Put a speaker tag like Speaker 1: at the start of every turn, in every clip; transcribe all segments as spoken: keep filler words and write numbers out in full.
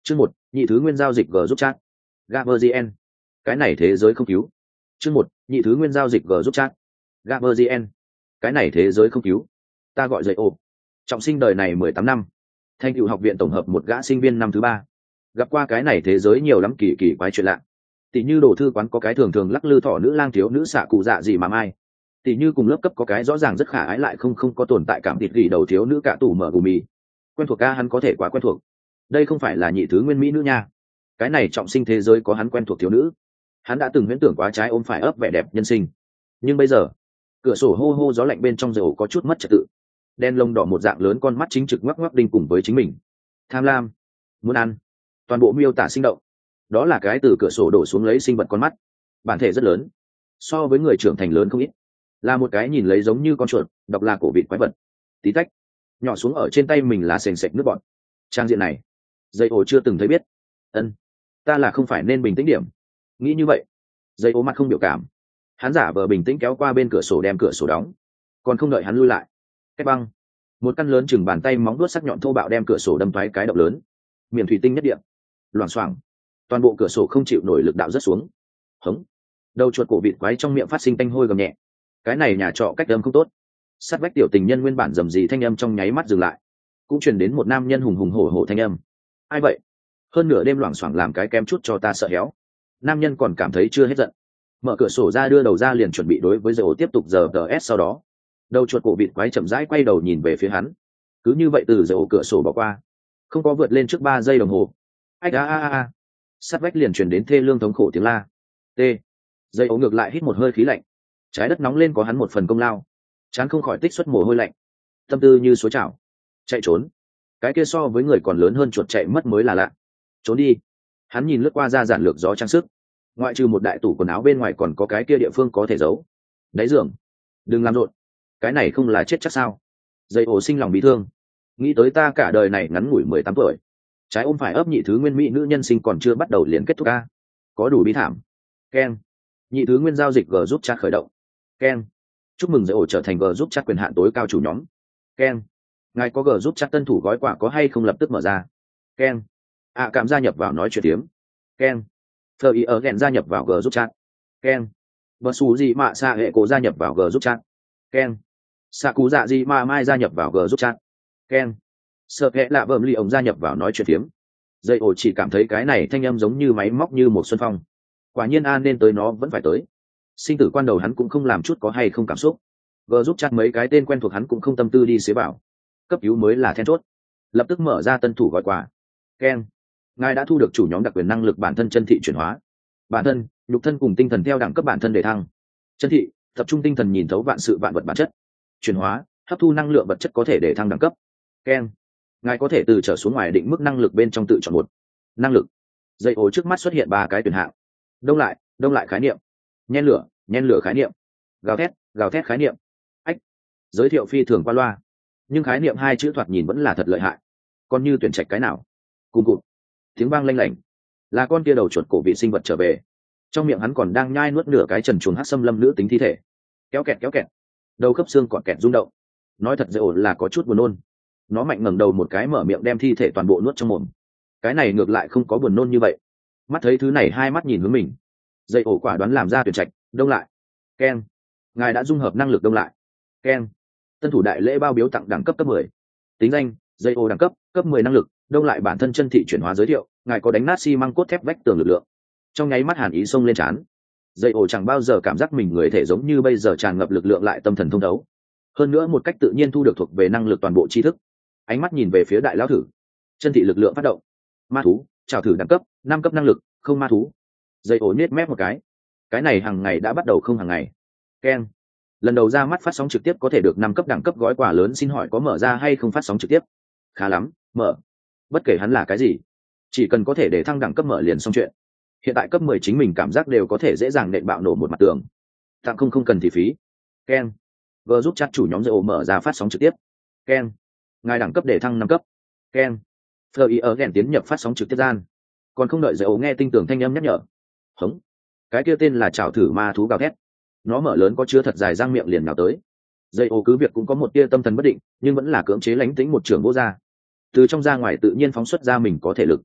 Speaker 1: Chương một, nhị thứ nguyên giao dịch G giúp chat. Gaberzien. Cái này thế giới không cứu. Chương một, nhị thứ nguyên giao dịch G giúp chat. Gaberzien. Cái này thế giới không cứu. Ta gọi dậy ồ. Trọng sinh đời này mười tám năm. Thanh Cựu học viện tổng hợp một gã sinh viên năm thứ ba. Gặp qua cái này thế giới nhiều lắm kỳ kỳ quái chuyện lạ. Tỷ như đồ thư quán có cái thường thường lắc lư thỏ nữ lang thiếu nữ xạ cụ dạ gì mà mai. Tỷ như cùng lớp cấp có cái rõ ràng rất khả ái lại không không có tồn tại cảm thịt gỉ đầu thiếu nữ cả tủ mở gù mì. Quen thuộc ca hắn có thể quá quen thuộc. Đây không phải là nhị thứ nguyên mỹ nữ nha. Cái này trọng sinh thế giới có hắn quen thuộc thiếu nữ. Hắn đã từng huyễn tưởng quá trái ôm phải ấp vẻ đẹp nhân sinh. Nhưng bây giờ, cửa sổ hô hô gió lạnh bên trong rầu có chút mất trật tự. Đen lông đỏ một dạng lớn con mắt chính trực ngoắc ngoắc đinh cùng với chính mình. Tham lam, muốn ăn. Toàn bộ miêu tả sinh động. Đó là cái từ cửa sổ đổ xuống lấy sinh vật con mắt. Bản thể rất lớn, so với người trưởng thành lớn không ít. Là một cái nhìn lấy giống như con chuột, đọc là cổ vịt quái vật. Tí tách, nhỏ xuống ở trên tay mình là sền sệt nước bọt. Trang diện này, dây ổ chưa từng thấy biết. Ân, ta là không phải nên bình tĩnh điểm. Nghĩ như vậy, dây ổ mặt không biểu cảm. Hắn giả vờ bình tĩnh kéo qua bên cửa sổ đem cửa sổ đóng. Còn không đợi hắn lui lại, cái băng, một căn lớn chừng bàn tay móng vuốt sắc nhọn thô bạo đem cửa sổ đâm thoái cái động lớn. Miệng thủy tinh nhất điện, loảng xoảng, toàn bộ cửa sổ không chịu nổi lực đạo rất xuống. Hống, đầu chuột cổ vịt quái trong miệng phát sinh tanh hôi gầm nhẹ. Cái này nhà trọ cách âm không tốt. Sát vách tiểu tình nhân nguyên bản rầm rì thanh âm trong nháy mắt dừng lại, cũng truyền đến một nam nhân hùng hùng hổ hổ thanh âm. Ai vậy? Hơn nửa đêm loảng xoảng làm cái kem chút cho ta sợ héo. Nam nhân còn cảm thấy chưa hết giận, mở cửa sổ ra đưa đầu ra liền chuẩn bị đối với dầu tiếp tục giờ ts. Sau đó đầu chuột cổ vịt quái chậm rãi quay đầu nhìn về phía hắn. Cứ như vậy từ dầu cửa sổ bỏ qua, không có vượt lên trước ba giây đồng hồ. Ách a a a, sát vách liền truyền đến thê lương thống khổ tiếng la. T. Dây ấu ngược lại hít một hơi khí lạnh. Trái đất nóng lên có hắn một phần công lao. Chán không khỏi tích xuất mồ hôi lạnh. Tâm tư như suối trào. Chạy trốn, cái kia so với người còn lớn hơn chuột chạy mất mới là lạ. Trốn đi. Hắn nhìn lướt qua ra giản lược gió trang sức. Ngoại trừ một đại tủ quần áo bên ngoài còn có cái kia địa phương có thể giấu. Đáy giường. Đừng làm rộn. Cái này không là chết chắc sao? Dây ổ sinh lòng bị thương. Nghĩ tới ta cả đời này ngắn ngủi mười tám tuổi, trái ôm phải ấp nhị thứ nguyên mỹ nữ nhân sinh còn chưa bắt đầu liền kết thúc a. Có đủ bi thảm. Ken. Nhị thứ nguyên giao dịch G giúp chat khởi động. Ken. Chúc mừng dây ổ trở thành G giúp chat quyền hạn tối cao chủ nhóm. Ken. Ngài có G giúp chat tân thủ gói quà có hay không lập tức mở ra. Ken. À cảm gia nhập vào nói chuyện tiếm. Ken. Phờ ý ở ghẹn gia nhập vào G giúp chat. Ken. Bờ xù gì mạ xa hệ cố gia nhập vào G giúp chat. Ken. Xạ cú dạ gì mà mai gia nhập vào G giúp chat. Ken. Sợ kệ lạ vợm ly ổng gia nhập vào nói chuyện tiếm. Dây ổ chỉ cảm thấy cái này thanh âm giống như máy móc như một xuân phong. Quả nhiên a nên tới nó vẫn phải tới. Sinh tử quan đầu hắn cũng không làm chút có hay không cảm xúc. G giúp chat mấy cái tên quen thuộc hắn cũng không tâm tư đi xế bảo. Cấp cứu mới là then chốt. Lập tức mở ra tân thủ gọi quà. Ken. Ngài đã thu được chủ nhóm đặc quyền năng lực bản thân chân thị chuyển hóa. Bản thân, nhục thân cùng tinh thần theo đẳng cấp bản thân để thăng. Chân thị, tập trung tinh thần nhìn thấu vạn sự vạn vật bản chất. Chuyển hóa, hấp thu năng lượng vật chất có thể để thăng đẳng cấp. Ken. Ngài có thể từ trở xuống ngoài định mức năng lực bên trong tự chọn một năng lực. Dây ố trước mắt xuất hiện ba cái tuyển hạng. Đông lại, đông lại khái niệm. Nhen lửa, nhen lửa khái niệm. Gào thét, gào thét khái niệm. Ách. Giới thiệu phi thường qua loa, nhưng khái niệm hai chữ thoạt nhìn vẫn là thật lợi hại. Còn như tuyển trạch cái nào? Cùng cụt. Tiếng vang lanh lảnh, là con kia đầu chuột cổ vị sinh vật trở về. Trong miệng hắn còn đang nhai nuốt nửa cái trần chuồng hắc xâm lâm nữ tính thi thể. Kéo kẹt kéo kẹt, đầu khớp xương còn kẹt rung động. Nói thật dễ ổn là có chút buồn nôn. Nó mạnh ngẩng đầu một cái mở miệng đem thi thể toàn bộ nuốt trong mồm. Cái này ngược lại không có buồn nôn như vậy. Mắt thấy thứ này hai mắt nhìn hướng mình. Dây ổ quả đoán làm ra tuyển trạch, đông lại. Ken. Ngài đã dung hợp năng lực đông lại. Ken. Tân thủ đại lễ bao biếu tặng đẳng cấp cấp mười. Tính danh, dây ổ đẳng cấp, cấp mười năng lực, đông lại bản thân chân thị chuyển hóa giới thiệu, ngài có đánh nát xi măng cốt thép vách tường lực lượng. Trong nháy mắt hàn ý xông lên trán. Dây ổ chẳng bao giờ cảm giác mình người thể giống như bây giờ tràn ngập lực lượng lại tâm thần thông thấu. Hơn nữa một cách tự nhiên thu được thuộc về năng lực toàn bộ tri thức. Ánh mắt nhìn về phía đại lão thử. Chân thị lực lượng phát động. Ma thú, chào thử đẳng cấp, năm cấp năng lực, không ma thú. Dây ổ nhếch mép một cái. Cái này hàng ngày đã bắt đầu không hàng ngày. Ken. Lần đầu ra mắt phát sóng trực tiếp có thể được năm cấp đẳng cấp gói quà lớn, xin hỏi có mở ra hay không phát sóng trực tiếp? Khá lắm, mở. Bất kể hắn là cái gì, chỉ cần có thể để thăng đẳng cấp mở liền xong chuyện. Hiện tại cấp mười chính mình cảm giác đều có thể dễ dàng nện bạo nổ một mặt tường. Tặng không không cần thì phí. Ken. G giúp chat chủ nhóm dây ổ mở ra phát sóng trực tiếp. Ken. Ngài đẳng cấp để thăng năm cấp. Ken. Phờ ý ở ghẹn tiến nhập phát sóng trực tiếp gian. Còn không đợi dây ổ nghe tinh tường thanh âm nhắc nhở. Hống. Cái kia tên là chảo thử ma thú gào thét. Nó mở lớn có chứa thật dài răng miệng liền nào tới. Dây ổ cứ việc cũng có một tia tâm thần bất định, nhưng vẫn là cưỡng chế lánh tính một trường vô ra. Từ trong ra ngoài tự nhiên phóng xuất ra mình có thể lực.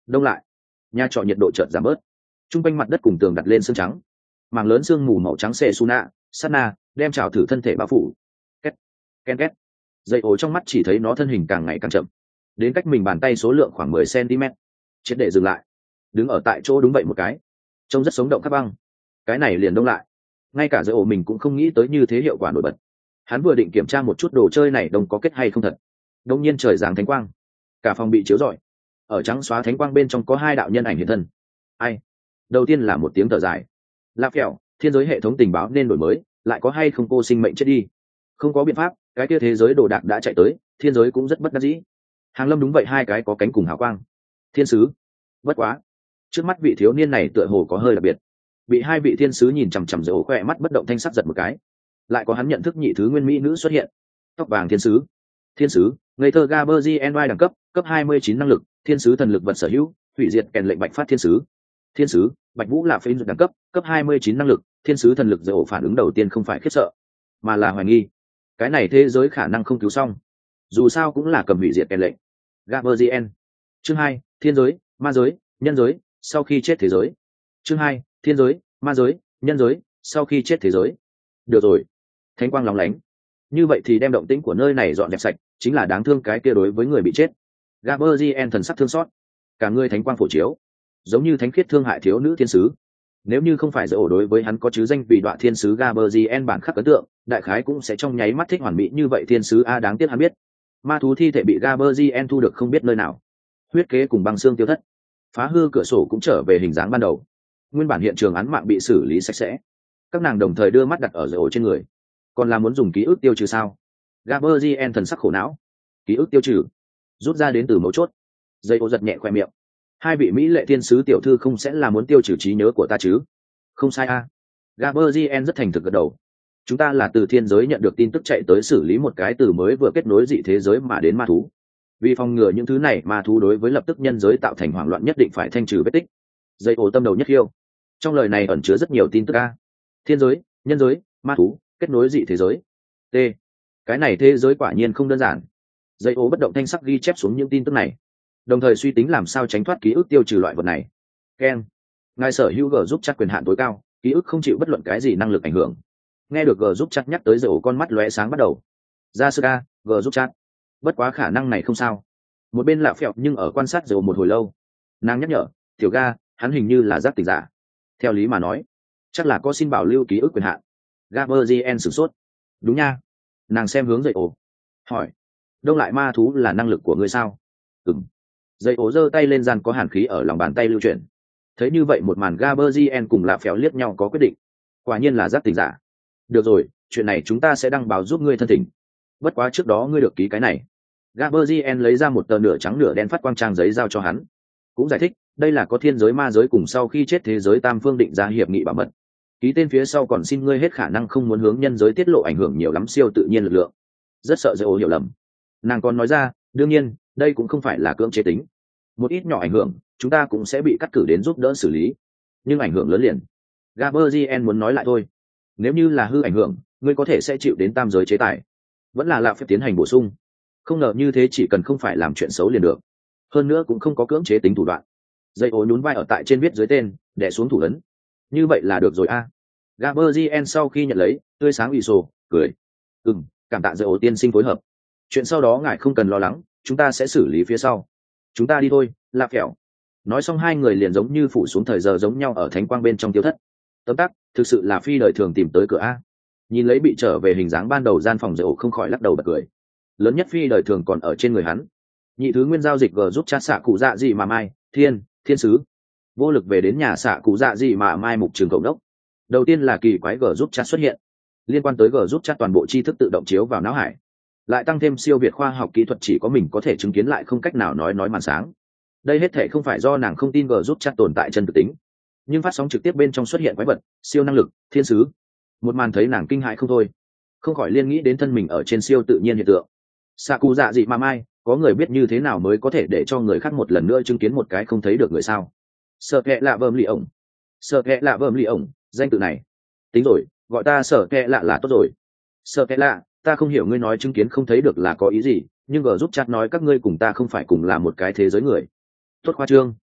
Speaker 1: đông lại, nhà trọ nhiệt độ chợt giảm bớt, trung quanh mặt đất cùng tường đặt lên xương trắng, màng lớn sương mù màu trắng xê su nạ sát na đem trào thử thân thể bao phủ. Két ken két, dây ổ trong mắt chỉ thấy nó thân hình càng ngày càng chậm, đến cách mình bàn tay số lượng khoảng mười centimet, triệt để dừng lại, đứng ở tại chỗ đúng vậy một cái, trông rất sống động các băng. Cái này liền đông lại, ngay cả dây ổ mình cũng không nghĩ tới như thế hiệu quả nổi bật. Hắn vừa định kiểm tra một chút đồ chơi này đông có kết hay không thật, đông nhiên trời giáng thánh quang, cả phòng bị chiếu rọi, ở trắng xóa thánh quang bên trong có hai đạo nhân ảnh hiện thân. Ai? Đầu tiên là một tiếng thở dài. La Phèo, thiên giới hệ thống tình báo nên đổi mới, lại có hay không cô sinh mệnh chết đi? Không có biện pháp, cái kia thế giới đồ đạc đã chạy tới, thiên giới cũng rất bất đắc dĩ. Hàng Lâm đúng vậy, hai cái có cánh cùng hào quang. Thiên sứ. Bất quá, trước mắt vị thiếu niên này tựa hồ có hơi đặc biệt. Bị hai vị thiên sứ nhìn chằm chằm rồi khỏe mắt bất động thanh sắc giật một cái. Lại có hắn nhận thức nhị thứ nguyên mỹ nữ xuất hiện. Tóc vàng thiên sứ. Thiên sứ, ngây thơ Gaberzien đẳng cấp, cấp hai mươi chín năng lực, thiên sứ thần lực vật sở hữu, hủy diệt kèn lệnh bạch phát thiên sứ. Thiên sứ, Bạch Vũ là phim đẳng cấp, cấp hai mươi chín năng lực, thiên sứ thần lực. Dầu phản ứng đầu tiên không phải khiếp sợ, mà là hoài nghi. Cái này thế giới khả năng không cứu xong, dù sao cũng là cầm hủy diệt kèn lệnh. Gaberzien. Chương hai, thiên giới, ma giới, nhân giới, sau khi chết thế giới. Chương hai, thiên giới, ma giới, nhân giới, sau khi chết thế giới. Được rồi, thánh quang lóng lánh, như vậy thì đem động tĩnh của nơi này dọn dẹp sạch, chính là đáng thương cái kia đối với người bị chết. Gaberzien thần sắc thương xót, cả người thánh quang phổ chiếu, giống như thánh khiết thương hại thiếu nữ thiên sứ. Nếu như không phải dỡ ổ đối với hắn có chứ danh vì đoạn thiên sứ Gaberzien bản khắc ấn tượng, đại khái cũng sẽ trong nháy mắt thích hoàn mỹ như vậy thiên sứ. A đáng tiếc hắn biết, ma thú thi thể bị Gaberzien thu được không biết nơi nào, huyết kế cùng băng xương tiêu thất, phá hư cửa sổ cũng trở về hình dáng ban đầu, nguyên bản hiện trường án mạng bị xử lý sạch sẽ. Các nàng đồng thời đưa mắt đặt ở dỡ ổ trên người, còn là muốn dùng ký ức tiêu trừ sao? Gaberzien thần sắc khổ não, ký ức tiêu trừ, rút ra đến từ mấu chốt. Dây ô giật nhẹ khoe miệng, hai vị mỹ lệ thiên sứ tiểu thư không sẽ là muốn tiêu trừ trí nhớ của ta chứ? Không sai a. À. Gaberzien rất thành thực gật đầu. Chúng ta là từ thiên giới nhận được tin tức chạy tới xử lý một cái từ mới vừa kết nối dị thế giới mà đến ma thú. Vì phòng ngừa những thứ này ma thú đối với lập tức nhân giới tạo thành hoảng loạn, nhất định phải thanh trừ vết tích. Dây ổ tâm đầu nhất khiêu, trong lời này ẩn chứa rất nhiều tin tức a. Thiên giới, nhân giới, ma thú, kết nối dị thế giới. T. Cái này thế giới quả nhiên không đơn giản. Dây ổ bất động thanh sắc ghi chép xuống những tin tức này, đồng thời suy tính làm sao tránh thoát ký ức tiêu trừ loại vật này. Ken, ngài sở hữu G giúp chắc quyền hạn tối cao, ký ức không chịu bất luận cái gì năng lực ảnh hưởng. Nghe được G giúp chắc nhắc tới, dầu con mắt lóe sáng bắt đầu. Ra sư ca, G giúp chắc. Bất quá khả năng này không sao. Một bên lạ phèo nhưng ở quan sát dầu một hồi lâu. Nàng nhắc nhở, tiểu ga, hắn hình như là giác tỉnh giả. Theo lý mà nói, chắc là có xin bảo lưu ký ức quyền hạn. Gaberzien sửng sốt. Đúng nha. Nàng xem hướng dậy ổ, hỏi, đông lại ma thú là năng lực của ngươi sao? Ừm. Dây ố giơ tay lên, gian có hàn khí ở lòng bàn tay lưu chuyển. Thấy như vậy một màn, Gaberzien cùng lạ phèo liếc nhau có quyết định. Quả nhiên là giác tỉnh giả. Được rồi, chuyện này chúng ta sẽ đăng báo giúp ngươi thân tình. Bất quá trước đó ngươi được ký cái này. Gaberzien lấy ra một tờ nửa trắng nửa đen phát quang trang giấy giao cho hắn. Cũng giải thích, đây là có thiên giới ma giới cùng sau khi chết thế giới tam phương định ra hiệp nghị bảo mật. Ký tên phía sau còn xin ngươi hết khả năng không muốn hướng nhân giới tiết lộ ảnh hưởng nhiều lắm siêu tự nhiên lực lượng. Rất sợ dây ố hiểu lầm. Nàng còn nói ra, đương nhiên, đây cũng không phải là cưỡng chế tính. Một ít nhỏ ảnh hưởng, chúng ta cũng sẽ bị cắt cử đến giúp đỡ xử lý. Nhưng ảnh hưởng lớn liền. Gaberzien muốn nói lại thôi. Nếu như là hư ảnh hưởng, ngươi có thể sẽ chịu đến tam giới chế tài. Vẫn là lạ phép tiến hành bổ sung. Không ngờ như thế chỉ cần không phải làm chuyện xấu liền được. Hơn nữa cũng không có cưỡng chế tính thủ đoạn. Dây ố nhún vai ở tại trên viết dưới tên, đè xuống thủ ấn. Như vậy là được rồi a. À. Gaberzien sau khi nhận lấy, tươi sáng ủy sổ, cười. Ừm, cảm tạ dây ố tiên sinh phối hợp. Chuyện sau đó ngài không cần lo lắng, chúng ta sẽ xử lý phía sau. Chúng ta đi thôi, lạ phèo. Nói xong hai người liền giống như phủ xuống thời giờ giống nhau ở thánh quang bên trong tiêu thất. Tấm tắc, thực sự là phi đời thường tìm tới cửa a. Nhìn lấy bị trở về hình dáng ban đầu gian phòng dây ổ không khỏi lắc đầu bật cười. Lớn nhất phi đời thường còn ở trên người hắn. Nhị thứ nguyên giao dịch G giúp chat xạ cụ dạ gì mà mai, thiên, thiên sứ. Vô lực về đến nhà xạ cụ dạ gì mà mai mục trường cộng đốc. Đầu tiên là kỳ quái G giúp chat xuất hiện. Liên quan tới G giúp chat toàn bộ tri thức tự động chiếu vào não hải. Lại tăng thêm siêu việt khoa học kỹ thuật chỉ có mình có thể chứng kiến, lại không cách nào nói nói màn sáng. Đây hết thể không phải do nàng không tin G giúp chat tồn tại chân thực tính, nhưng phát sóng trực tiếp bên trong xuất hiện quái vật, siêu năng lực, thiên sứ. Một màn thấy nàng kinh hãi không thôi, không khỏi liên nghĩ đến thân mình ở trên siêu tự nhiên hiện tượng. Xạ cụ dạ gì mà mai, có người biết như thế nào mới có thể để cho người khác một lần nữa chứng kiến một cái không thấy được người sao? Sợ kệ lạ vơm lì ổng, sợ kệ lạ vơm lì ổng, danh tự này. Tính rồi, gọi ta sợ kệ lạ là tốt rồi. Sợ kệ lạ, ta không hiểu ngươi nói chứng kiến không thấy được là có ý gì, nhưng G giúp chat nói các ngươi cùng ta không phải cùng là một cái thế giới người. Tốt khoa trương.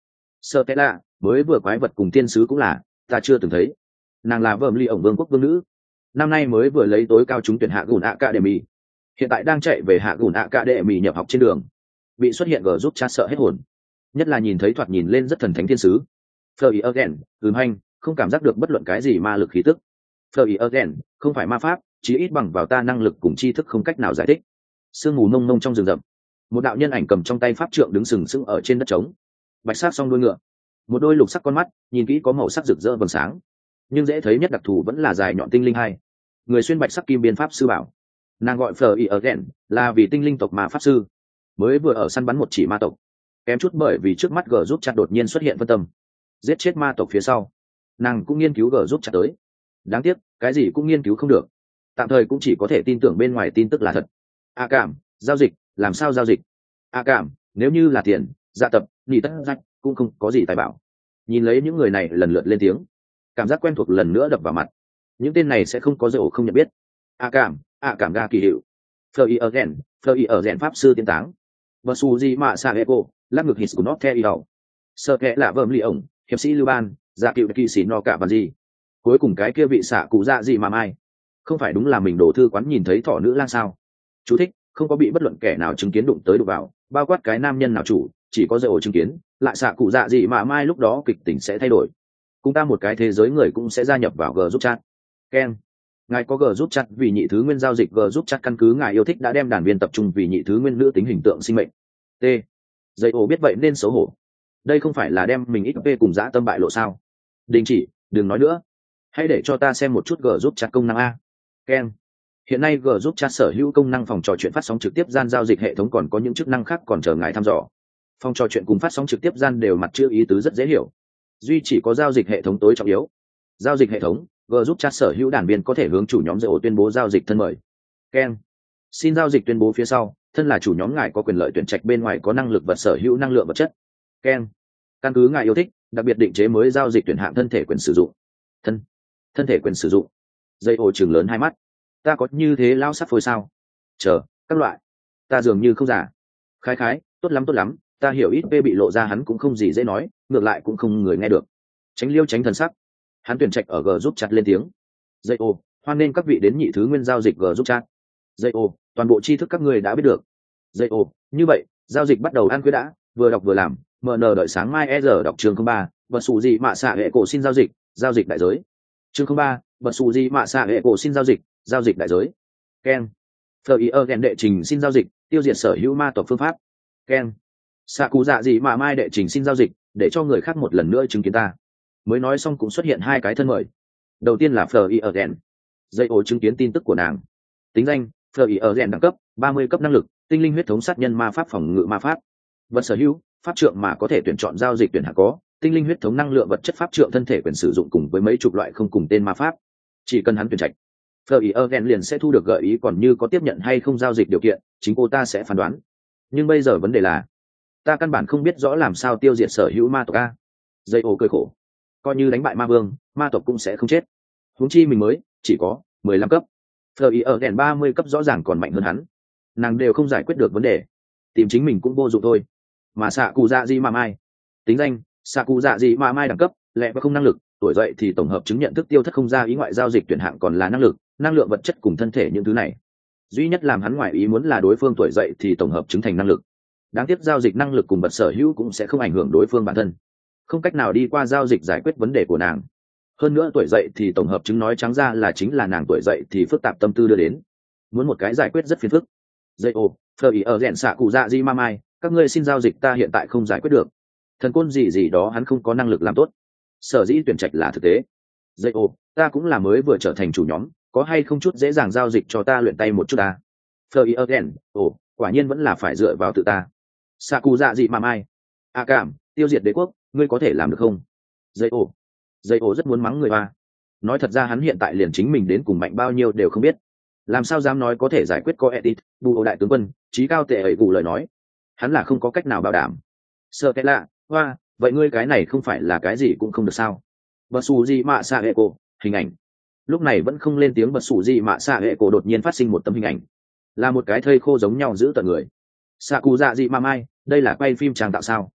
Speaker 1: Sợ tệ lạ mới vừa quái vật cùng tiên sứ cũng là ta chưa từng thấy. Nàng là vợ ly ổng vương quốc vương nữ, năm nay mới vừa lấy tối cao trúng tuyển hạ gùn academy, hiện tại đang chạy về hạ gùn academy nhập học trên đường, bị xuất hiện gờ giúp cha sợ hết hồn, nhất là nhìn thấy thoạt nhìn lên rất thần thánh thiên sứ. Flurry again, ừm hành, không cảm giác được bất luận cái gì ma lực khí tức. Flurry again, không phải ma pháp, chỉ ít bằng vào ta năng lực cùng tri thức không cách nào giải thích. Sương mù mông mông trong rừng rậm, một đạo nhân ảnh cầm trong tay pháp trượng đứng sừng sững ở trên đất trống, bạch sắc song đuôi ngựa, một đôi lục sắc con mắt, nhìn kỹ có màu sắc rực rỡ vầng sáng, nhưng dễ thấy nhất đặc thù vẫn là dài nhọn tinh linh hai. Người xuyên bạch sắc kim biên pháp sư bảo, nàng gọi Flurry again là vì tinh linh tộc ma pháp sư, mới vừa ở săn bắn một chỉ ma tộc, kém chút bởi vì trước mắt gờ giúp chặt đột nhiên xuất hiện phân tâm, giết chết ma tộc phía sau, nàng cũng nghiên cứu gờ giúp chặt tới. Đáng tiếc cái gì cũng nghiên cứu không được, tạm thời cũng chỉ có thể tin tưởng bên ngoài tin tức là thật. A cảm, giao dịch, làm sao giao dịch? A cảm, nếu như là tiền, dạ tập, nhị tất rách, cũng không có gì tài bảo. Nhìn lấy những người này lần lượt lên tiếng, cảm giác quen thuộc lần nữa đập vào mặt. Những tên này sẽ không có dấu không nhận biết. A cảm, A cảm ga kỳ hiệu. Flurry again, Flurry ở rèn pháp sư tiên táng. Và su di mạ sa eco, lắc ngược hít của nó theo ý đầu. Sợ kệ là vợm ly ổng, hiệp sĩ lưu ban, dạ cựu kỳ sĩ no cả và gì. Cuối cùng cái kia vị xạ cụ dạ gì mà mai, không phải đúng là mình đổ thư quán nhìn thấy thỏ nữ lang sao? Chú thích, không có bị bất luận kẻ nào chứng kiến đụng tới đụng vào, bao quát cái nam nhân nào chủ, chỉ có dây ổ chứng kiến, lại xạ cụ dạ gì mà mai lúc đó kịch tình sẽ thay đổi. Cùng ta một cái thế giới người cũng sẽ gia nhập vào G giúp chat. Ken, ngài có G giúp chat vì nhị thứ nguyên giao dịch G giúp chat căn cứ ngài yêu thích đã đem đàn viên tập trung vì nhị thứ nguyên nữ tính hình tượng sinh mệnh. T. Dây ổ biết vậy nên xấu hổ. Đây không phải là đem mình ích pê cùng dã tâm bại lộ sao? Đình chỉ, đừng nói nữa. Hãy để cho ta xem một chút G giúp chat công năng a. Ken. Hiện nay G giúp chat sở hữu công năng phòng trò chuyện phát sóng trực tiếp gian giao dịch hệ thống, còn có những chức năng khác còn chờ ngài thăm dò. Phòng trò chuyện cùng phát sóng trực tiếp gian đều mặt chữ ý tứ rất dễ hiểu. Duy chỉ có giao dịch hệ thống tối trọng yếu. Giao dịch hệ thống, G giúp chat sở hữu đàn viên có thể hướng chủ nhóm dây ổ tuyên bố giao dịch thân mời. Ken. Xin giao dịch tuyên bố phía sau, thân là chủ nhóm ngài có quyền lợi tuyển trạch bên ngoài có năng lực vật sở hữu năng lượng vật chất. Ken. Căn cứ ngài yêu thích, đặc biệt định chế mới giao dịch tuyển hạng thân thể quyền sử dụng. Thân. Thân thể quyền sử dụng. Dây ổ trừng lớn hai mắt. Ta có như thế lao sắc phôi sao? Chờ, các loại. Ta dường như không giả. Khái khái, tốt lắm tốt lắm, ta hiểu ít p bị lộ ra hắn cũng không gì dễ nói, ngược lại cũng không người nghe được. Tránh liêu tránh thần sắc, hắn tuyển trạch ở G giúp chat lên tiếng. Dây ô, hoan nên các vị đến nhị thứ nguyên giao dịch G giúp chat. Dây ô, toàn bộ tri thức các người đã biết được. Dây ô, như vậy, giao dịch bắt đầu ăn khuya đã, vừa đọc vừa làm, mn đợi sáng mai e giờ đọc chương không ba, bật sủ gì mạ xạ hệ cổ xin giao dịch, giao dịch đại giới. Chương không ba, bật sủ gì mạ xạ hệ cổ xin giao dịch, giao dịch đại giới. Ken. Flurry again đệ trình xin giao dịch, tiêu diệt sở hữu ma tộc phương pháp. Ken. Xạ cụ dạ gì mà mai đệ trình xin giao dịch, để cho người khác một lần nữa chứng kiến ta. Mới nói xong cũng xuất hiện hai cái thân mời. Đầu tiên là Flurry again. Dây ổ chứng kiến tin tức của nàng. Tính danh, Flurry again đẳng cấp, ba mươi cấp năng lực, tinh linh huyết thống sát nhân ma pháp phòng ngự ma pháp. Vật sở hữu, pháp trượng mà có thể tuyển chọn giao dịch tuyển hạng có, tinh linh huyết thống năng lượng vật chất pháp trượng thân thể quyền sử dụng cùng với mấy chục loại không cùng tên ma pháp. Chỉ cần hắn tuyển trạch, Flurry again liền sẽ thu được gợi ý, còn như có tiếp nhận hay không giao dịch điều kiện, chính cô ta sẽ phán đoán. Nhưng bây giờ vấn đề là, ta căn bản không biết rõ làm sao tiêu diệt sở hữu ma tộc a. Dây ổ cười khổ, coi như đánh bại ma vương, ma tộc cũng sẽ không chết. Huống chi mình mới chỉ có mười lăm cấp, Flurry again ba mươi cấp rõ ràng còn mạnh hơn hắn. Nàng đều không giải quyết được vấn đề, tìm chính mình cũng vô dụng thôi. Mà xạ cụ dạ gì mà mai, tính danh, xạ cụ dạ gì mà mai đẳng cấp, lẹ và không năng lực, tuổi dậy thì tổng hợp chứng nhận thức tiêu thất không ra ý ngoại giao dịch tuyển hạng còn là năng lực, năng lượng vật chất cùng thân thể những thứ này. Duy nhất làm hắn ngoại ý muốn là đối phương tuổi dậy thì tổng hợp chứng thành năng lực. Đáng tiếc giao dịch năng lực cùng vật sở hữu cũng sẽ không ảnh hưởng đối phương bản thân, không cách nào đi qua giao dịch giải quyết vấn đề của nàng. Hơn nữa tuổi dậy thì tổng hợp chứng nói trắng ra là chính là nàng tuổi dậy thì phức tạp tâm tư đưa đến, muốn một cái giải quyết rất phiền phức. Dây ô, Flurry ở rèn xạ cụ dạ di ma mai, các ngươi xin giao dịch ta hiện tại không giải quyết được. Thần côn gì gì đó hắn không có năng lực làm tốt, sở dĩ tuyển trạch là thực tế. Dây ô, ta cũng là mới vừa trở thành chủ nhóm, có hay không chút dễ dàng giao dịch cho ta luyện tay một chút ta. Flurry again, ồ, quả nhiên vẫn là phải dựa vào tự ta. Saku dạ dị mà mai. A cảm, tiêu diệt đế quốc, ngươi có thể làm được không? Dây ổ. Dây ổ rất muốn mắng người ba. Nói thật ra hắn hiện tại liền chính mình đến cùng mạnh bao nhiêu đều không biết. Làm sao dám nói có thể giải quyết có edit, bù ô đại tướng quân, trí cao tệ ấy vụ lời nói. Hắn là không có cách nào bảo đảm. Sợ cái lạ, hoa, vậy ngươi cái này không phải là cái gì cũng không được sao? Bật xù gì mạ xạ hệ cổ, hình ảnh. Lúc này vẫn không lên tiếng bật xù gì mạ xạ hệ cổ đột nhiên phát sinh một tấm hình ảnh. Là một cái thây khô giống nhau giữ tận người. Xạ cụ dạ dị mà mai, đây là quay phim trang tạo sao?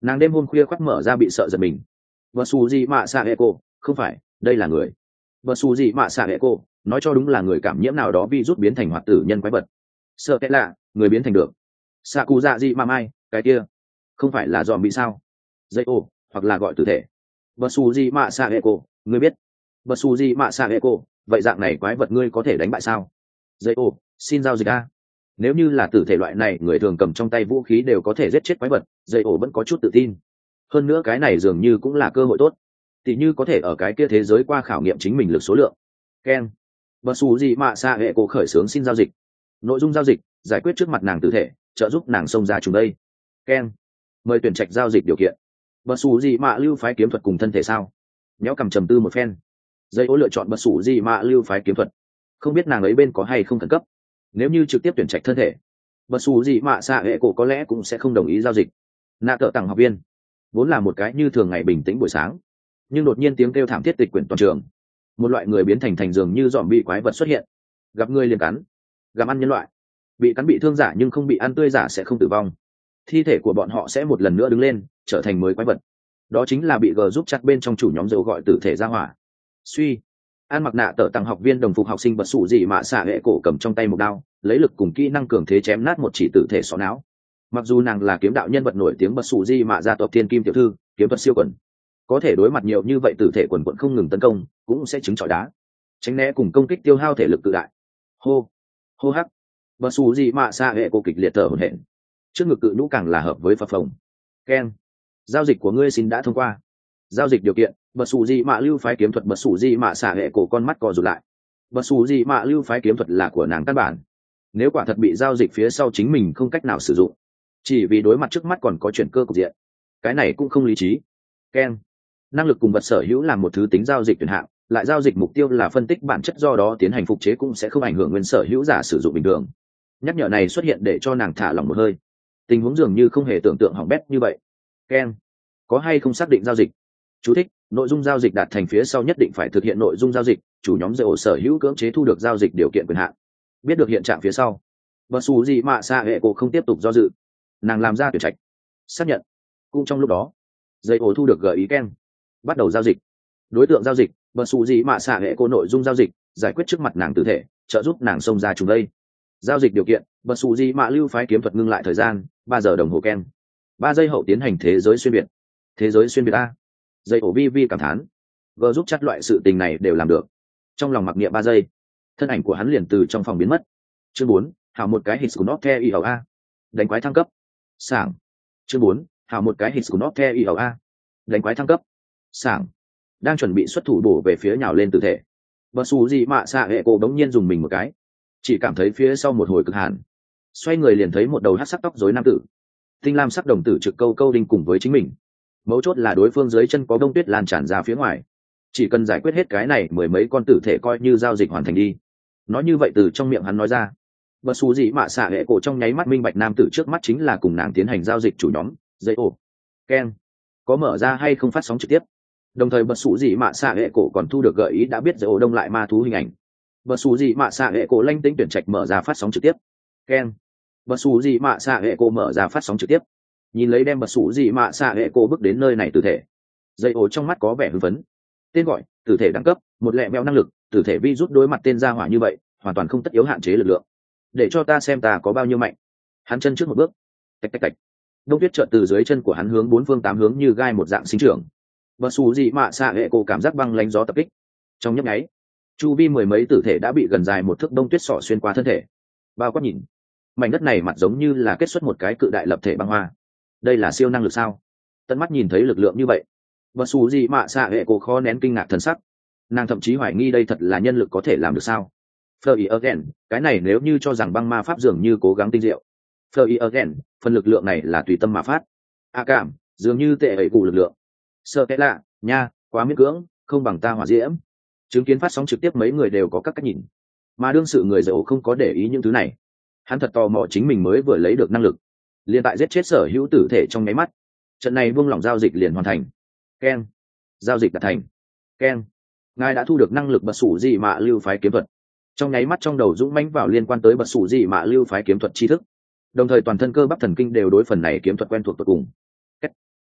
Speaker 1: nàng đêm hôm khuya khoác mở ra bị sợ giật mình. Bật xù gì mạ xạ hệ cô, không phải, đây là người. Bật xù gì mạ xạ hệ cô, nói cho đúng là người cảm nhiễm nào đó virus biến thành hoạt tử nhân quái vật. Sợ cái lạ, người biến thành được. Xạ cụ dạ gì mà mai, cái kia, không phải là dòm bị sao? Dây ô, hoặc là gọi tử thể. Bật xù gì mạ xạ hệ cô, ngươi biết. Bật xù gì mạ xạ hệ cô, vậy dạng này quái vật ngươi có thể đánh bại sao? Dây ô, xin giao dịch a. Nếu như là tử thể loại này người thường cầm trong tay vũ khí đều có thể giết chết quái vật, dây ổ vẫn có chút tự tin. Hơn nữa cái này dường như cũng là cơ hội tốt, tỉ như có thể ở cái kia thế giới qua khảo nghiệm chính mình lực số lượng. Ken, bật xù gì mạ xạ hệ cổ khởi xướng xin giao dịch. Nội dung giao dịch: giải quyết trước mặt nàng tử thể, trợ giúp nàng xông ra chúng đây. Ken, mời tuyển trạch giao dịch điều kiện. Bật xù gì mạ lưu phái kiếm thuật cùng thân thể sao? Nhéo cầm trầm tư một phen, dây ổ lựa chọn bật xù gì mạ lưu phái kiếm thuật. Không biết nàng ấy bên có hay không khẩn cấp. Nếu như trực tiếp tuyển trạch thân thể, bật xù gì mạ xạ hệ cổ có lẽ cũng sẽ không đồng ý giao dịch. Nạ tợ tặng học viên vốn là một cái như thường ngày bình tĩnh buổi sáng, nhưng đột nhiên tiếng kêu thảm thiết tịch quyển toàn trường. Một loại người biến thành thành giường như dòm bị quái vật xuất hiện, gặp người liền cắn, gặm ăn nhân loại. Bị cắn bị thương giả nhưng không bị ăn tươi giả sẽ không tử vong, thi thể của bọn họ sẽ một lần nữa đứng lên trở thành mới quái vật. Đó chính là bị g giúp chặt bên trong chủ nhóm dầu gọi tử thể ra hỏa. Suy, an mặc nạ tợ tặng học viên đồng phục học sinh bật xù gì mạ xạ hệ cổ cầm trong tay một đao, lấy lực cùng kỹ năng cường thế chém nát một chỉ tử thể xó não. Mặc dù nàng là kiếm đạo nhân vật nổi tiếng bật xù di mạ gia tộc thiên kim tiểu thư, kiếm thuật siêu quần, có thể đối mặt nhiều như vậy tử thể quần quận không ngừng tấn công cũng sẽ chứng chọi đá, tránh né cùng công kích tiêu hao thể lực tự đại. Hô hô hắc, bật xù di mạ xạ hệ cổ kịch liệt thở hổn hển, trước ngực cự nhũ càng là hợp với phập phồng. Ken, giao dịch của ngươi xin đã thông qua. Giao dịch điều kiện: bật xù di mạ lưu phái kiếm thuật. Bật xù di mạ xạ hệ cổ con mắt co rụt lại. Bật xù di mạ lưu phái kiếm thuật là của nàng căn bản, nếu quả thật bị giao dịch phía sau chính mình không cách nào sử dụng, chỉ vì đối mặt trước mắt còn có chuyển cơ cục diện, cái này cũng không lý trí. Ken, năng lực cùng vật sở hữu là một thứ tính giao dịch tuyển hạng, lại giao dịch mục tiêu là phân tích bản chất, do đó tiến hành phục chế cũng sẽ không ảnh hưởng nguyên sở hữu giả sử dụng bình thường. Nhắc nhở này xuất hiện để cho nàng thả lỏng một hơi, tình huống dường như không hề tưởng tượng hỏng bét như vậy. Ken, có hay không xác định giao dịch. Chú thích: nội dung giao dịch đạt thành phía sau nhất định phải thực hiện nội dung giao dịch, chủ nhóm dễ ổ sở hữu cưỡng chế thu được giao dịch điều kiện quyền hạn. Biết được hiện trạng phía sau, bật xù gì mạ xạ hệ cổ không tiếp tục do dự, nàng làm ra tuyển trạch, xác nhận. Cũng trong lúc đó, dây ổ thu được gợi ý Ken, bắt đầu giao dịch. Đối tượng giao dịch: bật xù gì mạ xạ hệ cổ. Nội dung giao dịch: giải quyết trước mặt nàng tử thể, trợ giúp nàng xông ra chúng đây. Giao dịch điều kiện: bật xù gì mạ lưu phái kiếm thuật, ngưng lại thời gian ba giờ đồng hồ. Ken, ba giây hậu tiến hành thế giới xuyên biệt. Thế giới xuyên biệt a. Dây ổ vi vi cảm thán, g giúp chắc loại sự tình này đều làm được. Trong lòng mặc niệm ba giây, thân ảnh của hắn liền từ trong phòng biến mất. Chương bốn, hảo một cái hit của nó the i a. Đánh quái thăng cấp. Sảng. Chương bốn, hảo một cái hit của nó the i a. Đánh quái thăng cấp. Sảng. Đang chuẩn bị xuất thủ bổ về phía nhào lên tử thể, bật xù gì mạ xạ hệ cổ đống nhiên dùng mình một cái, chỉ cảm thấy phía sau một hồi cực hàn, xoay người liền thấy một đầu hắc sắc tóc rối nam tử, tinh lam sắc đồng tử trực câu câu đinh cùng với chính mình. Mấu chốt là đối phương dưới chân có bông tuyết lan tràn ra phía ngoài, chỉ cần giải quyết hết cái này mười mấy con tử thể coi như giao dịch hoàn thành đi. Nói như vậy từ trong miệng hắn nói ra, bật xù gì mạ xạ hệ cổ trong nháy mắt minh bạch nam tử trước mắt chính là cùng nàng tiến hành giao dịch chủ nhóm. Dây ổ Ken, có mở ra hay không phát sóng trực tiếp. Đồng thời bật xù gì mạ xạ hệ cổ còn thu được gợi ý đã biết dây ổ đông lại ma thú hình ảnh. Bật xù gì mạ xạ hệ cổ lanh tính tuyển trạch mở ra phát sóng trực tiếp. Ken, bật xù gì mạ xạ hệ cổ mở ra phát sóng trực tiếp. Nhìn lấy đem bật xù gì mạ xạ hệ cổ bước đến nơi này tử thể, dây ổ trong mắt có vẻ hưng phấn. Tên gọi: tử thể đẳng cấp một, lẹ mèo năng lực: tử thể vi rút đối mặt tên gia hỏa như vậy hoàn toàn không tất yếu hạn chế lực lượng. Để cho ta xem ta có bao nhiêu mạnh. Hắn chân trước một bước, tạch tạch tạch, đông tuyết trợn từ dưới chân của hắn hướng bốn phương tám hướng như gai một dạng sinh trưởng. Bật xù gì mạ xạ hệ cổ cảm giác băng lánh gió tập kích. Trong nhấp nháy, chu vi mười mấy tử thể đã bị gần dài một thước đông tuyết sỏ xuyên qua thân thể. Bao quát nhìn, mảnh đất này mặt giống như là kết xuất một cái cự đại lập thể băng hoa. Đây là siêu năng lực sao? Tận mắt nhìn thấy lực lượng như vậy, bật xù gì mạ xạ hệ cổ khó nén kinh ngạc thần sắc. Nàng thậm chí hoài nghi đây thật là nhân lực có thể làm được sao. Flurry again, cái này nếu như cho rằng băng ma pháp dường như cố gắng tinh diệu. Flurry again, phần lực lượng này là tùy tâm mà phát. A cảm, dường như tệ ấy cụ lực lượng. Sợ cái lạ, nha, quá miễn cưỡng, không bằng ta hỏa diễm. Chứng kiến phát sóng trực tiếp mấy người đều có các cách nhìn, mà đương sự người dậu không có để ý những thứ này. Hắn thật tò mò chính mình mới vừa lấy được năng lực, liền tại giết chết sở hữu tử thể trong nháy mắt. Trận này buông lỏng giao dịch liền hoàn thành. Ken, giao dịch đạt thành. Ken, ngài đã thu được năng lực bật sủ gì mạ lưu phái kiếm thuật. Trong nháy mắt trong đầu dũng mãnh vào liên quan tới bật sủ gì mạ lưu phái kiếm thuật tri thức, đồng thời toàn thân cơ bắp thần kinh đều đối phần này kiếm thuật quen thuộc tột cùng.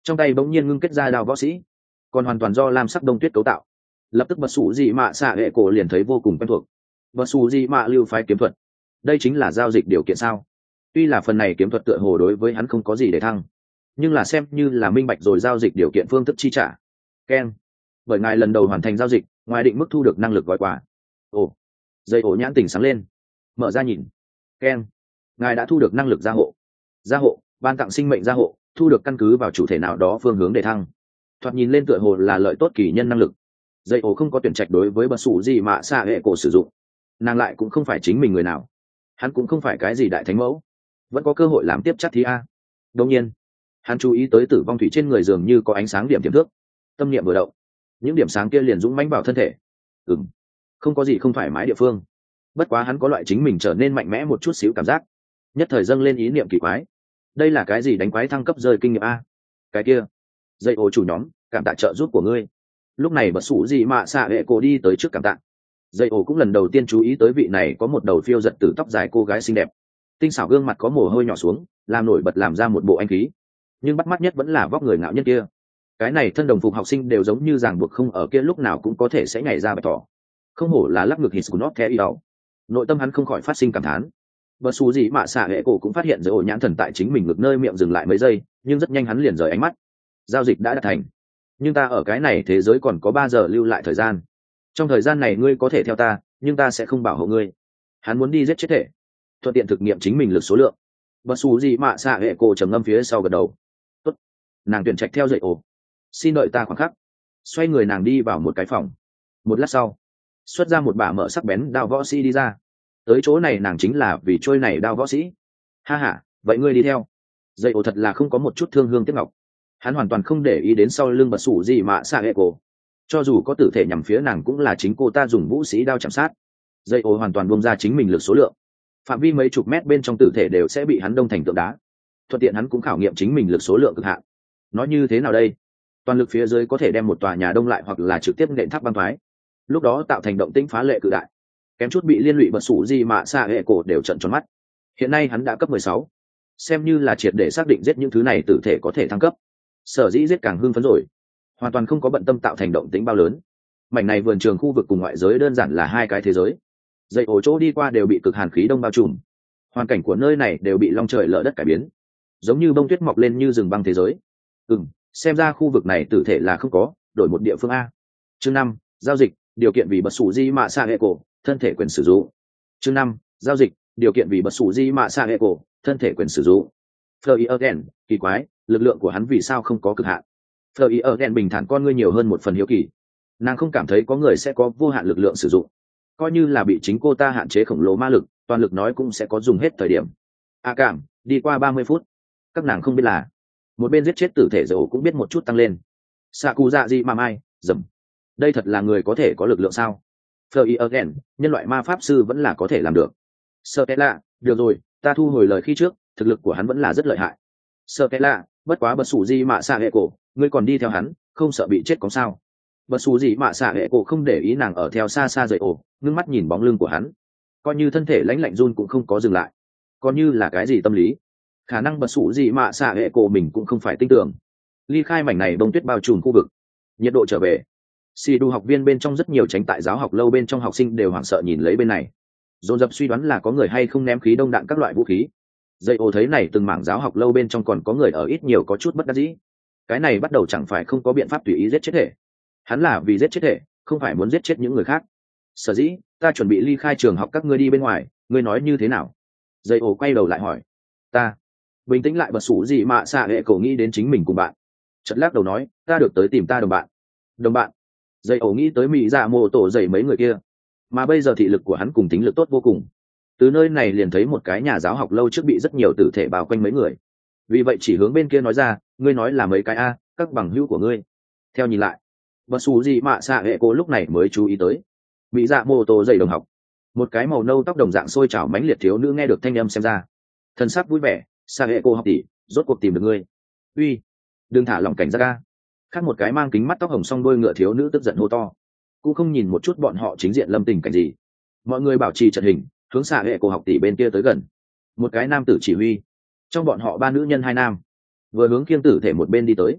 Speaker 1: trong tay bỗng nhiên ngưng kết ra đao võ sĩ, còn hoàn toàn do lam sắc đông tuyết cấu tạo. Lập tức bật sủ dị mạ xạ hệ cổ liền thấy vô cùng quen thuộc. Bật sủ dị mạ lưu phái kiếm thuật, đây chính là giao dịch điều kiện sao? Tuy là phần này kiếm thuật tựa hồ đối với hắn không có gì để thăng, nhưng là xem như là minh bạch rồi giao dịch điều kiện phương thức chi trả. Ken, bởi ngài lần đầu hoàn thành giao dịch, ngoài định mức thu được năng lực gói quà. Ồ, dây ổ nhãn tỉnh sáng lên, mở ra nhìn. Ken, ngài đã thu được năng lực gia hộ. Gia hộ, ban tặng sinh mệnh gia hộ, thu được căn cứ vào chủ thể nào đó phương hướng để thăng. Thoạt nhìn lên tựa hồ là lợi tốt kỳ nhân năng lực. Dây ổ không có tuyển trạch đối với bật sủ gì mà xạ hệ cổ sử dụng. Nàng lại cũng không phải chính mình người nào, hắn cũng không phải cái gì đại thánh mẫu, vẫn có cơ hội làm tiếp chắc thí a. Đương nhiên, hắn chú ý tới tử vong thủy trên người dường như có ánh sáng điểm tiềm thước, tâm niệm vừa động, những điểm sáng kia liền dũng mãnh vào thân thể. Ừm, không có gì không thoải mái địa phương, bất quá hắn có loại chính mình trở nên mạnh mẽ một chút xíu cảm giác, nhất thời dâng lên ý niệm kỳ quái. Đây là cái gì đánh quái thăng cấp rơi kinh nghiệm a? Cái kia, dây ô chủ nhóm, cảm tạ trợ giúp của ngươi. Lúc này bật sủ gì mà xạ hệ cổ đi tới trước cảm tạ. Dây ổ cũng lần đầu tiên chú ý tới vị này có một đầu phiêu giật từ tóc dài cô gái xinh đẹp, tinh xảo gương mặt có mồ hôi nhỏ xuống, làm nổi bật làm ra một bộ anh khí. Nhưng bắt mắt nhất vẫn là vóc người ngạo nhân kia. Cái này thân đồng phục học sinh đều giống như ràng buộc không ở kia lúc nào cũng có thể sẽ nhảy ra bạch thỏ. Không hổ là lắc ngược hít của nó theo ý ảo. Nội tâm hắn không khỏi phát sinh cảm thán. Bật xù gì mà xạ hệ cổ cũng phát hiện dây ổ nhãn thần tại chính mình ngực nơi miệng dừng lại mấy giây, nhưng rất nhanh hắn liền rời ánh mắt. Giao dịch đã đạt thành, nhưng ta ở cái này thế giới còn có ba giờ lưu lại thời gian. Trong thời gian này ngươi có thể theo ta, nhưng ta sẽ không bảo hộ ngươi. Hắn muốn đi giết chết thể, thuận tiện thực nghiệm chính mình lực số lượng. Bất xù gì mà xạ hệ cổ trầm ngâm phía sau gật đầu. Tốt. Nàng tuyển trạch theo dậy ổ. Xin đợi ta khoảng khắc. Xoay người nàng đi vào một cái phòng. Một lát sau, xuất ra một bả mở sắc bén đao võ sĩ đi ra. Tới chỗ này nàng chính là vì trôi này đao võ sĩ. Ha ha, vậy ngươi đi theo. Dậy ổ thật là không có một chút thương hương tiếc ngọc. Hắn hoàn toàn không để ý đến sau lưng bật xù gì mà xạ hệ cổ. Cho dù có tử thể nhằm phía nàng cũng là chính cô ta dùng vũ sĩ đao chạm sát. Dây ô hoàn toàn bông ra chính mình lực số lượng, phạm vi mấy chục mét bên trong tử thể đều sẽ bị hắn đông thành tượng đá. Thuận tiện hắn cũng khảo nghiệm chính mình lực số lượng cực hạn. Nói như thế nào đây? Toàn lực phía dưới có thể đem một tòa nhà đông lại hoặc là trực tiếp nện tháp băng thoái, lúc đó tạo thành động tĩnh phá lệ cự đại, kém chút bị liên lụy bật sủ gì mà xạ hệ cổ đều trận tròn mắt. Hiện nay hắn đã cấp mười sáu, xem như là triệt để xác định giết những thứ này tử thể có thể thăng cấp. Sở dĩ giết càng hưng phấn rồi, hoàn toàn không có bận tâm tạo thành động tĩnh bao lớn. Mảnh này vườn trường khu vực cùng ngoại giới đơn giản là hai cái thế giới. Dây ổ chỗ đi qua đều bị cực hàn khí đông bao trùm, hoàn cảnh của nơi này đều bị long trời lở đất cải biến, giống như bông tuyết mọc lên như rừng băng thế giới. Ừm, xem ra khu vực này tử thể là không có, đổi một địa phương a. Chương năm, giao dịch, điều kiện vì bật sủ di mạ xạ hệ cổ, thân thể quyền sử dụng. Chương năm, giao dịch, điều kiện vì bật sủ di mạ xạ hệ cổ, thân thể quyền sử dụng. Fleur again, kỳ quái, lực lượng của hắn vì sao không có cực hạn? Fleur again bình thản con ngươi nhiều hơn một phần hiếu kỳ. Nàng không cảm thấy có người sẽ có vô hạn lực lượng sử dụng, coi như là bị chính cô ta hạn chế khổng lồ ma lực, toàn lực nói cũng sẽ có dùng hết thời điểm. A cảm, đi qua ba mươi phút, các nàng không biết là một bên giết chết tử thể rồi cũng biết một chút tăng lên. Saku dạ gì mà mai, dầm. Đây thật là người có thể có lực lượng sao? Fleur again, nhân loại ma pháp sư vẫn là có thể làm được. Stella, được rồi, ta thu hồi lời khi trước, thực lực của hắn vẫn là rất lợi hại. Stella, bất quá bật sủ gì mà xạ hệ cổ, ngươi còn đi theo hắn, không sợ bị chết có sao? Bật sủ gì mà xạ hệ cổ không để ý nàng ở theo xa xa rời ổ, ngưng mắt nhìn bóng lưng của hắn, coi như thân thể lãnh lạnh run cũng không có dừng lại. Còn như là cái gì tâm lý, khả năng bật sủ gì mà xạ hệ cổ mình cũng không phải tin tưởng. Ly khai mảnh này bông tuyết bao trùm khu vực, nhiệt độ trở về. Si đu học viên bên trong rất nhiều tránh tại giáo học lâu bên trong học sinh đều hoảng sợ nhìn lấy bên này, dồn dập suy đoán là có người hay không ném khí đông đạn các loại vũ khí. Dây ô thấy này từng mảng giáo học lâu bên trong còn có người ở ít nhiều có chút bất đắc dĩ. Cái này bắt đầu chẳng phải không có biện pháp tùy ý giết chết thể. Hắn là vì giết chết thể, không phải muốn giết chết những người khác. Sở dĩ, ta chuẩn bị ly khai trường học các ngươi đi bên ngoài, ngươi nói như thế nào? Dây ô quay đầu lại hỏi. Ta. Bình tĩnh lại bật sủ gì mà xạ hệ cổ nghĩ đến chính mình cùng bạn. Chợt lắc đầu nói, ta được tới tìm ta đồng bạn. Đồng bạn. Dây ô nghĩ tới mỹ dạ mô tổ dày mấy người kia. Mà bây giờ thị lực của hắn cùng tính lực tốt vô cùng. Từ nơi này liền thấy một cái nhà giáo học lâu trước bị rất nhiều tử thể bao quanh mấy người. Vì vậy chỉ hướng bên kia nói ra, ngươi nói là mấy cái a, các bằng hữu của ngươi. Theo nhìn lại, bật xù gì mà xạ hệ cô lúc này mới chú ý tới mỹ dạ mô tô dày đồng học, một cái màu nâu tóc đồng dạng sôi trào mãnh liệt thiếu nữ nghe được thanh âm xem ra thân sắc vui vẻ. Xạ hệ cô học tỷ, rốt cuộc tìm được ngươi. Uy, đừng thả lỏng cảnh giác ca. Khác một cái mang kính mắt tóc hồng song đôi ngựa thiếu nữ tức giận hô to, cũng không nhìn một chút bọn họ chính diện lâm tình cảnh gì. Mọi người bảo trì trận hình, hướng xạ hệ cô học tỷ bên kia tới gần. Một cái nam tử chỉ huy, trong bọn họ ba nữ nhân hai nam, vừa hướng khiêng tử thể một bên đi tới.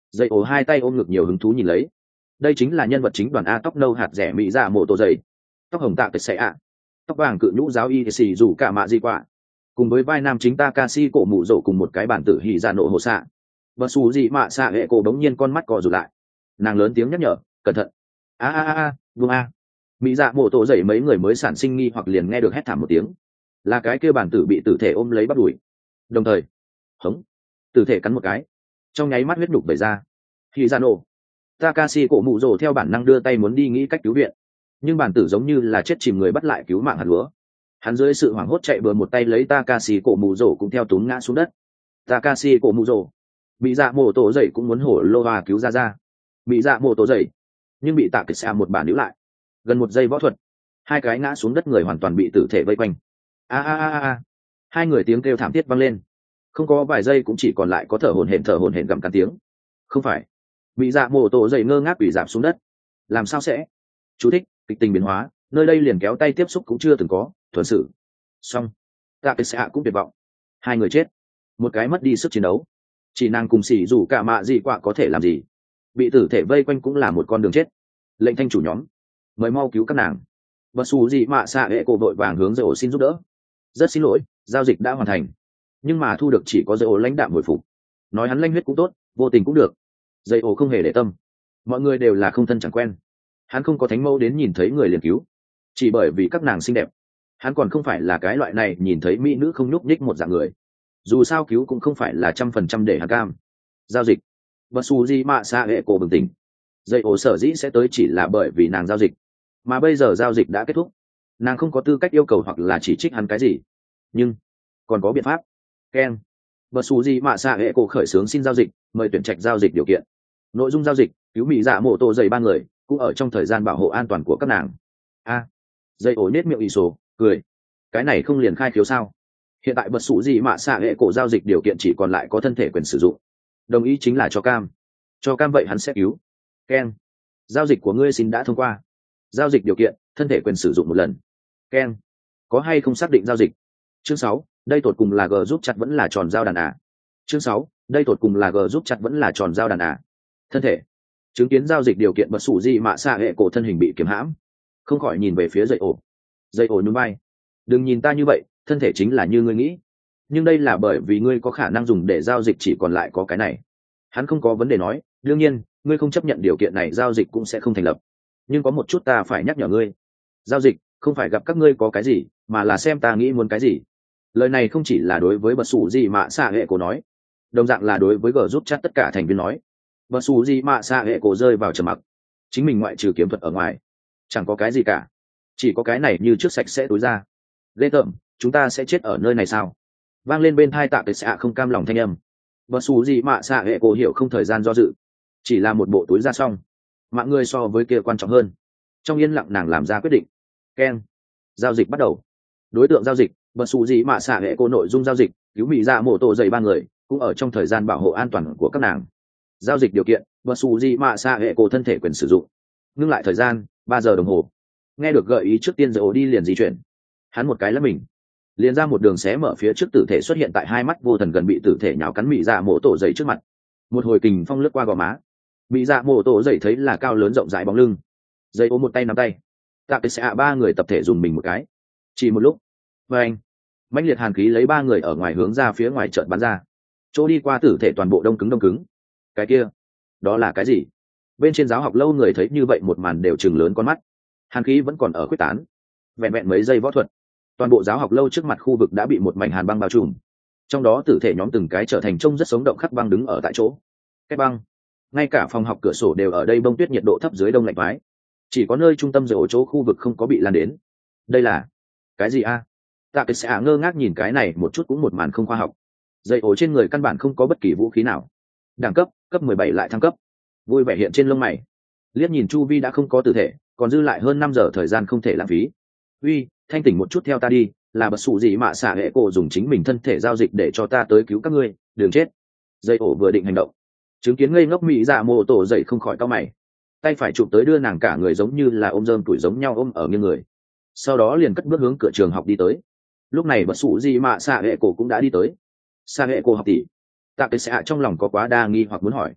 Speaker 1: Dây ổ hai tay ôm ngực nhiều hứng thú nhìn lấy. Đây chính là nhân vật chính đoàn A, tóc nâu hạt rẻ mỹ dạ mộ tổ dày, tóc hồng tạ kịch sẽ ạ, tóc vàng cự nhũ giáo y xì dù cả mạ di quả, cùng với vai nam chính Takashi cổ mụ rổ cùng một cái bản tử hỉ dạ nộ hồ xạ. Và xù gì mạ xạ hệ cổ đống nhiên con mắt co rụt lại, nàng lớn tiếng nhắc nhở, cẩn thận. A a a a, vương a. Mỹ dạ mộ tổ dậy mấy người mới sản sinh nghi hoặc liền nghe được hét thảm một tiếng, là cái kia bản tử bị tử thể ôm lấy bắt đuổi. Đồng thời hống, tử thể cắn một cái, trong nháy mắt huyết nhục vẩy ra. Hỉ dạ nộ, Takashi cổ mụ rổ theo bản năng đưa tay muốn đi nghĩ cách cứu viện, nhưng bản tử giống như là chết chìm người bắt lại cứu mạng hạt lúa. Hắn dưới sự hoảng hốt chạy bừa một tay lấy Takashi cổ mụ rổ cũng theo túm ngã xuống đất. Takashi cổ mụ rổ, bị dạ mộ tổ dậy cũng muốn hổ lô hòa cứu ra ra, bị dạ mộ tổ dậy nhưng bị tạ kịch xa một bản níu lại. Gần một giây võ thuật, hai cái ngã xuống đất người hoàn toàn bị tử thể vây quanh. A a a a, hai người tiếng kêu thảm thiết vang lên, không có vài giây cũng chỉ còn lại có thở hổn hển thở hổn hển gặm cắn tiếng. Không phải, bị dạ mộ tổ dậy ngơ ngác bị giảm xuống đất. Làm sao sẽ? Chú thích: kịch tình biến hóa, nơi đây liền kéo tay tiếp xúc cũng chưa từng có, thuần sự. Xong, tạ kịch xa cũng tuyệt vọng. Hai người chết, một cái mất đi sức chiến đấu, chỉ nàng cùng xỉ dù cả mạ gì quạ có thể làm gì, bị tử thể vây quanh cũng là một con đường chết. Lệnh thanh chủ nhóm, mời mau cứu các nàng. Bất xù gì mạ xạ hệ cổ vội vàng hướng dây ổ xin giúp đỡ. Rất xin lỗi, giao dịch đã hoàn thành, nhưng mà thu được chỉ có dây ổ lãnh đạm hồi phục, nói hắn lanh huyết cũng tốt, vô tình cũng được. Dây ổ không hề để tâm, mọi người đều là không thân chẳng quen, hắn không có thánh mẫu đến nhìn thấy người liền cứu, chỉ bởi vì các nàng xinh đẹp. Hắn còn không phải là cái loại này nhìn thấy mỹ nữ không nhúc nhích một dạng người, dù sao cứu cũng không phải là trăm phần trăm để hắn cam. Giao dịch. Bất su di mạ xa hệ cổ bừng tỉnh, dây ổ sở dĩ sẽ tới chỉ là bởi vì nàng giao dịch, mà bây giờ giao dịch đã kết thúc, nàng không có tư cách yêu cầu hoặc là chỉ trích hắn cái gì, nhưng còn có biện pháp. Ken. Bất su di mạ xa hệ cổ khởi xướng xin giao dịch, mời tuyển trạch giao dịch điều kiện. Nội dung giao dịch: cứu mỹ dạ mộ tổ dày ba người, cũng ở trong thời gian bảo hộ an toàn của các nàng. A. Dây ổ nết miệng ỷ sổ cười, cái này không liền khai khiếu sao? Hiện tại bất sụ gì mạ xạ hệ cổ giao dịch điều kiện chỉ còn lại có thân thể quyền sử dụng, đồng ý chính là cho cam, cho cam vậy hắn sẽ cứu. Ken. Giao dịch của ngươi xin đã thông qua. Giao dịch điều kiện: thân thể quyền sử dụng một lần. Ken. Có hay không xác định giao dịch? Chương sáu, đây tột cùng là g giúp chặt vẫn là tròn giao đàn à? Chương sáu, đây tột cùng là g giúp chặt vẫn là tròn giao đàn à? Thân thể. Chứng kiến giao dịch điều kiện, bất sụ gì mạ xạ hệ cổ thân hình bị kiếm hãm, không khỏi nhìn về phía dây ổ. Dây ổ nhún vai, đừng nhìn ta như vậy, thân thể chính là như ngươi nghĩ, nhưng đây là bởi vì ngươi có khả năng dùng để giao dịch chỉ còn lại có cái này. Hắn không có vấn đề nói, đương nhiên ngươi không chấp nhận điều kiện này, giao dịch cũng sẽ không thành lập. Nhưng có một chút ta phải nhắc nhở ngươi, giao dịch không phải gặp các ngươi có cái gì, mà là xem ta nghĩ muốn cái gì. Lời này không chỉ là đối với bất sụ gì mạ xạ hệ cổ nói, đồng dạng là đối với g giúp chat tất cả thành viên nói. Bất sụ gì mạ xạ hệ cổ rơi vào trầm mặc, chính mình ngoại trừ kiếm thuật ở ngoài chẳng có cái gì cả, chỉ có cái này như trước sạch sẽ tối ra. Ghê tởm, chúng ta sẽ chết ở nơi này sao? Vang lên bên thai tạ cái xạ không cam lòng thanh âm. Bất xù gì mạ xạ hệ cổ hiểu không thời gian do dự, chỉ là một bộ túi ra xong, mạng người so với kia quan trọng hơn. Trong yên lặng nàng làm ra quyết định. Ken. Giao dịch bắt đầu. Đối tượng giao dịch: bất xù gì mạ xạ hệ cổ. Nội dung giao dịch: cứu mỹ dạ mộ tổ dày ba người, cũng ở trong thời gian bảo hộ an toàn của các nàng. Giao dịch điều kiện: bất xù gì mạ xạ hệ cổ thân thể quyền sử dụng. Ngưng lại thời gian ba giờ đồng hồ. Nghe được gợi ý trước tiên dầu đi liền di chuyển, hắn một cái lấp mình, liền ra một đường xé mở phía trước, tử thể xuất hiện tại hai mắt vô thần gần bị tử thể nhào cắn mỹ dạ mộ tổ dậy trước mặt. Một hồi kình phong lướt qua gò má, mỹ dạ mộ tổ dậy thấy là cao lớn rộng rãi bóng lưng, dây ôm một tay nắm tay. Tạ cái xạ ba người tập thể dùng mình một cái, chỉ một lúc, và anh mãnh liệt hàn khí lấy ba người ở ngoài hướng ra phía ngoài chợt bắn ra, chỗ đi qua tử thể toàn bộ đông cứng đông cứng. Cái kia, đó là cái gì? Bên trên giáo học lâu người thấy như vậy một màn đều chừng lớn con mắt. Hàn khí vẫn còn ở quyết tán, vẹn vẹn mấy giây võ thuật, toàn bộ giáo học lâu trước mặt khu vực đã bị một mảnh hàn băng bao trùm, trong đó tử thể nhóm từng cái trở thành trông rất sống động khắc băng đứng ở tại chỗ. Cái băng, ngay cả phòng học cửa sổ đều ở đây bông tuyết, nhiệt độ thấp dưới đông lạnh mái, chỉ có nơi trung tâm giữa chỗ khu vực không có bị lan đến. Đây là cái gì a? Tạ cái xạ ngơ ngác nhìn cái này một chút cũng một màn không khoa học. Dây ổ trên người căn bản không có bất kỳ vũ khí nào. Đẳng cấp cấp mười bảy lại thăng cấp. Vui vẻ hiện trên lông mày, liếc nhìn chu vi đã không có tử thể, còn dư lại hơn năm giờ thời gian không thể lãng phí. Uy, thanh tỉnh một chút, theo ta đi, là bất sụ gì mạ xạ hệ cổ dùng chính mình thân thể giao dịch để cho ta tới cứu các ngươi, đừng chết. Dây ổ vừa định hành động, chứng kiến ngây ngốc mỹ dạ mộ tổ dậy không khỏi cau mày, tay phải chụp tới đưa nàng cả người giống như là ôm rơm tuổi giống nhau ôm ở nghiêng người, sau đó liền cất bước hướng cửa trường học đi tới. Lúc này bất sụ gì mạ xạ hệ cổ cũng đã đi tới. Xạ hệ cổ học tỷ. Tạ cái xạ trong lòng có quá đa nghi hoặc muốn hỏi,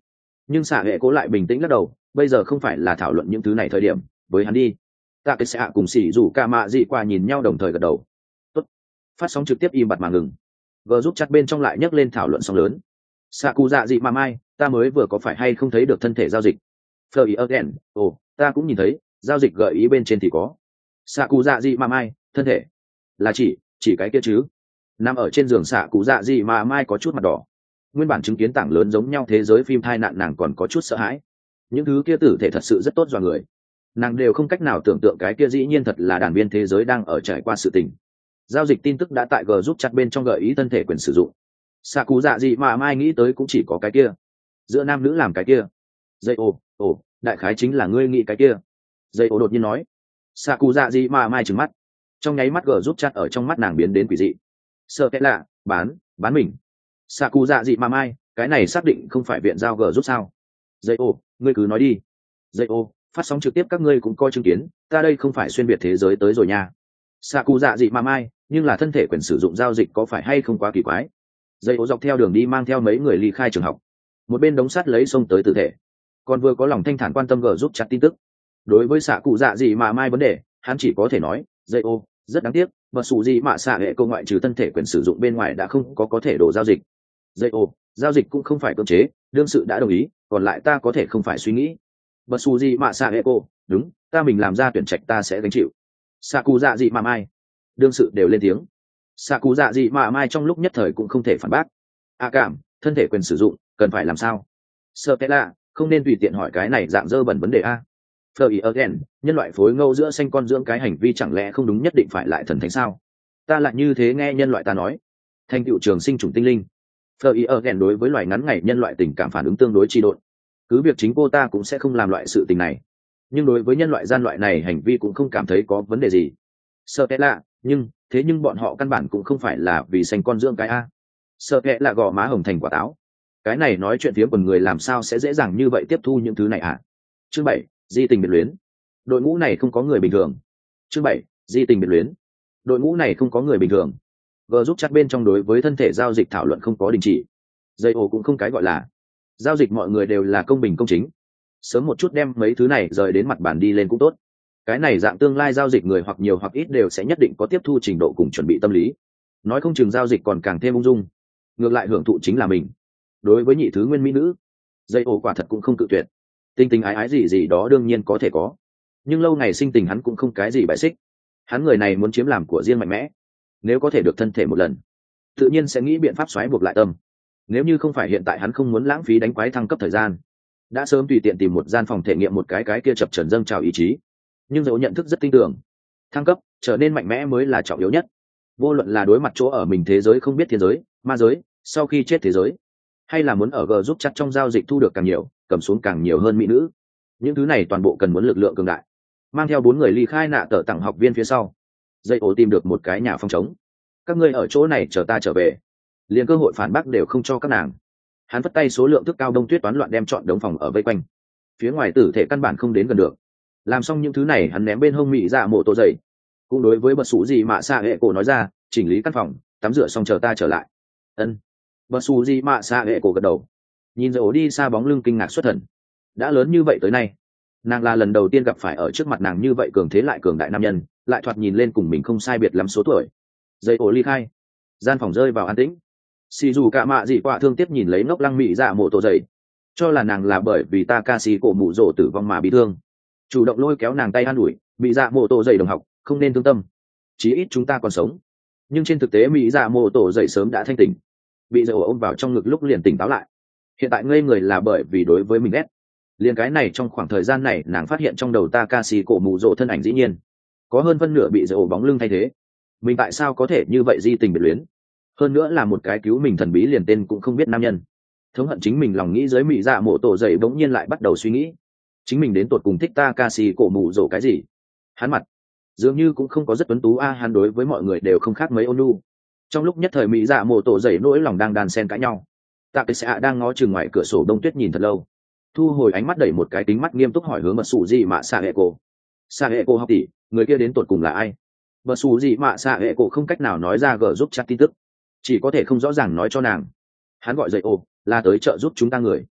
Speaker 1: Nhưng xạ hệ cố lại bình tĩnh lắc đầu, bây giờ không phải là thảo luận những thứ này thời điểm, với hắn đi. Tạ cái xạ cùng xỉ rủ ca mạ dị qua nhìn nhau đồng thời gật đầu. Tốt. Phát sóng trực tiếp im bặt mà ngừng. Gờ giúp chặt bên trong lại nhấc lên thảo luận sóng lớn. Xạ cụ dạ dị mà mai, ta mới vừa có phải hay không thấy được thân thể giao dịch. Flurry again, ồ, ta cũng nhìn thấy, giao dịch gợi ý bên trên thì có. Xạ cụ dạ dị mà mai, thân thể. Là chỉ, chỉ cái kia chứ. Nằm ở trên giường xạ cụ dạ dị mà mai có chút mặt đỏ. Nguyên bản chứng kiến tảng lớn giống nhau thế giới phim thai nạn nàng còn có chút sợ hãi. Những thứ kia tử thể thật sự rất tốt dọa người. Nàng đều không cách nào tưởng tượng cái kia dĩ nhiên thật là đàn viên thế giới đang ở trải qua sự tình. Giao dịch tin tức đã tại G giúp chặt bên trong gợi ý thân thể quyền sử dụng. Xạ cụ dạ gì mà mai nghĩ tới cũng chỉ có cái kia. Giữa nam nữ làm cái kia. Dây ồ, ồ, đại khái chính là ngươi nghĩ cái kia. Dây ồ đột nhiên nói. Xạ cụ dạ gì mà mai trừng mắt. Trong nháy mắt G giúp chặt ở trong mắt nàng biến đến quỷ dị. Sợ cái lạ, bán, bán mình. Xạ cụ dạ gì mà mai, cái này xác định không phải viện giao G giúp sao. Dây ồ, ngươi cứ nói đi. Dây ồ, phát sóng trực tiếp các ngươi cũng coi chứng kiến, ta đây không phải xuyên việt thế giới tới rồi nha. Xạ cụ dạ dị mà mai, nhưng là thân thể quyền sử dụng giao dịch có phải hay không quá kỳ quái. Dây ố dọc theo đường đi mang theo mấy người ly khai trường học, một bên đống sắt lấy xông tới tử thể, còn vừa có lòng thanh thản quan tâm gờ giúp chặt tin tức. Đối với xạ cụ dạ dị mà mai vấn đề, hắn chỉ có thể nói, dây ô, rất đáng tiếc, và sủ gì mà xạ hệ câu ngoại trừ thân thể quyền sử dụng bên ngoài đã không có có thể đổ giao dịch. Dây ô, giao dịch cũng không phải cưỡng chế, đương sự đã đồng ý, còn lại ta có thể không phải suy nghĩ. Bất su gì mà xạ hệ cô, đúng, ta mình làm ra tuyển trạch ta sẽ gánh chịu. Xạ cụ dạ dị mà mai, đương sự đều lên tiếng. Xạ cụ dạ dị mà mai trong lúc nhất thời cũng không thể phản bác. A cảm, thân thể quyền sử dụng, cần phải làm sao? Sợ cái lạ, không nên tùy tiện hỏi cái này dạng dơ bẩn vấn đề a. Flurry again, nhân loại phối ngẫu giữa xanh con dưỡng cái hành vi chẳng lẽ không đúng nhất định phải lại thần thánh sao? Ta lại như thế nghe nhân loại ta nói. Thành tựu trường sinh chủng tinh linh. Flurry again đối với loài ngắn ngày nhân loại tình cảm phản ứng tương đối trì độn. Cứ việc chính cô ta cũng sẽ không làm loại sự tình này, nhưng đối với nhân loại gian loại này hành vi cũng không cảm thấy có vấn đề gì. Sợ kệ lạ, nhưng thế nhưng bọn họ căn bản cũng không phải là vì xanh con dưỡng cái a. Sợ kệ là gò má hồng thành quả táo. Cái này nói chuyện phía quần người làm sao sẽ dễ dàng như vậy tiếp thu những thứ này à? Chương bảy, di tình biệt luyến. Đội ngũ này không có người bình thường. Chương bảy, di tình biệt luyến. Đội ngũ này không có người bình thường. Vừa giúp chặt bên trong đối với thân thể giao dịch thảo luận không có đình chỉ. Dây ồ cũng không cái gọi là giao dịch, mọi người đều là công bình công chính, sớm một chút đem mấy thứ này rời đến mặt bàn đi lên cũng tốt. Cái này dạng tương lai giao dịch người hoặc nhiều hoặc ít đều sẽ nhất định có tiếp thu trình độ cùng chuẩn bị tâm lý, nói không chừng giao dịch còn càng thêm ung dung, ngược lại hưởng thụ chính là mình. Đối với nhị thứ nguyên mỹ nữ, dây ổ quả thật cũng không cự tuyệt, tình tình ái ái gì gì đó đương nhiên có thể có, nhưng lâu ngày sinh tình hắn cũng không cái gì bại xích. Hắn người này muốn chiếm làm của riêng mạnh mẽ, nếu có thể được thân thể một lần tự nhiên sẽ nghĩ biện pháp xoáy buộc lại tâm. Nếu như không phải hiện tại hắn không muốn lãng phí đánh quái thăng cấp thời gian, đã sớm tùy tiện tìm một gian phòng thể nghiệm một cái cái kia chập trần dâng trào ý chí. Nhưng dẫu nhận thức rất tin tưởng, thăng cấp trở nên mạnh mẽ mới là trọng yếu nhất. Vô luận là đối mặt chỗ ở mình thế giới không biết thiên giới, ma giới, sau khi chết thế giới, hay là muốn ở G giúp chặt trong giao dịch thu được càng nhiều, cầm xuống càng nhiều hơn mỹ nữ, những thứ này toàn bộ cần muốn lực lượng cường đại. Mang theo bốn người ly khai nạ tở tặng học viên phía sau, dây ổ tìm được một cái nhà phòng trống. Các ngươi ở chỗ này chờ ta trở về. Liền cơ hội phản bác đều không cho các nàng. Hắn vất tay số lượng thức cao đông tuyết toán loạn đem chọn đống phòng ở vây quanh. Phía ngoài tử thể căn bản không đến gần được. Làm xong những thứ này hắn ném bên hông mỹ dạ mộ tổ dậy. Cũng đối với bật sủ gì mà xa hệ cổ nói ra, chỉnh lý căn phòng, tắm rửa xong chờ ta trở lại. Ân. Bật sủ gì mà xa hệ cổ gật đầu. Nhìn rồi đi xa bóng lưng kinh ngạc xuất thần. Đã lớn như vậy tới nay, nàng là lần đầu tiên gặp phải ở trước mặt nàng như vậy cường thế lại cường đại nam nhân, lại thoạt nhìn lên cùng mình không sai biệt lắm số tuổi. Dây ổ ly khai, gian phòng rơi vào an tĩnh. Xì dù cả mạ dị quả thương tiếc nhìn lấy ngốc lăng mỹ dạ mộ tổ dậy, cho là nàng là bởi vì Takashi cổ mụ rồ tử vong mà bị thương, chủ động lôi kéo nàng tay an ủi, mỹ dạ mộ tổ dậy đồng học, không nên thương tâm, chí ít chúng ta còn sống. Nhưng trên thực tế mỹ dạ mộ tổ dậy sớm đã thanh tỉnh, bị dậy ôm vào trong ngực lúc liền tỉnh táo lại. Hiện tại ngây người là bởi vì đối với mình ghét. Liền cái này trong khoảng thời gian này nàng phát hiện trong đầu Takashi cổ mụ rồ thân ảnh dĩ nhiên có hơn phân nửa bị dậy ổ bóng lưng thay thế. Mình tại sao có thể như vậy di tình biệt luyến, hơn nữa là một cái cứu mình thần bí liền tên cũng không biết nam nhân. Thống hận chính mình lòng nghĩ giới mỹ dạ mộ tổ dậy bỗng nhiên lại bắt đầu suy nghĩ, chính mình đến tột cùng thích Takashi cổ mụ rồ cái gì. Hắn mặt dường như cũng không có rất tuấn tú a, hắn đối với mọi người đều không khác mấy ôn nhu. Trong lúc nhất thời mỹ dạ mộ tổ dậy nỗi lòng đang đàn xen cãi nhau. Tạ cái xạ đang ngó chừng ngoài cửa sổ đông tuyết nhìn thật lâu, thu hồi ánh mắt đẩy một cái kính mắt nghiêm túc hỏi hướng mật sủ gì mà xạ hệ cổ. Xạ hệ cổ học tỷ, người kia đến tột cùng là ai? Mật sủ gì mà xạ hệ cổ không cách nào nói ra gỡ giúp chắc tin tức, chỉ có thể không rõ ràng nói cho nàng. Hắn gọi dậy ồ, là tới trợ giúp chúng ta người.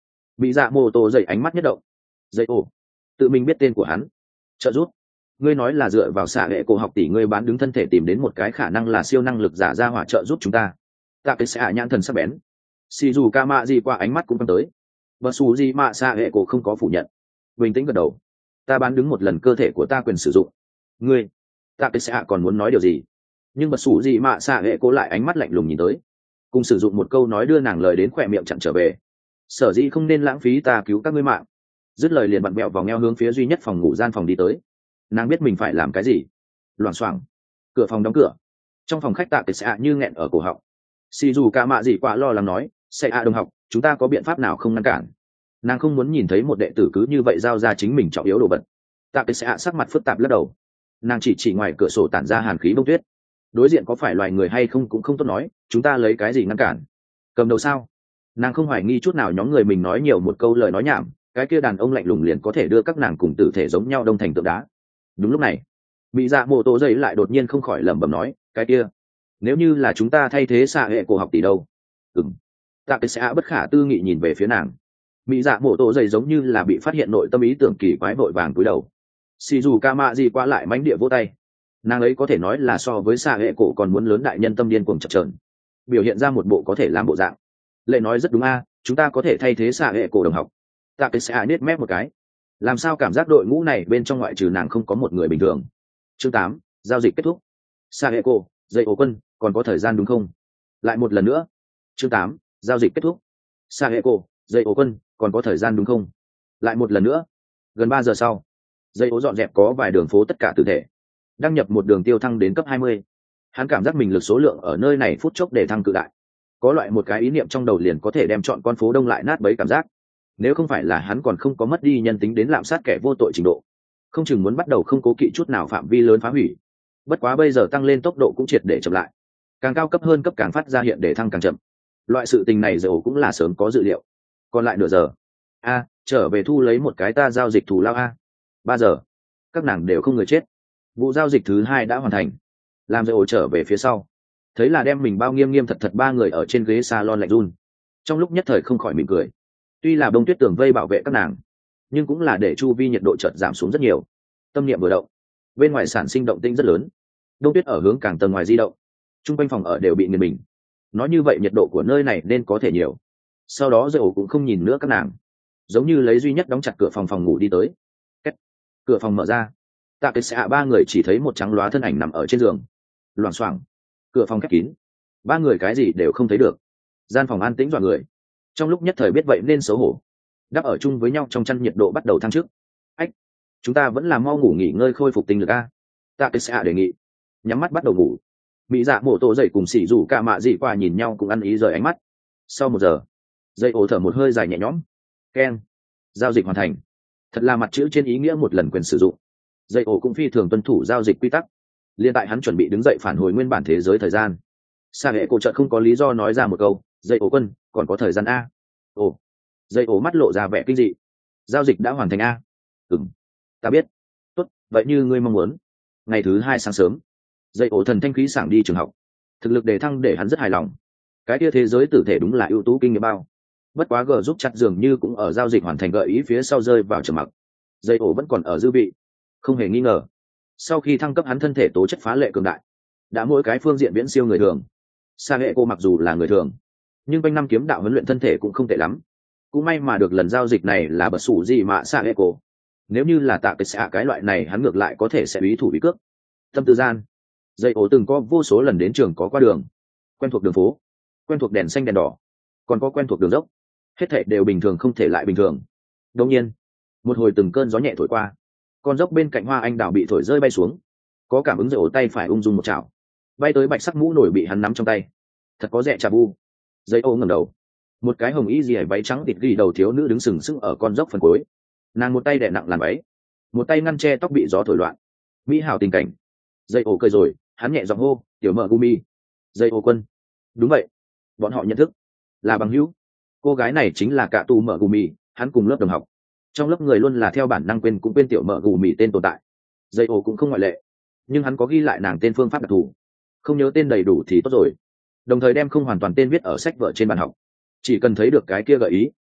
Speaker 1: mỹ dạ mô tô dậy ánh mắt nhất động. Dậy ồ, tự mình biết tên của hắn. Trợ giúp. Ngươi nói là dựa vào xạ hệ cổ học tỷ ngươi bán đứng thân thể tìm đến một cái khả năng là siêu năng lực giả ra hỏa trợ giúp chúng ta. Tạ cái xạ nhãn thần sắc bén. Xì dù ca mạ gì qua ánh mắt cũng tăng tới. Và xù gì mạ xạ hệ cổ không có phủ nhận. Bình tĩnh gật đầu. Ta bán đứng một lần cơ thể của ta quyền sử dụng. Ngươi. Tạ cái xạ còn muốn nói điều gì, nhưng bật xù gì mạ xạ hệ cổ lại ánh mắt lạnh lùng nhìn tới, cùng sử dụng một câu nói đưa nàng lời đến khỏe miệng chặn trở về. Sở dĩ không nên lãng phí ta cứu các ngươi mạng. Dứt lời liền bặn bẹo vòng eo hướng phía duy nhất phòng ngủ gian phòng đi tới. Nàng biết mình phải làm cái gì. Loảng xoảng, cửa phòng đóng cửa. Trong phòng khách Tạ cái xạ như nghẹn ở cổ họng. Xì dù ca mạ gì quá lo lắng nói, sẽ a đồng học, chúng ta có biện pháp nào không ngăn cản? Nàng không muốn nhìn thấy một đệ tử cứ như vậy giao ra chính mình trọng yếu đồ vật. Tạ cái xạ sắc mặt phức tạp lắc đầu. Nàng chỉ chỉ ngoài cửa sổ tản ra hàn khí bông tuyết. Đối diện có phải loài người hay không cũng không tốt nói, chúng ta lấy cái gì ngăn cản? Cầm đầu sao? Nàng không hoài nghi chút nào nhóm người mình nói nhiều một câu lời nói nhảm, cái kia đàn ông lạnh lùng liền có thể đưa các nàng cùng tử thể giống nhau đông thành tượng đá. Đúng lúc này, mỹ dạ mô tô dậy lại đột nhiên không khỏi lẩm bẩm nói, cái kia nếu như là chúng ta thay thế xạ hệ cổ học tỷ đâu? Ừm. Tạ cái xạ bất khả tư nghị nhìn về phía nàng. Mỹ dạ mô tô dậy giống như là bị phát hiện nội tâm ý tưởng kỳ quái vội vàng cúi đầu. Xì dù ca mạ gì qua lại mánh địa vỗ tay. Nàng ấy có thể nói là so với xạ hệ cổ còn muốn lớn đại nhân tâm điên cuồng chập chờn, biểu hiện ra một bộ có thể làm bộ dạng. Lệ nói rất đúng a, chúng ta có thể thay thế xạ hệ cổ đồng học. Tạ cái xạ nết mép một cái. Làm sao cảm giác đội ngũ này bên trong ngoại trừ nàng không có một người bình thường. Chương tám, giao dịch kết thúc. Xạ hệ cổ, dậy ổ quân, còn có thời gian đúng không? Lại một lần nữa. Chương tám, giao dịch kết thúc. Xạ hệ cổ, dậy ổ quân, còn có thời gian đúng không? Lại một lần nữa. Gần ba giờ sau, dây ố dọn dẹp có vài đường phố tất cả tử thể, đăng nhập một đường tiêu thăng đến cấp hai mươi. Hắn cảm giác mình lực số lượng ở nơi này phút chốc để thăng cự đại, có loại một cái ý niệm trong đầu liền có thể đem chọn con phố đông lại nát bấy cảm giác. Nếu không phải là hắn còn không có mất đi nhân tính đến lạm sát kẻ vô tội trình độ, không chừng muốn bắt đầu không cố kỵ chút nào phạm vi lớn phá hủy. Bất quá bây giờ tăng lên tốc độ cũng triệt để chậm lại, càng cao cấp hơn cấp càng phát ra hiện để thăng càng chậm. Loại sự tình này dầu cũng là sớm có dự liệu. Còn lại nửa giờ. A, trở về thu lấy một cái ta giao dịch thù lao a. Ba giờ, các nàng đều không người chết. Vụ giao dịch thứ hai đã hoàn thành. Làm dầu trở về phía sau, thấy là đem mình bao nghiêm nghiêm thật thật ba người ở trên ghế salon lạnh run. Trong lúc nhất thời không khỏi mỉm cười. Tuy là bông tuyết tường vây bảo vệ các nàng, nhưng cũng là để chu vi nhiệt độ chợt giảm xuống rất nhiều. Tâm niệm vừa động, bên ngoài sản sinh động tĩnh rất lớn. Đông tuyết ở hướng càng tầng ngoài di động, trung quanh phòng ở đều bị nghiền mình. Nói như vậy nhiệt độ của nơi này nên có thể nhiều. Sau đó dầu cũng không nhìn nữa các nàng, giống như lấy duy nhất đóng chặt cửa phòng phòng ngủ đi tới. Kết. Cửa phòng mở ra. Tạ cái xạ ba người chỉ thấy một trắng loá thân ảnh nằm ở trên giường. Loảng xoảng, cửa phòng khép kín. Ba người cái gì đều không thấy được. Gian phòng an tĩnh dọa người. Trong lúc nhất thời biết vậy nên xấu hổ. Đắp ở chung với nhau trong chăn nhiệt độ bắt đầu thăng trước. Ách, chúng ta vẫn là mau ngủ nghỉ ngơi khôi phục tinh lực a. Tạ cái xạ đề nghị. Nhắm mắt bắt đầu ngủ. Mỹ dạ mổ tổ dậy cùng xỉ rủ cả mạ dị qua nhìn nhau cũng ăn ý rời ánh mắt. Sau một giờ, dây ổ thở một hơi dài nhẹ nhõm. Keng, giao dịch hoàn thành. Thật là mặt chữ trên ý nghĩa một lần quyền sử dụng. Dây ổ cũng phi thường tuân thủ giao dịch quy tắc. Liên tại hắn chuẩn bị đứng dậy phản hồi nguyên bản thế giới thời gian, xa hệ cổ chợt không có lý do nói ra một câu, dây ổ quân, còn có thời gian a. Ồ, dây ổ mắt lộ ra vẻ kinh dị. Giao dịch đã hoàn thành a. Ừm, ta biết. Tốt, vậy như ngươi mong muốn. Ngày thứ hai sáng sớm, dây ổ thần thanh khí sảng đi trường học. Thực lực đề thăng để hắn rất hài lòng. Cái kia thế giới tử thể đúng là ưu tú kinh nghiệm bao. Bất quá gờ giúp chặt dường như cũng ở giao dịch hoàn thành gợi ý phía sau rơi vào trầm mặc. Dây ổ vẫn còn ở dư vị, không hề nghi ngờ. Sau khi thăng cấp hắn thân thể tố chất phá lệ cường đại, đã mỗi cái phương diện viễn siêu người thường. Sa hệ cô mặc dù là người thường, nhưng quanh năm kiếm đạo huấn luyện thân thể cũng không tệ lắm. Cũng may mà được lần giao dịch này là bật sủ gì mà Sa hệ cô. Nếu như là tạ cái xạ cái loại này hắn ngược lại có thể sẽ ý thủ ý cước. Tâm tư gian, dây ổ từng có vô số lần đến trường có qua đường, quen thuộc đường phố, quen thuộc đèn xanh đèn đỏ, còn có quen thuộc đường dốc. Hết thảy đều bình thường không thể lại bình thường. Đột nhiên, một hồi từng cơn gió nhẹ thổi qua, con dốc bên cạnh hoa anh đào bị thổi rơi bay xuống. Có cảm ứng dây ổ tay phải ung dung một chảo, bay tới bạch sắc mũ nổi bị hắn nắm trong tay. Thật có rẻ trà bu. Dây ổ ngẩng đầu, một cái hồng y dì váy trắng thịt ghi đầu thiếu nữ đứng sừng sững ở con dốc phần cuối. Nàng một tay đè nặng làn váy, một tay ngăn che tóc bị gió thổi loạn. Mỹ hảo tình cảnh. Dây ổ cười rồi, hắn nhẹ giọng hô, tiểu mợ gumi. Dây ổ quân. Đúng vậy, bọn họ nhận thức, là bằng hữu. Cô gái này chính là cả tù mợ gumi, hắn cùng lớp đồng học. Trong lớp người luôn là theo bản năng quên cũng quên tiểu mợ gumi tên tồn tại. Dây ổ cũng không ngoại lệ, nhưng hắn có ghi lại nàng tên phương pháp đặc thù. Không nhớ tên đầy đủ thì tốt rồi, đồng thời đem không hoàn toàn tên viết ở sách vở trên bàn học. Chỉ cần thấy được cái kia gợi ý,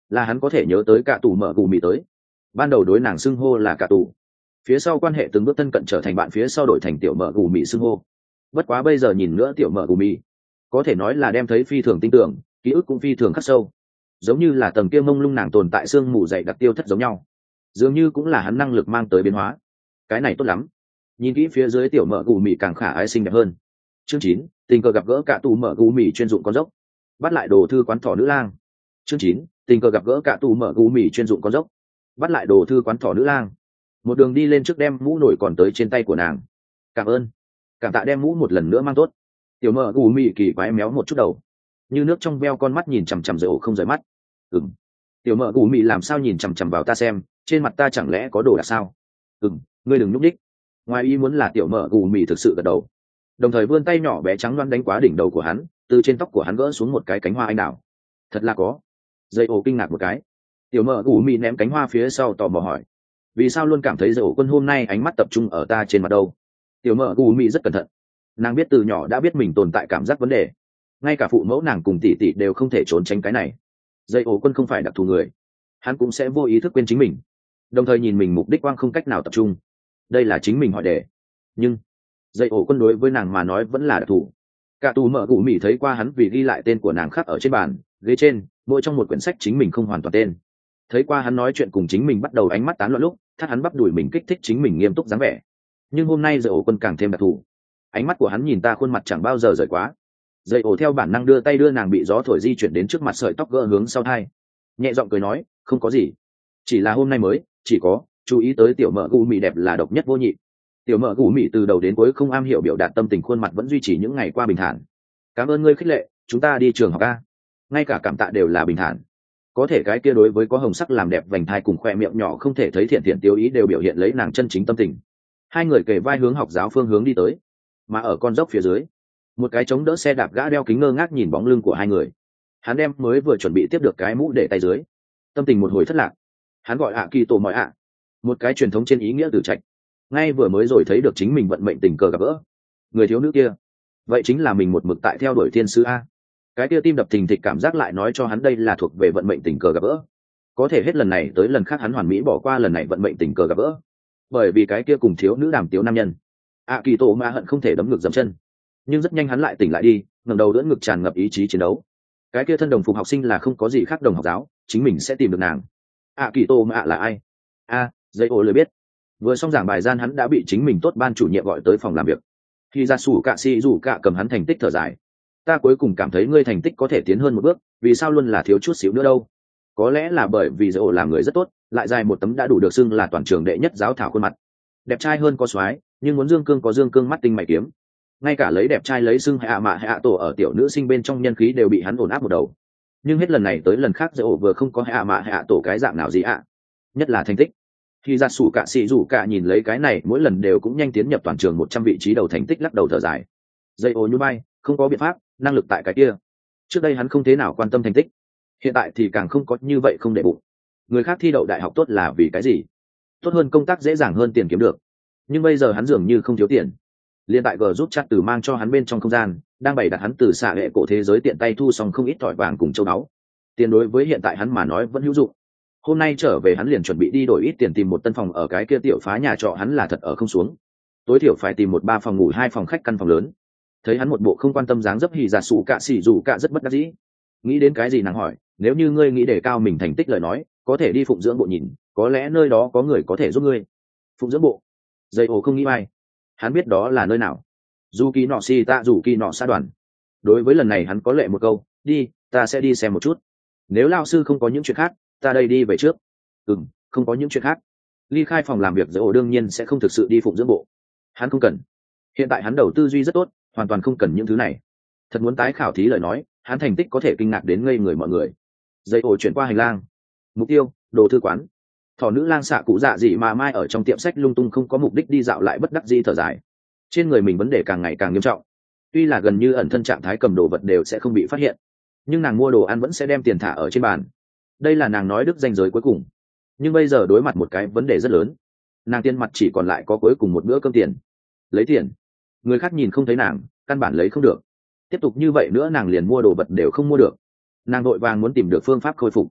Speaker 1: là hắn có thể nhớ tới cả tù mở gù mì tới. Ban đầu đối nàng xưng hô là cả tù, phía sau quan hệ từng bước thân cận trở thành bạn, phía sau đổi thành tiểu mở gù mì xưng hô. Bất quá bây giờ nhìn nữa tiểu mở gù mì, có thể nói là đem thấy phi thường tin tưởng, ký ức cũng phi thường khắc sâu, giống như là tầng kia mông lung nàng tồn tại xương mù dày đặc tiêu thất giống nhau, dường như cũng là hắn năng lực mang tới biến hóa. Cái này tốt lắm. Nhìn kỹ phía dưới tiểu mở gù mì càng khả ái xinh đẹp hơn. Chương chín, tình cờ gặp gỡ cả tù mở gù mì chuyên dụng con dốc. Bắt lại đồ thư quán thỏ nữ lang. Chương chín, tình cờ gặp gỡ cả tù mở gù mì chuyên dụng con dốc. Bắt lại đồ thư quán thỏ nữ lang. Một đường đi lên trước đem mũ nổi còn tới trên tay của nàng. Cảm ơn. Cảm tạ đem mũ một lần nữa mang tốt. Tiểu mở gù mì kỳ quái méo một chút đầu, như nước trong veo con mắt nhìn chằm chằm Dầu không rời mắt. Ừm. Tiểu mở gù mì làm sao nhìn chằm chằm vào ta xem, trên mặt ta chẳng lẽ có đồ đạc sao? Ừm, ngươi đừng núp đích. Ngoài ý muốn là tiểu mở gù mì thực sự gật đầu, đồng thời vươn tay nhỏ bé trắng loáng đánh quá đỉnh đầu của hắn, từ trên tóc của hắn gỡ xuống một cái cánh hoa anh đào. Thật là có. Dây ổ kinh ngạc một cái. Tiểu mở gù mì ném cánh hoa phía sau tò mò hỏi, vì sao luôn cảm thấy Dây ổ quân hôm nay ánh mắt tập trung ở ta trên mặt đâu? Tiểu mở gù mì rất cẩn thận, nàng biết từ nhỏ đã biết mình tồn tại cảm giác vấn đề, ngay cả phụ mẫu nàng cùng tỷ tỷ đều không thể trốn tránh cái này. Dây ổ quân không phải đặc thù người, hắn cũng sẽ vô ý thức quên chính mình, đồng thời nhìn mình mục đích quang không cách nào tập trung. Đây là chính mình hỏi đề, nhưng dây ổ quân đối với nàng mà nói vẫn là đặc thù. Cả tù mở gù mì thấy qua hắn vì ghi lại tên của nàng khắc ở trên bàn ghế trên, mỗi trong một quyển sách chính mình không hoàn toàn tên. Thấy qua hắn nói chuyện cùng chính mình bắt đầu ánh mắt tán loạn lúc thắt hắn bắp đùi mình kích thích chính mình nghiêm túc dáng vẻ. Nhưng hôm nay dây ổ quân càng thêm đặc thù, ánh mắt của hắn nhìn ta khuôn mặt chẳng bao giờ rời quá. Dây ổ theo bản năng đưa tay đưa nàng bị gió thổi di chuyển đến trước mặt sợi tóc gỡ hướng sau thai, nhẹ giọng cười nói, không có gì, chỉ là hôm nay mới chỉ có chú ý tới tiểu mợ gù mì đẹp là độc nhất vô nhị. Tiểu mợ gù mì từ đầu đến cuối không am hiểu biểu đạt tâm tình, khuôn mặt vẫn duy trì những ngày qua bình thản. Cảm ơn ngươi khích lệ, chúng ta đi trường học a. Ngay cả cảm tạ đều là bình thản. Có thể cái kia đối với có hồng sắc làm đẹp vành thai cùng khoe miệng nhỏ không thể thấy thiện thiện tiêu ý đều biểu hiện lấy nàng chân chính tâm tình. Hai người kề vai hướng học giáo phương hướng đi tới, mà ở con dốc phía dưới, một cái chống đỡ xe đạp gã đeo kính ngơ ngác nhìn bóng lưng của hai người. Hắn đem mới vừa chuẩn bị tiếp được cái mũ để tay dưới, tâm tình một hồi thất lạc. Hắn gọi ạ kỳ tổ mọi ạ, một cái truyền thống trên ý nghĩa tử trạch. Ngay vừa mới rồi thấy được chính mình vận mệnh tình cờ gặp gỡ người thiếu nữ kia, vậy chính là mình một mực tại theo đuổi thiên sứ a. Cái kia tim đập thình thịch cảm giác lại nói cho hắn đây là thuộc về vận mệnh tình cờ gặp gỡ. Có thể hết lần này tới lần khác hắn hoàn mỹ bỏ qua lần này vận mệnh tình cờ gặp gỡ, bởi vì cái kia cùng thiếu nữ đàm tiếu nam nhân. ạ kỳ tổ ma hận không thể đấm ngược dậm chân, nhưng rất nhanh hắn lại tỉnh lại đi, ngẩng đầu đỡ ngực tràn ngập ý chí chiến đấu. Cái kia thân đồng phục học sinh là không có gì khác đồng học giáo, chính mình sẽ tìm được nàng. ạ kỳ tổ ma là ai? A, dây ô lười biết. Vừa xong giảng bài gian hắn đã bị chính mình tốt ban chủ nhiệm gọi tới phòng làm việc. Khi ra sủ cạ si rủ cạ cầm hắn thành tích thở dài, ta cuối cùng cảm thấy ngươi thành tích có thể tiến hơn một bước, vì sao luôn là thiếu chút xíu nữa đâu? Có lẽ là bởi vì dây ô là người rất tốt, lại dài một tấm đã đủ được xưng là toàn trường đệ nhất giáo thảo khuôn mặt, đẹp trai hơn có soái, nhưng muốn dương cương có dương cương, mắt tinh mày kiếm. Ngay cả lấy đẹp trai lấy xưng hạ mạ hạ tổ ở tiểu nữ sinh bên trong nhân khí đều bị hắn ổn áp một đầu. Nhưng hết lần này tới lần khác dây ô vừa không có hạ mạ hạ tổ cái dạng nào gì ạ, nhất là thành tích. Khi ra sủ cạ xì rủ cạ nhìn lấy cái này mỗi lần đều cũng nhanh tiến nhập toàn trường một trăm vị trí đầu thành tích, lắc đầu thở dài. Dây ô như bay, không có biện pháp, năng lực tại cái kia. Trước đây hắn không thế nào quan tâm thành tích, hiện tại thì càng không có như vậy không để bụng. Người khác thi đậu đại học tốt là vì cái gì? Tốt hơn công tác dễ dàng hơn tiền kiếm được. Nhưng bây giờ hắn dường như không thiếu tiền. Liên tại G giúp chat từ mang cho hắn bên trong không gian, đang bày đặt hắn từ xạ hệ cổ thế giới tiện tay thu xong không ít thỏi vàng cùng châu báu. Tiền đối với hiện tại hắn mà nói vẫn hữu dụng. Hôm nay trở về hắn liền chuẩn bị đi đổi ít tiền tìm một tân phòng ở cái kia tiểu phá nhà trọ hắn là thật ở không xuống. Tối thiểu phải tìm một ba phòng ngủ hai phòng khách căn phòng lớn. Thấy hắn một bộ không quan tâm dáng dấp hì giả sụ cạ xỉ dù cạ rất bất đắc dĩ. Nghĩ đến cái gì nàng hỏi, nếu như ngươi nghĩ đề cao mình thành tích lời nói, có thể đi phụng dưỡng bộ nhìn, có lẽ nơi đó có người có thể giúp ngươi. Phụng dưỡng bộ? Dây ổ không nghĩ ai. Hắn biết đó là nơi nào. Dù kỳ nọ si ta dù kỳ nọ xa đoàn. Đối với lần này hắn có lệ một câu, đi, ta sẽ đi xem một chút. Nếu lao sư không có những chuyện khác, ta đây đi về trước. Ừm, không có những chuyện khác. Ly khai phòng làm việc dây ổ đương nhiên sẽ không thực sự đi phụng dưỡng bộ. Hắn không cần. Hiện tại hắn đầu tư duy rất tốt, hoàn toàn không cần những thứ này. Thật muốn tái khảo thí lời nói, hắn thành tích có thể kinh ngạc đến ngây người mọi người. Dây ổ chuyển qua hành lang. Mục tiêu, đồ thư quán. Thỏ nữ lang xạ cụ dạ gì mà mai ở trong tiệm sách lung tung không có mục đích đi dạo lại bất đắc dĩ thở dài. Trên người mình vấn đề càng ngày càng nghiêm trọng. Tuy là gần như ẩn thân trạng thái cầm đồ vật đều sẽ không bị phát hiện, nhưng nàng mua đồ ăn vẫn sẽ đem tiền thả ở trên bàn. Đây là nàng nói đức danh giới cuối cùng. Nhưng bây giờ đối mặt một cái vấn đề rất lớn, nàng tiền mặt chỉ còn lại có cuối cùng một bữa cơm tiền. Lấy tiền, người khác nhìn không thấy nàng, căn bản lấy không được. Tiếp tục như vậy nữa nàng liền mua đồ vật đều không mua được. Nàng vội vàng muốn tìm được phương pháp khôi phục.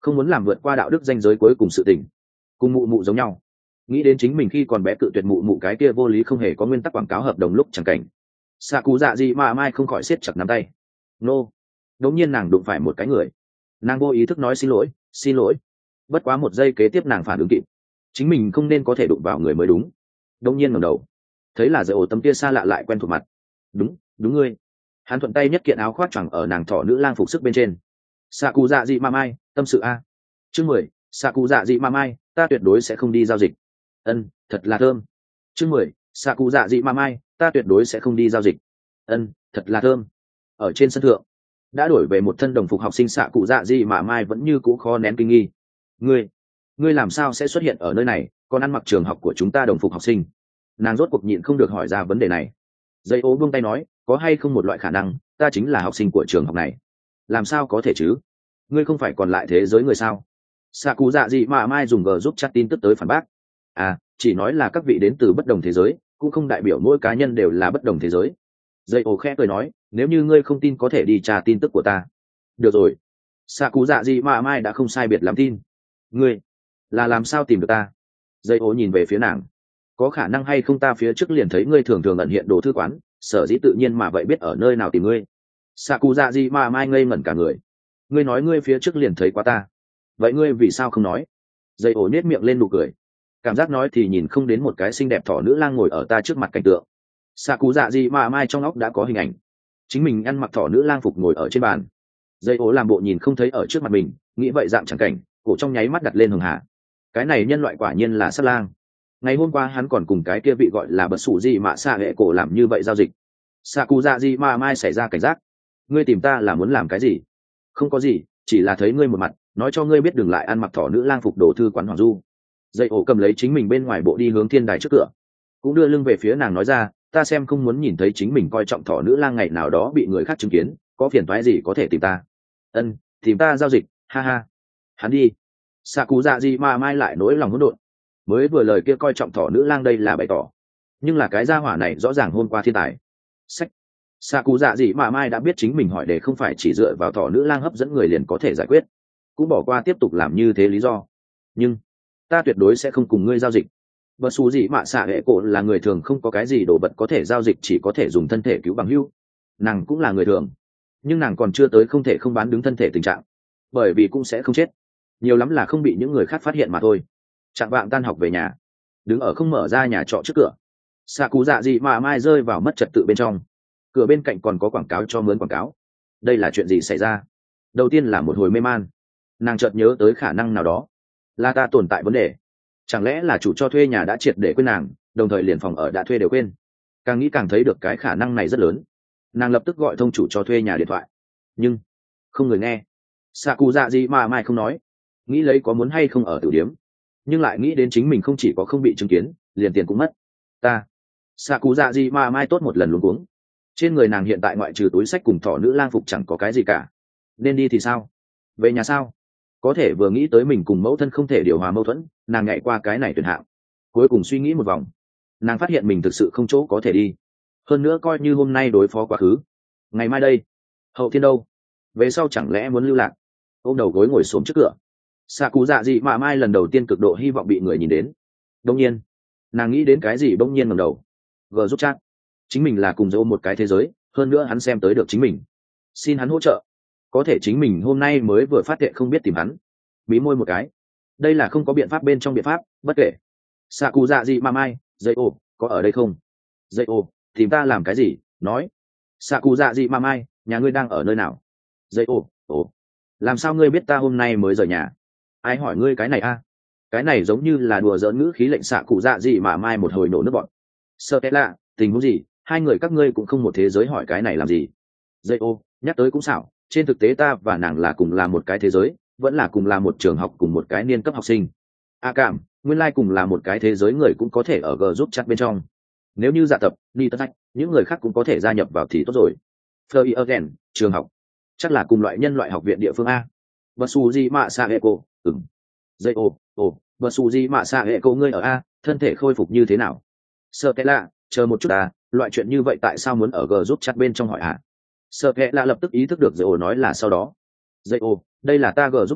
Speaker 1: không muốn làm vượt qua đạo đức danh giới cuối cùng sự tình. Cùng mụ mụ giống nhau, nghĩ đến chính mình khi còn bé cự tuyệt mụ mụ cái kia vô lý không hề có nguyên tắc quảng cáo hợp đồng lúc chẳng cảnh, xạ cụ dạ gì mà mai không khỏi siết chặt nắm tay. Nô, đống nhiên nàng đụng phải một cái người, nàng vô ý thức nói xin lỗi xin lỗi, bất quá một giây kế tiếp nàng phản ứng kịp, chính mình không nên có thể đụng vào người mới đúng. Đống nhiên ngẩng đầu, thấy là dạy ổ tấm kia xa lạ lại quen thuộc mặt. Đúng đúng ngươi. Hắn thuận tay nhất kiện áo khoác choàng ở nàng thỏ nữ lang phục sức bên trên. Xạ cụ dạ dị ma mai, tâm sự a. Chương mười, xạ cụ dạ dị ma mai, ta tuyệt đối sẽ không đi giao dịch. Ân, thật là thơm. Chương mười, xạ cụ dạ dị ma mai, ta tuyệt đối sẽ không đi giao dịch. Ân, thật là thơm. Ở trên sân thượng, đã đổi về một thân đồng phục học sinh, xạ cụ dạ dị ma mai vẫn như cũ khó nén kinh nghi. Ngươi, ngươi làm sao sẽ xuất hiện ở nơi này, còn ăn mặc trường học của chúng ta đồng phục học sinh? Nàng rốt cuộc nhịn không được hỏi ra vấn đề này. Dây ố buông tay nói, có hay không một loại khả năng ta chính là học sinh của trường học này? Làm sao có thể chứ, ngươi không phải còn lại thế giới người sao? Xạ cụ dạ dị mà mai dùng g giúp chat tin tức tới phản bác. À, chỉ nói là các vị đến từ bất đồng thế giới, cũng không đại biểu mỗi cá nhân đều là bất đồng thế giới. Dây ố khẽ cười nói, nếu như ngươi không tin có thể đi tra tin tức của ta. Được rồi. Xạ cụ dạ dị mà mai đã không sai biệt làm tin. Ngươi là làm sao tìm được ta? Dây ố nhìn về phía nàng, có khả năng hay không ta phía trước liền thấy ngươi thường thường ẩn hiện đồ thư quán, sở dĩ tự nhiên mà vậy biết ở nơi nào tìm ngươi. Xạ cụ dạ gì mà mai ngây ngẩn cả người. Ngươi nói ngươi phía trước liền thấy qua ta, vậy ngươi vì sao không nói? Dây ổ nết miệng lên nụ cười, cảm giác nói thì nhìn không đến một cái xinh đẹp thỏ nữ lang ngồi ở ta trước mặt cảnh tượng. Xạ cụ dạ gì mà mai trong óc đã có hình ảnh, chính mình ăn mặc thỏ nữ lang phục ngồi ở trên bàn. Dây ổ làm bộ nhìn không thấy ở trước mặt mình, nghĩ vậy dạng chẳng cảnh, cổ trong nháy mắt đặt lên hường hạ. Cái này nhân loại quả nhiên là sát lang. Ngày hôm qua hắn còn cùng cái kia vị gọi là bật sủ gì mà xạ hệ cổ làm như vậy giao dịch. Xạ cụ dạ gì mà mai xảy ra cảnh giác. Ngươi tìm ta là muốn làm cái gì? Không có gì, chỉ là thấy ngươi một mặt, nói cho ngươi biết đừng lại ăn mặc thỏ nữ lang phục đồ thư quán Hoàng Du. Dây ổ cầm lấy chính mình bên ngoài bộ đi hướng thiên đài trước cửa, cũng đưa lưng về phía nàng nói ra, ta xem không muốn nhìn thấy chính mình coi trọng thỏ nữ lang ngày nào đó bị người khác chứng kiến, có phiền toái gì có thể tìm ta. Ân, tìm ta giao dịch, ha ha. Hắn đi. Xạ cụ dạ gì mà mai lại nỗi lòng hỗn độn, mới vừa lời kia coi trọng thỏ nữ lang đây là bày tỏ, nhưng là cái gia hỏa này rõ ràng hôm qua thiên tài. Sách. Xạ cụ dạ gì mà mai đã biết chính mình hỏi để không phải chỉ dựa vào thỏ nữ lang hấp dẫn người liền có thể giải quyết, cũng bỏ qua tiếp tục làm như thế lý do. Nhưng ta tuyệt đối sẽ không cùng ngươi giao dịch. Bất xù gì mà xạ hệ cổ là người thường, không có cái gì đồ vật có thể giao dịch, chỉ có thể dùng thân thể cứu bằng hữu. Nàng cũng là người thường, nhưng nàng còn chưa tới không thể không bán đứng thân thể tình trạng, bởi vì cũng sẽ không chết, nhiều lắm là không bị những người khác phát hiện mà thôi. Trạng vạng tan học về nhà, đứng ở không mở ra nhà trọ trước cửa, xạ cụ dạ gì mà mai rơi vào mất trật tự bên trong. Cửa bên cạnh còn có quảng cáo cho mướn quảng cáo. Đây là chuyện gì xảy ra? Đầu tiên là một hồi mê man, nàng chợt nhớ tới khả năng nào đó, là ta tồn tại vấn đề. Chẳng lẽ là chủ cho thuê nhà đã triệt để quên nàng, đồng thời liền phòng ở đã thuê đều quên? Càng nghĩ càng thấy được cái khả năng này rất lớn. Nàng lập tức gọi thông chủ cho thuê nhà điện thoại, nhưng không người nghe. Xạ cụ dạ gì mà mai không nói, nghĩ lấy có muốn hay không ở tử điếm, nhưng lại nghĩ đến chính mình không chỉ có không bị chứng kiến, liền tiền cũng mất. Ta xạ cụ dạ gì mà mai tốt một lần luống cuống. Trên người nàng hiện tại ngoại trừ túi sách cùng thỏ nữ lang phục chẳng có cái gì cả. Nên đi thì sao? Về nhà sao? Có thể vừa nghĩ tới mình cùng mẫu thân không thể điều hòa mâu thuẫn, nàng nhảy qua cái này tuyệt hạng. Cuối cùng suy nghĩ một vòng, nàng phát hiện mình thực sự không chỗ có thể đi. Hơn nữa coi như hôm nay đối phó quá khứ, ngày mai đây, hậu thiên đâu? Về sau chẳng lẽ muốn lưu lạc? Ôm đầu gối ngồi xổm trước cửa, xạ cụ dạ gì mà mai lần đầu tiên cực độ hy vọng bị người nhìn đến. Đông nhiên nàng nghĩ đến cái gì, bỗng nhiên ngẩng đầu. G giúp chat, chính mình là cùng dâu một cái thế giới, hơn nữa hắn xem tới được chính mình, xin hắn hỗ trợ. Có thể chính mình hôm nay mới vừa phát hiện không biết tìm hắn. Mí môi một cái, đây là không có biện pháp bên trong biện pháp, bất kể. Xạ cụ dạ gì mà mai, dây ô có ở đây không? Dây ô tìm ta làm cái gì? Nói. Xạ cụ dạ gì mà mai, nhà ngươi đang ở nơi nào? Dây ô ồ, làm sao ngươi biết ta hôm nay mới rời nhà? Ai hỏi ngươi cái này a? À? Cái này giống như là đùa giỡn ngữ khí lệnh xạ cụ dạ gì mà mai một hồi nổ nước bọn. Sợ thế lạ, tình huống gì? Hai người các ngươi cũng không một thế giới, hỏi cái này làm gì? Dây ô nhắc tới cũng xảo, trên thực tế ta và nàng là cùng là một cái thế giới, vẫn là cùng là một trường học, cùng một cái niên cấp học sinh. A à cảm, nguyên lai like cùng là một cái thế giới người cũng có thể ở G giúp chat bên trong. Nếu như dạ tập, ni tất thách, những người khác cũng có thể gia nhập vào thì tốt rồi. Flurry again, trường học, chắc là cùng loại nhân loại học viện địa phương a. Bất su gì mà xa hệ cô, ừm. Dây ô, ồ, bất su gì mà xa hệ cô ngươi ở a, thân thể khôi phục như thế nào? Sợ cái lạ, chờ một chút à, loại chuyện như vậy tại sao muốn ở G giúp chat bên trong hỏi à? Sợ kệ là lập tức ý thức được dây ồ nói là sau đó. Dây ồ, đây là ta G giúp chat,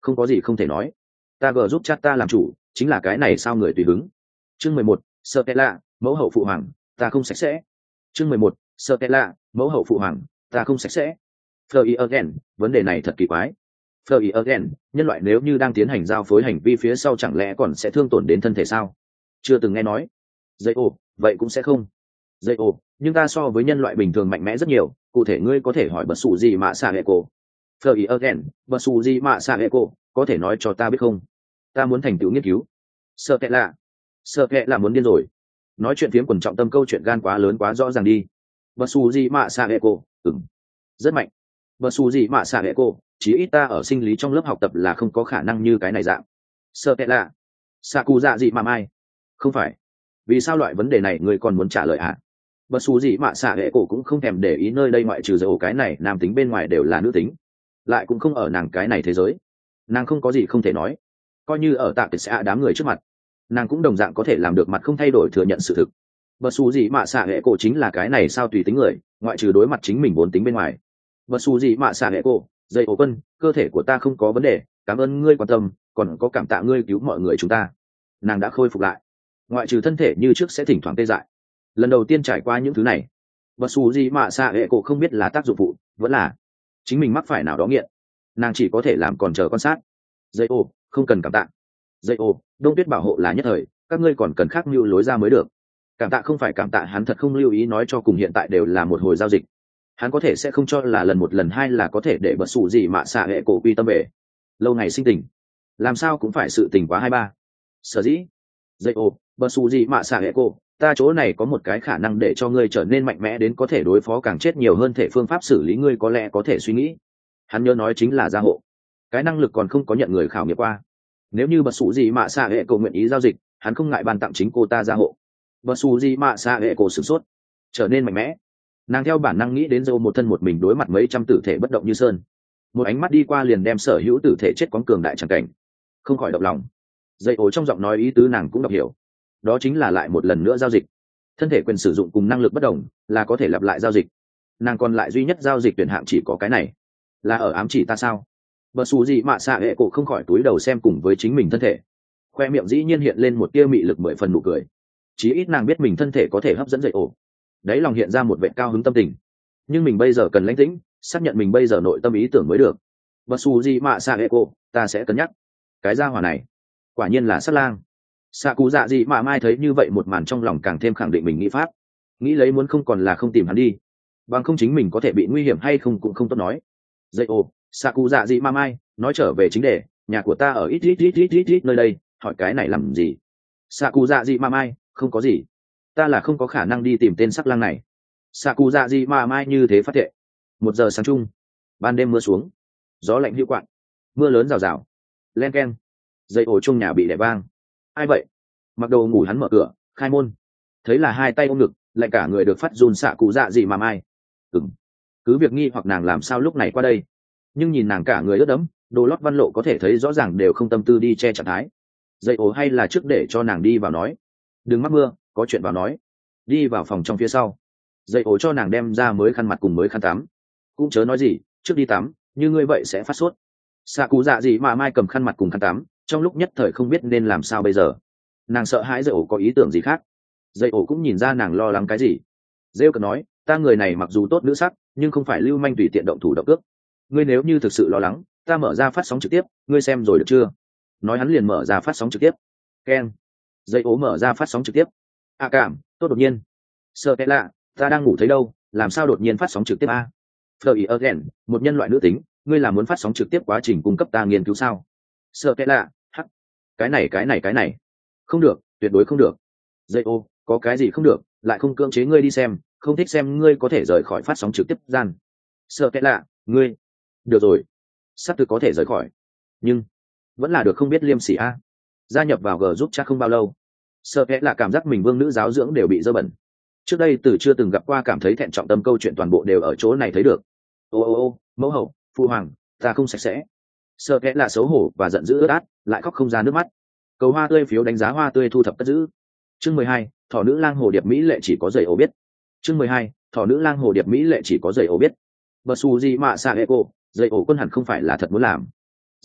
Speaker 1: không có gì không thể nói. Ta gờ giúp chat ta làm chủ, chính là cái này sao người tùy hứng. Chương mười một, sợ tệ lạ, mẫu hậu phụ hoàng, ta không sạch sẽ. Chương mười một, sợ tệ lạ, mẫu hậu phụ hoàng, ta không sạch sẽ. Flurry again, vấn đề này thật kỳ quái. Flurry again, nhân loại nếu như đang tiến hành giao phối hành vi phía sau chẳng lẽ còn sẽ thương tổn đến thân thể sao? Chưa từng nghe nói. Dây ồ, vậy cũng sẽ không. Dây ồ, nhưng ta so với nhân loại bình thường mạnh mẽ rất nhiều, cụ thể ngươi có thể hỏi bật xù gì mà xạ hệ cổ. Flurry again, bật xù gì mà xạ hệ cổ, có thể nói cho ta biết không? Ta muốn thành tựu nghiên cứu. Sợ kệ lạ. Sợ kệ là muốn điên rồi. Nói chuyện phiếm quần trọng tâm câu chuyện gan quá lớn quá rõ ràng đi. Bật xù gì mà xạ hệ cổ, ừm. Rất mạnh. Bật xù gì mà xạ hệ cổ, chí ít ta ở sinh lý trong lớp học tập là không có khả năng như cái này dạng. Sợ kệ lạ. Xạ cụ dạ gì mà mai. Không phải. Vì sao loại vấn đề này ngươi còn muốn trả lời ạ? À? Bất xù gì mà xạ hệ cổ cũng không thèm để ý nơi đây ngoại trừ dầu cái này nam tính bên ngoài đều là nữ tính. Lại cũng không ở nàng cái này thế giới. Nàng không có gì không thể nói. Coi như ở tạm tiệt sẽ đám người trước mặt. Nàng cũng đồng dạng có thể làm được mặt không thay đổi thừa nhận sự thực. Bất xù gì mà xạ hệ cổ chính là cái này sao tùy tính người, ngoại trừ đối mặt chính mình vốn tính bên ngoài. Bất xù gì mà xạ hệ cổ, dây ổ quân, cơ thể của ta không có vấn đề, cảm ơn ngươi quan tâm, còn có cảm tạ ngươi cứu mọi người chúng ta. Nàng đã khôi phục lại. Ngoại trừ thân thể như trước sẽ thỉnh thoảng tê dại. Lần đầu tiên trải qua những thứ này, bất xù gì mà xạ hệ cổ không biết là tác dụng phụ vẫn là chính mình mắc phải nào đó nghiện. Nàng chỉ có thể làm còn chờ quan sát. Dây ô, không cần cảm tạ. Dây ô, đông tuyết bảo hộ là nhất thời, các ngươi còn cần khác mưu lối ra mới được. Cảm tạ không phải cảm tạ, hắn thật không lưu ý nói cho cùng hiện tại đều là một hồi giao dịch. Hắn có thể sẽ không cho là lần một lần hai là có thể để bất xù gì mà xạ hệ cổ quy tâm về. Lâu ngày sinh tình, làm sao cũng phải sự tình quá hai ba. Sở dĩ dây ô, bất xù gì mà xạ hệ cổ, ta chỗ này có một cái khả năng để cho ngươi trở nên mạnh mẽ đến có thể đối phó càng chết nhiều hơn thể phương pháp xử lý ngươi có lẽ có thể suy nghĩ. Hắn nhớ nói chính là gia hộ. Cái năng lực còn không có nhận người khảo nghiệm qua. Nếu như bất xù gì mà xạ hệ cổ nguyện ý giao dịch, hắn không ngại ban tặng chính cô ta gia hộ. Bất xù gì mà xạ hệ cổ sửng sốt, trở nên mạnh mẽ. Nàng theo bản năng nghĩ đến dâu một thân một mình đối mặt mấy trăm tử thể bất động như sơn. Một ánh mắt đi qua liền đem sở hữu tử thể chết quáng cường đại chẳng cảnh. Không khỏi động lòng. Dây ổ trong giọng nói ý tứ nàng cũng đọc hiểu. Đó chính là lại một lần nữa giao dịch. Thân thể quyền sử dụng cùng năng lực bất đồng là có thể lặp lại giao dịch. Nàng còn lại duy nhất giao dịch tuyển hạng chỉ có cái này, là ở ám chỉ ta sao? Bất xù gì mà xạ hệ cổ không khỏi túi đầu xem cùng với chính mình thân thể, khoe miệng dĩ nhiên hiện lên một tia mị lực mười phần nụ cười. Chí ít nàng biết mình thân thể có thể hấp dẫn dây ổ. Đấy lòng hiện ra một vẻ cao hứng tâm tình. Nhưng mình bây giờ cần lãnh tĩnh, xác nhận mình bây giờ nội tâm ý tưởng mới được. Bất xù gì mà xạ hệ cổ, ta sẽ cân nhắc. Cái gia hỏa này quả nhiên là sát lang. Xạ cụ dạ gì mà mai thấy như vậy một màn trong lòng càng thêm khẳng định mình nghĩ pháp, nghĩ lấy muốn không còn là không tìm hắn đi, bằng không chính mình có thể bị nguy hiểm hay không cũng không tốt nói. Dây ô, xạ cụ dạ gì mà mai nói trở về chính đề, nhà của ta ở ít ít ít ít ít ít nơi đây, hỏi cái này làm gì? Xạ cụ dạ gì mà mai, không có gì, ta là không có khả năng đi tìm tên sắc lang này. Xạ cụ dạ gì mà mai như thế phát thệ. Một giờ sáng chung, ban đêm mưa xuống, gió lạnh hữu quạng, mưa lớn rào rào, len keng. Dây ổ trong nhà bị đè vang. Ai vậy? Mặc đồ ngủ hắn mở cửa khai môn, thấy là hai tay ôm ngực, lại cả người được phát run. Xạ cụ dạ gì mà mai. Ừm. Cứ việc nghi hoặc nàng làm sao lúc này qua đây, nhưng nhìn nàng cả người ướt đẫm, đồ lót văn lộ có thể thấy rõ ràng đều không tâm tư đi che trạng thái. Dây ổ hay là trước để cho nàng đi vào nói, đừng mắc mưa, có chuyện vào nói. Đi vào phòng trong phía sau, dây ổ cho nàng đem ra mới khăn mặt cùng mới khăn tắm. Cũng chớ nói gì, trước đi tắm, như ngươi vậy sẽ phát sốt. Xạ cụ dạ gì mà mai cầm khăn mặt cùng khăn tắm, trong lúc nhất thời không biết nên làm sao bây giờ. Nàng sợ hãi dây ổ có ý tưởng gì khác. Dây ổ cũng nhìn ra nàng lo lắng cái gì. Dây ổ nói, ta người này mặc dù tốt nữ sắc, nhưng không phải lưu manh tùy tiện động thủ động cước. Ngươi nếu như thực sự lo lắng, ta mở ra phát sóng trực tiếp, ngươi xem rồi được chưa? Nói hắn liền mở ra phát sóng trực tiếp. Ken. Dây ổ mở ra phát sóng trực tiếp. À cảm, tốt đột nhiên. Sợ cái lạ, ta đang ngủ thấy đâu, làm sao đột nhiên phát sóng trực tiếp a? Flurry again, một nhân loại nữ tính, ngươi là muốn phát sóng trực tiếp quá trình cung cấp ta nghiên cứu sao? Sợ cái lạ, hắc. Cái này cái này cái này. Không được, tuyệt đối không được. Dây ô, có cái gì không được, lại không cưỡng chế ngươi đi xem, không thích xem ngươi có thể rời khỏi phát sóng trực tiếp gian. Sợ cái lạ, ngươi. Được rồi. Sắp thực có thể rời khỏi. Nhưng, vẫn là được không biết liêm sỉ a. Gia nhập vào G giúp chắc không bao lâu. Sợ cái lạ cảm giác mình vương nữ giáo dưỡng đều bị dơ bẩn. Trước đây từ chưa từng gặp qua cảm thấy thẹn trọng tâm câu chuyện toàn bộ đều ở chỗ này thấy được. Ô ô ô, mẫu hậu, phụ hoàng, ta không sạch sẽ. Sợ kẽ là xấu hổ và giận dữ ướt át, lại khóc không ra nước mắt. Cầu hoa tươi phiếu đánh giá hoa tươi thu thập cất giữ. Chương mười hai, thỏ nữ lang hồ điệp mỹ lệ chỉ có giày ổ biết. Chương mười hai, thỏ nữ lang hồ điệp mỹ lệ chỉ có giày ổ biết. Bờ su gì mà xa eco, giày ổ quân hẳn không phải là thật muốn làm. Giày ổ,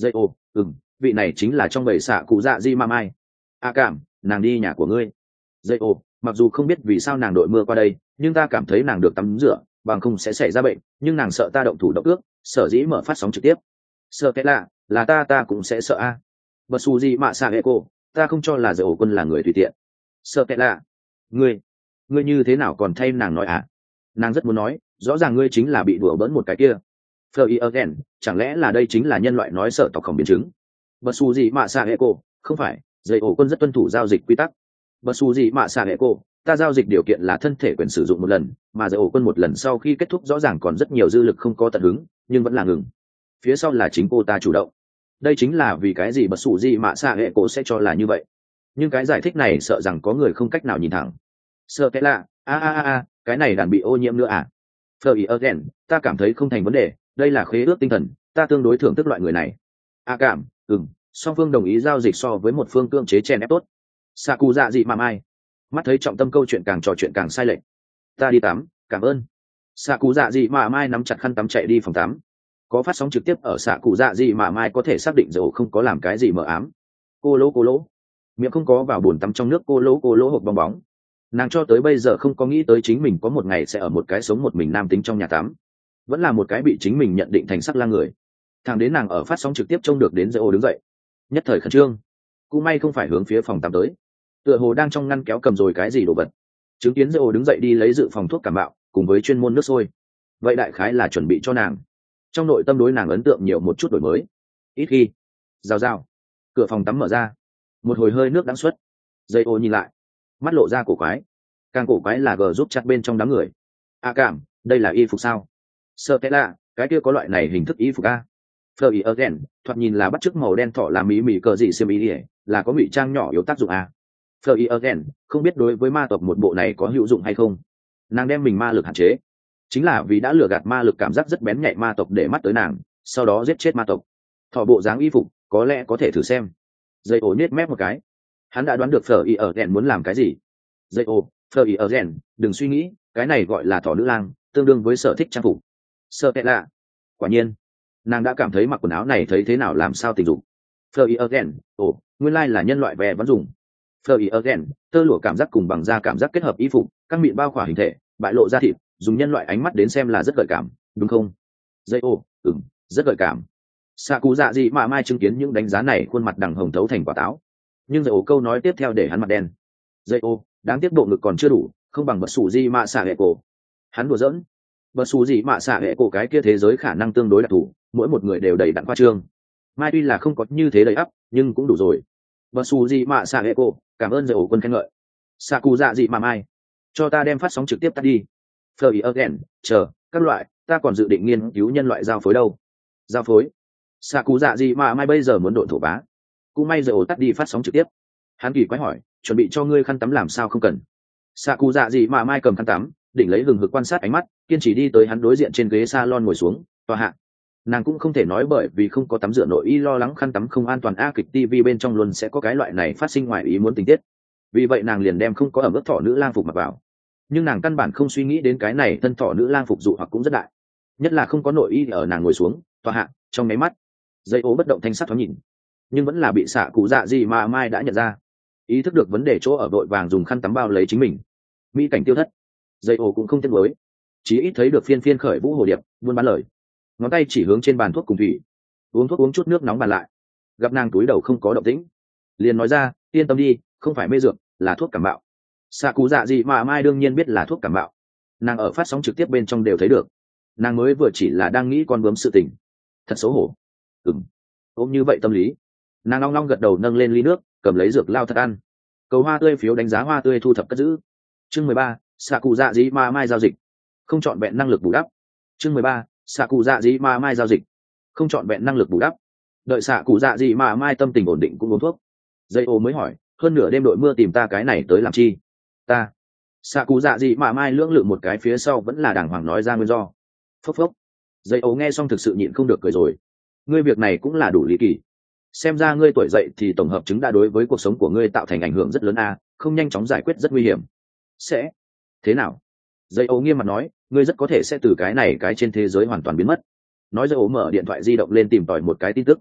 Speaker 1: ừm vị này chính là trong bầy xạ cụ dạ di ma mai. A cảm, nàng đi nhà của ngươi. Dây ô, mặc dù không biết vì sao nàng đội mưa qua đây, nhưng ta cảm thấy nàng được tắm rửa, bằng không sẽ xảy ra bệnh, nhưng nàng sợ ta động thủ động ước, sở dĩ mở phát sóng trực tiếp. Sợ cái lạ, là ta ta cũng sẽ sợ a. Bất su gì mà xạ hệ cô, ta không cho là dây ổ quân là người tùy tiện. Sợ cái lạ, ngươi, ngươi như thế nào còn thay nàng nói à? Nàng rất muốn nói, rõ ràng ngươi chính là bị đùa bỡn một cái kia. Fleur again, chẳng lẽ là đây chính là nhân loại nói sợ tộc khổng biến chứng? Bất su gì mà xạ hệ cô, không phải, dây ổ quân rất tuân thủ giao dịch quy tắc. Bất su gì mà xạ hệ cô, ta giao dịch điều kiện là thân thể quyền sử dụng một lần, mà dây ổ quân một lần sau khi kết thúc rõ ràng còn rất nhiều dư lực không có tận hứng, nhưng vẫn là ngừng. Phía sau là chính cô ta chủ động. Đây chính là vì cái gì bất su gì mà xạ hệ cô sẽ cho là như vậy. Nhưng cái giải thích này sợ rằng có người không cách nào nhìn thẳng. Sợ cái lạ, a a a a, cái này đàn bị ô nhiễm nữa à? Fleur again, ta cảm thấy không thành vấn đề, đây là khế ước tinh thần, ta tương đối thưởng thức loại người này. A cảm, ừm, song phương đồng ý giao dịch so với một phương cưỡng chế chèn ép tốt. Saku dạ dị mà mai, mắt thấy trọng tâm câu chuyện càng trò chuyện càng sai lệch. Ta đi tắm, cảm ơn. Saku dạ dị mà mai nắm chặt khăn tắm chạy đi phòng tắm. Có phát sóng trực tiếp ở Saku dạ dị mà mai có thể xác định dầu không có làm cái gì mờ ám. Cô lỗ cô lỗ, miệng không có vào bồn tắm trong nước cô lỗ cô lỗ hộp bong bóng. Nàng cho tới bây giờ không có nghĩ tới chính mình có một ngày sẽ ở một cái sống một mình nam tính trong nhà tắm, vẫn là một cái bị chính mình nhận định thành sắc lang người. Thằng đến nàng ở phát sóng trực tiếp trông được đến dây ô đứng dậy, nhất thời khẩn trương. Cũng may không phải hướng phía phòng tắm tới, tựa hồ đang trong ngăn kéo cầm rồi cái gì đồ vật. Chứng kiến dây ô đứng dậy đi lấy dự phòng thuốc cảm bạo cùng với chuyên môn nước sôi, vậy đại khái là chuẩn bị cho nàng. Trong nội tâm đối nàng ấn tượng nhiều một chút đổi mới. Ít khi rào rào, cửa phòng tắm mở ra, một hồi hơi nước đắng xuất. Dây ô nhìn lại, mắt lộ ra cổ quái, càng cổ quái là gờ giúp chặt bên trong đám người. A cảm, đây là y phục sao? Sợ cái lạ, cái kia có loại này hình thức y phục a. Fleur again, thoạt nhìn là bắt chước màu đen thỏ làm mí mì cờ gì xiêm ý ỉa, là có ngụy trang nhỏ yếu tác dụng a. Fleur again, không biết đối với ma tộc một bộ này có hữu dụng hay không. Nàng đem mình ma lực hạn chế, chính là vì đã lừa gạt ma lực cảm giác rất bén nhạy ma tộc để mắt tới nàng, sau đó giết chết ma tộc. Thỏ bộ dáng y phục, có lẽ có thể thử xem. Dây ổ nhếch mép một cái, hắn đã đoán được Fleur again muốn làm cái gì. Dây ổ, Fleur again, đừng suy nghĩ, cái này gọi là thỏ nữ lang, tương đương với sở thích trang phục. Sợ tệ lạ, quả nhiên nàng đã cảm thấy mặc quần áo này thấy thế nào làm sao tình dục. Fleur again, ồ, nguyên lai là nhân loại về vẫn dùng. Fleur again, tơ lụa cảm giác cùng bằng da cảm giác kết hợp y phục, các miệng bao khỏa hình thể, bại lộ da thịt, dùng nhân loại ánh mắt đến xem là rất gợi cảm, đúng không? Dây ồ, ừm, rất gợi cảm. Saku dạ dị mà mai chứng kiến những đánh giá này, khuôn mặt đằng hồng thấu thành quả táo. Nhưng dây ồ câu nói tiếp theo để hắn mặt đen. Dây ồ, đáng tiếc bộ ngực còn chưa đủ, không bằng bất sủ gì mà xả hệ cổ. Hắn đùa giỡn. Bất xù gì mà xạ hệ cổ cái kia thế giới khả năng tương đối đặc thù, mỗi một người đều đầy đặn khoa trương. Mai tuy là không có như thế đầy ắp, nhưng cũng đủ rồi. Bất xù gì mà xạ hệ cổ, cảm ơn dạy ổ quân khen ngợi. Saku dạ dị mà mai, cho ta đem phát sóng trực tiếp tắt đi. Fleur again, chờ, các loại, ta còn dự định nghiên cứu nhân loại giao phối đâu. Giao phối? Saku dạ dị mà mai bây giờ muốn độn thổ bá. Cũng may dạy ổ tắt đi phát sóng trực tiếp. Hắn kỳ quái hỏi, chuẩn bị cho ngươi khăn tắm làm sao không cần. Saku dạ dị mà mai cầm khăn tắm, định lấy hừng hực quan sát ánh mắt, kiên trì đi tới hắn đối diện trên ghế salon ngồi xuống, tòa hạ. Nàng cũng không thể nói bởi vì không có tắm rửa nội y lo lắng khăn tắm không an toàn, a kịch ti vi bên trong luôn sẽ có cái loại này phát sinh ngoài ý muốn tình tiết. Vì vậy nàng liền đem không có ẩm ướt thỏ nữ lang phục mặc vào. Nhưng nàng căn bản không suy nghĩ đến cái này thân thỏ nữ lang phục dụ hoặc cũng rất đại. Nhất là không có nội y ở nàng ngồi xuống, tòa hạ, trong máy mắt. Dây ố bất động thanh sắc thoáng nhìn, nhưng vẫn là bị xạ cụ dạ gì mà mai đã nhận ra. Ý thức được vấn đề chỗ ở, vội vàng dùng khăn tắm bao lấy chính mình. Mỹ cảnh tiêu thất. Dây ồ cũng không tiếc mới, chí ít thấy được phiên phiên khởi vũ hồ điệp buôn bán lời. Ngón tay chỉ hướng trên bàn thuốc cùng thủy, uống thuốc uống chút nước nóng bàn lại. Gặp nàng túi đầu không có động tĩnh, liền nói ra, yên tâm đi, không phải mê dược, là thuốc cảm bạo. Xạ cụ dạ gì mà mai đương nhiên biết là thuốc cảm bạo, nàng ở phát sóng trực tiếp bên trong đều thấy được. Nàng mới vừa chỉ là đang nghĩ con bướm sự tình, thật xấu hổ. Ừm, ôm như vậy tâm lý, nàng long long gật đầu, nâng lên ly nước, cầm lấy dược lao thật ăn. Cầu hoa tươi phiếu đánh giá hoa tươi thu thập cất giữ. Chương mười ba, xạ cụ dạ dĩ ma mai giao dịch, không chọn vẹn năng lực bù đắp. Chương mười ba, xạ cụ dạ dĩ ma mai giao dịch, không chọn vẹn năng lực bù đắp. Đợi xạ cụ dạ dĩ ma mai tâm tình ổn định cũng uống thuốc. Dây ô mới hỏi, hơn nửa đêm đội mưa tìm ta cái này tới làm chi? Ta. Xạ cụ dạ dĩ ma mai lưỡng lự một cái phía sau vẫn là đàng hoàng nói ra nguyên do. Phốc phốc. Dây ô nghe xong thực sự nhịn không được cười rồi. Ngươi việc này cũng là đủ lý kỳ. Xem ra ngươi tuổi dậy thì tổng hợp chứng đã đối với cuộc sống của ngươi tạo thành ảnh hưởng rất lớn a, không nhanh chóng giải quyết rất nguy hiểm. Sẽ thế nào? Dây ấu nghiêm mặt nói, ngươi rất có thể sẽ từ cái này cái trên thế giới hoàn toàn biến mất. Nói dây ấu mở điện thoại di động lên tìm tòi một cái tin tức.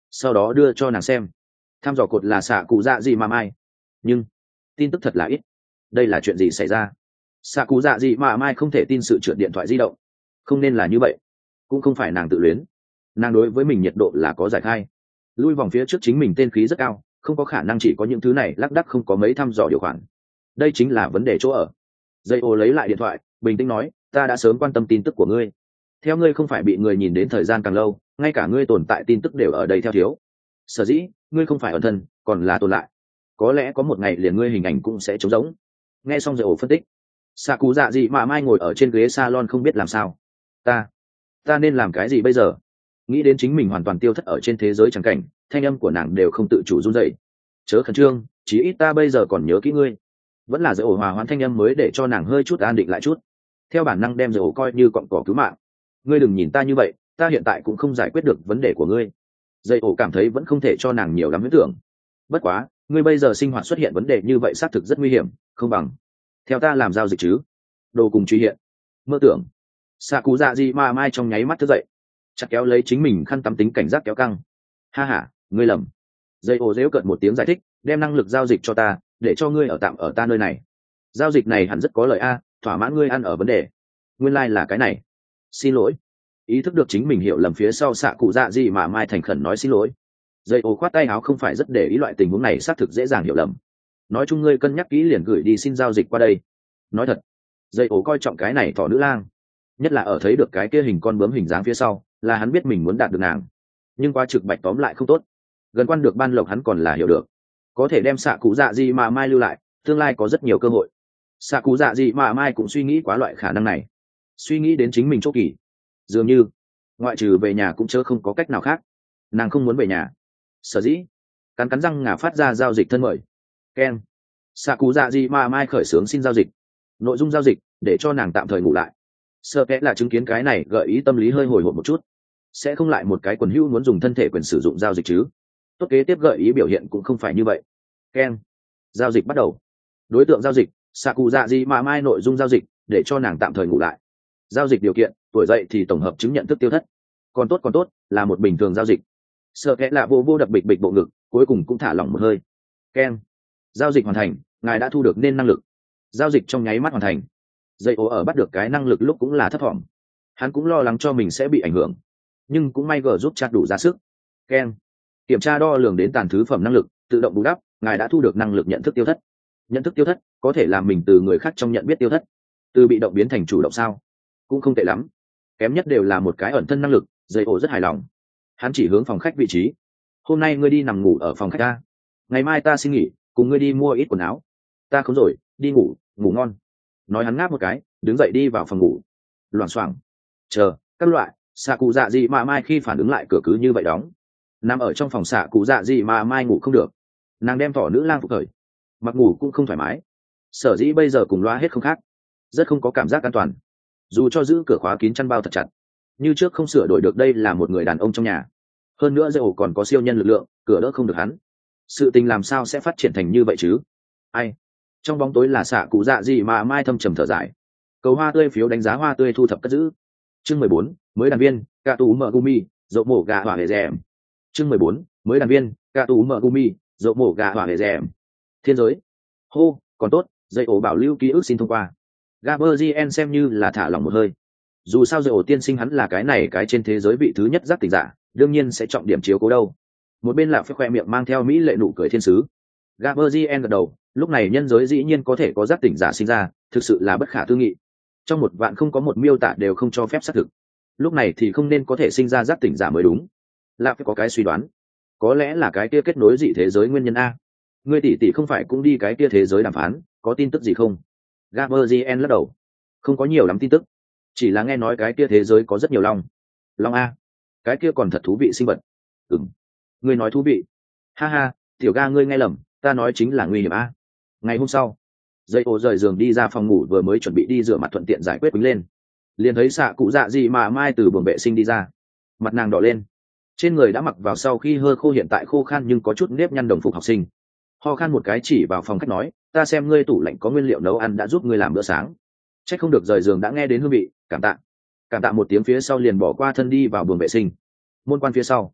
Speaker 1: sau đó đưa cho nàng xem. Tham dò cột là xạ cụ dạ gì mà mai, nhưng tin tức thật là ít. Đây là chuyện gì xảy ra? Xạ cụ dạ gì mà mai không thể tin sự trượt điện thoại di động. Không nên là như vậy, cũng không phải nàng tự luyến. Nàng đối với mình nhiệt độ là có giải khai. Lui vòng phía trước chính mình tên khí rất cao, không có khả năng chỉ có những thứ này lác đác không có mấy thăm dò điều khoản. Đây chính là vấn đề chỗ ở. Dây ô lấy lại điện thoại, bình tĩnh nói, ta đã sớm quan tâm tin tức của ngươi. Theo ngươi không phải bị người nhìn đến thời gian càng lâu, ngay cả ngươi tồn tại tin tức đều ở đây theo thiếu. Sở dĩ ngươi không phải ẩn thân, còn là tồn lại. Có lẽ có một ngày liền ngươi hình ảnh cũng sẽ trống rỗng. Nghe xong Dây ô phân tích, xạ cụ dạ gì mà mai ngồi ở trên ghế salon không biết làm sao. ta ta nên làm cái gì bây giờ? Nghĩ đến chính mình hoàn toàn tiêu thất ở trên thế giới trắng cảnh, thanh âm của nàng đều không tự chủ run rẩy. Chớ khẩn trương, chí ít ta bây giờ còn nhớ kỹ ngươi. Vẫn là Dây ổ hòa hoãn thanh âm mới để cho nàng hơi chút an định lại chút. Theo bản năng đem Dây ổ coi như cọng cỏ cứu mạng. Ngươi đừng nhìn ta như vậy, ta hiện tại cũng không giải quyết được vấn đề của ngươi. Dây ổ cảm thấy vẫn không thể cho nàng nhiều lắm huyết tưởng. Bất quá, ngươi bây giờ sinh hoạt xuất hiện vấn đề như vậy xác thực rất nguy hiểm, không bằng theo ta làm giao dịch chứ. Đồ cùng truy hiện. Mơ tưởng. Xạ cụ dạ gì mà mai trong nháy mắt thức dậy, chặt kéo lấy chính mình khăn tắm tính cảnh giác kéo căng. Ha ha, ngươi lầm. Dây ổ dễu cợt một tiếng giải thích, đem năng lực giao dịch cho ta, để cho ngươi ở tạm ở ta nơi này. Giao dịch này hẳn rất có lợi a, thỏa mãn ngươi ăn ở vấn đề. Nguyên lai like là cái này. Xin lỗi. Ý thức được chính mình hiểu lầm phía sau xạ cụ dạ gì mà mai thành khẩn nói xin lỗi. Dây ổ khoát tay áo không phải rất để ý loại tình huống này xác thực dễ dàng hiểu lầm. Nói chung ngươi cân nhắc kỹ liền gửi đi xin giao dịch qua đây. Nói thật, dây ổ coi trọng cái này thỏ nữ lang, nhất là ở thấy được cái kia hình con bướm hình dáng phía sau, là hắn biết mình muốn đạt được nàng. Nhưng qua trực bạch tóm lại không tốt, gần quan được ban lộc hắn còn là hiểu được, có thể đem xạ cụ dạ gì mà mai lưu lại, tương lai có rất nhiều cơ hội. Xạ cụ dạ gì mà mai cũng suy nghĩ quá loại khả năng này, suy nghĩ đến chính mình chốt kỳ, dường như ngoại trừ về nhà cũng chớ không có cách nào khác. Nàng không muốn về nhà, sở dĩ cắn cắn răng ngả phát ra giao dịch thân mời. Ken. Xạ cụ dạ gì mà mai khởi xướng xin giao dịch, nội dung giao dịch để cho nàng tạm thời ngủ lại. Sợ kẽ là chứng kiến cái này gợi ý tâm lý hơi hồi hộp một chút, sẽ không lại một cái quần hữu muốn dùng thân thể quyền sử dụng giao dịch chứ. Tốt, kế tiếp gợi ý biểu hiện cũng không phải như vậy. Ken. Giao dịch bắt đầu. Đối tượng giao dịch xạ cụ dạ gì mà mai, nội dung giao dịch để cho nàng tạm thời ngủ lại. Giao dịch điều kiện tuổi dậy thì tổng hợp chứng nhận thức tiêu thất. Còn tốt còn tốt, là một bình thường giao dịch. Sợ kẽ là vô vô đập bịch bịch bộ ngực, cuối cùng cũng thả lỏng một hơi. Ken. Giao dịch hoàn thành, ngài đã thu được nên năng lực. Giao dịch trong nháy mắt hoàn thành. Dây ố ở bắt được cái năng lực lúc cũng là thấp thỏm, hắn cũng lo lắng cho mình sẽ bị ảnh hưởng, nhưng cũng may gờ giúp chat đủ ra sức. Ken. Kiểm tra đo lường đến tàn thứ phẩm năng lực, tự động bù đắp, ngài đã thu được năng lực nhận thức tiêu thất. Nhận thức tiêu thất có thể làm mình từ người khác trong nhận biết tiêu thất, từ bị động biến thành chủ động sao? Cũng không tệ lắm, kém nhất đều là một cái ẩn thân năng lực. Dây ố rất hài lòng, hắn chỉ hướng phòng khách vị trí. Hôm nay ngươi đi nằm ngủ ở phòng khách ta, ngày mai ta xin nghỉ, cùng ngươi đi mua ít quần áo. Ta không rồi, đi ngủ, ngủ ngon. Nói hắn ngáp một cái, đứng dậy đi vào phòng ngủ. Loảng xoảng. Chờ các loại xạ cụ dạ gì mà mai khi phản ứng lại, cửa cứ như vậy đóng. Nằm ở trong phòng xạ cụ dạ gì mà mai ngủ không được, nàng đem thỏ nữ lang phục thời, mặc ngủ cũng không thoải mái. Sở dĩ bây giờ cùng loa hết không khác, rất không có cảm giác an toàn. Dù cho giữ cửa khóa kín chăn bao thật chặt, như trước không sửa đổi được đây là một người đàn ông trong nhà. Hơn nữa dây ổ còn có siêu nhân lực lượng, cửa đỡ không được hắn. Sự tình làm sao sẽ phát triển thành như vậy chứ? Ai? Trong bóng tối là xạ cụ dạ gì mà mai thâm trầm thở dài. Cầu hoa tươi phiếu đánh giá hoa tươi thu thập cất giữ. Chương mười bốn, mới đàn viên cạ tú mở gumi dậu mổ gà hỏa hề rèm. Chương mười bốn, mới đàn viên cạ tú mở gumi dậu mổ gà hỏa hề rèm. Thiên giới. Hô, còn tốt, dây ổ bảo lưu ký ức xin thông qua. Gaberzien xem như là thả lỏng một hơi. Dù sao dây ổ tiên sinh hắn là cái này cái trên thế giới vị thứ nhất giác tỉnh giả, đương nhiên sẽ trọng điểm chiếu cố đâu. Một bên là phép khoe miệng mang theo mỹ lệ nụ cười thiên sứ. Gaberzien gật đầu, lúc này nhân giới dĩ nhiên có thể có giác tỉnh giả sinh ra, thực sự là bất khả tư nghị. Trong một vạn không có một miêu tả đều không cho phép xác thực. Lúc này thì không nên có thể sinh ra giác tỉnh giả mới đúng. Là phải có cái suy đoán, có lẽ là cái kia kết nối dị thế giới nguyên nhân a. Ngươi tỷ tỷ không phải cũng đi cái kia thế giới đàm phán, có tin tức gì không? Gaberzien lắc đầu, không có nhiều lắm tin tức, chỉ là nghe nói cái kia thế giới có rất nhiều long. Long a? Cái kia còn thật thú vị sinh vật. Ừm, ngươi nói thú vị? Ha ha, tiểu ga ngươi nghe lầm, ta nói chính là nguy hiểm a. Ngày hôm sau, dây ô rời giường đi ra phòng ngủ, vừa mới chuẩn bị đi rửa mặt thuận tiện giải quyết quýnh lên, liền thấy xạ cụ dạ gì mà mai từ buồng vệ sinh đi ra. Mặt nàng đỏ lên, trên người đã mặc vào sau khi hơi khô, hiện tại khô khan nhưng có chút nếp nhăn đồng phục học sinh. Ho khan một cái chỉ vào phòng khách nói, ta xem ngươi tủ lạnh có nguyên liệu nấu ăn, đã giúp ngươi làm bữa sáng. Trách không được rời giường đã nghe đến hương vị, cảm tạ. Cảm tạ một tiếng phía sau liền bỏ qua thân đi vào buồng vệ sinh. Môn quan phía sau,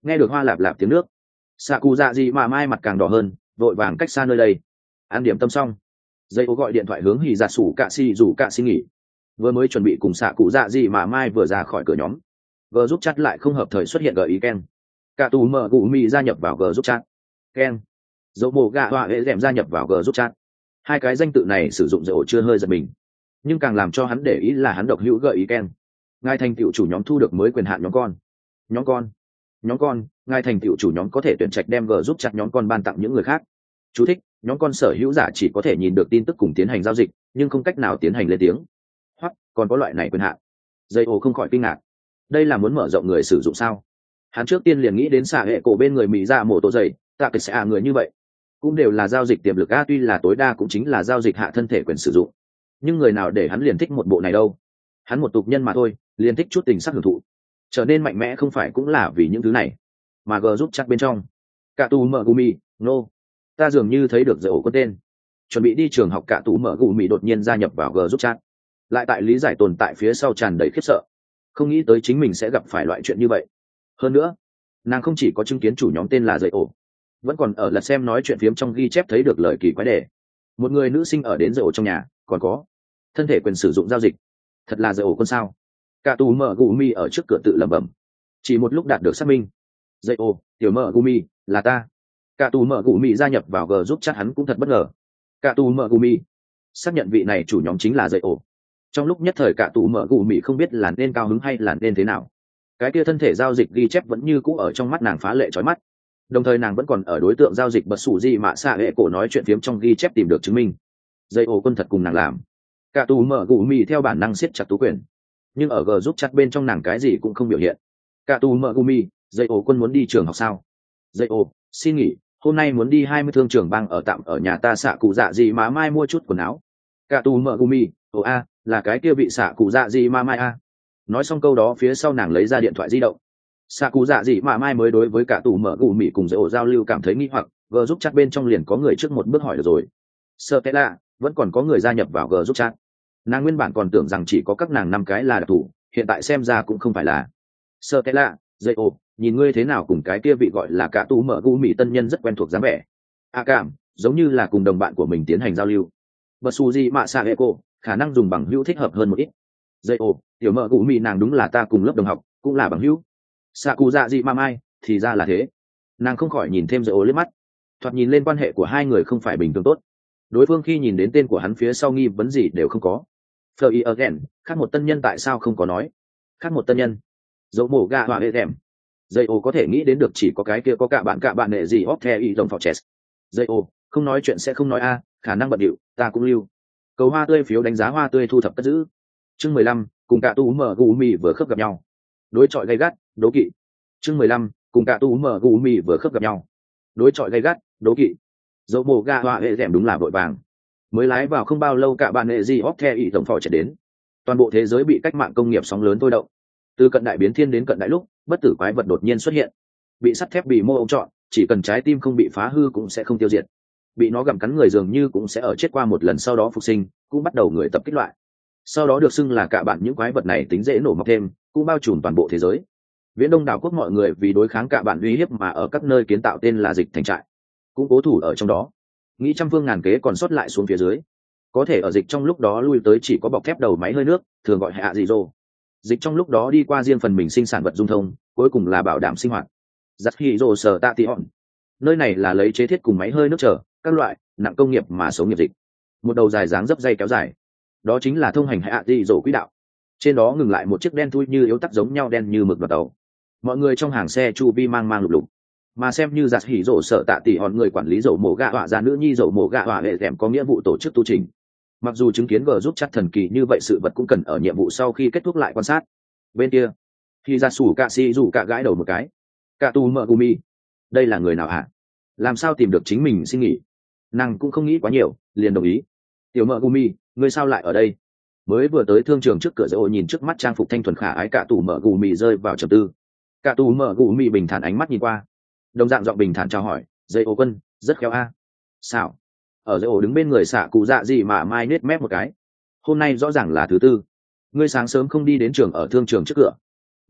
Speaker 1: Nghe được hoa lạp lạp tiếng nước, xạ cụ dạ gì mà mai mặt càng đỏ hơn, vội vàng cách xa nơi đây. Ăn điểm tâm xong, dây ô gọi điện thoại hướng hì dạ sủ cạ xì rủ cạ xì nghỉ. Vừa mới chuẩn bị cùng xạ cụ dạ gì mà mai vừa ra khỏi cửa nhóm, g giúp chat lại không hợp thời xuất hiện gợi ý ken. Cả tù mở gù mì gia nhập vào g giúp chat. Ken. Dẫu bồ gạ họa hệ dẻm gia nhập vào g giúp chat. Hai cái danh tự này sử dụng dây ô chưa hơi giật mình, nhưng càng làm cho hắn để ý là hắn độc hữu gợi ý ken. Ngài thành tựu chủ nhóm thu được mới quyền hạn nhóm con. Nhóm con. Nhóm con, ngài thành tựu chủ nhóm có thể tuyển trạch đem g giúp chat nhóm con ban tặng những người khác. Chú thích: nhóm con sở hữu giả chỉ có thể nhìn được tin tức cùng tiến hành giao dịch, nhưng không cách nào tiến hành lên tiếng. Hoặc còn có loại này quyền hạn. Dây ô không khỏi kinh ngạc. Đây là muốn mở rộng người sử dụng sao? Hắn trước tiên liền nghĩ đến xạ hệ cổ bên người mỹ ra mổ tổ dày, tạ cái xạ người như vậy cũng đều là giao dịch tiềm lực a, tuy là tối đa cũng chính là giao dịch hạ thân thể quyền sử dụng, nhưng người nào để hắn liền thích một bộ này đâu? Hắn một tục nhân mà thôi, liền thích chút tình sắc hưởng thụ, trở nên mạnh mẽ không phải cũng là vì những thứ này. Mà g giúp chắc bên trong cả tù mở gumi no, ta dường như thấy được dạy ổ có tên chuẩn bị đi trường học. Cả tù mở gumi đột nhiên gia nhập vào g giúp chat, lại tại lý giải tồn tại phía sau tràn đầy khiếp sợ, không nghĩ tới chính mình sẽ gặp phải loại chuyện như vậy. Hơn nữa, nàng không chỉ có chứng kiến chủ nhóm tên là dạy ổ, vẫn còn ở lật xem nói chuyện phiếm trong ghi chép thấy được lời kỳ quái đề. Một người nữ sinh ở đến dạy ổ trong nhà, còn có thân thể quyền sử dụng giao dịch. Thật là dạy ổ con sao? Cả tù mở gumi ở trước cửa tự lẩm bẩm. Chỉ một lúc đạt được xác minh, dạy ổ, tiểu mở gumi, là ta. Cả tù mở gumi gia nhập vào g giúp chat, hắn cũng thật bất ngờ. Cả tù mở gumi xác nhận vị này chủ nhóm chính là dạy ổ. Trong lúc nhất thời cả tù mở gumi không biết là nên cao hứng hay là nên thế nào. Cái kia thân thể giao dịch ghi chép vẫn như cũ ở trong mắt nàng phá lệ chói mắt, đồng thời nàng vẫn còn ở đối tượng giao dịch bật sủ gì mà xạ hệ cổ nói chuyện phiếm trong ghi chép tìm được chứng minh dây ổ quân thật cùng nàng làm. Cả tù mở gù mì theo bản năng siết chặt tú quyền, nhưng ở g giúp chặt bên trong nàng cái gì cũng không biểu hiện. Cả tù mở gù mì, dây ổ quân muốn đi trường học sao? Dây ổ, xin nghỉ, hôm nay muốn đi hai mươi thương trường bang ở tạm ở nhà ta. Xạ cụ dạ gì mà mai mua chút quần áo. Cả tù mở gù mì, ồ a, là cái kia bị xạ cụ dạ gì mà mai a. Nói xong câu đó phía sau nàng lấy ra điện thoại di động. Xạ cụ dạ gì mà mai mới đối với cả tù mở gù mì cùng dây ổ giao lưu cảm thấy nghi hoặc, g giúp chat bên trong liền có người trước một bước hỏi được rồi. Sợ thế lạ, vẫn còn có người gia nhập vào g giúp chat. Nàng nguyên bản còn tưởng rằng chỉ có các nàng năm cái là đặc thù, hiện tại xem ra cũng không phải là. Sợ thế lạ, dây ổ, nhìn ngươi thế nào cùng cái kia vị gọi là cả tù mở gù mì tân nhân rất quen thuộc dáng vẻ. A cảm, giống như là cùng đồng bạn của mình tiến hành giao lưu. Bật su gì mà xạ hệ cô, khả năng dùng bằng hữu thích hợp hơn một ít. Dây ổ, tiểu mở gù mì nàng đúng là ta cùng lớp đồng học, cũng là bằng hữu. Xạ cụ dạ dị ma mai, thì ra là thế. Nàng không khỏi nhìn thêm dây ổ liếc mắt, thoạt nhìn lên quan hệ của hai người không phải bình thường tốt. Đối phương khi nhìn đến tên của hắn phía sau nghi vấn gì đều không có. Fleur again, khác một tân nhân tại sao không có nói? Khác một tân nhân, dấu mổ gà hỏa hệ thèm. Dây ổ có thể nghĩ đến được chỉ có cái kia có cả bạn cả bạn nệ gì hóc theo ý đồng phò chess. Dây ổ, không nói chuyện sẽ không nói a, khả năng bận điệu, ta cũng lưu. Cầu hoa tươi phiếu đánh giá hoa tươi thu thập cất giữ. Chương mười lăm, cùng cả tu mở gù mì vừa khớp gặp nhau. Đối chọi gay gắt, đố kỵ. Chương mười lăm, cùng cả tu mở gù mì vừa khớp gặp nhau. Đối chọi gay gắt, đố kỵ. Dẫu mồ ga hoa hệ dẻm đúng là vội vàng. Mới lái vào không bao lâu cả bạn nệ gì hóc theo ý tổng phò chạy đến. Toàn bộ thế giới bị cách mạng công nghiệp sóng lớn thôi động. Từ cận đại biến thiên đến cận đại lúc, bất tử quái vật đột nhiên xuất hiện. Bị sắt thép bị mô ông chọn, chỉ cần trái tim không bị phá hư cũng sẽ không tiêu diệt. Bị nó gặm cắn người dường như cũng sẽ ở chết qua một lần sau đó phục sinh, cũng bắt đầu người tập kích loại. Sau đó được xưng là cả bạn những quái vật này tính dễ nổ mọc thêm, cũng bao trùm toàn bộ thế giới. Viễn Đông đảo quốc mọi người vì đối kháng cả bạn uy hiếp mà ở các nơi kiến tạo tên là dịch thành trại, cũng cố thủ ở trong đó, nghĩ trăm phương ngàn kế còn sót lại xuống phía dưới. Có thể ở dịch trong lúc đó lui tới chỉ có bọc thép đầu máy hơi nước, thường gọi hạ dị rô. Dịch trong lúc đó đi qua riêng phần mình sinh sản vật dung thông, cuối cùng là bảo đảm sinh hoạt. Giặt hỉ rô sở tạ tị hòn. Nơi này là lấy chế thiết cùng máy hơi nước trở các loại nặng công nghiệp mà sống nghiệp dịch. Một đầu dài dáng dấp dây kéo dài, đó chính là thông hành hạ dị rô quỹ đạo. Trên đó ngừng lại một chiếc đen thui như yếu tắc giống nhau đen như mực đoàn tàu. Mọi người trong hàng xe chu vi mang mang lục lục, mà xem như giặt hỉ rổ sở tạ tỷ hòn người quản lý dầu mổ gạ họa ra nữ nhi dầu mổ gạ họa hệ thèm có nghĩa vụ tổ chức tu trình. Mặc dù chứng kiến g giúp chắc thần kỳ như vậy, sự vật cũng cần ở nhiệm vụ sau khi kết thúc lại quan sát. Bên kia khi ra sủ cạ xì rủ cạ gãi đầu một cái. Cạ tu mợ gumi, đây là người nào hả? Làm sao tìm được chính mình xin nghỉ? Nàng cũng không nghĩ quá nhiều, liền đồng ý. Tiểu mợ gumi, ngươi sao lại ở đây? Mới vừa tới thương trường trước cửa dễ ổ nhìn trước mắt trang phục thanh thuần khả ái cạ tù mợ gumi rơi vào trầm tư. Cạ tù mợ gumi bình thản ánh mắt nhìn qua, đồng dạng giọng bình thản chào hỏi, dây ổ quân rất khéo a. Sao? Ở dây ổ đứng bên người xạ cụ dạ gì mà mai nết mép một cái. Hôm nay rõ ràng là thứ tư, ngươi sáng sớm không đi đến trường ở thương trường trước cửa.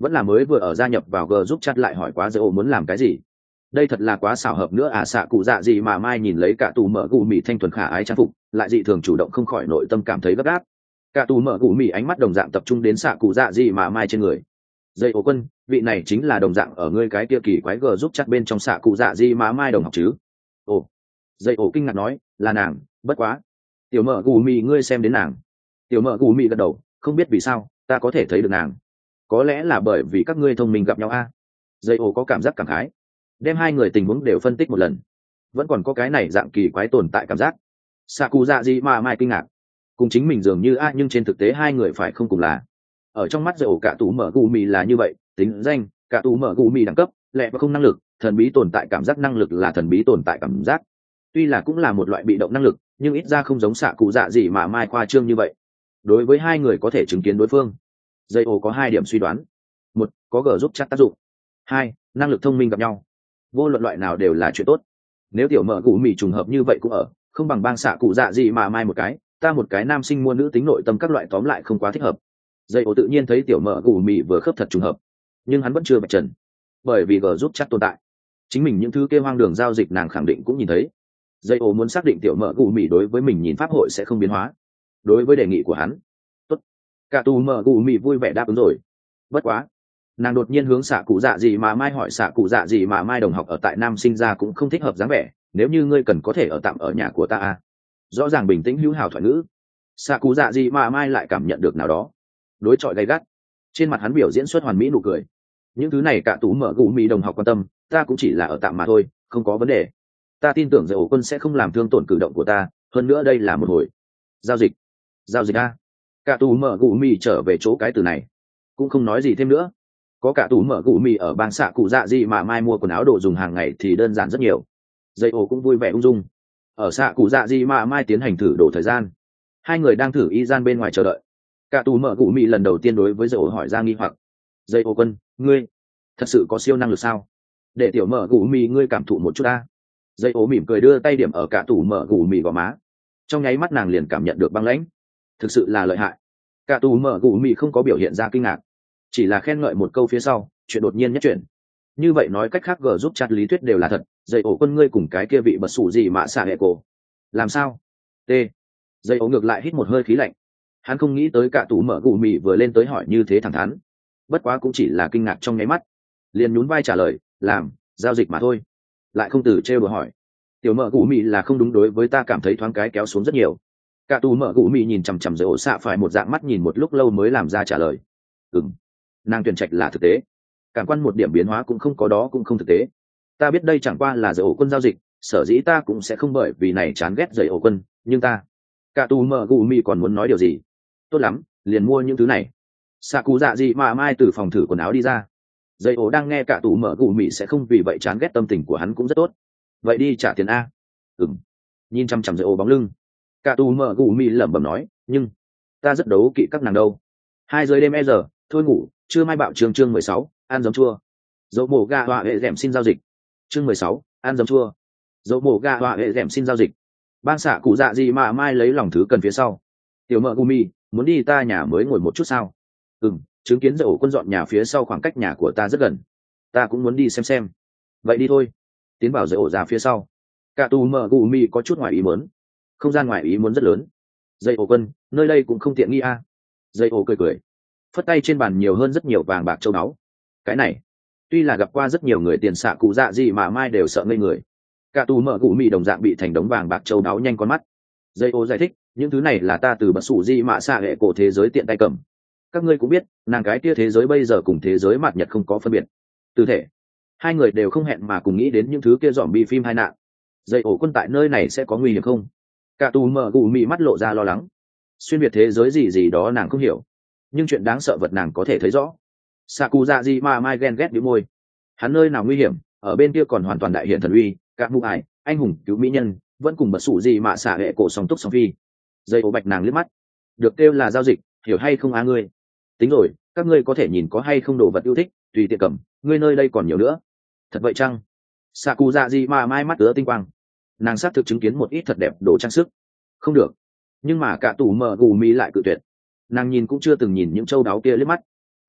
Speaker 1: vẫn là mới vừa ở gia nhập vào g giúp chat lại hỏi quá dễ ổ muốn làm cái gì. Đây thật là quá xảo hợp nữa à. Xạ cụ dạ gì mà mai nhìn lấy cả tù mở gù mì thanh thuần khả ái trang phục, lại dị thường chủ động không khỏi nội tâm cảm thấy gấp gáp. Cả tù mở gù mì ánh mắt đồng dạng tập trung đến xạ cụ dạ gì mà mai trên người. Dây ổ quân, vị này chính là đồng dạng ở ngươi cái kia kỳ quái g giúp chat bên trong xạ cụ dạ gì mà mai đồng học chứ? Ồ. Dây ổ kinh ngạc nói, là nàng, bất quá. Tiểu mở gù mì ngươi xem đến nàng. Tiểu mở gù mì gật đầu, không biết vì sao ta có thể thấy được nàng, có lẽ là bởi vì các ngươi thông minh gặp nhau a. Dây ổ có cảm giác cảm khái, đem hai người tình huống đều phân tích một lần, vẫn còn có cái này dạng kỳ quái tồn tại cảm giác. Xạ cụ dạ gì mà mai kinh ngạc, cùng chính mình dường như a nhưng trên thực tế hai người phải không cùng là. Ở trong mắt dây ổ cả tủ mở gù mì là như vậy, tính danh cả tủ mở gù mì đẳng cấp lẹ và không năng lực thần bí tồn tại cảm giác, năng lực là thần bí tồn tại cảm giác, tuy là cũng là một loại bị động năng lực nhưng ít ra không giống xạ cụ dạ gì mà mai khoa trương như vậy. Đối với hai người có thể chứng kiến đối phương, dây ổ có hai điểm suy đoán: một, có g giúp chắc tác dụng; hai, năng lực thông minh gặp nhau. Vô luận loại nào đều là chuyện tốt. Nếu tiểu mở gù mì trùng hợp như vậy cũng ở, không bằng bang xạ cụ dạ gì mà mai một cái, ta một cái nam sinh mua nữ tính nội tâm các loại, tóm lại không quá thích hợp. Dây ổ tự nhiên thấy tiểu mở gù mì vừa khớp thật trùng hợp, nhưng hắn vẫn chưa bạch trần, bởi vì g giúp chắc tồn tại, chính mình những thứ kêu hoang đường giao dịch nàng khẳng định cũng nhìn thấy. Dây ổ muốn xác định tiểu mở gù mì đối với mình nhìn pháp hội sẽ không biến hóa. Đối với đề nghị của hắn, tốt, cả tù mở gù mì vui vẻ đáp ứng rồi. Bất quá, nàng đột nhiên hướng xạ cụ dạ gì mà mai hỏi, xạ cụ dạ gì mà mai đồng học ở tại nam sinh ra cũng không thích hợp dáng vẻ, nếu như ngươi cần có thể ở tạm ở nhà của ta à. Rõ ràng bình tĩnh hữu hảo thoại ngữ, xạ cụ dạ gì mà mai lại cảm nhận được nào đó đối chọi gay gắt. Trên mặt hắn biểu diễn xuất hoàn mỹ nụ cười. Những thứ này cả tú mở gù mì đồng học quan tâm, ta cũng chỉ là ở tạm mà thôi, không có vấn đề. Ta tin tưởng dạy ổ quân sẽ không làm thương tổn cử động của ta, hơn nữa đây là một hồi giao dịch. Giao dịch a. Cả tú mở gù mì trở về chỗ cái từ này, cũng không nói gì thêm nữa. Có cả tú mở gù mì ở bang xạ cụ dạ gì mà mai mua quần áo đồ dùng hàng ngày thì đơn giản rất nhiều. Dạy ổ cũng vui vẻ ung dung. Ở xạ cụ dạ gì mà mai tiến hành thử đổ thời gian, hai người đang thử y gian bên ngoài chờ đợi. Cả tù mở cụ mị lần đầu tiên đối với dây ổ hỏi ra nghi hoặc: dây ổ quân, ngươi thật sự có siêu năng lực sao? Để tiểu mở cụ mị ngươi cảm thụ một chút ta. Dây ổ mỉm cười đưa tay điểm ở cả tù mở cụ mị gò má, trong nháy mắt nàng liền cảm nhận được băng lãnh, thực sự là lợi hại. Cả tù mở cụ mị không có biểu hiện ra kinh ngạc, chỉ là khen ngợi một câu phía sau, chuyện đột nhiên nhất chuyển. Như vậy nói cách khác g giúp chặt lý thuyết đều là thật, dây ổ quân ngươi cùng cái kia vị bật sủ gì mà xả hệ cổ làm sao? T. Dây ổ ngược lại hít một hơi khí lạnh. Hắn không nghĩ tới cả tủ mở gù mì vừa lên tới hỏi như thế thẳng thắn, bất quá cũng chỉ là kinh ngạc trong nháy mắt, liền nhún vai trả lời, làm giao dịch mà thôi, lại không từ trêu đùa hỏi. Tiểu mở gù mì là không đúng, đối với ta cảm thấy thoáng cái kéo xuống rất nhiều. Cả tù mở gù mì nhìn chằm chằm dây ổ xạ phải một dạng mắt nhìn một lúc lâu mới làm ra trả lời. Ừm, nàng tuyển trạch là thực tế, cảm quan một điểm biến hóa cũng không có, đó cũng không thực tế. Ta biết đây chẳng qua là dây ổ quân giao dịch, sở dĩ ta cũng sẽ không bởi vì này chán ghét dây ổ quân, nhưng ta. Cả tù mở gù mì còn muốn nói điều gì? Tốt lắm, liền mua những thứ này. Xạ cụ dạ gì mà mai từ phòng thử quần áo đi ra. Dây ổ đang nghe cả tủ mở gù mị sẽ không vì vậy chán ghét, tâm tình của hắn cũng rất tốt. Vậy đi trả tiền a. Ừm. Nhìn chăm chăm dây ổ bóng lưng, cả tủ mở gù mị lẩm bẩm nói, nhưng ta rất đấu kỵ các nàng đâu. Hai giờ đêm e giờ, thôi ngủ, chưa mai bạo chương chương mười sáu, ăn giống chua. Dậu mổ gà họa hệ dẻm xin giao dịch. Chương mười sáu, ăn giống chua. Dậu mổ gà họa hệ dẻm xin giao dịch. Bang xạ cụ dạ gì mà mai lấy lòng thứ cần phía sau. Tiểu mợ gumi, muốn đi ta nhà mới ngồi một chút sao? Ừm, chứng kiến dậu quân dọn nhà phía sau khoảng cách nhà của ta rất gần, ta cũng muốn đi xem xem. Vậy đi thôi. Tiến vào dậu ra phía sau, cả tù mợ gumi có chút ngoài ý muốn, không gian ngoài ý muốn rất lớn. Dây ổ quân, nơi đây cũng không tiện nghi a. À. Dây ổ cười cười, phất tay trên bàn nhiều hơn rất nhiều vàng bạc châu báu. Cái này, tuy là gặp qua rất nhiều người tiền xạ cụ dạ gì mà mai đều sợ ngây người. Cả tù mợ gumi đồng dạng bị thành đống vàng bạc châu báu nhanh con mắt. Dây ổ giải thích, những thứ này là ta từ bất sủ di mạ xạ hệ cổ thế giới tiện tay cầm. Các ngươi cũng biết, nàng cái kia thế giới bây giờ cùng thế giới mạt nhật không có phân biệt. Từ thể, hai người đều không hẹn mà cùng nghĩ đến những thứ kia dòm bi phim hai nạn. Dây ổ quân tại nơi này sẽ có nguy hiểm không? Cả tù mờ gù mị mắt lộ ra lo lắng. Xuyên biệt thế giới gì gì đó nàng không hiểu, nhưng chuyện đáng sợ vật nàng có thể thấy rõ. Saku dạ gì mà mai ghen ghét đĩu môi. Hắn nơi nào nguy hiểm, ở bên kia còn hoàn toàn đại hiện thần uy, các mụ ải, anh hùng cứu mỹ nhân, vẫn cùng bất sủ gì mà xả hệ cổ song túc song phi. Dây ổ bạch nàng liếc mắt, được kêu là giao dịch, hiểu hay không á ngươi? Tính rồi, các ngươi có thể nhìn có hay không đồ vật yêu thích, tùy tiện cầm, ngươi nơi đây còn nhiều nữa. Thật vậy chăng? Saku dạ gì mà mai mắt tứa tinh quang, nàng xác thực chứng kiến một ít thật đẹp đồ trang sức. Không được, nhưng mà cả tủ mở gù mi lại cự tuyệt. Nàng nhìn cũng chưa từng nhìn những châu đáo kia liếc mắt.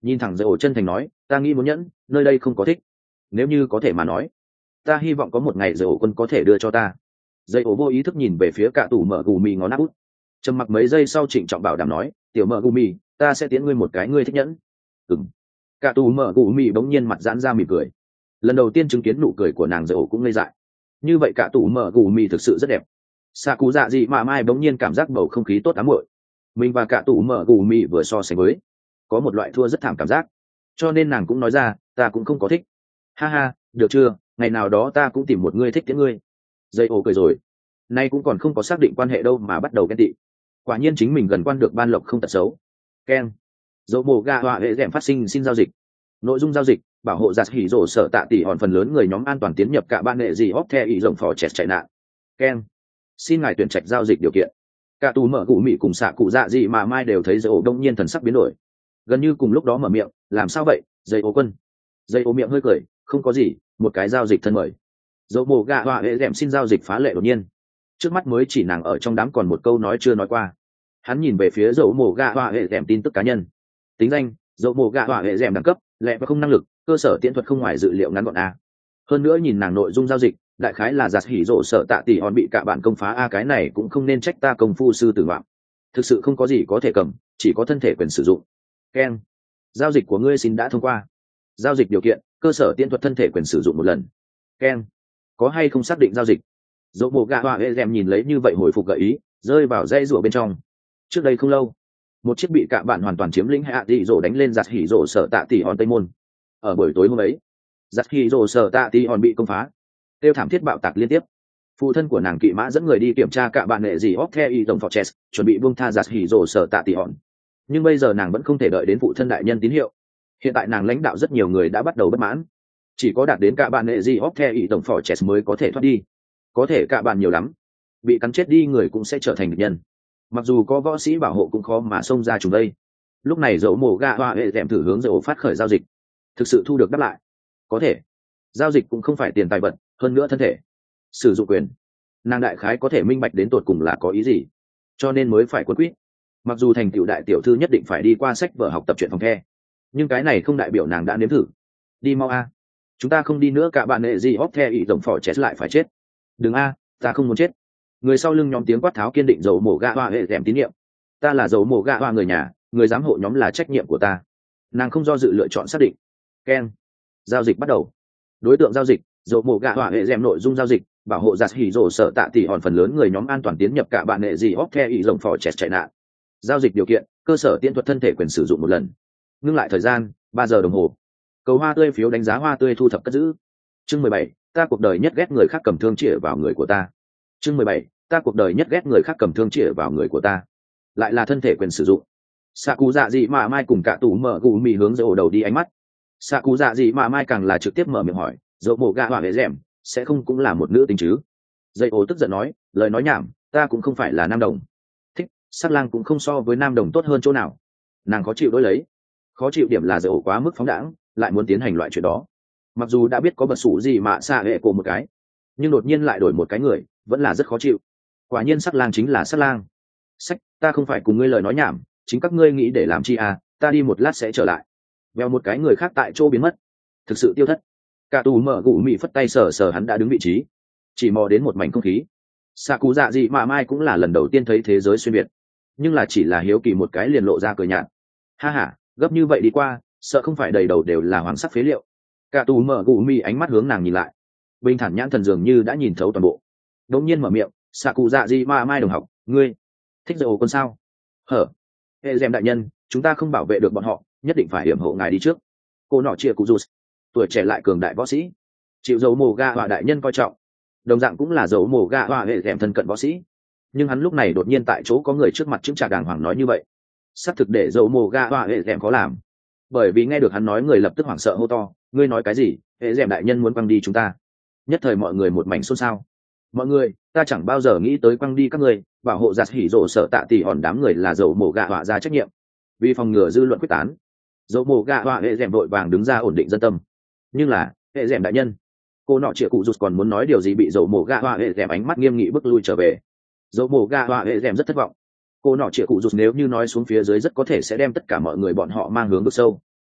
Speaker 1: nhìn thẳng dây ổ chân thành nói, ta nghĩ muốn nhẫn, nơi đây không có thích. Nếu như có thể mà nói, ta hy vọng có một ngày dây ổ quân có thể đưa cho ta. Dây ổ vô ý thức nhìn về phía cả tủ mở gù mì ngón áp út, trầm mặc mấy giây sau trịnh trọng bảo đảm nói, tiểu mở gù mì, ta sẽ tiến ngươi một cái ngươi thích nhẫn. Ừm. Cả tủ mở gù mì bỗng nhiên mặt giãn ra mỉm cười. Lần đầu tiên chứng kiến nụ cười của nàng dây ổ cũng ngây dại. Như vậy cả tủ mở gù mì thực sự rất đẹp. Xạ cụ dạ dị mà mai bỗng nhiên cảm giác bầu không khí tốt ám muội. Mình và cả tủ mở gù mì vừa so sánh với, có một loại thua rất thảm cảm giác, cho nên nàng cũng nói ra, ta cũng không có thích. Ha ha, được chưa, ngày nào đó ta cũng tìm một người thích tiếng ngươi. Dây ổ cười rồi. Nay cũng còn không có xác định quan hệ đâu mà bắt đầu ghen tị. Quả nhiên chính mình gần quan được ban lộc không tật xấu. Ken. Dấu mồ ga họa hệ dẻm phát sinh xin giao dịch. Nội dung giao dịch, bảo hộ giặt hỉ rổ sợ tạ tỷ hòn phần lớn người nhóm an toàn tiến nhập cả ban nghệ gì hóc the ý rồng phò chẹt chạy nạn. Ken. Xin ngài tuyển trạch giao dịch điều kiện. Cả tù mở cụ mị cùng xạ cụ dạ gì mà mai đều thấy dây ổ đông nhiên thần sắc biến đổi. Gần như cùng lúc đó mở miệng, làm sao vậy, dây ổ quân. Dây ổ miệng hơi cười, không có gì, một cái giao dịch thân mời. Dấu mồ gạ họa hệ dẻm xin giao dịch phá lệ đột nhiên. Trước mắt mới chỉ nàng ở trong đám còn một câu nói chưa nói qua. Hắn nhìn về phía dấu mồ gạ họa hệ dẻm tin tức cá nhân. Tính danh, dấu mồ gạ họa hệ dẻm đẳng cấp, lẹ và không năng lực, cơ sở tiễn thuật không ngoài dự liệu ngắn gọn a. Hơn nữa nhìn nàng nội dung giao dịch, đại khái là giặt hỉ rổ sợ tạ tỷ hòn bị cả bạn công phá a, cái này cũng không nên trách ta công phu sư tử ngoạm. Thực sự không có gì có thể cầm, chỉ có thân thể quyền sử dụng. Ken. Giao dịch của ngươi xin đã thông qua. Giao dịch điều kiện, cơ sở tiễn thuật thân thể quyền sử dụng một lần. Ken. Có hay không xác định giao dịch. Dỗ bộ gạ họa hệ dèm nhìn lấy như vậy hồi phục gợi ý, rơi vào dây rủa bên trong. Trước đây không lâu, một chiếc bị cả bạn hoàn toàn chiếm lĩnh hạ tỷ rổ đánh lên giặt hỉ rổ sợ tạ tỷ hòn tây môn. Ở buổi tối hôm ấy, giặt hỉ rổ sợ tạ tỷ hòn bị công phá, tiêu thảm thiết bạo tạc liên tiếp. Phụ thân của nàng kỵ mã dẫn người đi kiểm tra cả bạn nghệ gì hóc the y tổng fortress, chuẩn bị buông tha giặt hỉ rổ sợ tạ tỷ hòn. Nhưng bây giờ nàng vẫn không thể đợi đến phụ thân đại nhân tín hiệu. Hiện tại nàng lãnh đạo rất nhiều người đã bắt đầu bất mãn, chỉ có đạt đến cả bạn nghệ gì hóc the y tổng fortress mới có thể thoát đi. Có thể cả bạn nhiều lắm, bị cắn chết đi người cũng sẽ trở thành địch nhân. Mặc dù có võ sĩ bảo hộ cũng khó mà xông ra chúng đây. Lúc này dấu mồ gạ họa hệ dẻm thử hướng dấu phát khởi giao dịch, thực sự thu được đáp lại. Có thể giao dịch cũng không phải tiền tài vật, hơn nữa thân thể sử dụng quyền. Nàng đại khái có thể minh bạch đến tột cùng là có ý gì, cho nên mới phải quấn quýt. Mặc dù thành tựu đại tiểu thư nhất định phải đi qua sách vở học tập chuyện phòng the, nhưng cái này không đại biểu nàng đã nếm thử. Đi mau a, chúng ta không đi nữa cả bạn nghệ gì hóc the ý tổng phỏ chết lại phải chết. Đừng a, ta không muốn chết. Người sau lưng nhóm tiếng quát tháo kiên định dấu mổ gạ hoa hệ dẻm tín nhiệm. Ta là dấu mổ gạ hoa người nhà, người giám hộ nhóm là trách nhiệm của ta. Nàng không do dự lựa chọn xác định. Ken. Giao dịch bắt đầu. Đối tượng giao dịch, dấu mổ gạ hoa hệ dẻm nội dung giao dịch, bảo hộ giặt hỉ rổ sợ tạ tỷ hòn phần lớn người nhóm an toàn tiến nhập cả bạn nghệ gì hóc the ý rồng phò chẹt chạy nạn. Giao dịch điều kiện, cơ sở tiễn thuật thân thể quyền sử dụng một lần. Ngưng lại thời gian, ba giờ đồng hồ. Cầu hoa tươi phiếu đánh giá hoa tươi thu thập cất giữ. Chương mười bảy, ta cuộc đời nhất ghét người khác cầm thương chĩa vào người của ta. Chương mười bảy, ta cuộc đời nhất ghét người khác cầm thương chĩa vào người của ta. Lại là thân thể quyền sử dụng. Xạ cụ dạ dị mà mai cùng cả tủ mở gù mì hướng dỗ đầu đi ánh mắt. Xạ cụ dạ dị mà mai càng là trực tiếp mở miệng hỏi, dỗ mổ gạ họa hệ dẻm sẽ không cũng là một nữ tính chứ? Dây ố tức giận nói, lời nói nhảm, ta cũng không phải là nam đồng. Thích, sắc lang cũng không so với nam đồng tốt hơn chỗ nào. Nàng khó chịu đối lấy. Khó chịu điểm là dây ố quá mức phóng đãng, lại muốn tiến hành loại chuyện đó. Mặc dù đã biết có bật sủ gì mà xạ hệ cổ một cái, nhưng đột nhiên lại đổi một cái người, vẫn là rất khó chịu. Quả nhiên sắc lang chính là sắc lang. Sách, ta không phải cùng ngươi lời nói nhảm, chính các ngươi nghĩ để làm chi à, ta đi một lát sẽ trở lại. Vèo một cái người khác tại chỗ biến mất, thực sự tiêu thất. Cả tù mở gù mị phất tay sờ sờ hắn đã đứng vị trí, chỉ mò đến một mảnh không khí. Xạ cụ dạ dị mà mai cũng là lần đầu tiên thấy thế giới xuyên việt, nhưng là chỉ là hiếu kỳ một cái liền lộ ra cười nhạt. Ha ha, gấp như vậy đi qua, sợ không phải đầy đầu đều là hoàng sắc phế liệu. Cả tù mở gù mị ánh mắt hướng nàng nhìn lại, bình thản nhãn thần dường như đã nhìn thấu toàn bộ. Đống nhiên mở miệng, xạ cụ dạ dị mà mai đồng học, ngươi thích dầu con sao? Hở, hệ dèm đại nhân, chúng ta không bảo vệ được bọn họ, nhất định phải hiểm hộ ngài đi trước. Cô nọ chia cụ dù, tuổi trẻ lại cường đại võ sĩ, chịu dầu mồ ga họa đại nhân coi trọng, đồng dạng cũng là dầu mồ ga họa hệ dèm thân cận võ sĩ. Nhưng hắn lúc này đột nhiên tại chỗ có người trước mặt chứng trà đàng hoàng nói như vậy, xác thực để dầu mồ ga họa hệ dèm khó làm. Bởi vì nghe được hắn nói, người lập tức hoảng sợ hô to, ngươi nói cái gì? Hệ dèm đại nhân muốn quăng đi chúng ta. Nhất thời mọi người một mảnh xôn xao. Mọi người, ta chẳng bao giờ nghĩ tới quăng đi các ngươi, bảo hộ giặt hỉ rổ sợ tạ tỷ hòn đám người là dầu mồ gạ họa ra trách nhiệm, vì phòng ngừa dư luận quyết tán. Dầu mồ gạ họa hệ dèm vội vàng đứng ra ổn định dân tâm. Nhưng là hệ dèm đại nhân, cô nọ chĩa cụ rụt còn muốn nói điều gì bị dầu mồ gạ họa hệ dèm ánh mắt nghiêm nghị bước lui trở về. Dầu mồ gạ họa hệ dèm rất thất vọng. Cô nọ chĩa cụ rụt nếu như nói xuống phía dưới rất có thể sẽ đem tất cả mọi người bọn họ mang hướng vực sâu.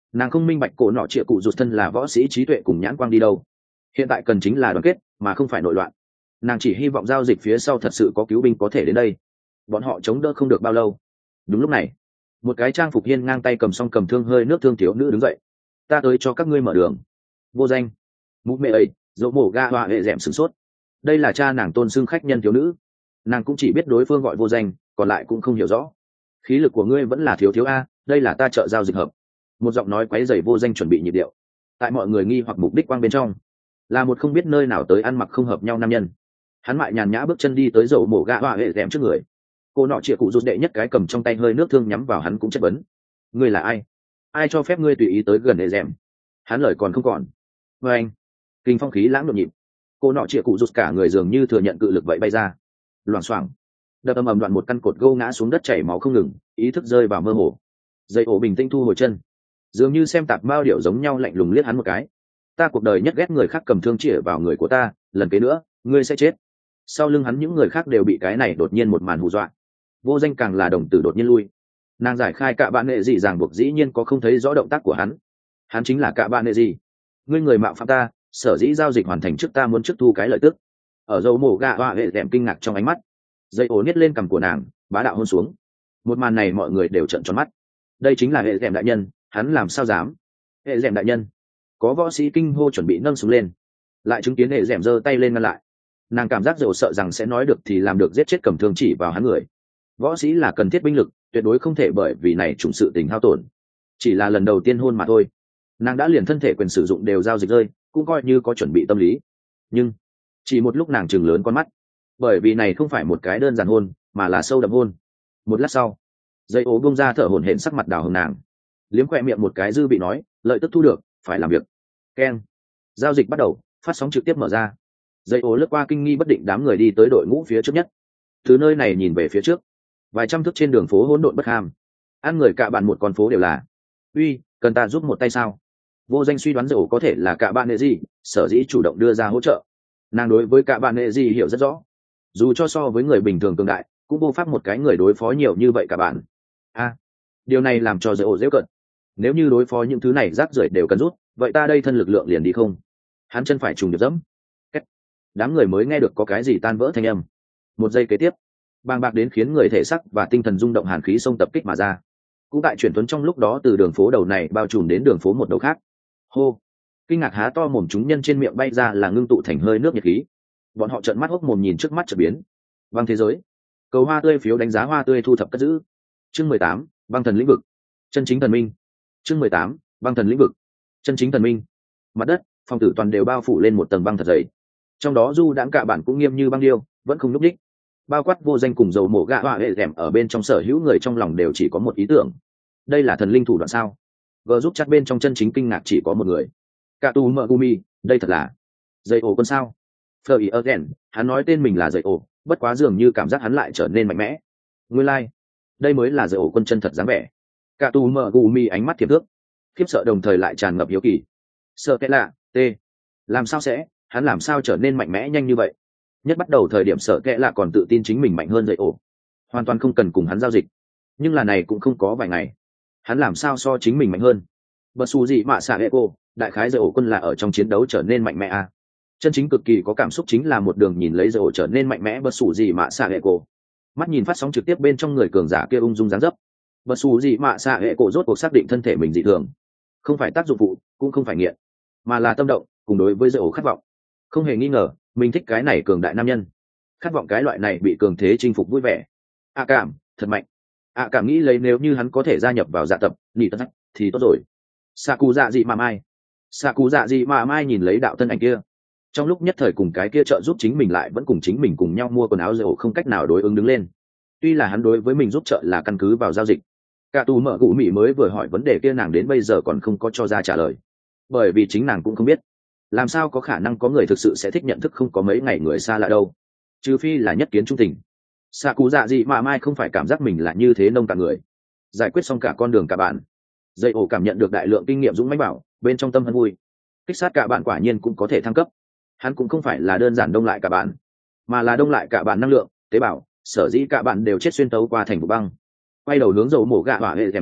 Speaker 1: Nàng không minh bạch cổ nọ trịa cụ rụt thân là võ sĩ trí tuệ cùng nhãn quang đi đâu. Hiện tại cần chính là đoàn kết mà không phải nội loạn. Nàng chỉ hy vọng giao dịch phía sau thật sự có cứu binh có thể đến đây, bọn họ chống đỡ không được bao lâu. Đúng lúc này, một cái trang phục hiên ngang tay cầm song cầm thương hơi nước thương thiếu nữ đứng dậy. Ta tới cho các ngươi mở đường. Vô danh. Mụ mẹ ấy, dỗ mổ ga hoa hệ dẻm sửng sốt. Đây là cha nàng tôn xưng khách nhân thiếu nữ. Nàng cũng chỉ biết đối phương gọi vô danh, còn lại cũng không hiểu rõ. Khí lực của ngươi vẫn là thiếu thiếu a, đây là ta chợ giao dịch hợp. Một giọng nói quấy rầy vô danh chuẩn bị nhịp điệu. Tại mọi người nghi hoặc mục đích quang bên trong, là một không biết nơi nào tới ăn mặc không hợp nhau nam nhân. Hắn mại nhàn nhã bước chân đi tới dậu mổ gạ hoa hệ dẻm trước người. Cô nọ chĩa cụ rụt đệ nhất cái cầm trong tay hơi nước thương nhắm vào hắn cũng chất vấn. Ngươi là ai? Ai cho phép ngươi tùy ý tới gần hệ dẻm? Hắn lời còn không còn. Với anh, kinh phong khí lãng nhộn nhịp. Cô nọ chĩa cụ rụt cả người dường như thừa nhận cự lực vậy bay ra. Loảng xoảng, đập âm ầm đoạn một căn cột gâu ngã xuống đất chảy máu không ngừng, ý thức rơi vào mơ hồ. Dây ổ bình tĩnh thu hồi chân, dường như xem tạp mao điệu giống nhau lạnh lùng liếc hắn một cái. Ta cuộc đời nhất ghét người khác cầm thương chĩa vào người của ta, lần kế nữa ngươi sẽ chết. Sau lưng hắn những người khác đều bị cái này đột nhiên một màn hù dọa. Vô danh càng là đồng tử đột nhiên lui. Nàng giải khai cạ bạn nệ gì ràng buộc dĩ nhiên có không thấy rõ động tác của hắn. Hắn chính là cạ bạn nệ gì. Ngươi người mạo phạm ta, sở dĩ giao dịch hoàn thành trước ta muốn trước thu cái lợi tức. Ở dầu mổ gà hoa hệ đệm kinh ngạc trong ánh mắt, dây ổ niết lên cằm của nàng, bá đạo hôn xuống. Một màn này mọi người đều trợn tròn mắt. Đây chính là hệ đệm đại nhân, hắn làm sao dám? Hệ đệm đại nhân. Có võ sĩ kinh hô chuẩn bị nâng súng lên, lại chứng kiến hệ đệm giơ tay lên ngăn lại. Nàng cảm giác dầu sợ rằng sẽ nói được thì làm được, giết chết cầm thương chỉ vào hắn người. Võ sĩ là cần thiết binh lực, tuyệt đối không thể bởi vì này trùng sự tình hao tổn. Chỉ là lần đầu tiên hôn mà thôi, nàng đã liền thân thể quyền sử dụng đều giao dịch rơi, cũng coi như có chuẩn bị tâm lý. Nhưng chỉ một lúc nàng chừng lớn con mắt, bởi vì này không phải một cái đơn giản hôn, mà là sâu đậm hôn. Một lát sau, dây ố bông ra thở hổn hển, sắc mặt đào hồng nàng liếm khoe miệng một cái dư bị nói, lợi tức thu được, phải làm việc. Keng, giao dịch bắt đầu, phát sóng trực tiếp mở ra. Dây ố lướt qua kinh nghi bất định đám người đi tới đội ngũ phía trước nhất, từ nơi này nhìn về phía trước, vài trăm thước trên đường phố hỗn độn bất ham, ăn người cả bạn một con phố đều là. Uy, cần ta giúp một tay sao? Vô danh suy đoán dầu có thể là cả bạn nệ gì, sở dĩ chủ động đưa ra hỗ trợ. Nàng đối với cả bạn nệ gì hiểu rất rõ, dù cho so với người bình thường cường đại, cũng vô pháp một cái người đối phó nhiều như vậy cả bạn. A, à, điều này làm cho dầu dễ cận. Nếu như đối phó những thứ này rác rưởi đều cần rút, vậy ta đây thân lực lượng liền đi không? Hắn chân phải trùng điệp dẫm. Đám người mới nghe được có cái gì tan vỡ thanh âm. Một giây kế tiếp, bàng bạc đến khiến người thể sắc và tinh thần rung động hàn khí xông tập kích mà ra. Cũng tại chuyển tuấn trong lúc đó, từ đường phố đầu này bao trùm đến đường phố một đầu khác. Hô, kinh ngạc há to mồm chúng nhân trên miệng bay ra là ngưng tụ thành hơi nước nhiệt khí. Bọn họ trợn mắt hốc mồm nhìn trước mắt chợt biến. Băng thế giới, cầu hoa tươi phiếu đánh giá hoa tươi thu thập cất giữ. Chương mười tám, băng thần lĩnh vực, chân chính thần minh. Chương mười tám, băng thần lĩnh vực, chân chính thần minh. Mặt đất, phong tử toàn đều bao phủ lên một tầng băng thật dày. Trong đó du đãng cả bản cũng nghiêm như băng điêu, vẫn không nhúc nhích. Bao quát vô danh cùng dầu mổ gạ hoa hệ rèm ở bên trong, sở hữu người trong lòng đều chỉ có một ý tưởng: đây là thần linh thủ đoạn sao? Vợ giúp chắc bên trong chân chính kinh ngạc chỉ có một người: cả tu mợ gumi, đây thật là dây ổ quân sao? Phờ ý again, hắn nói tên mình là dây ổ, bất quá dường như cảm giác hắn lại trở nên mạnh mẽ. Nguyên lai, đây mới là dây ổ quân chân thật dáng vẻ. Cả tu mợ gumi ánh mắt thiệp thước, khiếp sợ đồng thời lại tràn ngập hiếu kỳ. Sợ cái lạ, t, làm sao sẽ? Hắn làm sao trở nên mạnh mẽ nhanh như vậy? Nhất bắt đầu thời điểm sợ kệ là còn tự tin chính mình mạnh hơn dậy ổ, hoàn toàn không cần cùng hắn giao dịch. Nhưng là này cũng không có vài ngày, hắn làm sao so chính mình mạnh hơn? Bất su gì mà xạ hệ cô, đại khái dậy ổ quân là ở trong chiến đấu trở nên mạnh mẽ à? Chân chính cực kỳ có cảm xúc chính là một đường nhìn lấy dậy ổ trở nên mạnh mẽ. Bất su gì mà xạ hệ cô, mắt nhìn phát sóng trực tiếp bên trong người cường giả kia ung dung dáng dấp. Bất su gì mà xạ hệ cô rốt cuộc xác định thân thể mình dị thường, không phải tác dụng phụ, cũng không phải nghiện, mà là tâm động cùng đối với dậy ổ khát vọng. Không hề nghi ngờ, mình thích cái này cường đại nam nhân, khát vọng cái loại này bị cường thế chinh phục vui vẻ. A cảm thật mạnh. A cảm nghĩ lấy nếu như hắn có thể gia nhập vào dạ tập nỉ tất thì tốt rồi. Xạ cụ dạ dị mà mai xạ cụ dạ dị mà mai nhìn lấy đạo thân ảnh kia, trong lúc nhất thời cùng cái kia trợ giúp chính mình lại vẫn cùng chính mình cùng nhau mua quần áo dầu không cách nào đối ứng đứng lên. Tuy là hắn đối với mình giúp trợ là căn cứ vào giao dịch, cả tù mở gũ mỹ mới vừa hỏi vấn đề kia nàng đến bây giờ còn không có cho ra trả lời, bởi vì chính nàng cũng không biết làm sao có khả năng có người thực sự sẽ thích nhận thức không có mấy ngày người xa lạ đâu, trừ phi là nhất kiến trung tình. Xạ cụ dạ dị mà mai không phải cảm giác mình là như thế nông cạn người, giải quyết xong cả con đường cả bạn. Dây ổ cảm nhận được đại lượng kinh nghiệm dũng mãnh bảo, bên trong tâm hân vui, kích sát cả bạn quả nhiên cũng có thể thăng cấp. Hắn cũng không phải là đơn giản đông lại cả bạn, mà là đông lại cả bạn năng lượng tế bào, sở dĩ cả bạn đều chết xuyên tấu qua thành vụ băng. Quay đầu hướng dầu mổ gạ hỏa hệ thèm nói,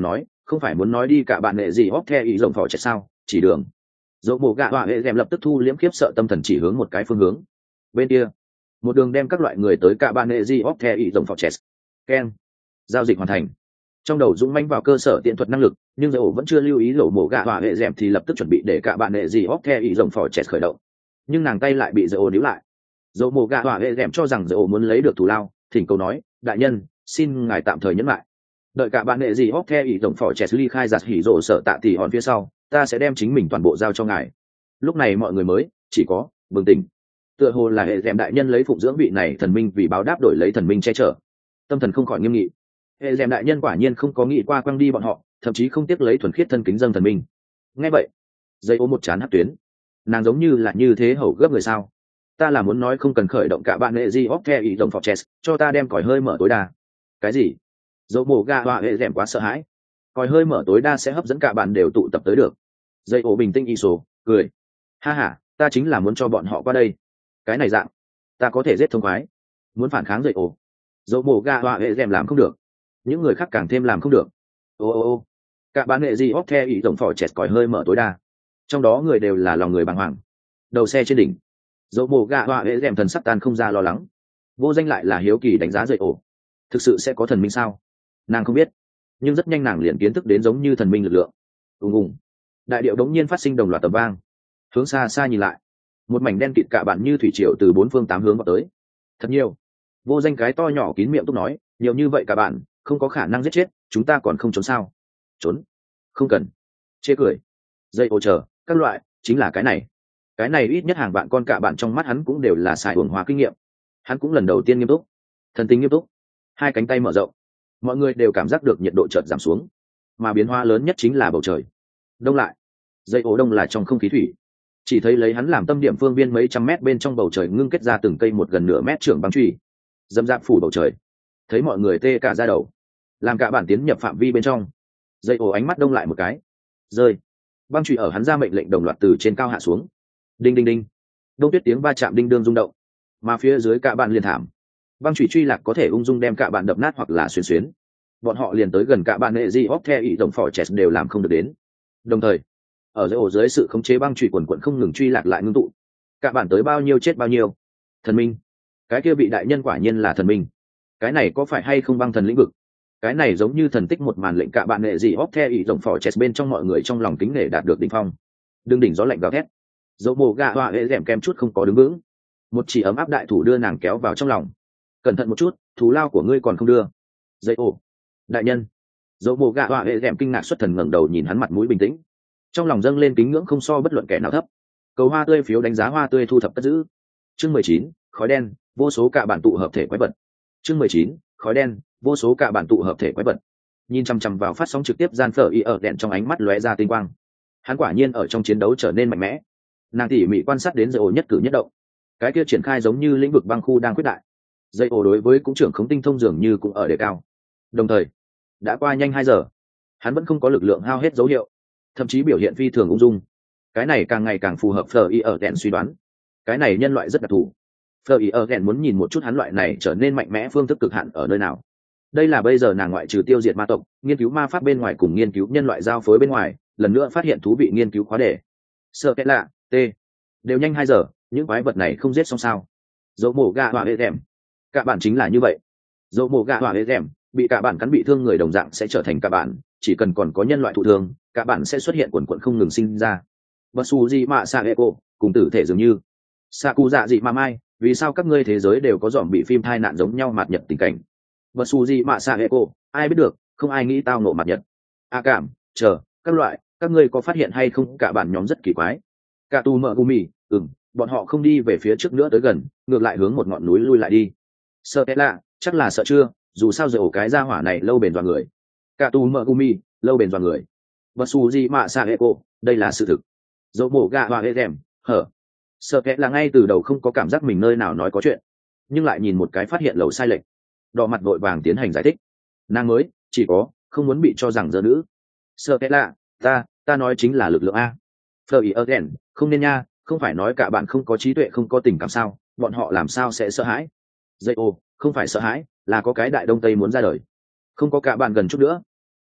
Speaker 1: không phải muốn nói đi cả bạn nghệ gì hóc theo ý rộng phò chạy sao, chỉ đường. Dỗ mồ gạ họa hệ dèm lập tức thu liễm khiếp sợ tâm thần chỉ hướng một cái phương hướng. Bên kia, một đường đem các loại người tới cả bạn nghệ gì hóc theo ý rộng phò chạy. Ken, giao dịch hoàn thành. Trong đầu dũng manh vào cơ sở tiện thuật năng lực, nhưng dỗ vẫn chưa lưu ý dỗ mồ gạ họa hệ dèm thì lập tức chuẩn bị để cả bạn nghệ gì hóc theo ý rộng phò chạy khởi động. Nhưng nàng tay lại bị dỗ níu lại. Dỗ mồ gạ họa hệ dèm cho rằng dỗ muốn lấy được thù lao, thỉnh cầu nói, đại nhân, xin ngài tạm thời nhẫn lại. Đợi cả bạn nghệ gì hóc theo ý rộng phò chạy ly khai giặt hỉ rộ sợ tạ tỷ hòn phía sau, ta sẽ đem chính mình toàn bộ giao cho ngài. Lúc này mọi người mới chỉ có bừng tỉnh, tựa hồ là hệ dèm đại nhân lấy phụng dưỡng vị này thần minh vì báo đáp đổi lấy thần minh che chở, tâm thần không khỏi nghiêm nghị. Hệ dèm đại nhân quả nhiên không có nghĩ qua quăng đi bọn họ, thậm chí không tiếc lấy thuần khiết thân kính dâng thần minh. Nghe vậy, dây ố một chán hất tuyến, nàng giống như là như thế hầu gấp người sao? Ta là muốn nói không cần khởi động cả bạn nghệ gì hóc theo ý rộng phò chess, cho ta đem còi hơi mở tối đa. Cái gì? Dẫu mồ ga họa hệ dèm quá sợ hãi, còi hơi mở tối đa sẽ hấp dẫn cả bạn đều tụ tập tới được. Dây ố bình tĩnh y số cười, ha ha, ta chính là muốn cho bọn họ qua đây. Cái này dạng, ta có thể giết thông khoái. Muốn phản kháng dây ố, dẫu mồ ga họa hệ dèm làm không được, những người khác càng thêm làm không được. Ô ô ô, cả bạn nghệ gì hóc theo ý tổng phò chẹt còi hơi mở tối đa, trong đó người đều là lòng người bàng hoàng. Đầu xe trên đỉnh, dẫu mồ ga họa hệ dèm thần sắc tan không ra lo lắng. Vô danh lại là hiếu kỳ đánh giá dây ố, thực sự sẽ có thần minh sao? Nàng không biết, nhưng rất nhanh nàng liền kiến thức đến giống như thần minh lực lượng. Ùng ùng, đại điệu đống nhiên phát sinh đồng loạt tầm vang. Hướng xa xa nhìn lại, một mảnh đen kịt cả bạn như thủy triều từ bốn phương tám hướng vào tới. Thật nhiều. Vô danh cái to nhỏ kín miệng túc nói, nhiều như vậy cả bạn, không có khả năng giết chết, chúng ta còn không trốn sao? Trốn? Không cần. Chê cười. Dây ô chờ, các loại, chính là cái này. Cái này ít nhất hàng bạn con cả bạn trong mắt hắn cũng đều là xài uổng hóa kinh nghiệm. Hắn cũng lần đầu tiên nghiêm túc, thần tình nghiêm túc. Hai cánh tay mở rộng, mọi người đều cảm giác được nhiệt độ chợt giảm xuống, mà biến hóa lớn nhất chính là bầu trời đông lại. Dây ố đông là trong không khí thủy, chỉ thấy lấy hắn làm tâm điểm phương viên mấy trăm mét bên trong bầu trời ngưng kết ra từng cây một gần nửa mét trưởng băng truy, dâm dạp phủ bầu trời. Thấy mọi người tê cả da đầu, làm cả bản tiến nhập phạm vi bên trong. Dây ố ánh mắt đông lại một cái, rơi băng truy ở hắn ra mệnh lệnh đồng loạt từ trên cao hạ xuống. Đinh đinh đinh, đông tuyết tiếng va chạm đinh đương rung động, mà phía dưới cả bạn liền thảm. Băng chủy truy lạc có thể ung dung đem cả bạn đập nát hoặc là xuyên xuyến. Bọn họ liền tới gần cả bạn nghệ di hóc theo ý tổng phò chess đều làm không được đến. Đồng thời, ở dưới ổ dưới sự khống chế băng chủy quần quần không ngừng truy lạc lại ngưng tụ. Cả bạn tới bao nhiêu chết bao nhiêu. Thần minh, cái kia bị đại nhân quả nhiên là thần minh. Cái này có phải hay không băng thần lĩnh vực? Cái này giống như thần tích một màn lệnh cả bạn nghệ di hóc theo ý tổng phò chess bên trong mọi người trong lòng kính nể đạt được đỉnh phong. Đương đỉnh gió lạnh gào thét. Dẫu mồ gà hoa hệ dẻm kem chút không có đứng vững. Một chỉ ấm áp đại thủ đưa nàng kéo vào trong lòng. Cẩn thận một chút, thù lao của ngươi còn không đưa. Dây ồ, đại nhân. Dẫu mồ gạ họa hệ dẻm kinh ngạc xuất thần ngẩng đầu nhìn hắn mặt mũi bình tĩnh, trong lòng dâng lên kính ngưỡng không so bất luận kẻ nào thấp. Cầu hoa tươi phiếu đánh giá hoa tươi thu thập cất giữ. Chương mười chín, khói đen, vô số cả bản tụ hợp thể quái vật. Chương mười chín, khói đen, vô số cả bản tụ hợp thể quái vật. Nhìn chăm chăm vào phát sóng trực tiếp gian phở y ở đèn trong ánh mắt lóe ra tinh quang. Hắn quả nhiên ở trong chiến đấu trở nên mạnh mẽ. Nàng tỉ mỉ quan sát đến dây ồ nhất cử nhất động. Cái kia triển khai giống như lĩnh vực băng khu đang quyết đại. Dây ồ đối với cũng trưởng khống tinh thông dường như cũng ở đề cao. Đồng thời, đã qua nhanh hai giờ, hắn vẫn không có lực lượng hao hết dấu hiệu, thậm chí biểu hiện phi thường ung dung. Cái này càng ngày càng phù hợp Fleur y ở đèn suy đoán. Cái này nhân loại rất đặc thù. Fleur y ở đèn muốn nhìn một chút hắn loại này trở nên mạnh mẽ phương thức cực hạn ở nơi nào. Đây là bây giờ nàng ngoại trừ tiêu diệt ma tộc, nghiên cứu ma pháp bên ngoài cùng nghiên cứu nhân loại giao phối bên ngoài, lần nữa phát hiện thú vị nghiên cứu khóa đề. Sợ cái lạ, t. Đều nhanh hai giờ, những quái vật này không giết xong sao? Dẫu mổ gà hỏa hệ đèm. Cả bạn chính là như vậy. Dẫu mổ gà hỏa hệ đèm, bị cả bạn cắn bị thương người đồng dạng sẽ trở thành cả bạn, chỉ cần còn có nhân loại thụ thương, cả bạn sẽ xuất hiện quần quần không ngừng sinh ra. Và su gì mà sa eco, cùng tử thể dường như. Saku dạ dị mà mai, vì sao các ngươi thế giới đều có dòm bị phim thai nạn giống nhau mạt nhật tình cảnh? Và su gì mà sa eco, ai biết được, không ai nghĩ tao nộ mạt nhật. A cảm, chờ, các loại, các ngươi có phát hiện hay không cả bạn nhóm rất kỳ quái. Cả tu mở gumi, ừm, bọn họ không đi về phía trước nữa tới gần, ngược lại hướng một ngọn núi lui lại đi. Sợ thế lạ, chắc là sợ chưa, dù sao giờ ổ cái gia hỏa này lâu bền dọa người. Cả tu mở gumi, lâu bền dọa người. Và su gì mà sa eco, đây là sự thực. Dẫu mổ gà hoa hệ đèm, hở. Sợ kẽ là ngay từ đầu không có cảm giác mình nơi nào nói có chuyện, nhưng lại nhìn một cái phát hiện lầu sai lệch, đỏ mặt vội vàng tiến hành giải thích. Nàng mới chỉ có không muốn bị cho rằng dơ nữ. Sợ kẽ lạ, ta ta nói chính là lực lượng a. Phờ ý again, không nên nha, không phải nói cả bạn không có trí tuệ không có tình cảm sao, bọn họ làm sao sẽ sợ hãi? Dây ô, không phải sợ hãi, là có cái đại đông tây muốn ra đời. Không có cả bạn gần chút nữa.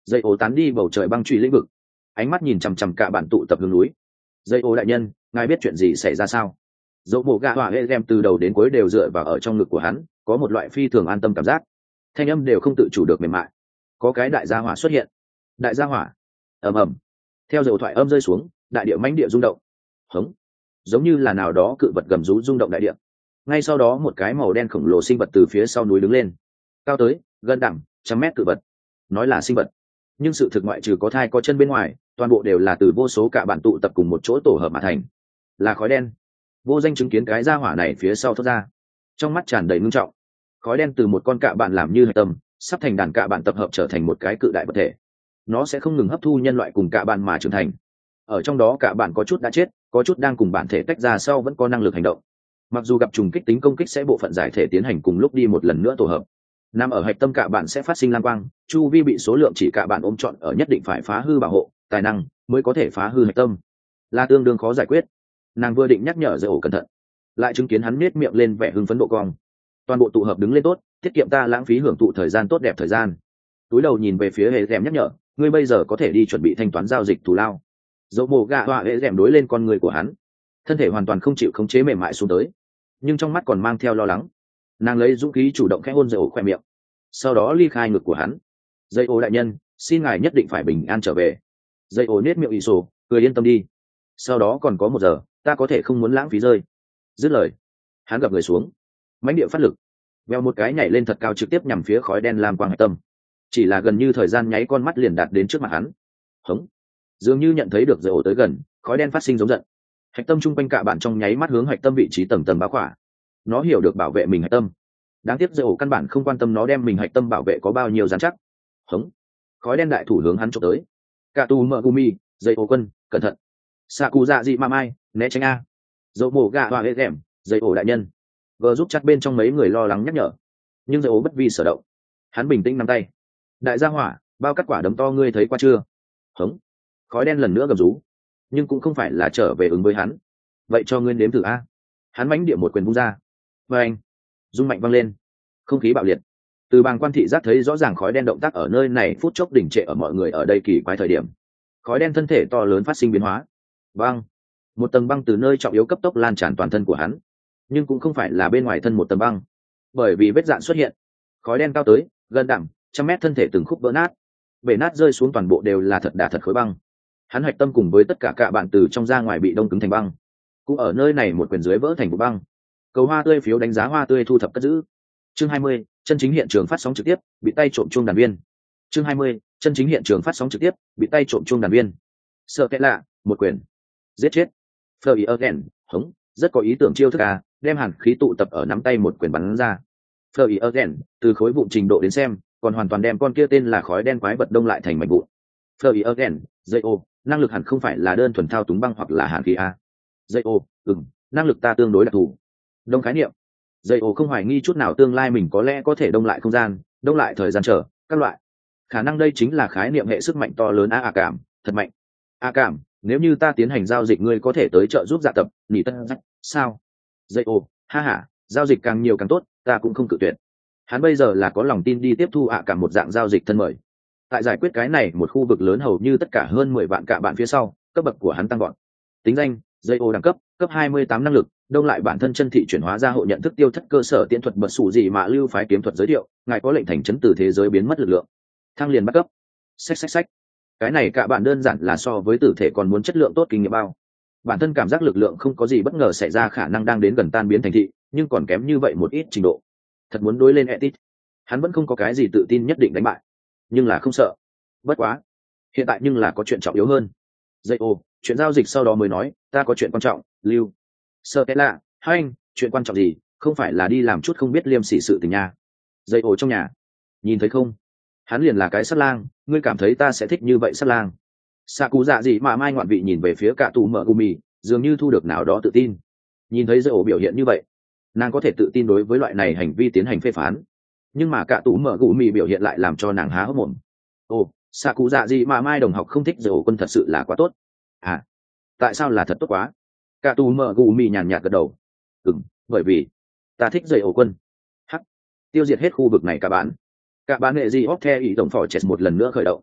Speaker 1: Dây ố tán đi bầu trời băng truy lĩnh vực, ánh mắt nhìn chằm chằm cả bạn tụ tập hướng núi. Dây ố đại nhân, ngài biết chuyện gì xảy ra sao? Dẫu bộ gạ hỏa hệ đem từ đầu đến cuối đều dựa vào ở trong ngực của hắn, có một loại phi thường an tâm cảm giác, thanh âm đều không tự chủ được mềm mại. Có cái đại gia hỏa xuất hiện. Đại gia hỏa. Ầm ầm. Theo dầu thoại âm rơi xuống, đại địa mãnh địa rung động. Hống. Giống như là nào đó cự vật gầm rú rung động đại địa. Ngay sau đó một cái màu đen khổng lồ sinh vật từ phía sau núi đứng lên, cao tới gần đẳng trăm mét cự vật. Nói là sinh vật, nhưng sự thực ngoại trừ có thai có chân bên ngoài, toàn bộ đều là từ vô số cả bạn tụ tập cùng một chỗ tổ hợp mà thành, là khói đen. Vô Danh chứng kiến cái gia hỏa này phía sau thoát ra, trong mắt tràn đầy ngưng trọng. Khói đen từ một con cạ bạn làm như hạch tâm, sắp thành đàn cạ bạn tập hợp trở thành một cái cự đại vật thể. Nó sẽ không ngừng hấp thu nhân loại cùng cạ bạn mà trưởng thành. Ở trong đó cạ bạn có chút đã chết, có chút đang cùng bản thể tách ra sau vẫn có năng lực hành động. Mặc dù gặp trùng kích tính công kích sẽ bộ phận giải thể tiến hành cùng lúc đi một lần nữa tổ hợp. Nằm ở hạch tâm cạ bạn sẽ phát sinh lam quang, chu vi bị số lượng chỉ cạ bạn ôm trọn ở nhất định phải phá hư bảo hộ, tài năng mới có thể phá hư hạch tâm, là tương đương khó giải quyết. Nàng vừa định nhắc nhở Dây ổ cẩn thận, lại chứng kiến hắn nết miệng lên vẻ hưng phấn độ cong. Toàn bộ tụ hợp đứng lên tốt, tiết kiệm ta lãng phí hưởng thụ thời gian tốt đẹp thời gian. Túi đầu nhìn về phía hệ rèm nhắc nhở, ngươi bây giờ có thể đi chuẩn bị thanh toán giao dịch thù lao. Dẫu mồ gạ họa hệ rèm đối lên con người của hắn, thân thể hoàn toàn không chịu khống chế mềm mại xuống tới, nhưng trong mắt còn mang theo lo lắng. Nàng lấy dũng khí chủ động khẽ hôn Dây ổ khoe miệng, sau đó ly khai ngực của hắn. Dây ổ đại nhân, xin ngài nhất định phải bình an trở về. Dây ổ nết miệng ị sổ, cười yên tâm đi. Sau đó còn có một giờ, ta có thể không muốn lãng phí rơi. Dứt lời, hắn gập người xuống, mãnh địa phát lực, veo một cái nhảy lên thật cao trực tiếp nhằm phía khói đen làm quang hạch tâm. Chỉ là gần như thời gian nháy con mắt liền đạt đến trước mặt hắn. Hống. Dường như nhận thấy được Dây ổ tới gần, khói đen phát sinh giống giận. Hạch tâm trung quanh cạ bạn trong nháy mắt hướng hạch tâm vị trí tầng tầng báo khỏa. Nó hiểu được bảo vệ mình hạch tâm. Đáng tiếc Dây ổ căn bản không quan tâm nó đem mình hạch tâm bảo vệ có bao nhiêu dán chắc. Hống. Khói đen đại thủ hướng hắn chụp tới. Cả tu mợ gumi, Dây ổ quân, cẩn thận. Xạ cụ dạ dị ma mai, né tránh a. Dẫu mổ gạ hoa hệ rèm, Dây ổ đại nhân. Vờ giúp chặt bên trong mấy người lo lắng nhắc nhở, nhưng Dây ổ bất vi sở động. Hắn bình tĩnh nắm tay. Đại gia hỏa, bao cắt quả đấm to ngươi thấy qua chưa? Hống. Khói đen lần nữa gầm rú, nhưng cũng không phải là trở về ứng với hắn. Vậy cho ngươi nếm thử a. Hắn mãnh địa một quyền vung ra. Và anh, rung mạnh văng lên, không khí bạo liệt. Từ bàng quan thị giác thấy rõ ràng khói đen động tác ở nơi này phút chốc đỉnh trệ ở mọi người ở đây kỳ quái thời điểm. Khói đen thân thể to lớn phát sinh biến hóa. Băng. Một tầng băng từ nơi trọng yếu cấp tốc lan tràn toàn thân của hắn, nhưng cũng không phải là bên ngoài thân một tầng băng, bởi vì vết dạn xuất hiện. Khói đen cao tới gần đẳng trăm mét thân thể từng khúc vỡ nát, bể nát rơi xuống toàn bộ đều là thật đà thật khối băng. Hắn hạch tâm cùng với tất cả cạ bạn từ trong ra ngoài bị đông cứng thành băng, cũng ở nơi này một quyền dưới vỡ thành vụ băng. Cầu hoa tươi phiếu đánh giá hoa tươi thu thập cất giữ. Chương hai mươi, chân chính hiện trường phát sóng trực tiếp, bị tay trộm chuông đàn viên. Chương hai mươi, chân chính hiện trường phát sóng trực tiếp, bị tay trộm chuông đàn viên. Sợ kẽ lạ, một quyền giết chết. Flurry again, hống, rất có ý tưởng chiêu thức à, đem hàn khí tụ tập ở nắm tay một quyền bắn ra. Flurry again, từ khối vụn trình độ đến xem, còn hoàn toàn đem con kia tên là khói đen quái vật đông lại thành mảnh vụn. Flurry again, dây ô, năng lực hẳn không phải là đơn thuần thao túng băng hoặc là hàn khí a. Dây ô, ừm, năng lực ta tương đối đặc thù. Đông khái niệm. Dây ô không hoài nghi chút nào tương lai mình có lẽ có thể đông lại không gian, đông lại thời gian trở, các loại. Khả năng đây chính là khái niệm hệ sức mạnh to lớn a à cảm, thật mạnh. A cảm, nếu như ta tiến hành giao dịch ngươi có thể tới trợ giúp dạ tập, nhỉ tân rách, sao? Dây ô, ha ha, giao dịch càng nhiều càng tốt, ta cũng không cự tuyệt. Hắn bây giờ là có lòng tin đi tiếp thu ạ cảm một dạng giao dịch thân mời. Tại giải quyết cái này một khu vực lớn hầu như tất cả hơn mười vạn cả bạn phía sau, cấp bậc của hắn tăng gọn. Tính danh, dây ô đẳng cấp, cấp hai mươi tám năng lực, đông lại bản thân chân thị chuyển hóa ra hộ nhận thức tiêu thất cơ sở tiễn thuật bật sủ gì mà lưu phái kiếm thuật giới thiệu, ngài có lệnh thành chấn từ thế giới biến mất lực lượng. Thăng liền bắt cấp. Xách xách xách. Cái này cả bạn đơn giản là so với tử thể còn muốn chất lượng tốt kinh nghiệm bao. Bản thân cảm giác lực lượng không có gì bất ngờ xảy ra khả năng đang đến gần tan biến thành thị, nhưng còn kém như vậy một ít trình độ. Thật muốn đối lên Etit, hắn vẫn không có cái gì tự tin nhất định đánh bại, nhưng là không sợ. Bất quá, hiện tại nhưng là có chuyện trọng yếu hơn. Dây ô, chuyện giao dịch sau đó mới nói, ta có chuyện quan trọng, lưu. Sợ cái lạ, hai anh, chuyện quan trọng gì, không phải là đi làm chút không biết liêm sỉ sự tình nha. Dây ô trong nhà, nhìn thấy không? Hắn liền là cái sát lang, ngươi cảm thấy ta sẽ thích như vậy sát lang? Xạ cú dạ gì mà mai ngoạn vị nhìn về phía cả tù mở gumi, dường như thu được nào đó tự tin. Nhìn thấy dây ổ biểu hiện như vậy, nàng có thể tự tin đối với loại này hành vi tiến hành phê phán, nhưng mà cả tù mở gumi biểu hiện lại làm cho nàng há hốc mồm. Ồ, xạ cú dạ gì mà mai đồng học không thích dây ổ quân thật sự là quá tốt. À, tại sao là thật tốt quá? Cả tù mở gumi nhàn nhạt gật đầu. Ừm, bởi vì ta thích dây ổ quân. Hắc, tiêu diệt hết khu vực này cả bạn. Cả bạn nghệ gì óc theo ý tổng phò chết một lần nữa khởi động.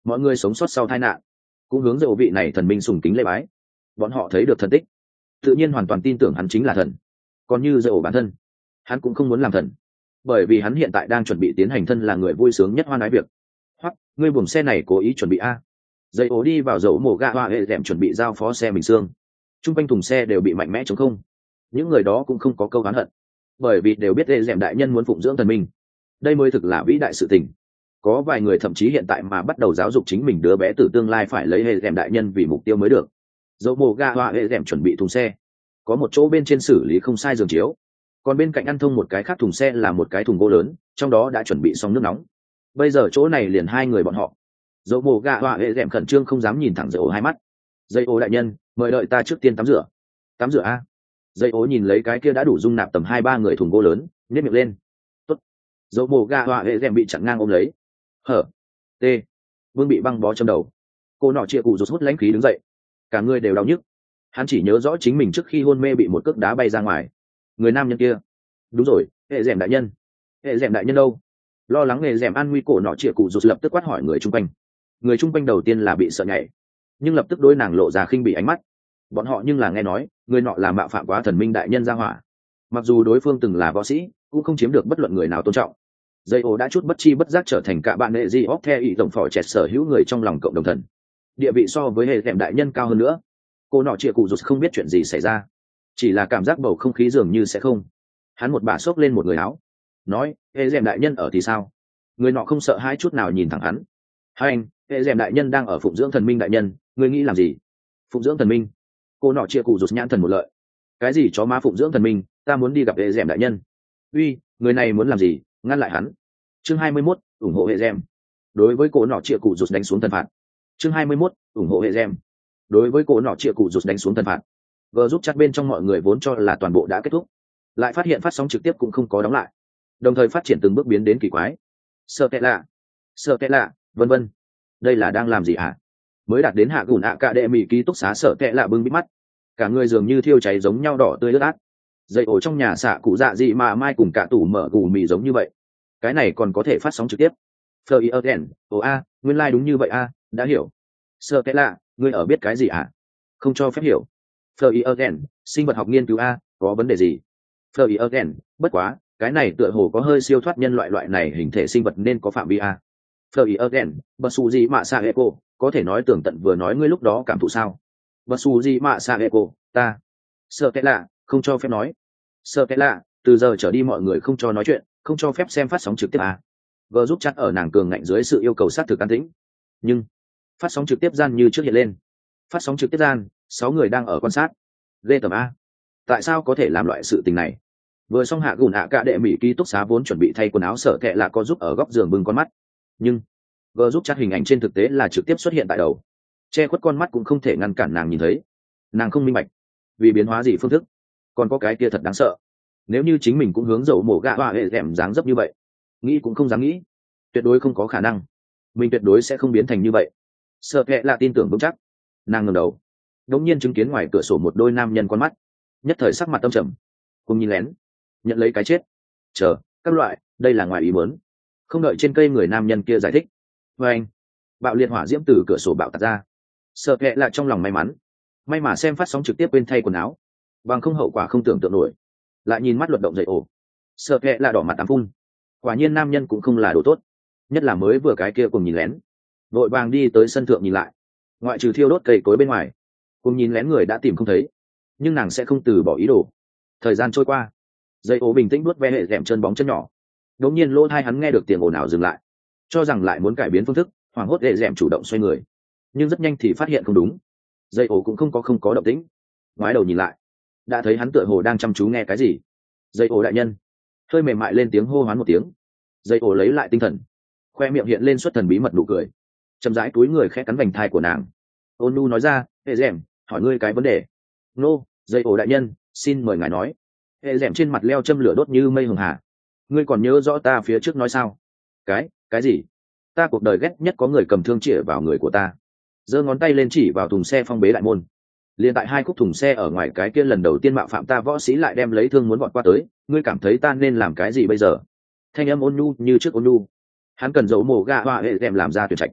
Speaker 1: mọi người sống sót sau tai nạn cũng hướng dầu vị này thần minh sùng kính lễ bái. Bọn họ thấy được thần tích, tự nhiên hoàn toàn tin tưởng hắn chính là thần. Còn như dầu bản thân, hắn cũng không muốn làm thần, bởi vì hắn hiện tại đang chuẩn bị tiến hành thân là người vui sướng nhất hoan ái việc. Hoặc ngươi buồng xe này cố ý chuẩn bị a. Dây ố đi vào dầu mổ gạ hoa hệ dẻm chuẩn bị giao phó xe mình xương. Trung quanh thùng xe đều bị mạnh mẽ chống không. Những người đó cũng không có câu oán hận, bởi vì đều biết hệ dẻm đại nhân muốn phụng dưỡng thần minh. Đây mới thực là vĩ đại sự tình. Có vài người thậm chí hiện tại mà bắt đầu giáo dục chính mình đứa bé từ tương lai phải lấy hệ dẻm đại nhân vì mục tiêu mới được. Dầu mổ gạ hoa hệ dẻm chuẩn bị thùng xe, có một chỗ bên trên xử lý không sai giường chiếu, còn bên cạnh ăn thông một cái khác thùng xe là một cái thùng gỗ lớn, trong đó đã chuẩn bị xong nước nóng. Bây giờ chỗ này liền hai người bọn họ. Dầu mổ gạ hoa hệ dẻm khẩn trương không dám nhìn thẳng dây ố hai mắt. Dây ố đại nhân, mời đợi ta trước tiên tắm rửa. Tắm rửa a? Dây ố nhìn lấy cái kia đã đủ dung nạp tầm hai ba người thùng gỗ lớn, nhếch miệng lên. Tốt. Dầu mổ gạ hoa hệ dẻm bị chặn ngang ôm lấy. Hở. T. Vương bị băng bó trong đầu. Cô nọ chia cụ rụt hút lãnh khí đứng dậy, cả người đều đau nhức. Hắn chỉ nhớ rõ chính mình trước khi hôn mê bị một cước đá bay ra ngoài. Người nam nhân kia. Đúng rồi, hệ dẻm đại nhân. Hệ dẻm đại nhân đâu? Lo lắng hệ dẻm an nguy, cổ nọ chia cụ rụt lập tức quát hỏi người chung quanh. Người chung quanh đầu tiên là bị sợ nhảy, nhưng lập tức đối nàng lộ ra khinh bỉ ánh mắt. Bọn họ nhưng là nghe nói người nọ là mạo phạm quá thần minh đại nhân ra hỏa. Mặc dù đối phương từng là võ sĩ, cũng không chiếm được bất luận người nào tôn trọng. Dây ổ đã chút bất chi bất giác trở thành cả bạn nệ di óc theo ý tổng phò chẹt sở hữu người trong lòng cộng đồng thần, địa vị so với hệ dẻm đại nhân cao hơn nữa. Cô nọ chia cụ rụt không biết chuyện gì xảy ra, chỉ là cảm giác bầu không khí dường như sẽ không. Hắn một bà xốc lên một người áo, nói: hệ dẻm đại nhân ở thì sao? Người nọ không sợ hãi chút nào nhìn thẳng hắn. Hai anh, hệ dẻm đại nhân đang ở phụng dưỡng thần minh đại nhân, ngươi nghĩ làm gì? Phụng dưỡng thần minh? Cô nọ chia cụ rụt nhãn thần một lợi. Cái gì chó má phụng dưỡng thần minh, ta muốn đi gặp hệ dẻm đại nhân. Uy, người này muốn làm gì? Ngăn lại hắn. Chương hai mươi mốt, ủng hộ hệ dẻm. Đối với cô nọ chia cụ rụt đánh xuống thần phạt. Chương hai mươi mốt, ủng hộ hệ dẻm. Đối với cô nọ chia cụ rụt đánh xuống thần phạt. Vừa giúp chặt bên trong mọi người vốn cho là toàn bộ đã kết thúc, lại phát hiện phát sóng trực tiếp cũng không có đóng lại, đồng thời phát triển từng bước biến đến kỳ quái. Sợ kệ lạ, sợ kệ lạ, vân vân. Đây là đang làm gì hả? Mới đạt đến hạ gùn ạ cạ đệ mỹ ký túc xá, sợ kệ lạ bưng bít mắt, cả người dường như thiêu cháy giống nhau đỏ tươi ướt át. Dây ổ trong nhà xạ cụ dạ gì mà mai cùng cả tủ mở gù mì giống như vậy, cái này còn có thể phát sóng trực tiếp? Phơi again, ồ a, nguyên lai like đúng như vậy a, đã hiểu. Sợ kệ lạ, ngươi ở biết cái gì hả? Không cho phép hiểu. Phơi again, sinh vật học nghiên cứu a, có vấn đề gì? Phơi again, bất quá, cái này tựa hồ có hơi siêu thoát nhân loại loại này hình thể sinh vật nên có phạm vi a. Phơi again, bất su gì mà sa eco, có thể nói tường tận vừa nói ngươi lúc đó cảm thụ sao? Bất su gì mà sa eco, ta. Sợ cái lạ, không cho phép nói. Sợ cái lạ, từ giờ trở đi mọi người không cho nói chuyện, không cho phép xem phát sóng trực tiếp a. Vợ giúp chắc ở nàng cường ngạnh dưới sự yêu cầu sát thực an tĩnh. Nhưng phát sóng trực tiếp gian như trước hiện lên. Phát sóng trực tiếp gian, sáu người đang ở quan sát. Ghê tởm a, tại sao có thể làm loại sự tình này? Vừa xong hạ gùn ạ cả đệ mỹ ký túc xá vốn chuẩn bị thay quần áo, sợ kệ là có giúp ở góc giường bưng con mắt, nhưng vợ giúp chắc hình ảnh trên thực tế là trực tiếp xuất hiện tại đầu, che khuất con mắt cũng không thể ngăn cản nàng nhìn thấy. Nàng không minh bạch vì biến hóa gì phương thức, còn có cái kia thật đáng sợ. Nếu như chính mình cũng hướng dầu mổ gạ hoa hệ dẻm dáng dấp như vậy, nghĩ cũng không dám nghĩ, tuyệt đối không có khả năng, mình tuyệt đối sẽ không biến thành như vậy. Sợ kệ là tin tưởng vững chắc. Nàng ngẩng đầu, đống nhiên chứng kiến ngoài cửa sổ một đôi nam nhân con mắt, nhất thời sắc mặt tâm trầm, cùng nhìn lén, nhận lấy cái chết. Chờ các loại, đây là ngoài ý muốn. Không đợi trên cây người nam nhân kia giải thích, với anh bạo liệt hỏa diễm từ cửa sổ bạo tạt ra. Sợ kệ là trong lòng may mắn, may mà xem phát sóng trực tiếp quên thay quần áo, bằng không hậu quả không tưởng tượng nổi. Lại nhìn mắt luật động dậy ổ, sợ kệ là đỏ mặt tám phun. Quả nhiên nam nhân cũng không là đồ tốt, nhất là mới vừa cái kia cùng nhìn lén, vội vàng đi tới sân thượng nhìn lại. Ngoại trừ thiêu đốt cây cối bên ngoài, cùng nhìn lén người đã tìm không thấy, nhưng nàng sẽ không từ bỏ ý đồ. Thời gian trôi qua, dây ố bình tĩnh vuốt ve hệ dẻm chân bóng chân nhỏ. Đột nhiên lỗ tai hắn nghe được tiếng ồn ào dừng lại, cho rằng lại muốn cải biến phương thức, hoảng hốt hệ dẻm chủ động xoay người, nhưng rất nhanh thì phát hiện không đúng. Dây ố cũng không có không có động tĩnh, ngoái đầu nhìn lại, đã thấy hắn tựa hồ đang chăm chú nghe cái gì. Dây ố đại nhân, hơi mềm mại lên tiếng hô hoán một tiếng. Dây ố lấy lại tinh thần, khoe miệng hiện lên xuất thần bí mật nụ cười, chậm rãi túi người khẽ cắn vành thai của nàng. Ôn nu nói ra, hệ dẻm, hỏi ngươi cái vấn đề. Nô, dây ổ đại nhân, xin mời ngài nói. Hệ dẻm trên mặt leo châm lửa đốt như mây hường hà. Ngươi còn nhớ rõ ta phía trước nói sao? Cái, cái gì? Ta cuộc đời ghét nhất có người cầm thương chĩa vào người của ta. Giơ ngón tay lên chỉ vào thùng xe phong bế đại môn. Liên tại hai khúc thùng xe ở ngoài cái kia lần đầu tiên mạo phạm ta võ sĩ lại đem lấy thương muốn vọt qua tới, ngươi cảm thấy ta nên làm cái gì bây giờ? Thanh âm ôn nhu như trước ôn nhu. Hắn cần dấu mồ gạ hoa hệ dẻm làm ra tuyển trạch.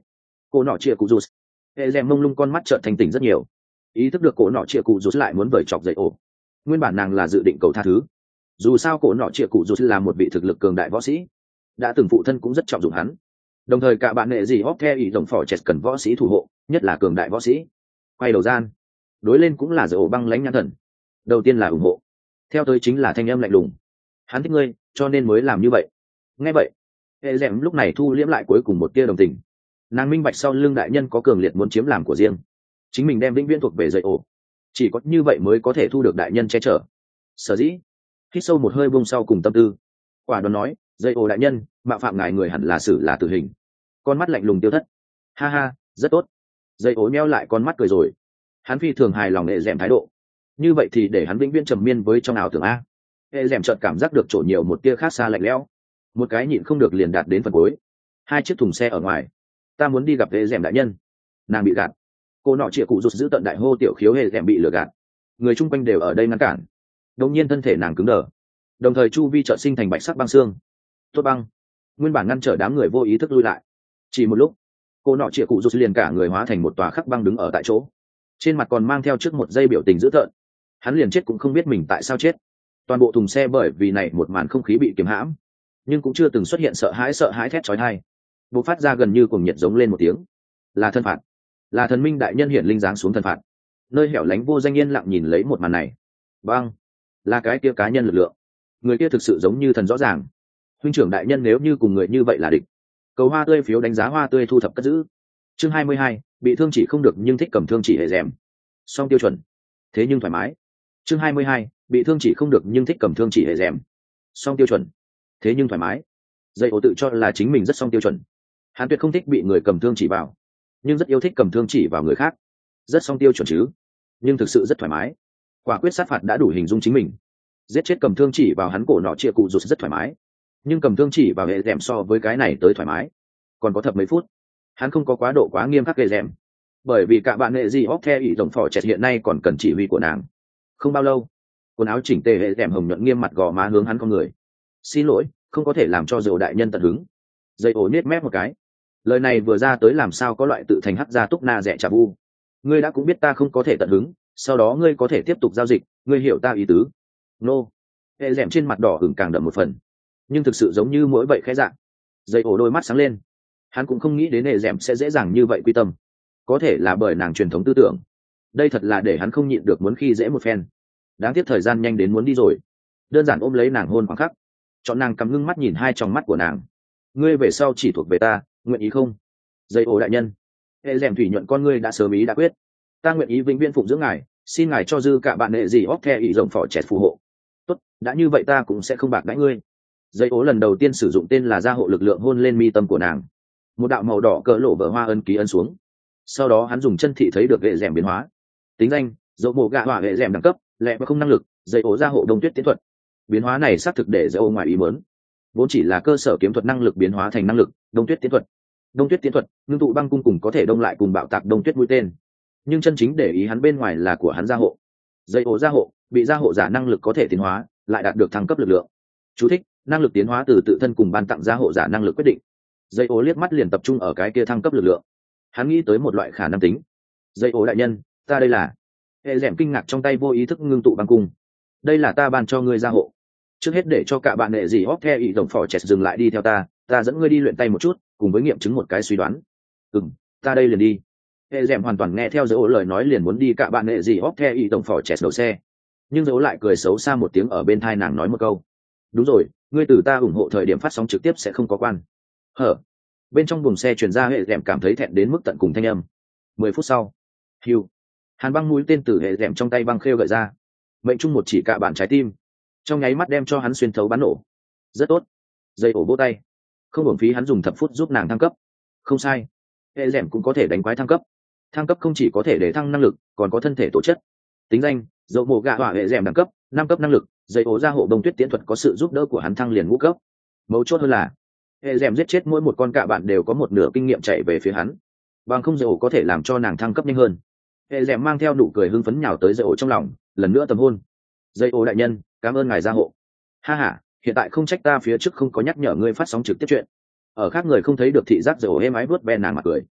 Speaker 1: Cổ nọ chia cụ rút. Hệ dèm mông lung con mắt trợn thành tỉnh rất nhiều, ý thức được cổ nọ chia cụ rút lại muốn vời chọc dậy ổ. Nguyên bản nàng là dự định cầu tha thứ, dù sao cổ nọ chia cụ rút là một vị thực lực cường đại võ sĩ, đã từng phụ thân cũng rất trọng dụng hắn, đồng thời cả bạn nghệ gì hóc the ý rồng phỏ chẹt cần võ sĩ thủ hộ, nhất là cường đại võ sĩ. Quay đầu gian đối lên cũng là dậy ổ băng lãnh nhãn thần, đầu tiên là ủng hộ, theo tới chính là thanh âm lạnh lùng, hắn thích ngươi cho nên mới làm như vậy. Nghe vậy hệ dẻm lúc này thu liễm lại cuối cùng một tia đồng tình, nàng minh bạch sau lưng đại nhân có cường liệt muốn chiếm làm của riêng, chính mình đem vĩnh viễn thuộc về dậy ổ, chỉ có như vậy mới có thể thu được đại nhân che chở. Sở dĩ hít sâu một hơi buông sau cùng tâm tư, quả đoán nói, dậy ổ đại nhân, mạo phạm ngài người hẳn là xử là tử hình. Con mắt lạnh lùng tiêu thất. Ha ha, rất tốt. Dậy ổ meo lại con mắt cười rồi, hắn phi thường hài lòng hệ dẻm thái độ, như vậy thì để hắn vĩnh viễn trầm miên với trong ảo tưởng a. Hệ dẻm chợt cảm giác được chỗ nhiều một tia khác xa lạnh lẽo, một cái nhịn không được liền đạt đến phần cuối. Hai chiếc thùng xe ở ngoài, ta muốn đi gặp hệ dẻm đại nhân. Nàng bị gạt, cô nọ chĩa cụ rụt giữ tận đại hô tiểu khiếu hệ dẻm bị lừa gạt, người chung quanh đều ở đây ngăn cản. Đột nhiên thân thể nàng cứng đờ, đồng thời chu vi chợt sinh thành bạch sắc băng xương. Tốt băng, nguyên bản ngăn trở đám người vô ý thức lui lại. Chỉ một lúc, cô nọ chĩa cụ rụt liền cả người hóa thành một tòa khắc băng đứng ở tại chỗ, trên mặt còn mang theo trước một giây biểu tình dữ tợn. Hắn liền chết cũng không biết mình tại sao chết. Toàn bộ thùng xe bởi vì này một màn không khí bị kiềm hãm, nhưng cũng chưa từng xuất hiện sợ hãi sợ hãi thét chói tai, bộc phát ra gần như cuồng nhiệt giống lên một tiếng. Là thân phạt, là thần minh đại nhân hiển linh giáng xuống thân phạt. Nơi hẻo lánh vô danh yên lặng nhìn lấy một màn này. Băng, là cái kia cá nhân lực lượng, người kia thực sự giống như thần rõ ràng. Huynh trưởng đại nhân nếu như cùng người như vậy là địch, cầu hoa tươi phiếu đánh giá hoa tươi thu thập cất giữ. Chương hai mươi hai, bị thương chỉ không được nhưng thích cầm thương chỉ hệ rèm. Song tiêu chuẩn, thế nhưng thoải mái. Chương hai mươi hai, bị thương chỉ không được nhưng thích cầm thương chỉ hệ rèm. Song tiêu chuẩn, thế nhưng thoải mái. Dây ổ tự cho là chính mình rất song tiêu chuẩn, hắn tuyệt không thích bị người cầm thương chỉ vào, nhưng rất yêu thích cầm thương chỉ vào người khác. Rất song tiêu chuẩn chứ, nhưng thực sự rất thoải mái. Quả quyết sát phạt đã đủ hình dung chính mình. Giết chết cầm thương chỉ vào hắn cổ nọ chia cụ rụt rất thoải mái, nhưng cầm thương chỉ vào hệ rèm so với cái này tới thoải mái. Còn có thập mấy phút, hắn không có quá độ quá nghiêm khắc hệ rèm, bởi vì cả bạn nghệ gì óc the ỷ tổng phò chẹt hiện nay còn cần chỉ huy của nàng. Không bao lâu, quần áo chỉnh tề hệ rèm hồng nhuận nghiêm mặt gò má hướng hắn con người. Xin lỗi, không có thể làm cho dầu đại nhân tận hứng. Dây ổ nết mép một cái, lời này vừa ra tới làm sao có loại tự thành hắc gia túc na rẻ chả vu. Ngươi đã cũng biết ta không có thể tận hứng, sau đó ngươi có thể tiếp tục giao dịch, ngươi hiểu ta ý tứ. Nô. Hệ rèm trên mặt đỏ ửng càng đậm một phần, nhưng thực sự giống như mỗi bậy khẽ dạng. Dây ổ đôi mắt sáng lên, hắn cũng không nghĩ đến hệ rèm sẽ dễ dàng như vậy quy tâm, có thể là bởi nàng truyền thống tư tưởng. Đây thật là để hắn không nhịn được muốn khi dễ một phen. Đáng tiếc thời gian nhanh đến muốn đi rồi, đơn giản ôm lấy nàng hôn khoảng khắc, chọn nàng cắm ngưng mắt nhìn hai tròng mắt của nàng. Ngươi về sau chỉ thuộc về ta, nguyện ý không? Dây ổ đại nhân, hệ rèm thủy nhuận con ngươi đã sớm ý đã quyết. Ta nguyện ý vĩnh viễn phụng dưỡng ngài, xin ngài cho dư cả bạn nghệ gì óc the ỷ rồng phỏ chẹt phù hộ. Tốt, đã như vậy ta cũng sẽ không bạc đãi ngươi. Dây ố lần đầu tiên sử dụng tên là gia hộ lực lượng hôn lên mi tâm của nàng, một đạo màu đỏ cỡ lộ vỡ hoa ân ký ấn xuống. Sau đó hắn dùng chân thị thấy được hệ rèm biến hóa. Tính danh: dậu mộ gạ hỏa hệ rèm đẳng cấp lẹ và không năng lực. Dây ố gia hộ đông tuyết tiến thuật. Biến hóa này xác thực để dây ô ngoài ý muốn, vốn chỉ là cơ sở kiếm thuật năng lực biến hóa thành năng lực đông tuyết tiến thuật. Đông tuyết tiến thuật ngưng tụ băng cung cùng có thể đông lại cùng bạo tạc đông tuyết mũi tên, nhưng chân chính để ý hắn bên ngoài là của hắn gia hộ. Dây ố gia hộ bị gia hộ giả năng lực có thể tiến hóa, lại đạt được thăng cấp lực lượng. Chú thích: năng lực tiến hóa từ tự thân cùng ban tặng gia hộ giả năng lực quyết định. Dây ố liếc mắt liền tập trung ở cái kia thăng cấp lực lượng, hắn nghĩ tới một loại khả năng tính. Dây ố đại nhân, ta đây là. Hệ rèm kinh ngạc trong tay vô ý thức ngưng tụ băng cung. Đây là ta ban cho ngươi gia hộ. Trước hết để cho cả bạn nghệ gì hóc the ỷ tổng phò chẹt dừng lại đi theo ta, ta dẫn ngươi đi luyện tay một chút, cùng với nghiệm chứng một cái suy đoán. Ừm, ta đây liền đi. Hệ rèm hoàn toàn nghe theo dấu lời nói liền muốn đi cả bạn nghệ gì hóc the ỷ tổng phò chẹt đầu xe, nhưng dấu lại cười xấu xa một tiếng ở bên thai nàng nói một câu: đúng rồi, ngươi từ ta ủng hộ thời điểm phát sóng trực tiếp sẽ không có quan. Hở. Bên trong buồng xe truyền ra hệ rèm cảm thấy thẹn đến mức tận cùng thanh âm. Mười phút sau, hiu, hàn băng mũi tên từ hệ rèm trong tay băng khêu gợi ra, mệnh trung một chỉ cả bạn trái tim, trong nháy mắt đem cho hắn xuyên thấu bắn nổ. Rất tốt. Dây ổ vỗ tay, không uổng phí hắn dùng thập phút giúp nàng thăng cấp. Không sai, hệ rèm cũng có thể đánh quái thăng cấp. Thăng cấp không chỉ có thể để thăng năng lực, còn có thân thể tổ chất. Tính danh: dậu mộ gạ hỏa hệ rèm đẳng cấp năm cấp năng lực. Dây ổ gia hộ đông tuyết tiễn thuật có sự giúp đỡ của hắn thăng liền ngũ cấp. Mấu chốt hơn là hệ rèm giết chết mỗi một con cạ bạn đều có một nửa kinh nghiệm chạy về phía hắn, bằng không dây ổ có thể làm cho nàng thăng cấp nhanh hơn. Hệ rèm mang theo nụ cười hưng phấn nhào tới dây ổ trong lòng, lần nữa tầm hôn. Dây ổ đại nhân, cảm ơn ngài gia hộ. Ha ha, hiện tại không trách ta phía trước không có nhắc nhở ngươi phát sóng trực tiếp chuyện. Ở khác người không thấy được thị giác dây ổ êm ái vuốt ve nàng mặt cười.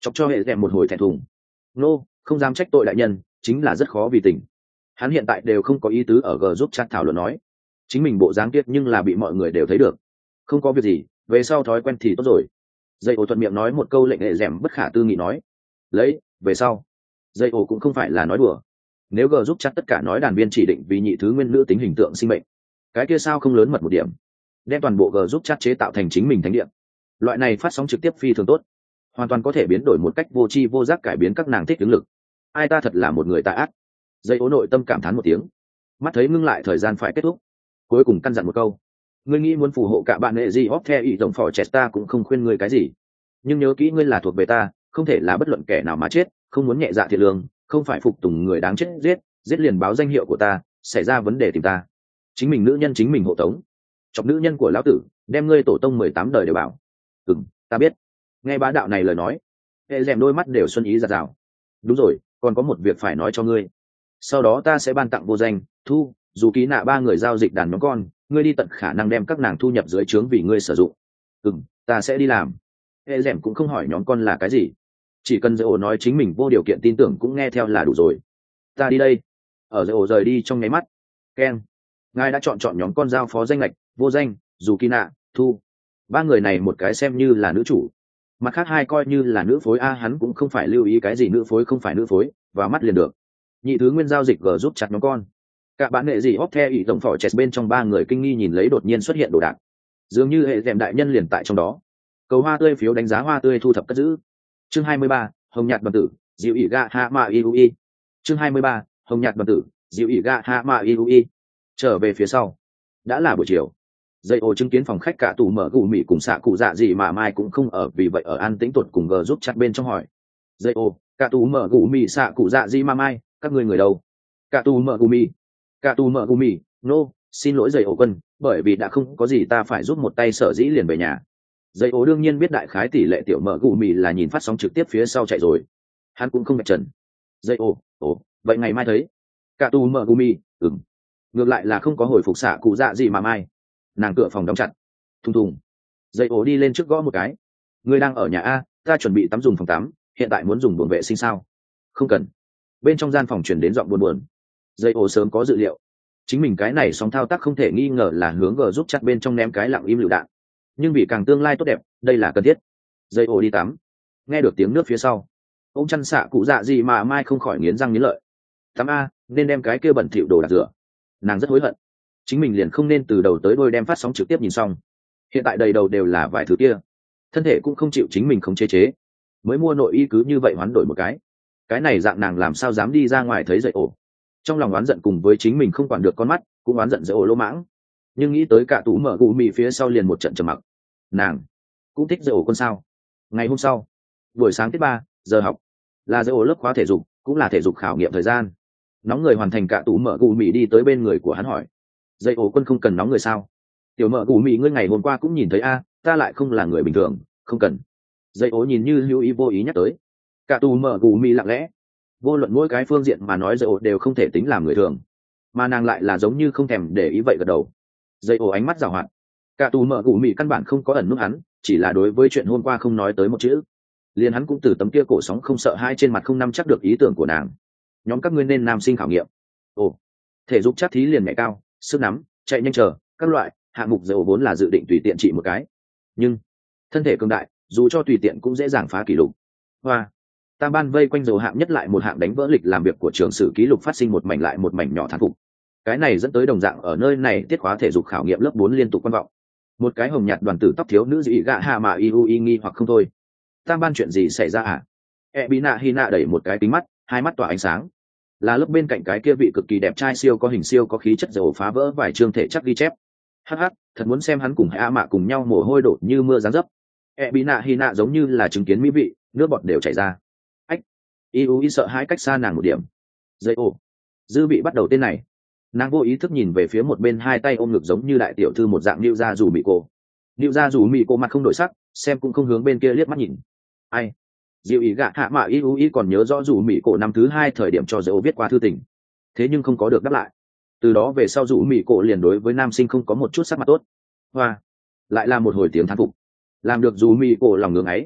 Speaker 1: chọc cho hệ dẹm một hồi thẹn thùng. Nô, không dám trách tội đại nhân, chính là rất khó vì tình. Hắn hiện tại đều không có ý tứ ở g giúp chat thảo luận nói chính mình bộ dáng tiếc nhưng là bị mọi người đều thấy được. Không có việc gì, về sau thói quen thì tốt rồi. Dây ổ thuận miệng nói một câu lệnh hệ dẻm bất khả tư nghị nói lấy về sau. Dây ổ cũng không phải là nói đùa, nếu g giúp chat tất cả nói đàn viên chỉ định vì nhị thứ nguyên nữ tính hình tượng sinh mệnh, cái kia sao không lớn mật một điểm, đem toàn bộ g giúp chat chế tạo thành chính mình thánh địa. Loại này phát sóng trực tiếp phi thường tốt, hoàn toàn có thể biến đổi một cách vô tri vô giác cải biến các nàng thích ứng lực. Ai ta thật là một người tà ác. Dây ố nội tâm cảm thán một tiếng, mắt thấy ngưng lại thời gian phải kết thúc, cuối cùng căn dặn một câu: ngươi nghĩ muốn phù hộ cả bạn nghệ gì hóc theo ý tổng phò chẹt ta cũng không khuyên ngươi cái gì, nhưng nhớ kỹ ngươi là thuộc về ta, không thể là bất luận kẻ nào mà chết, không muốn nhẹ dạ thiệt lương, không phải phục tùng người đáng chết giết, giết liền báo danh hiệu của ta, xảy ra vấn đề tìm ta. Chính mình nữ nhân chính mình hộ tống, chọc nữ nhân của lão tử, đem ngươi tổ tông mười tám đời đều bảo. Ừm, ta biết. Nghe bá đạo này lời nói, hệ dèm đôi mắt đều xuân ý giạt rào. Đúng rồi, còn có một việc phải nói cho ngươi. Sau đó ta sẽ ban tặng vô danh, thu, dù ký nạ ba người giao dịch đàn nhóm con, ngươi đi tận khả năng đem các nàng thu nhập dưới trướng vì ngươi sử dụng. Ừm, ta sẽ đi làm. Hệ dèm cũng không hỏi nhóm con là cái gì, chỉ cần dễ ổ nói chính mình vô điều kiện tin tưởng cũng nghe theo là đủ rồi. Ta đi đây. Ở dễ ổ rời đi trong nháy mắt, keng, ngài đã chọn chọn nhóm con giao phó danh lệch vô danh, dù kỳ nạ, thu. Ba người này một cái xem như là nữ chủ, mặt khác hai coi như là nữ phối. A hắn cũng không phải lưu ý cái gì nữ phối không phải nữ phối, vào mắt liền được. Nhị thứ nguyên giao dịch g giúp chặt nhóm con. Cả bạn nghệ gì hóc theo ý tổng phỏ chẹt bên trong ba người kinh nghi nhìn lấy đột nhiên xuất hiện đồ đạc, dường như hệ dèm đại nhân liền tại trong đó. Cầu hoa tươi phiếu đánh giá hoa tươi thu thập cất giữ. Chương hai mươi ba, hồng nhạt đoàn tử dịu ỉ ga ha ma iui. Chương hai mươi ba, hồng nhạt đoàn tử dịu ỉ ga ha ma iui. Trở về phía sau đã là buổi chiều. Dây ô chứng kiến phòng khách cả tủ mở gù mị cùng xạ cụ dạ gì mà mai cũng không ở, vì vậy ở an tĩnh tuột cùng g giúp chặt bên trong hỏi dây ô cả tủ mở gù mị xạ cụ dạ gì mà mai các ngươi người đâu? Cả tủ mở gù mị cả tủ mở gù mị nô, xin lỗi dây ô quân, bởi vì đã không có gì ta phải giúp một tay sở dĩ liền về nhà. Dây ô đương nhiên biết đại khái tỷ lệ tiểu mở gù mị là nhìn phát sóng trực tiếp phía sau chạy rồi, hắn cũng không mệt trần. Dây ô ồ vậy ngày mai thấy. Cả tủ mở gù mị ừng, ngược lại là không có hồi phục xạ cụ dạ gì mà mai. Nàng cửa phòng đóng chặt. Thùng thùng. Dây ổ đi lên trước gõ một cái. Ngươi đang ở nhà a? Ta chuẩn bị tắm dùng phòng tắm, hiện tại muốn dùng buồng vệ sinh sao? Không cần. Bên trong gian phòng chuyển đến giọng buồn buồn. Dây ổ sớm có dự liệu, chính mình cái này sóng thao tác không thể nghi ngờ là hướng g giúp chặt bên trong ném cái lặng im lựu đạn, nhưng vì càng tương lai tốt đẹp, đây là cần thiết. Dây ổ đi tắm, nghe được tiếng nước phía sau, ông chăn xạ cụ dạ gì mà mai không khỏi nghiến răng nghiến lợi. Tắm a, nên đem cái kia bẩn thỉu đồ đặt rửa. Nàng rất hối hận, chính mình liền không nên từ đầu tới đôi đem phát sóng trực tiếp nhìn xong. Hiện tại đầy đầu đều là vài thứ kia, thân thể cũng không chịu chính mình không chế chế, mới mua nội y cứ như vậy hoán đổi một cái. Cái này dạng nàng làm sao dám đi ra ngoài thấy dậy ổ. Trong lòng oán giận cùng với chính mình không quản được con mắt, cũng oán giận dậy ổ lỗ mãng. Nhưng nghĩ tới cả tủ mở gù mì phía sau liền một trận trầm mặc. Nàng cũng thích dậy ổ con sao. Ngày hôm sau buổi sáng tiết ba giờ học, là dậy ổ lớp khóa thể dục, cũng là thể dục khảo nghiệm thời gian. Nóng người hoàn thành, cả tủ mở gù mì đi tới bên người của hắn hỏi dây ổ quân không cần nóng người sao? Tiểu mợ gù mị ngươi ngày hôm qua cũng nhìn thấy a, ta lại không là người bình thường, không cần. Dây ổ nhìn như hữu ý vô ý nhắc tới. Cả tù mợ gù mị lặng lẽ, vô luận mỗi cái phương diện mà nói dây ổ đều không thể tính làm người thường, mà nàng lại là giống như không thèm để ý vậy gật đầu. Dây ổ ánh mắt giảo hoạt. Cả tù mợ gù mị căn bản không có ẩn nút hắn, chỉ là đối với chuyện hôm qua không nói tới một chữ. Liền hắn cũng từ tấm kia cổ sóng không sợ hai trên mặt không nắm chắc được ý tưởng của nàng. Nhóm các ngươi nên nam sinh khảo nghiệm. Ồ, thể dục chắc thí liền mẹ cao, sức nắm, chạy nhanh chờ các loại hạng mục dầu vốn là dự định tùy tiện trị một cái, nhưng thân thể cường đại dù cho tùy tiện cũng dễ dàng phá kỷ lục. Hoa, tam ban vây quanh dầu hạng nhất lại một hạng đánh vỡ lịch làm việc của trường sử kỷ lục, phát sinh một mảnh lại một mảnh nhỏ thán phục. Cái này dẫn tới đồng dạng ở nơi này tiết khóa thể dục khảo nghiệm lớp bốn liên tục quan vọng. Một cái hồng nhạt đoàn tử tóc thiếu nữ dị gạ hạ mà iu y nghi hoặc không thôi. Tam ban chuyện gì xảy ra à? E bị nạ hi nạ đẩy một cái kính mắt, hai mắt tỏa ánh sáng. Là lớp bên cạnh cái kia vị cực kỳ đẹp trai siêu có hình siêu có khí chất dầu phá vỡ vài chương thể chắc ghi chép. Hắc hắc, thật muốn xem hắn cùng hạ mạ cùng nhau mồ hôi đổ như mưa giáng dấp. E bị nạ hi nạ giống như là chứng kiến mỹ vị, nước bọt đều chảy ra. Ách, iu y sợ hãi cách xa nàng một điểm. Dây ồ, dư bị bắt đầu tên này. Nàng vô ý thức nhìn về phía một bên hai tay ôm ngực giống như đại tiểu thư một dạng nịu ra rủ mị cô. Nịu ra rủ mị cô mặt không đổi sắc, xem cũng không hướng bên kia liếc mắt nhìn. Ai? Diệu ý gạ hạ mạ iu y còn nhớ rõ rủ mị cổ năm thứ hai thời điểm cho dỗ viết qua thư tình, thế nhưng không có được đáp lại. Từ đó về sau rủ mị cổ liền đối với nam sinh không có một chút sắc mặt tốt. Hoa, lại là một hồi tiếng thán phục, làm được rủ mị cổ lòng ngưỡng ấy.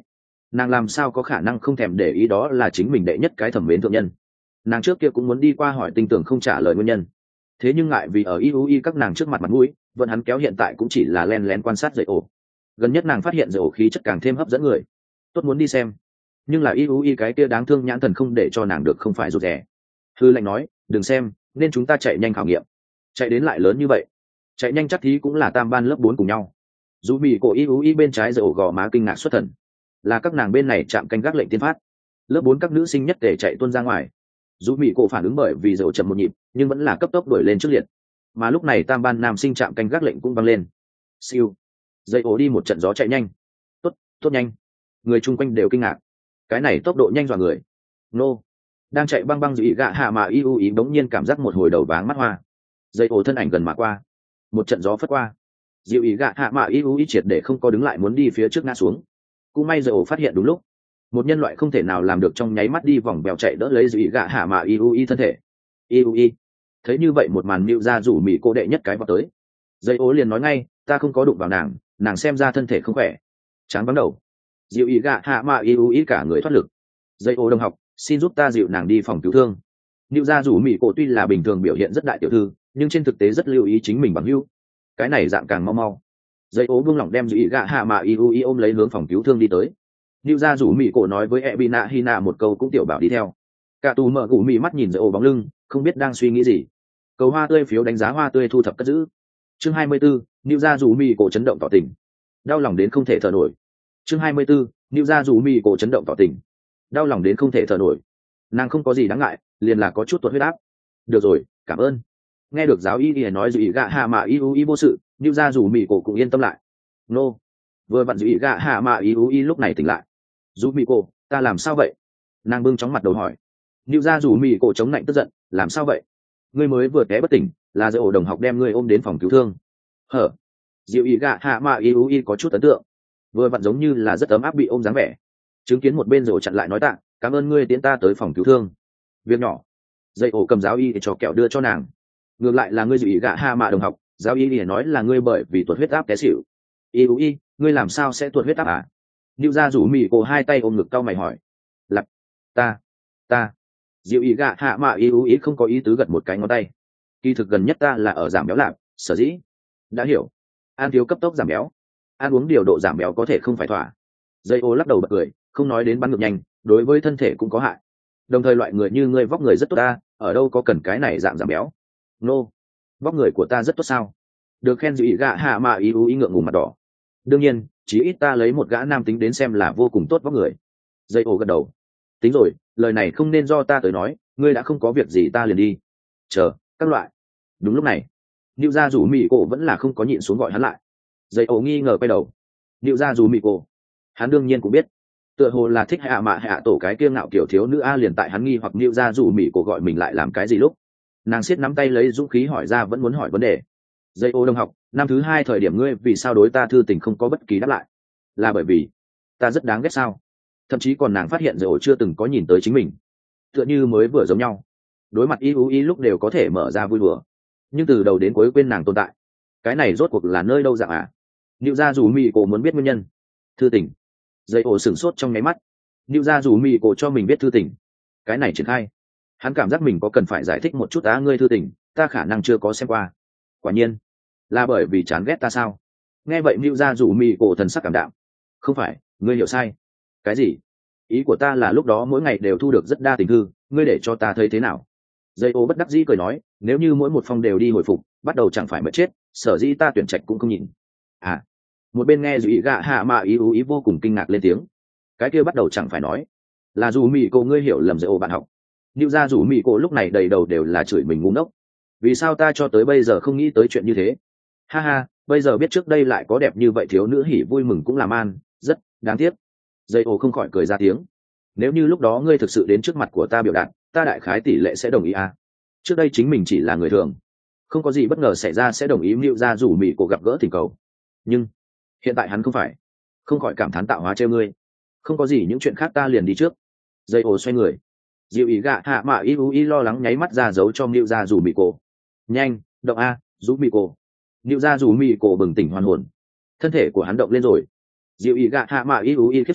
Speaker 1: nàng làm sao có khả năng không thèm để ý đó là chính mình đệ nhất cái thẩm mến thượng nhân. Nàng trước kia cũng muốn đi qua hỏi tinh tưởng không trả lời nguyên nhân, thế nhưng ngại vì ở i u i các nàng trước mặt mặt mũi, vẫn hắn kéo hiện tại cũng chỉ là len lén quan sát dậy ổ. Gần nhất nàng phát hiện dậy ổ khí chất càng thêm hấp dẫn người, tốt muốn đi xem, nhưng là i u i cái kia đáng thương nhãn thần không để cho nàng được không phải rụt rè. Hư lệnh nói đừng xem, nên chúng ta chạy nhanh khảo nghiệm. Chạy đến lại lớn như vậy, chạy nhanh chắc thí cũng là tam ban lớp bốn cùng nhau. Dù bị cổ i u i bên trái dậy ổ gò má kinh ngạc xuất thần, là các nàng bên này chạm canh gác lệnh tiên phát, lớp bốn các nữ sinh nhất để chạy tuôn ra ngoài. Dù bị cổ phản ứng bởi vì dầu chậm một nhịp, nhưng vẫn là cấp tốc đuổi lên trước liệt. Mà lúc này tam ban nam sinh chạm canh gác lệnh cũng văng lên. Siêu, dây ổ đi một trận gió chạy nhanh, tốt, tốt nhanh. Người chung quanh đều kinh ngạc, cái này tốc độ nhanh dọa người. Nô, đang chạy băng băng dự ý gạ hạ mà y u ý bỗng nhiên cảm giác một hồi đầu váng mắt hoa. Dây ổ thân ảnh gần mà qua, một trận gió phất qua, dịu ý gạ hạ mà y u ý triệt để không có đứng lại muốn đi phía trước ngã xuống. Cũng may dây ổ phát hiện đúng lúc, một nhân loại không thể nào làm được trong nháy mắt đi vòng bèo chạy đỡ lấy dịu ý gạ hạ mà y u ý thân thể. i u i thấy như vậy một màn nịu ra rủ mỹ cô đệ nhất cái vào tới. Dây ố liền nói ngay, ta không có đụng vào nàng, nàng xem ra thân thể không khỏe. Tráng vắng đầu, dịu ý gạ hạ mà i u i cả người thoát lực. Dây ố đồng học, xin giúp ta dịu nàng đi phòng cứu thương. Nịu ra rủ mỹ cô tuy là bình thường biểu hiện rất đại tiểu thư, nhưng trên thực tế rất lưu ý chính mình bằng hữu. Cái này dạng càng mau mau. Dây ố buông lỏng đem dịu ý gạ hạ mà i u i ôm lấy hướng phòng cứu thương đi tới. Nịu ra rủ mỹ cô nói với Ebina Hina một câu cũng tiểu bảo đi theo. Cả tù mở gù mị mắt nhìn dây ố bóng lưng, không biết đang suy nghĩ gì. Cầu hoa tươi phiếu đánh giá hoa tươi thu thập cất giữ. Chương hai mươi 24, Nưu gia rủ mì cổ chấn động tỏ tình. Đau lòng đến không thể thở nổi. Chương hai mươi 24, Nưu gia rủ mì cổ chấn động tỏ tình. Đau lòng đến không thể thở nổi. Nàng không có gì đáng ngại, liền là có chút tuột huyết áp. Được rồi, cảm ơn. Nghe được giáo y y nói dù ý gạ hạ mà y u y vô sự, Nưu gia rủ mì cổ cũng yên tâm lại. Nô. Vừa vặn dù ý gạ hạ mà y u y lúc này tỉnh lại. Rủ mì cổ, ta làm sao vậy? Nàng bưng chóng mặt đầu hỏi. Nưu gia rủ mì cổ chống lạnh tức giận, làm sao vậy? Ngươi mới vừa té bất tỉnh, là dạy ổ đồng học đem ngươi ôm đến phòng cứu thương. Hở? Diệu ý gạ hạ mà y u y có chút ấn tượng, vừa vặn giống như là rất ấm áp bị ôm dáng vẻ. Chứng kiến một bên rồi chặn lại nói tạ, cảm ơn ngươi tiễn ta tới phòng cứu thương. Việc nhỏ. Dạy ổ cầm giáo y để cho kẹo đưa cho nàng. Ngược lại là ngươi diệu ý gạ hạ mà đồng học, giáo y để nói là ngươi bởi vì tuột huyết áp té xỉu. Y u y, ngươi làm sao sẽ tuột huyết áp à? Nưu gia rủ mì cổ hai tay ôm ngực cau mày hỏi. Lặp, ta, ta. Diệu ý gạ hạ mà y u ý không có ý tứ gật một cái ngón tay. Kỳ thực gần nhất ta là ở giảm béo lạp, sở dĩ. Đã hiểu. Ăn thiếu cấp tốc giảm béo, ăn uống điều độ giảm béo có thể không phải thỏa. Dây ô lắc đầu bật cười, không nói đến bắn ngược nhanh, đối với thân thể cũng có hại. Đồng thời loại người như ngươi vóc người rất tốt ta, ở đâu có cần cái này dạng giảm béo. Nô, vóc người của ta rất tốt sao? Được khen Diệu ý gạ hạ mà y u ý ngượng ngùng mặt đỏ. Đương nhiên, chỉ ít ta lấy một gã nam tính đến xem là vô cùng tốt vóc người. Dây ô gật đầu. Tính rồi, lời này không nên do ta tới nói, ngươi đã không có việc gì ta liền đi. Chờ, các loại. Đúng lúc này, Nưu gia rủ mì cổ vẫn là không có nhịn xuống gọi hắn lại. Dây ổ nghi ngờ quay đầu. Nưu gia rủ mì cổ, hắn đương nhiên cũng biết, tựa hồ là thích hạ mạ hạ tổ cái kiêng ngạo kiểu thiếu nữ a liền tại hắn nghi hoặc Nưu gia rủ mì cổ gọi mình lại làm cái gì lúc, nàng siết nắm tay lấy dũng khí hỏi ra vẫn muốn hỏi vấn đề. Dây ổ đồng học, năm thứ hai thời điểm ngươi vì sao đối ta thư tình không có bất kỳ đáp lại? Là bởi vì ta rất đáng ghét sao? Thậm chí còn nàng phát hiện dây ổ chưa từng có nhìn tới chính mình, tựa như mới vừa giống nhau. Đối mặt y u y lúc đều có thể mở ra vui đùa, nhưng từ đầu đến cuối quên nàng tồn tại. Cái này rốt cuộc là nơi đâu dạng à? Nịu gia rủ mì cổ muốn biết nguyên nhân. Thư tình. Dây ổ sửng sốt trong nháy mắt. Nịu gia rủ mì cổ cho mình biết thư tình. Cái này triển khai, hắn cảm giác mình có cần phải giải thích một chút á. Ngươi thư tình ta khả năng chưa có xem qua. Quả nhiên là bởi vì chán ghét ta sao? Nghe vậy Nịu gia rủ mì cổ thần sắc cảm đạm. Không phải, ngươi hiểu sai. Cái gì? Ý của ta là lúc đó mỗi ngày đều thu được rất đa tình thư, ngươi để cho ta thấy thế nào? Dây ô bất đắc dĩ cười nói, nếu như mỗi một phong đều đi hồi phục, bắt đầu chẳng phải mất chết, sở dĩ ta tuyển trạch cũng không nhìn. À, một bên nghe dù ý gạ hạ mà ý ú ý vô cùng kinh ngạc lên tiếng. Cái kia bắt đầu chẳng phải nói, là dù mì cô ngươi hiểu lầm dây ô bạn học. Nịu ra dù mì cô lúc này đầy đầu đều là chửi mình ngu ngốc. Vì sao ta cho tới bây giờ không nghĩ tới chuyện như thế? Ha ha, bây giờ biết trước đây lại có đẹp như vậy thiếu nữ hỉ vui mừng cũng làm an, rất đáng tiếc. Dây ô không khỏi cười ra tiếng. Nếu như lúc đó ngươi thực sự đến trước mặt của ta biểu đạt, ta đại khái tỷ lệ sẽ đồng ý à. Trước đây chính mình chỉ là người thường, không có gì bất ngờ xảy ra sẽ đồng ý Nịu ra rủ mì cổ gặp gỡ thỉnh cầu. Nhưng hiện tại hắn không phải, không khỏi cảm thán tạo hóa treo ngươi. Không có gì những chuyện khác ta liền đi trước. Dây ồ xoay người. Diệu ý gạ hạ mà y u y lo lắng nháy mắt ra giấu cho Nịu ra rủ mì cổ. Nhanh, động a, rủ mì cổ. Nịu ra rủ mì cổ bừng tỉnh hoàn hồn. Thân thể của hắn động lên rồi. Diệu ý gạ hạ mà y u y khiếp sợ,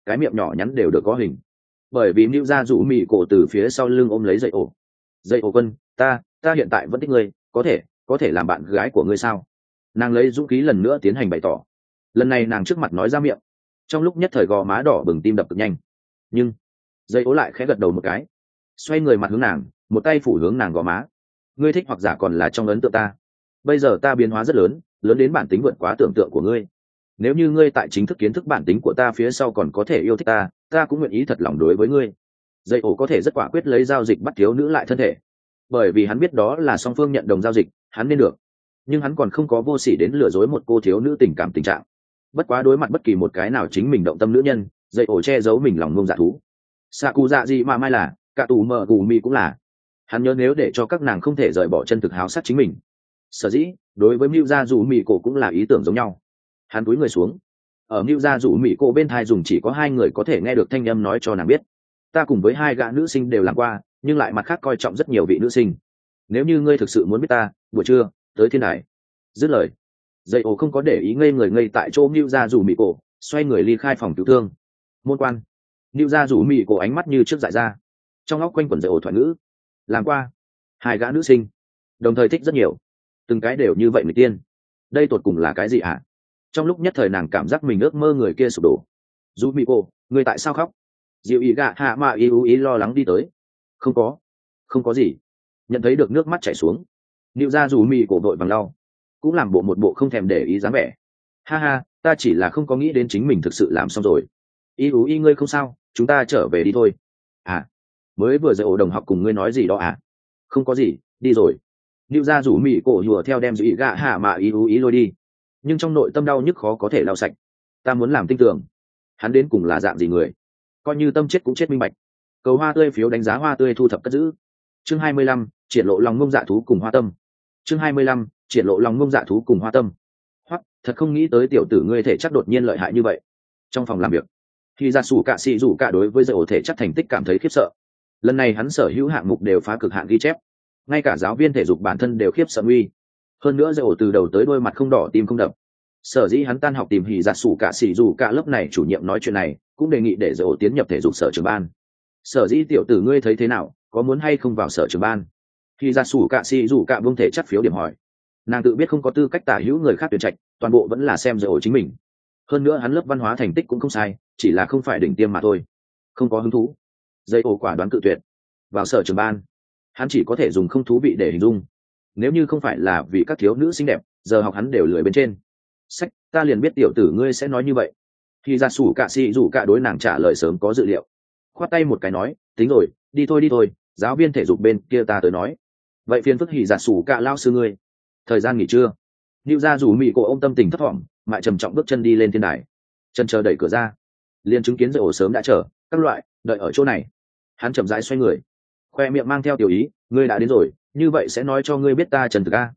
Speaker 1: cái miệng nhỏ nhắn đều được có hình. Bởi vì mưu ra rủ mị cổ từ phía sau lưng ôm lấy dây ổ. Dây ổ quân, ta ta hiện tại vẫn thích ngươi, có thể có thể làm bạn gái của ngươi sao? Nàng lấy dũng khí lần nữa tiến hành bày tỏ. Lần này nàng trước mặt nói ra miệng, trong lúc nhất thời gò má đỏ bừng, tim đập cực nhanh. Nhưng dây ố lại khẽ gật đầu một cái, xoay người mặt hướng nàng, một tay phủ hướng nàng gò má. Ngươi thích hoặc giả còn là trong ấn tượng ta, bây giờ ta biến hóa rất lớn, lớn đến bản tính vượt quá tưởng tượng của ngươi. Nếu như ngươi tại chính thức kiến thức bản tính của ta phía sau còn có thể yêu thích ta, ta cũng nguyện ý thật lòng đối với ngươi. Dây ổ có thể rất quả quyết lấy giao dịch bắt thiếu nữ lại thân thể, bởi vì hắn biết đó là song phương nhận đồng giao dịch, hắn nên được. Nhưng hắn còn không có vô sỉ đến lừa dối một cô thiếu nữ tình cảm tình trạng. Bất quá đối mặt bất kỳ một cái nào chính mình động tâm nữ nhân, dây ổ che giấu mình lòng ngông dạ thú. Xạ cụ dạ gì mà mai là, cả tù mờ gù mi cũng là. Hắn nhớ nếu để cho các nàng không thể rời bỏ chân thực háo sát chính mình. Sở dĩ đối với mưu gia rủ mì cổ cũng là ý tưởng giống nhau. Hắn cúi người xuống, ở mưu gia rủ mì cổ bên thai dùng chỉ có hai người có thể nghe được thanh âm nói cho nàng biết, ta cùng với hai gã nữ sinh đều làm qua, nhưng lại mặt khác coi trọng rất nhiều vị nữ sinh. Nếu như ngươi thực sự muốn biết ta, buổi trưa tới thiên đài. Dứt lời, dây ổ không có để ý ngây người ngây tại chỗ mưu gia rủ mì cổ, xoay người ly khai phòng cứu thương. Môn quan, mưu gia rủ mì cổ ánh mắt như trước dại ra, trong óc quanh quẩn dây ổ thoại ngữ. Làm qua hai gã nữ sinh, đồng thời thích rất nhiều, từng cái đều như vậy người tiên. Đây tột cùng là cái gì hả? Trong lúc nhất thời nàng cảm giác mình ước mơ người kia sụp đổ. Dù mỹ cô, người tại sao khóc? Diệu ý gạ hạ mạ ý ý lo lắng đi tới. Không có, không có gì. Nhận thấy được nước mắt chảy xuống, nịu ra dù mì cổ đội bằng lau, cũng làm bộ một bộ không thèm để ý dáng vẻ. Ha ha, ta chỉ là không có nghĩ đến chính mình thực sự làm xong rồi. Ý ú ý ngươi không sao, chúng ta trở về đi thôi. À, mới vừa dạy ổ đồng học cùng ngươi nói gì đó à? Không có gì, đi rồi. Nịu ra rủ mì cổ hùa theo đem dị gạ hạ mạ ý ú ý lôi đi, nhưng trong nội tâm đau nhức khó có thể lau sạch. Ta muốn làm tinh tường, hắn đến cùng là dạng gì người, coi như tâm chết cũng chết minh bạch. Cầu hoa tươi phiếu đánh giá hoa tươi thu thập cất giữ. Chương hai mươi lăm, triển lộ lòng ngông dạ thú cùng hoa tâm. Chương hai mươi lăm, triển lộ lòng ngông dạ thú cùng hoa tâm. Hoặc, thật không nghĩ tới tiểu tử ngươi thể chắc đột nhiên lợi hại như vậy. Trong phòng làm việc, khi ra sủ cạ xị rủ cả đối với dạy ổ thể chắc thành tích cảm thấy khiếp sợ. Lần này hắn sở hữu hạng mục đều phá cực hạn ghi chép, ngay cả giáo viên thể dục bản thân đều khiếp sợ nguy. Hơn nữa dạy ổ từ đầu tới đôi mặt không đỏ tim không đập. Sở dĩ hắn tan học tìm hỉ giặt sủ cả xỉ dù cả lớp này chủ nhiệm nói chuyện này, cũng đề nghị để dạy ổ tiến nhập thể dục sở trường ban. Sở dĩ tiểu tử ngươi thấy thế nào, có muốn hay không vào sở trường ban? Hỉ giặt sủ cả xỉ dù cả vương thể chắc phiếu điểm hỏi. Nàng tự biết không có tư cách tả hữu người khác tuyển trạch, toàn bộ vẫn là xem dạy ổ chính mình. Hơn nữa hắn lớp văn hóa thành tích cũng không sai, chỉ là không phải đỉnh tiêm mà thôi. Không có hứng thú. Dạy ổ quả đoán cự tuyệt. Vào sở trường ban, hắn chỉ có thể dùng không thú vị để hình dung. Nếu như không phải là vì các thiếu nữ xinh đẹp, giờ học hắn đều lười bên trên. Sách, ta liền biết tiểu tử ngươi sẽ nói như vậy. Khi ra sủ cạ xị rủ cả đối nàng trả lời sớm có dự liệu, khoát tay một cái nói, tính rồi, đi thôi đi thôi, giáo viên thể dục bên kia ta tới nói. Vậy phiền phức hỉ giả sủ cạ lao sư ngươi. Thời gian nghỉ trưa, Nữu ra rủ mị cổ ông tâm tình thấp thỏm, mại trầm trọng bước chân đi lên thiên đài. Chân chờ đẩy cửa ra, liền chứng kiến dậy ổ sớm đã chờ, các loại đợi ở chỗ này. Hắn chậm rãi xoay người, khoe miệng mang theo tiểu ý, ngươi đã đến rồi, như vậy sẽ nói cho ngươi biết ta trần thực a.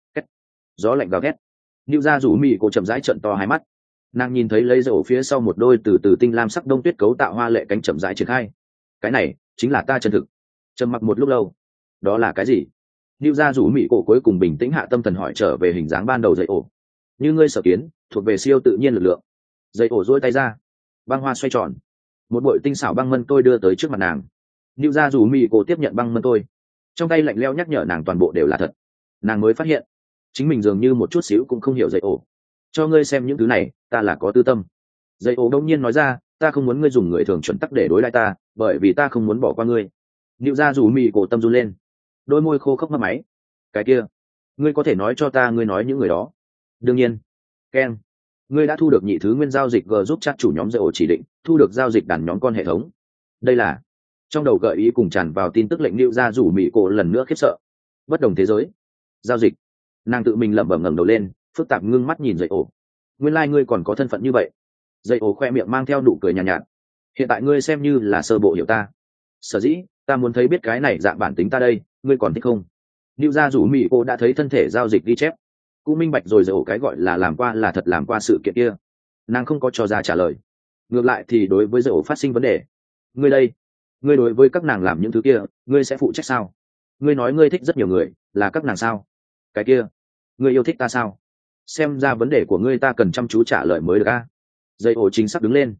Speaker 1: Gió lạnh gào thét, Nữu ra rủ mị cổ chậm rãi trợn to hai mắt. Nàng nhìn thấy lấy dầu phía sau một đôi từ từ tinh lam sắc đông tuyết cấu tạo hoa lệ cánh chậm rãi triển khai. Cái này chính là ta chân thực. Trầm mặc một lúc lâu, đó là cái gì? Nữu ra rủ mị cổ cuối cùng bình tĩnh hạ tâm thần hỏi trở về hình dáng ban đầu dây ổ. Như ngươi sở kiến, thuộc về siêu tự nhiên lực lượng. Dây ổ duỗi tay ra, băng hoa xoay tròn, một bội tinh xảo băng mân tôi đưa tới trước mặt nàng. Nữu ra rủ mị cổ tiếp nhận băng mân tôi, trong tay lạnh lẽo nhắc nhở nàng toàn bộ đều là thật. Nàng mới phát hiện chính mình dường như một chút xíu cũng không hiểu dây ổ. Cho ngươi xem những thứ này, ta là có tư tâm. Dây ổ đông nhiên nói ra, ta không muốn ngươi dùng người thường chuẩn tắc để đối lại ta, bởi vì ta không muốn bỏ qua ngươi. Nữu ra rủ mị cổ tâm run lên, đôi môi khô khốc mất máy. Cái kia, ngươi có thể nói cho ta ngươi nói những người đó? Đương nhiên. Ken, ngươi đã thu được nhị thứ nguyên giao dịch G giúp chat chủ nhóm dây ổ chỉ định, thu được giao dịch đàn nhóm con hệ thống. Đây là trong đầu gợi ý cùng tràn vào tin tức lệnh Nữu ra rủ mị cổ lần nữa khiếp sợ. Bất đồng thế giới, giao dịch. Nàng tự mình lẩm bẩm ngẩng đầu lên, phức tạp ngưng mắt nhìn dây ổ. Nguyên lai ngươi còn có thân phận như vậy. Dây ổ khoe miệng mang theo nụ cười nhàn nhạt, nhạt. Hiện tại ngươi xem như là sơ bộ hiểu ta. Sở dĩ ta muốn thấy biết cái này dạng bản tính ta đây, ngươi còn thích không? Nữu ra rủ mỹ cô đã thấy thân thể giao dịch ghi chép, cũng minh bạch rồi dây ổ cái gọi là làm qua là thật làm qua sự kiện kia. Nàng không có cho ra trả lời, ngược lại thì đối với dây ổ phát sinh vấn đề. Ngươi đây, ngươi đối với các nàng làm những thứ kia, ngươi sẽ phụ trách sao? Ngươi nói ngươi thích rất nhiều người, là các nàng sao? Cái kia, ngươi yêu thích ta sao? Xem ra vấn đề của ngươi ta cần chăm chú trả lời mới được a. Dây ổ chính xác đứng lên,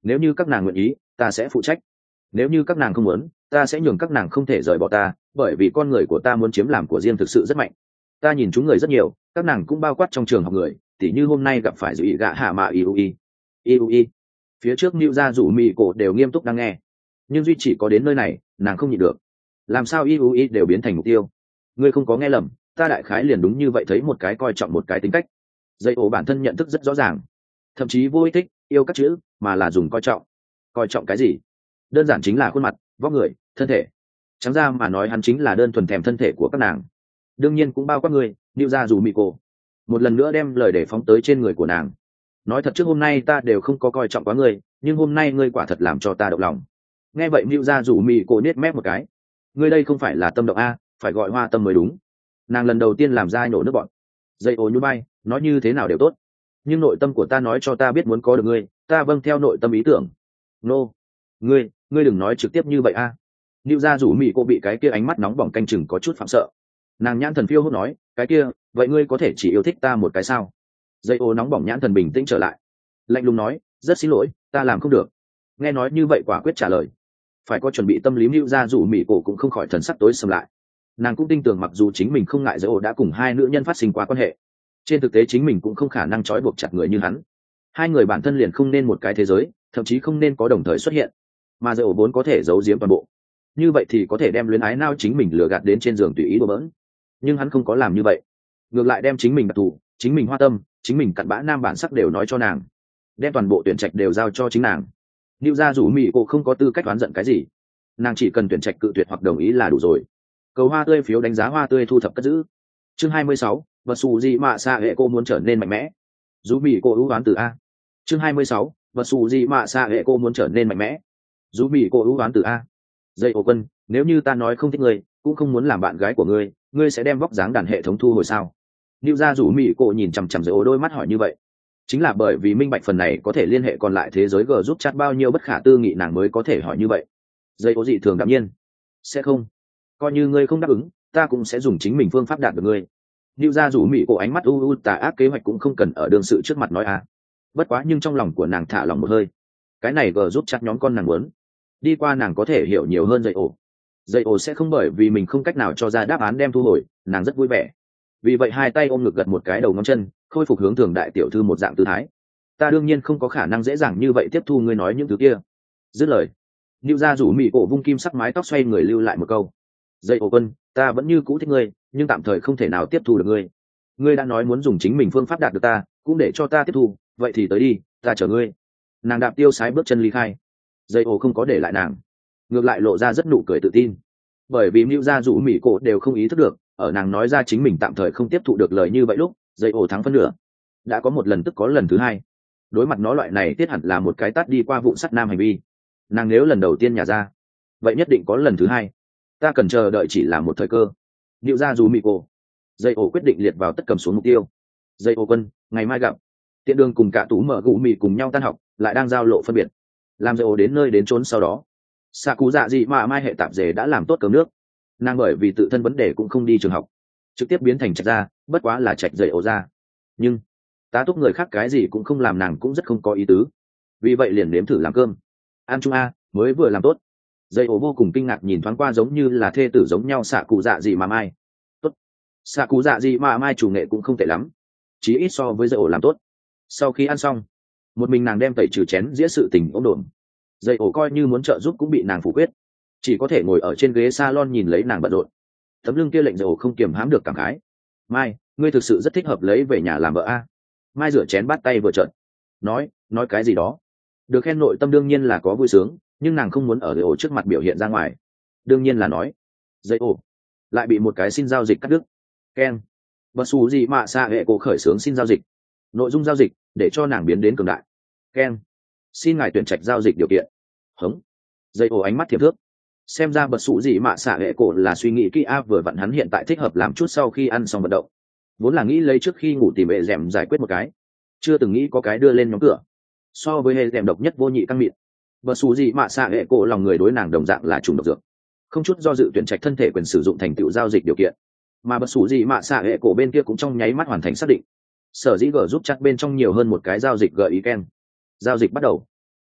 Speaker 1: nếu như các nàng nguyện ý ta sẽ phụ trách, nếu như các nàng không muốn ta sẽ nhường các nàng không thể rời bỏ ta, bởi vì con người của ta muốn chiếm làm của riêng thực sự rất mạnh. Ta nhìn chúng người rất nhiều, các nàng cũng bao quát trong trường học người, tỉ như hôm nay gặp phải dự ý gạ hạ mạ iui iui. Phía trước New ra rủ mì cổ đều nghiêm túc đang nghe, nhưng duy chỉ có đến nơi này nàng không nhịn được. Làm sao iui đều biến thành mục tiêu? Ngươi không có nghe lầm, ta đại khái liền đúng như vậy, thấy một cái coi trọng một cái tính cách. Dây ổ bản thân nhận thức rất rõ ràng, thậm chí vô ích thích yêu các chữ mà là dùng coi trọng. Coi trọng cái gì? Đơn giản chính là khuôn mặt, vóc người, thân thể. Trắng ra mà nói hắn chính là đơn thuần thèm thân thể của các nàng, đương nhiên cũng bao quát người New ra dù mị cô. Một lần nữa đem lời để phóng tới trên người của nàng. Nói thật trước hôm nay ta đều không có coi trọng quá ngươi, nhưng hôm nay ngươi quả thật làm cho ta động lòng. Nghe vậy New ra dù mị cô nết mép một cái. Ngươi đây không phải là tâm động a, phải gọi hoa tâm mới đúng. Nàng lần đầu tiên làm ra nổ nước bọn. Dây ô nhún bay, nói như thế nào đều tốt, nhưng nội tâm của ta nói cho ta biết muốn có được ngươi, ta vâng theo nội tâm ý tưởng. Nô, ngươi ngươi đừng nói trực tiếp như vậy a. Lưu gia rủ mị cô bị cái kia ánh mắt nóng bỏng canh chừng có chút phạm sợ. Nàng nhãn thần phiêu hốt nói, cái kia vậy ngươi có thể chỉ yêu thích ta một cái sao? Dây ô nóng bỏng nhãn thần bình tĩnh trở lại, lạnh lùng nói, rất xin lỗi, ta làm không được. Nghe nói như vậy quả quyết trả lời. Phải có chuẩn bị tâm lý, Lưu gia rủ mị cô cũng không khỏi thần sắc tối sầm lại. Nàng cũng tin tưởng mặc dù chính mình không ngại dây ô đã cùng hai nữ nhân phát sinh qua quan hệ, trên thực tế chính mình cũng không khả năng trói buộc chặt người như hắn. Hai người bản thân liền không nên một cái thế giới, thậm chí không nên có đồng thời xuất hiện, mà dây ổ vốn có thể giấu giếm toàn bộ, như vậy thì có thể đem luyến ái nao chính mình lừa gạt đến trên giường tùy ý đùa bỡn. Nhưng hắn không có làm như vậy, ngược lại đem chính mình đặc thù, chính mình hoa tâm, chính mình cặn bã nam bản sắc đều nói cho nàng, đem toàn bộ tuyển trạch đều giao cho chính nàng. Lưu gia rủ mị cô không có tư cách đoán giận cái gì, nàng chỉ cần tuyển trạch cự tuyệt hoặc đồng ý là đủ rồi. Cầu hoa tươi phiếu đánh giá hoa tươi thu thập cất giữ. Chương hai mươi sáu, vật xù gì mà xa hệ cô muốn trở nên mạnh mẽ. Rủ mị cô ưu đoán từ a. Chương hai mươi sáu, vật xù gì mà xa hệ cô muốn trở nên mạnh mẽ. Rủ mị cô ưu đoán từ a. Dây ổ quân, nếu như ta nói không thích ngươi, cũng không muốn làm bạn gái của ngươi, ngươi sẽ đem vóc dáng đàn hệ thống thu hồi sao? Lưu gia rủ mị cô nhìn chằm chằm dây ổ đôi mắt hỏi như vậy, chính là bởi vì minh bạch phần này có thể liên hệ còn lại thế giới g giúp chat bao nhiêu bất khả tư nghị nàng mới có thể hỏi như vậy. Dây ổ dị thường đạm nhiên, sẽ không, coi như ngươi không đáp ứng, ta cũng sẽ dùng chính mình phương pháp đạt được ngươi. Lưu gia rủ mị cô ánh mắt u u tà ác, kế hoạch cũng không cần ở đương sự trước mặt nói à. Bất quá nhưng trong lòng của nàng thả lòng một hơi, cái này g giúp chat nhóm con nàng muốn đi qua, nàng có thể hiểu nhiều hơn dây ổ. Dây ổ sẽ không bởi vì mình không cách nào cho ra đáp án đem thu hồi, nàng rất vui vẻ. Vì vậy hai tay ôm ngực gật một cái đầu ngón chân, khôi phục hướng thường đại tiểu thư một dạng tư thái. Ta đương nhiên không có khả năng dễ dàng như vậy tiếp thu ngươi nói những thứ kia. Dứt lời, Lưu gia rủ mị cổ vung kim sắc mái tóc xoay người lưu lại một câu. Dây ổ quân, ta vẫn như cũ thích ngươi, nhưng tạm thời không thể nào tiếp thu được ngươi. Ngươi đã nói muốn dùng chính mình phương pháp đạt được ta, cũng để cho ta tiếp thu, vậy thì tới đi, ta chờ ngươi. Nàng đạp tiêu sái bước chân ly khai. Dây ổ không có để lại nàng, ngược lại lộ ra rất nụ cười tự tin, bởi vì Lưu gia rủ mị cổ đều không ý thức được, ở nàng nói ra chính mình tạm thời không tiếp thụ được lời như vậy lúc, dây ổ thắng phân nửa. Đã có một lần tức có lần thứ hai, đối mặt nó loại này tiết hẳn là một cái tát đi qua vụ sắt nam hành vi. Nàng nếu lần đầu tiên nhả ra, vậy nhất định có lần thứ hai. Ta cần chờ đợi chỉ là một thời cơ. Lưu gia rủ mị cổ, dây ổ quyết định liệt vào tất cầm xuống mục tiêu. Dây ổ quân, ngày mai gặp. Tiện đường cùng cả tú mở gù mị cùng nhau tan học, lại đang giao lộ phân biệt. Làm dây ổ đến nơi đến trốn sau đó, xạ cú dạ dị mà mai hệ tạp dề đã làm tốt cơm nước. Nàng bởi vì tự thân vấn đề cũng không đi trường học, trực tiếp biến thành trạch ra, bất quá là trạch dây ổ ra. Nhưng tá túc người khác cái gì cũng không làm, nàng cũng rất không có ý tứ. Vì vậy liền nếm thử làm cơm. An chung a, mới vừa làm tốt. Dây ổ vô cùng kinh ngạc nhìn thoáng qua giống như là thê tử giống nhau xạ cụ dạ dị mà mai. Tốt. Xạ cụ dạ dị mà mai chủ nghệ cũng không tệ lắm, chí ít so với dây ổ làm tốt. Sau khi ăn xong, một mình nàng đem tẩy trừ chén dĩa sự tình ôm đồn. Dây ổ coi như muốn trợ giúp cũng bị nàng phủ quyết, chỉ có thể ngồi ở trên ghế salon nhìn lấy nàng bận rộn. Tấm lưng kia lệnh dây ổ không kiềm hãm được cảm khái. Mai, ngươi thực sự rất thích hợp lấy về nhà làm vợ a. Mai rửa chén bắt tay vừa trợn, nói nói cái gì đó. Được khen nội tâm đương nhiên là có vui sướng, nhưng nàng không muốn ở dây ổ trước mặt biểu hiện ra ngoài. Đương nhiên là nói, dây ổ lại bị một cái xin giao dịch cắt đứt. Ken, bất xù gì mà xa hệ cổ khởi xướng xin giao dịch, nội dung giao dịch để cho nàng biến đến cường đại. Ken, xin ngài tuyển trạch giao dịch điều kiện. Hống. Dây ổ ánh mắt thiệp thước, xem ra bật sụ gì mà xả hệ cổ là suy nghĩ kỹ a, vừa vặn hắn hiện tại thích hợp làm chút sau khi ăn xong vận động, vốn là nghĩ lấy trước khi ngủ tìm hệ dẻm giải quyết một cái, chưa từng nghĩ có cái đưa lên nhóm cửa. So với hệ dẻm độc nhất vô nhị căng mịn, bật sụ gì mà xả hệ cổ lòng người đối nàng đồng dạng là trùng độc dược, không chút do dự tuyển trạch thân thể quyền sử dụng thành tựu giao dịch điều kiện. Mà bật sụ gì mà xả hệ cổ bên kia cũng trong nháy mắt hoàn thành xác định. Sở dĩ gờ giúp chắc bên trong nhiều hơn một cái giao dịch gợi ý Ken. Giao dịch bắt đầu.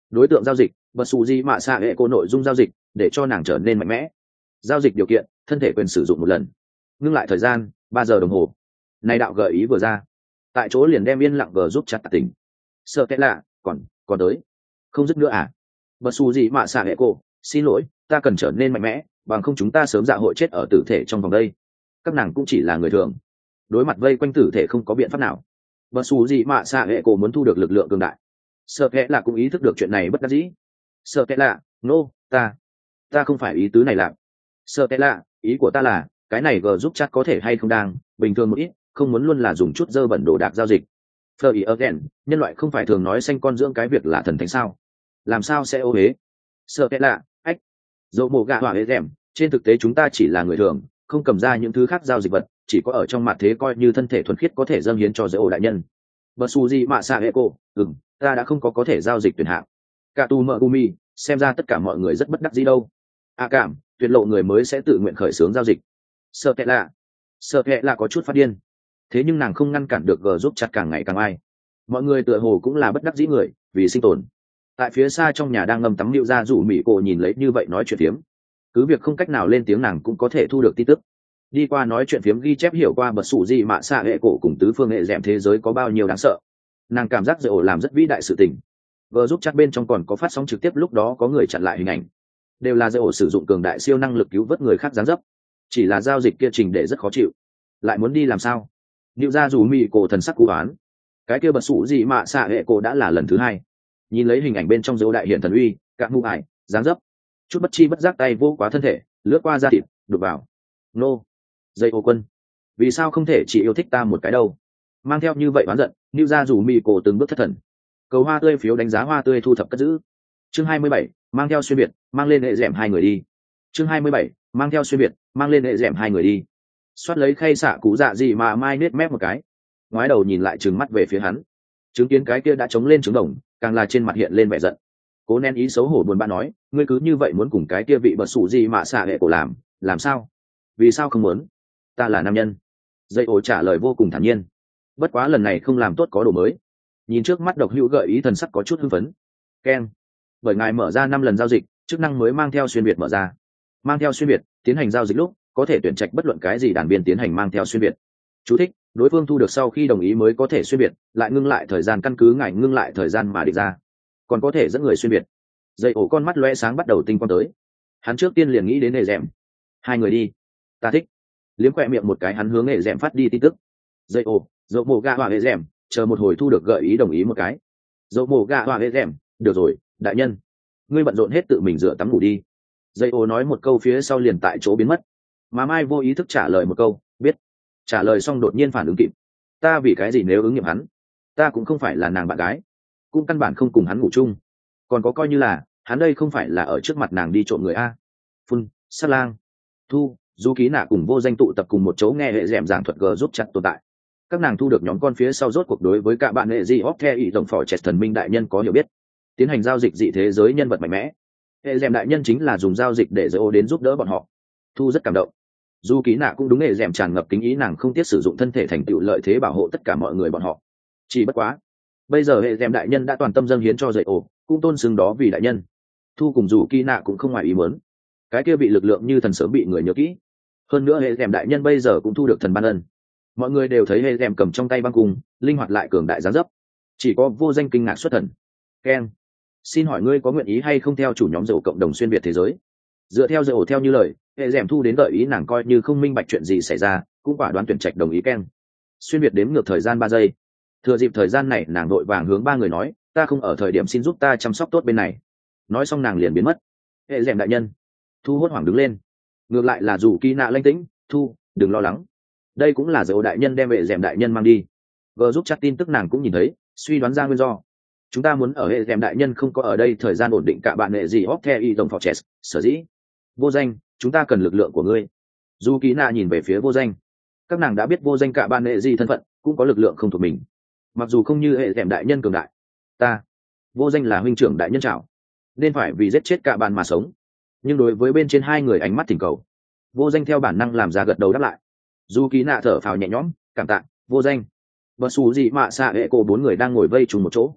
Speaker 1: đối tượng giao dịch bật xù di mạ xạ hệ cô nội dung giao dịch để cho nàng trở nên mạnh mẽ. Giao dịch điều kiện thân thể quyền sử dụng một lần, ngưng lại thời gian ba giờ đồng hồ. Này đạo gợi ý vừa ra, tại chỗ liền đem yên lặng gờ giúp chặt tỉnh. Sợ cái lạ còn còn tới không dứt nữa à? Bật xù gì mạ xạ hệ cô, xin lỗi, ta cần trở nên mạnh mẽ, bằng không chúng ta sớm dạ hội chết ở tử thể trong vòng đây. Các nàng cũng chỉ là người thường, đối mặt vây quanh tử thể không có biện pháp nào. Bật xù gì mạ xạ hệ cô muốn thu được lực lượng cường đại. Sợ kẽ là cũng ý thức được chuyện này bất đắc dĩ. Sợ kẽ là nô ta ta không phải ý tứ này làm. Sợ kẽ là ý của ta là cái này gờ giúp chắc có thể hay không đang bình thường một ít, không muốn luôn là dùng chút dơ bẩn đồ đạc giao dịch. Phờ ý again, nhân loại không phải thường nói sanh con dưỡng cái việc là thần thánh sao? Làm sao sẽ ô hế? Sợ kẽ là ách dẫu mồ gạ hỏa hế rèm, trên thực tế chúng ta chỉ là người thường, không cầm ra những thứ khác giao dịch vật, chỉ có ở trong mặt thế coi như thân thể thuần khiết có thể dâng hiến cho giới ổ đại nhân. Bật xù gì mạ xạ hệ cô, ừm, ta đã không có có thể giao dịch tuyển hạng. Cả tu mợ gumi, xem ra tất cả mọi người rất bất đắc dĩ đâu. À cảm, tuyệt lộ người mới sẽ tự nguyện khởi xướng giao dịch. Sợ kệ lạ, sợ kệ lạ có chút phát điên. Thế nhưng nàng không ngăn cản được gờ giúp chặt càng ngày càng ai. Mọi người tựa hồ cũng là bất đắc dĩ người, vì sinh tồn. Tại phía xa trong nhà đang ngâm tắm điệu ra rủ mỹ cổ nhìn lấy như vậy nói chuyện phiếm. Cứ việc không cách nào lên tiếng nàng cũng có thể thu được tin tức. Đi qua nói chuyện phiếm ghi chép hiểu qua bật sủ gì mạ xạ hệ cổ cùng tứ phương hệ dẻm thế giới có bao nhiêu đáng sợ. Nàng cảm giác dễ ổ làm rất vĩ đại sự tình. Vừa giúp chắc bên trong còn có phát sóng trực tiếp lúc đó có người chặn lại hình ảnh, đều là dễ ổ sử dụng cường đại siêu năng lực cứu vớt người khác giáng dấp. Chỉ là giao dịch kia trình để rất khó chịu, lại muốn đi làm sao? Điệu ra rủ mỹ cổ thần sắc cú oán. Cái kia bật sủ gì mạ xạ hệ cổ đã là lần thứ hai nhìn lấy hình ảnh bên trong dấu đại hiện thần uy, các ngu ải giáng dấp, chút bất chi bất giác tay vô quá thân thể lướt qua da thịt đục vào. Nô dây ô quân, vì sao không thể chỉ yêu thích ta một cái đâu? Mang theo như vậy oán giận, Niu ra rủ mì cổ từng bước thất thần. Cầu hoa tươi phiếu đánh giá hoa tươi thu thập cất giữ. Chương hai mươi bảy, mang theo xuyên biệt, mang lên hệ dẻm hai người đi. Chương hai mươi bảy, mang theo xuyên biệt, mang lên hệ dẻm hai người đi. Xoát lấy khay xạ cú dạ gì mà mai nết mép một cái, ngoái đầu nhìn lại trừng mắt về phía hắn, chứng kiến cái kia đã chống lên trứng đồng, càng là trên mặt hiện lên vẻ giận. Cố nén ý xấu hổ buồn bã nói, ngươi cứ như vậy muốn cùng cái kia vị bật sủ gì mà xạ hệ cổ làm, làm sao? Vì sao không muốn? Ta là nam nhân. Dây ổ trả lời vô cùng thản nhiên. Bất quá lần này không làm tốt có đồ mới. Nhìn trước mắt độc hữu gợi ý thần sắc có chút hưng phấn. Keng. Bởi ngài mở ra năm lần giao dịch, chức năng mới mang theo xuyên biệt mở ra. Mang theo xuyên biệt, tiến hành giao dịch lúc có thể tuyển trạch bất luận cái gì đàn biên tiến hành mang theo xuyên biệt. Chú thích: đối phương thu được sau khi đồng ý mới có thể xuyên biệt, lại ngưng lại thời gian căn cứ ngài ngưng lại thời gian mà định ra. Còn có thể dẫn người xuyên biệt. Dây ổ con mắt lóe sáng bắt đầu tinh quang tới. Hắn trước tiên liền nghĩ đến nghề rèm. Hai người đi. Ta thích. Liếm khỏe miệng một cái hắn hướng nghề rèm phát đi tin tức. Dây ổ, dậu mồ gạ hỏa nghề rèm, chờ một hồi thu được gợi ý đồng ý một cái. Dậu mồ gạ hỏa nghề rèm, được rồi, đại nhân. Ngươi bận rộn hết tự mình rửa tắm ngủ đi. Dây ổ nói một câu phía sau liền tại chỗ biến mất. Mà Mai vô ý thức trả lời một câu, biết. Trả lời xong đột nhiên phản ứng kịp. Ta vì cái gì nếu ứng nghiệm hắn? Ta cũng không phải là nàng bạn gái, cũng căn bản không cùng hắn ngủ chung. Còn có coi như là hắn đây không phải là ở trước mặt nàng đi trộm người a? Phun, sát lang, thu, du ký nạ cùng vô danh tụ tập cùng một chỗ nghe hệ dẻm giảng thuật g giúp chặt tồn tại. Các nàng thu được nhóm con phía sau rốt cuộc đối với cả bạn hệ di hóc the ý tổng phò chẹt thần minh đại nhân có hiểu biết, tiến hành giao dịch dị thế giới nhân vật mạnh mẽ. Hệ dẻm đại nhân chính là dùng giao dịch để giới ô đến giúp đỡ bọn họ. Thu rất cảm động. Du ký nạ cũng đúng, hệ dẻm tràn ngập kính ý, nàng không tiếc sử dụng thân thể thành tựu lợi thế bảo hộ tất cả mọi người bọn họ. Chỉ bất quá bây giờ hệ dẻm đại nhân đã toàn tâm dâng hiến cho dạy ổ, cũng tôn xưng đó vì đại nhân. Thu cùng dù kỳ nạ cũng không ngoài ý muốn, cái kia bị lực lượng như thần sớm bị người nhớ kỹ. Hơn nữa hệ dẻm đại nhân bây giờ cũng thu được thần ban ân. Mọi người đều thấy hệ dẻm cầm trong tay băng cung, linh hoạt lại cường đại giáng dấp. Chỉ có vô danh kinh ngạc xuất thần. Ken, xin hỏi ngươi có nguyện ý hay không theo chủ nhóm dầu cộng đồng xuyên việt thế giới? Dựa theo dầu theo như lời, hệ dẻm thu đến gợi ý nàng coi như không minh bạch chuyện gì xảy ra, cũng quả đoán tuyển trạch đồng ý. Ken, xuyên việt đếm ngược thời gian ba giây. Thừa dịp thời gian này nàng vội vàng hướng ba người nói, ta không ở thời điểm, xin giúp ta chăm sóc tốt bên này. Nói xong nàng liền biến mất. Hệ dẻm đại nhân. Thu hốt hoảng đứng lên. Ngược lại là dù kỳ nạ lanh tĩnh, Thu đừng lo lắng, đây cũng là dầu đại nhân đem hệ dẻm đại nhân mang đi. Vừa giúp chắc tin tức nàng cũng nhìn thấy, suy đoán ra nguyên do. Chúng ta muốn ở hệ dẻm đại nhân không có ở đây thời gian ổn định cả bạn hệ gì hóc the y tổng phò chess, sở dĩ vô danh, chúng ta cần lực lượng của ngươi. Dù kỳ nạ nhìn về phía vô danh. Các nàng đã biết vô danh cả bạn hệ gì thân phận, cũng có lực lượng không thuộc mình. Mặc dù không như hệ dẻm đại nhân cường đại, ta vô danh là huynh trưởng đại nhân trảo, nên phải vì giết chết cả bạn mà sống. Nhưng đối với bên trên hai người ánh mắt thỉnh cầu, vô danh theo bản năng làm ra gật đầu đáp lại. Dù ký nạ thở phào nhẹ nhõm, cảm tạ vô danh. Bật xù gì mạ xạ hệ cổ bốn người đang ngồi vây trùng một chỗ.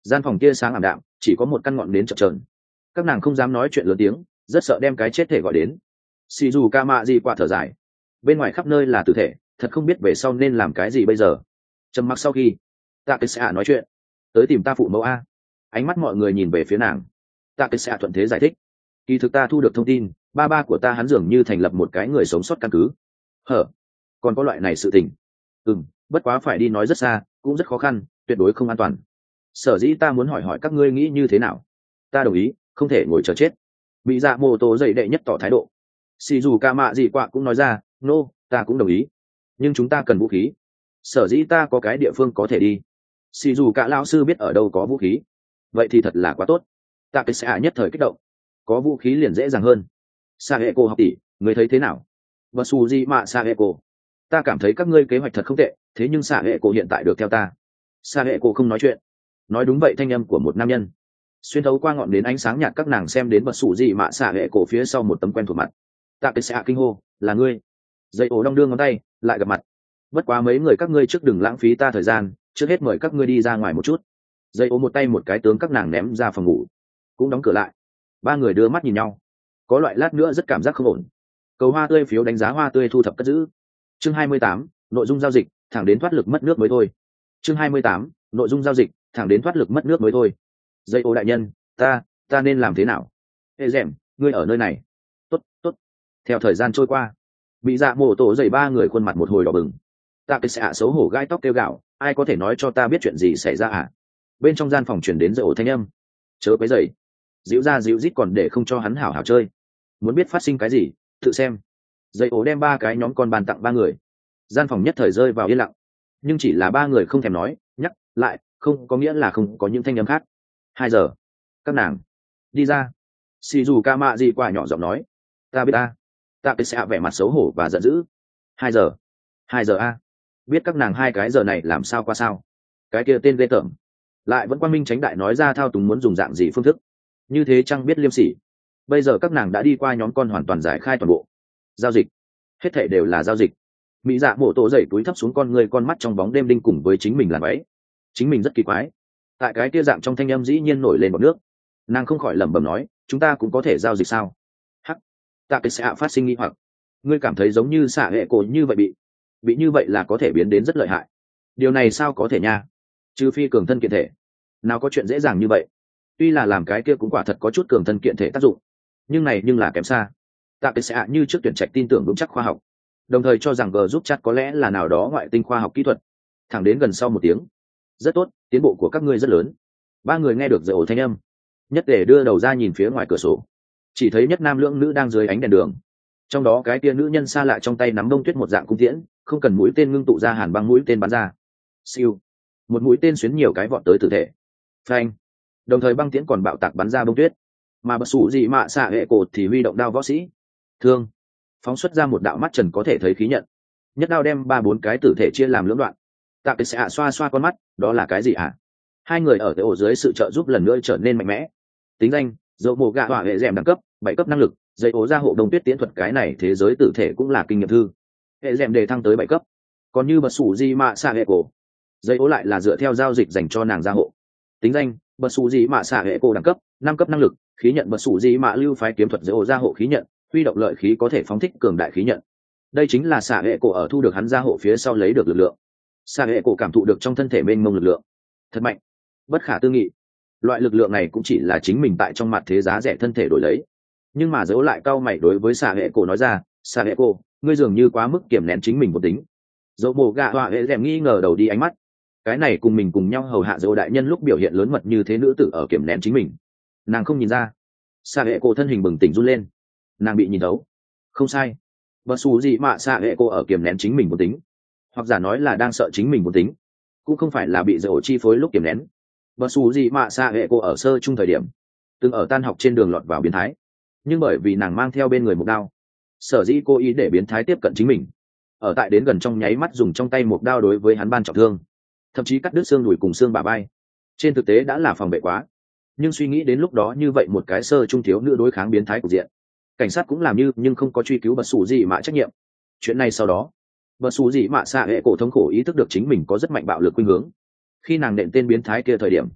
Speaker 1: gian phòng kia sáng ảm đạm, chỉ có một căn ngọn nến chập chờn. Các nàng không dám nói chuyện lớn tiếng, rất sợ đem cái chết thể gọi đến. Xì dù ca mạ gì quả thở dài, bên ngoài khắp nơi là tử thể, thật không biết về sau nên làm cái gì bây giờ. Trầm mặc sau khi, tạ cái xạ nói chuyện, tới tìm ta phụ mẫu a. Ánh mắt mọi người nhìn về phía nàng. Tạ cái xạ thuận thế giải thích, kỳ thực ta thu được thông tin, ba ba của ta hắn dường như thành lập một cái người sống sót căn cứ. Hở, còn có loại này sự tình? Ừm, bất quá phải đi nói rất xa, cũng rất khó khăn, tuyệt đối không an toàn. Sở dĩ ta muốn hỏi hỏi các ngươi nghĩ như thế nào. Ta đồng ý, không thể ngồi chờ chết. Bị dạ mô tô dậy đệ nhất tỏ thái độ. Xì dù ca mạ gì quạ cũng nói ra, nô, no, ta cũng đồng ý, nhưng chúng ta cần vũ khí. Sở dĩ ta có cái địa phương có thể đi. Xì dù cả lão sư biết ở đâu có vũ khí, vậy thì thật là quá tốt. Ta cái sẽ nhất thời kích động, có vũ khí liền dễ dàng hơn. Sa hệ cô học tỷ, người thấy thế nào? Và su di mạ sa hệ cô, ta cảm thấy các ngươi kế hoạch thật không tệ, thế nhưng sa hệ cô hiện tại được theo ta. Sa hệ cô không nói chuyện. Nói đúng vậy, thanh âm của một nam nhân xuyên thấu qua ngọn đến ánh sáng nhạt, các nàng xem đến bật sủ gì mạ xạ hệ cổ phía sau một tấm quen thuộc mặt. Tạ cái xạ kinh hô, là ngươi. Dây ổ đong đưa ngón tay, lại gặp mặt. Bất quá mấy người các ngươi trước đừng lãng phí ta thời gian, trước hết mời các ngươi đi ra ngoài một chút. Dây ổ một tay một cái tướng các nàng ném ra phòng ngủ, cũng đóng cửa lại. Ba người đưa mắt nhìn nhau, có loại lát nữa rất cảm giác không ổn. Cầu hoa tươi phiếu đánh giá hoa tươi thu thập cất giữ. Chương hai mươi tám, nội dung giao dịch, thẳng đến thoát lực mất nước mới thôi. Chương hai mươi tám, nội dung giao dịch, thẳng đến thoát lực mất nước mới thôi. Dây ô đại nhân, ta ta nên làm thế nào? Ê dẻm, ngươi ở nơi này. Tốt tốt. Theo thời gian trôi qua, bị dạ mổ tổ dày ba người khuôn mặt một hồi đỏ bừng. Ta cái xạ xấu hổ gai tóc kêu gạo, ai có thể nói cho ta biết chuyện gì xảy ra à? Bên trong gian phòng truyền đến dây ổ thanh âm, chớ quấy dày. Dịu ra dịu rít còn để không cho hắn hảo hảo chơi. Muốn biết phát sinh cái gì, tự xem. Dây ổ đem ba cái nhóm con bàn tặng ba người. Gian phòng nhất thời rơi vào yên lặng, nhưng chỉ là ba người không thèm nói nhắc lại, không có nghĩa là không có những thanh âm khác. Hai giờ, các nàng đi ra. Xì dù ca mạ gì quả nhỏ giọng nói, ta biết ta. Ta cái xạ vẻ mặt xấu hổ và giận dữ. Hai giờ, hai giờ a. Biết các nàng hai cái giờ này làm sao qua sao? Cái kia tên ghê tởm, lại vẫn quan minh tránh đại nói ra thao túng muốn dùng dạng gì phương thức, như thế chăng biết liêm sỉ. Bây giờ các nàng đã đi qua nhóm con hoàn toàn giải khai toàn bộ giao dịch, hết thảy đều là giao dịch. Mỹ dạ mổ tổ dậy túi thấp xuống con người, con mắt trong bóng đêm đinh cùng với chính mình làm ấy. Chính mình rất kỳ quái, tại cái kia dạng trong thanh âm dĩ nhiên nổi lên một nước. Nàng không khỏi lẩm bẩm nói, chúng ta cũng có thể giao dịch sao? Hắc, ta cái sẽ phát sinh nghi hoặc, ngươi cảm thấy giống như xạ hệ cổ như vậy bị bị như vậy là có thể biến đến rất lợi hại. Điều này sao có thể nha? Trừ phi cường thân kiện thể, nào có chuyện dễ dàng như vậy. Tuy là làm cái kia cũng quả thật có chút cường thân kiện thể tác dụng, nhưng này nhưng là kém xa. Ta cái sẽ như trước tuyển trạch tin tưởng vững chắc khoa học, đồng thời cho rằng g giúp chat có lẽ là nào đó ngoại tinh khoa học kỹ thuật. Thẳng đến gần sau một tiếng, rất tốt, tiến bộ của các ngươi rất lớn. Ba người nghe được dậy ổ thanh âm, nhất để đưa đầu ra nhìn phía ngoài cửa sổ, chỉ thấy nhất nam lưỡng nữ đang dưới ánh đèn đường. Trong đó cái kia nữ nhân xa lạ trong tay nắm bông tuyết một dạng cung tiễn, không cần mũi tên ngưng tụ ra hàn băng mũi tên bắn ra. Siêu, một mũi tên xuyến nhiều cái vọt tới tử thể. Phanh, đồng thời băng tiễn còn bạo tạc bắn ra bông tuyết. Mà bất sủ gì mạ xạ hệ cột thì huy động đao võ sĩ thương, phóng xuất ra một đạo mắt trần có thể thấy khí nhận, nhất đao đem ba bốn cái tử thể chia làm lưỡng đoạn. Tạ cái xạ xoa xoa con mắt, đó là cái gì ạ? À? Hai người ở cái ổ dưới sự trợ giúp lần nữa trở nên mạnh mẽ. Tính danh, dậu mồ gạ hỏa hệ rèm đẳng cấp bảy cấp năng lực, dây ố gia hộ đông tuyết tiễn thuật, cái này thế giới tử thể cũng là kinh nghiệm thư. Hệ rèm đề thăng tới bảy cấp. Còn như bật sủ di mạ xạ hệ cổ, dây ố lại là dựa theo giao dịch dành cho nàng gia hộ. Tính danh, bật sủ di mạ xạ hệ cổ đẳng cấp năm cấp năng lực, khí nhận bật sủ di mạ lưu phái kiếm thuật, dây ố gia hộ khí nhận, huy động lợi khí có thể phóng thích cường đại khí nhận. Đây chính là xạ hệ cổ ở thu được hắn gia hộ phía sau lấy được lực lượng. Xạ hệ cổ cảm thụ được trong thân thể mênh mông lực lượng thật mạnh, bất khả tư nghị. Loại lực lượng này cũng chỉ là chính mình tại trong mặt thế giá rẻ thân thể đổi lấy. Nhưng mà dấu lại cao mày đối với xạ hệ cổ nói ra, xạ hệ cổ, ngươi dường như quá mức kiềm nén chính mình một tính. Dấu mồ gạ họa hệ rèm nghi ngờ đầu đi ánh mắt, cái này cùng mình cùng nhau hầu hạ dấu đại nhân lúc biểu hiện lớn mật như thế nữ tử ở kiềm nén chính mình, nàng không nhìn ra. Xạ hệ cổ thân hình bừng tỉnh run lên, nàng bị nhìn thấu. Không sai, bất xù gì mà xạ hệ cổ ở kiềm nén chính mình một tính, hoặc giả nói là đang sợ chính mình một tính, cũng không phải là bị dầu chi phối lúc kiềm nén. Bất xù gì mà xạ hệ cổ ở sơ chung thời điểm từng ở tan học trên đường lọt vào biến thái, nhưng bởi vì nàng mang theo bên người một đao, sở dĩ cô ý để biến thái tiếp cận chính mình, ở tại đến gần trong nháy mắt dùng trong tay một đao đối với hắn ban trọng thương, thậm chí cắt đứt xương đùi cùng xương bả vai. Trên thực tế đã là phòng vệ quá, nhưng suy nghĩ đến lúc đó như vậy một cái sơ trung thiếu nữ đối kháng biến thái của diện, cảnh sát cũng làm như nhưng không có truy cứu bất xù gì mà trách nhiệm. Chuyện này sau đó, bất xù gì mà xạ hệ cổ thống khổ ý thức được chính mình có rất mạnh bạo lực khuynh hướng. Khi nàng nện tên biến thái kia thời điểm,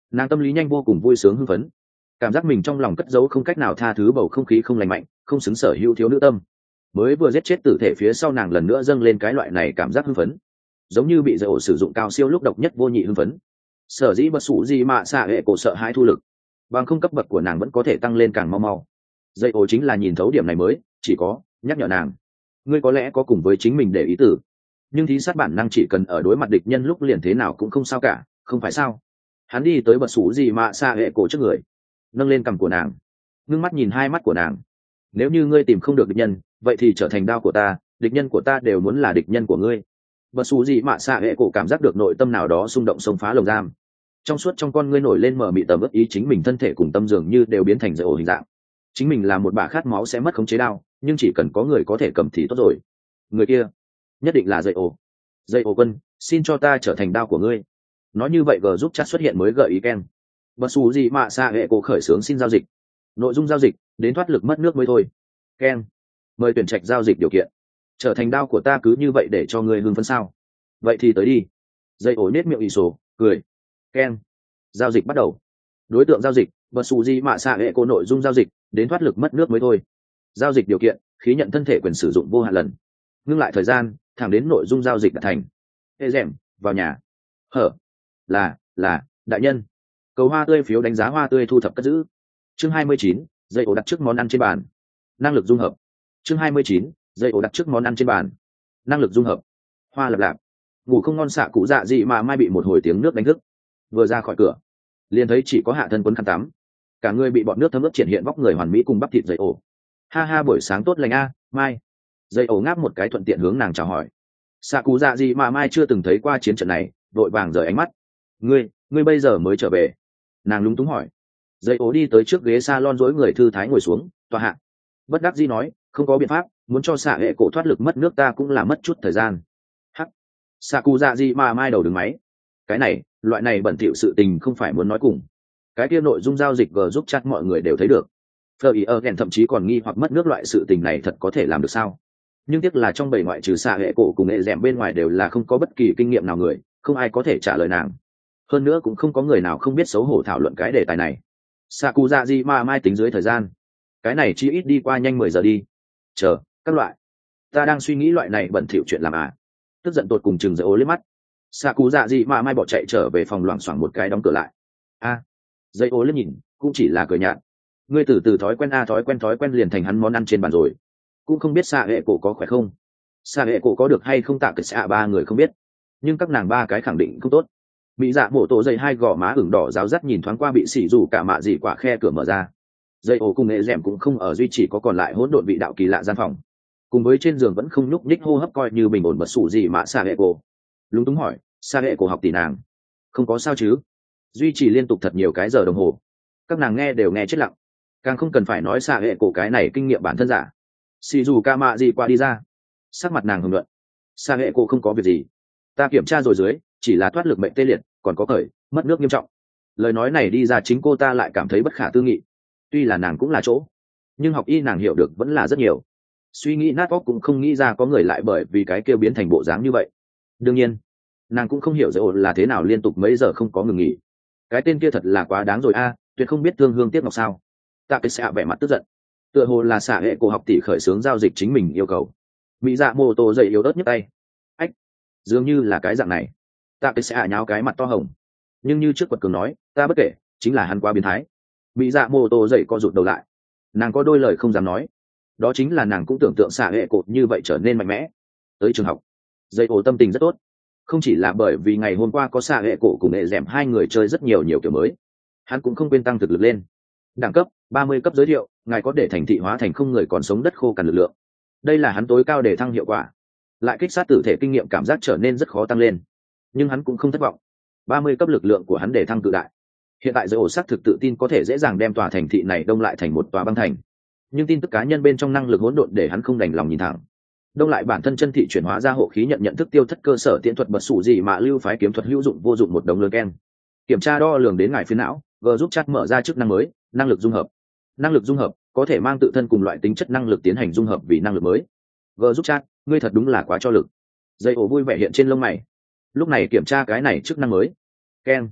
Speaker 1: Nàng tâm lý nhanh vô cùng vui sướng hưng phấn, cảm giác mình trong lòng cất giấu không cách nào tha thứ bầu không khí không lành mạnh, không xứng sở hữu thiếu nữ tâm. Mới vừa giết chết tử thể phía sau, nàng lần nữa dâng lên cái loại này cảm giác hưng phấn, giống như bị dây ổ sử dụng cao siêu lúc độc nhất vô nhị hưng phấn. Sở dĩ bất sủ gì mà xạ hệ cổ sợ hãi thu lực, bằng không cấp bậc của nàng vẫn có thể tăng lên càng mau mau. Dây ổ chính là nhìn thấu điểm này mới chỉ có nhắc nhở nàng, ngươi có lẽ có cùng với chính mình để ý tử, nhưng thí sát bản năng chỉ cần ở đối mặt địch nhân lúc liền thế nào cũng không sao cả, không phải sao? Hắn đi tới bật sủ gì mà xạ hệ cổ trước người, nâng lên cằm của nàng, ngưng mắt nhìn hai mắt của nàng. Nếu như ngươi tìm không được địch nhân, vậy thì trở thành đao của ta, địch nhân của ta đều muốn là địch nhân của ngươi. Bật sủ gì mà xạ hệ cổ cảm giác được nội tâm nào đó xung động xông phá lồng giam, trong suốt trong con ngươi nổi lên mở mị tầm ướp ý chính mình thân thể cùng tâm dường như đều biến thành dây ổ hình dạng. Chính mình là một bà khát máu sẽ mất khống chế đao, nhưng chỉ cần có người có thể cầm thì tốt rồi. Người kia nhất định là dây ổ. Dây ổ quân, xin cho ta trở thành đao của ngươi. Nói như vậy g giúp chat xuất hiện mới gợi ý Ken. Bất xù gì mà xa hệ cổ khởi xướng xin giao dịch. Nội dung giao dịch, đến thoát lực mất nước mới thôi. Ken, mời tuyển trạch giao dịch điều kiện. Trở thành đao của ta cứ như vậy để cho ngươi hưng phấn sao? Vậy thì tới đi. Dây ổ nết miệng ì sổ, cười. Ken, giao dịch bắt đầu. Đối tượng giao dịch, bất xù gì mà xa hệ cổ nội dung giao dịch, đến thoát lực mất nước mới thôi. Giao dịch điều kiện, khí nhận thân thể quyền sử dụng vô hạn lần. Ngưng lại thời gian, thẳng đến nội dung giao dịch đã thành. Ê dẻm, vào nhà. Hở, là là đại nhân. Cầu hoa tươi phiếu đánh giá hoa tươi thu thập cất giữ. Chương hai mươi chín, dây ổ đặt trước món ăn trên bàn. Năng lực dung hợp. Chương hai mươi chín, dây ổ đặt trước món ăn trên bàn. Năng lực dung hợp. Hoa lập lạp. Ngủ không ngon xạ cụ dạ gì mà mai bị một hồi tiếng nước đánh thức. Vừa ra khỏi cửa, liền thấy chỉ có hạ thân quấn khăn tắm, cả người bị bọn nước thấm ướt triển hiện vóc người hoàn mỹ cùng bắp thịt dây ổ. Ha ha, buổi sáng tốt lành a, Mai. Dây ổ ngáp một cái thuận tiện hướng nàng chào hỏi. Xạ cụ dạ gì mà Mai chưa từng thấy qua chiến trận này, vội vàng rời ánh mắt. Ngươi, ngươi bây giờ mới trở về? Nàng lúng túng hỏi. Dây ổ đi tới trước ghế salon dối người thư thái ngồi xuống, tòa hạ. Bất đắc dĩ nói, không có biện pháp, muốn cho xạ hệ cổ thoát lực mất nước ta cũng là mất chút thời gian. Hắc. Xạ cụ dạ gì mà Mai đầu đứng máy. Cái này, loại này bẩn thỉu sự tình không phải muốn nói cùng. Cái kia nội dung giao dịch g giúp chat mọi người đều thấy được. Fleur ý ở thậm chí còn nghi hoặc mất nước loại sự tình này thật có thể làm được sao? Nhưng tiếc là trong bảy ngoại trừ xạ hệ cổ cùng nghệ dẻm bên ngoài đều là không có bất kỳ kinh nghiệm nào người, không ai có thể trả lời nàng. Hơn nữa cũng không có người nào không biết xấu hổ thảo luận cái đề tài này. Sakuzaji mà Mai tính dưới thời gian, cái này chỉ ít đi qua nhanh mười giờ đi. Chờ, các loại. Ta đang suy nghĩ loại này bẩn thỉu chuyện làm à? Tức giận tột cùng chừng dây ô liếc mắt. Sakuzaji mà Mai bỏ chạy trở về phòng, loảng xoảng một cái đóng cửa lại. A, à, dây ô liếc nhìn, cũng chỉ là cười nhạt. Ngươi từ từ thói quen a, thói quen thói quen liền thành hắn món ăn trên bàn rồi. Cũng không biết xạ hệ cổ có khỏe không, xạ hệ cổ có được hay không, tạ cái xạ ba người không biết, nhưng các nàng ba cái khẳng định không tốt. Bị dạ mổ tổ dây hai gò má ửng đỏ ráo rắt nhìn thoáng qua bị xỉ dù cả mạ gì quả khe cửa mở ra. Dây ổ cùng nghệ rèm cũng không ở duy chỉ có còn lại hỗn độn vị đạo kỳ lạ gian phòng, cùng với trên giường vẫn không nhúc nhích hô hấp coi như bình ổn bật sủ gì mà xạ hệ cổ. Lúng túng hỏi, xạ hệ cổ học tỷ nàng không có sao chứ? Duy trì liên tục thật nhiều cái giờ đồng hồ, các nàng nghe đều nghe chết lặng, càng không cần phải nói xạ hệ cổ cái này kinh nghiệm bản thân giả. Xì dù ca mạ gì qua đi ra, sắc mặt nàng hưởng luận. Xạ hệ cổ không có việc gì, ta kiểm tra rồi dưới, chỉ là thoát lực mệnh tê liệt, còn có cởi mất nước nghiêm trọng. Lời nói này đi ra chính cô ta lại cảm thấy bất khả tư nghị. Tuy là nàng cũng là chỗ, nhưng học y nàng hiểu được vẫn là rất nhiều. Suy nghĩ nát óc cũng không nghĩ ra có người lại bởi vì cái kêu biến thành bộ dáng như vậy. Đương nhiên nàng cũng không hiểu dễ ổn là thế nào liên tục mấy giờ không có ngừng nghỉ. Cái tên kia thật là quá đáng rồi a, tuyệt không biết thương hương tiếc ngọc sao. Tạ cái xạ vẻ mặt tức giận, tựa hồ là xạ hệ cổ học tỷ khởi xướng giao dịch chính mình yêu cầu. Mỹ dạ mô tô dậy yếu ớt nhất tay. Ách, dường như là cái dạng này. Tạ cái xạ nháo cái mặt to hồng, nhưng như trước quật cường nói, ta bất kể, chính là hắn quá biến thái. Mỹ dạ mô tô dậy co rụt đầu lại, nàng có đôi lời không dám nói, đó chính là nàng cũng tưởng tượng xạ hệ cột như vậy trở nên mạnh mẽ. Tới trường học, dây ổ tâm tình rất tốt, không chỉ là bởi vì ngày hôm qua có xạ hệ cổ cùng nghệ dẻm hai người chơi rất nhiều nhiều kiểu mới, hắn cũng không quên tăng thực lực lên. Đẳng cấp ba mươi cấp giới thiệu, ngài có để thành thị hóa thành không người còn sống đất khô cằn lực lượng. Đây là hắn tối cao để thăng hiệu quả, lại kích sát tử thể kinh nghiệm cảm giác trở nên rất khó tăng lên, nhưng hắn cũng không thất vọng. ba mươi cấp lực lượng của hắn để thăng tự đại, hiện tại giới ổ sắc thực tự tin có thể dễ dàng đem tòa thành thị này đông lại thành một tòa băng thành, nhưng tin tức cá nhân bên trong năng lực hỗn độn để hắn không đành lòng nhìn thẳng. Đông lại bản thân chân thị chuyển hóa ra hộ khí nhận nhận thức tiêu thất cơ sở tiễn thuật bật sủ gì mà lưu phái kiếm thuật hữu dụng vô dụng một đống lớn ken. Kiểm tra đo lường đến ngài phiến não, g giúp chat mở ra chức năng mới, năng lực dung hợp. Năng lực dung hợp có thể mang tự thân cùng loại tính chất năng lực tiến hành dung hợp vì năng lực mới. G giúp chat, ngươi thật đúng là quá cho lực. Dây ổ vui vẻ hiện trên lông mày. Lúc này kiểm tra cái này chức năng mới, ken.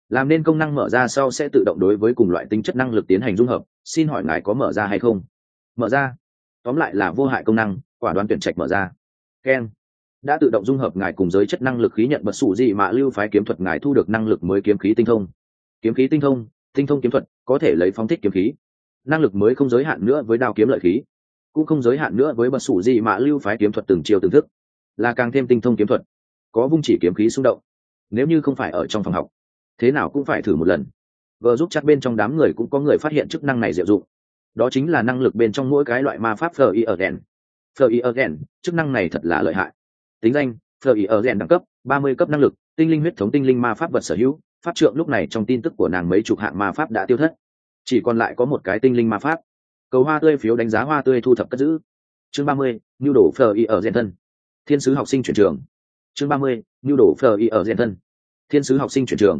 Speaker 1: làm nên công năng mở ra sau sẽ tự động đối với cùng loại tính chất năng lực tiến hành dung hợp. Xin hỏi ngài có mở ra hay không? Mở ra. Tóm lại là vô hại công năng, quả đoán tuyển trạch mở ra. Ken đã tự động dung hợp ngài cùng giới chất năng lực khí nhận bật sủ gì mà lưu phái kiếm thuật, ngài thu được năng lực mới kiếm khí tinh thông. Kiếm khí tinh thông, tinh thông kiếm thuật, có thể lấy phóng thích kiếm khí. Năng lực mới không giới hạn nữa với đao kiếm lợi khí, cũng không giới hạn nữa với bật sủ gì mà lưu phái kiếm thuật từng chiều từng thức, là càng thêm tinh thông kiếm thuật, có vung chỉ kiếm khí xung động. Nếu như không phải ở trong phòng học, thế nào cũng phải thử một lần. Vừa giúp chắc bên trong đám người cũng có người phát hiện chức năng này diệu dụng, đó chính là năng lực bên trong mỗi cái loại ma pháp Fleur Fleur chức năng này thật là lợi hại. Tính danh Fleur đẳng cấp ba mươi cấp, năng lực tinh linh huyết thống, tinh linh ma pháp vật sở hữu. Pháp trượng lúc này trong tin tức của nàng mấy chục hạng ma pháp đã tiêu thất, chỉ còn lại có một cái tinh linh ma pháp. Cầu hoa tươi phiếu đánh giá hoa tươi thu thập cất giữ. Chương ba mươi, nhu đổ Fleur thân. Thiên sứ học sinh chuyển trường. Chương ba mươi, nhu đổ Fleur thân. Thiên sứ học sinh chuyển trường.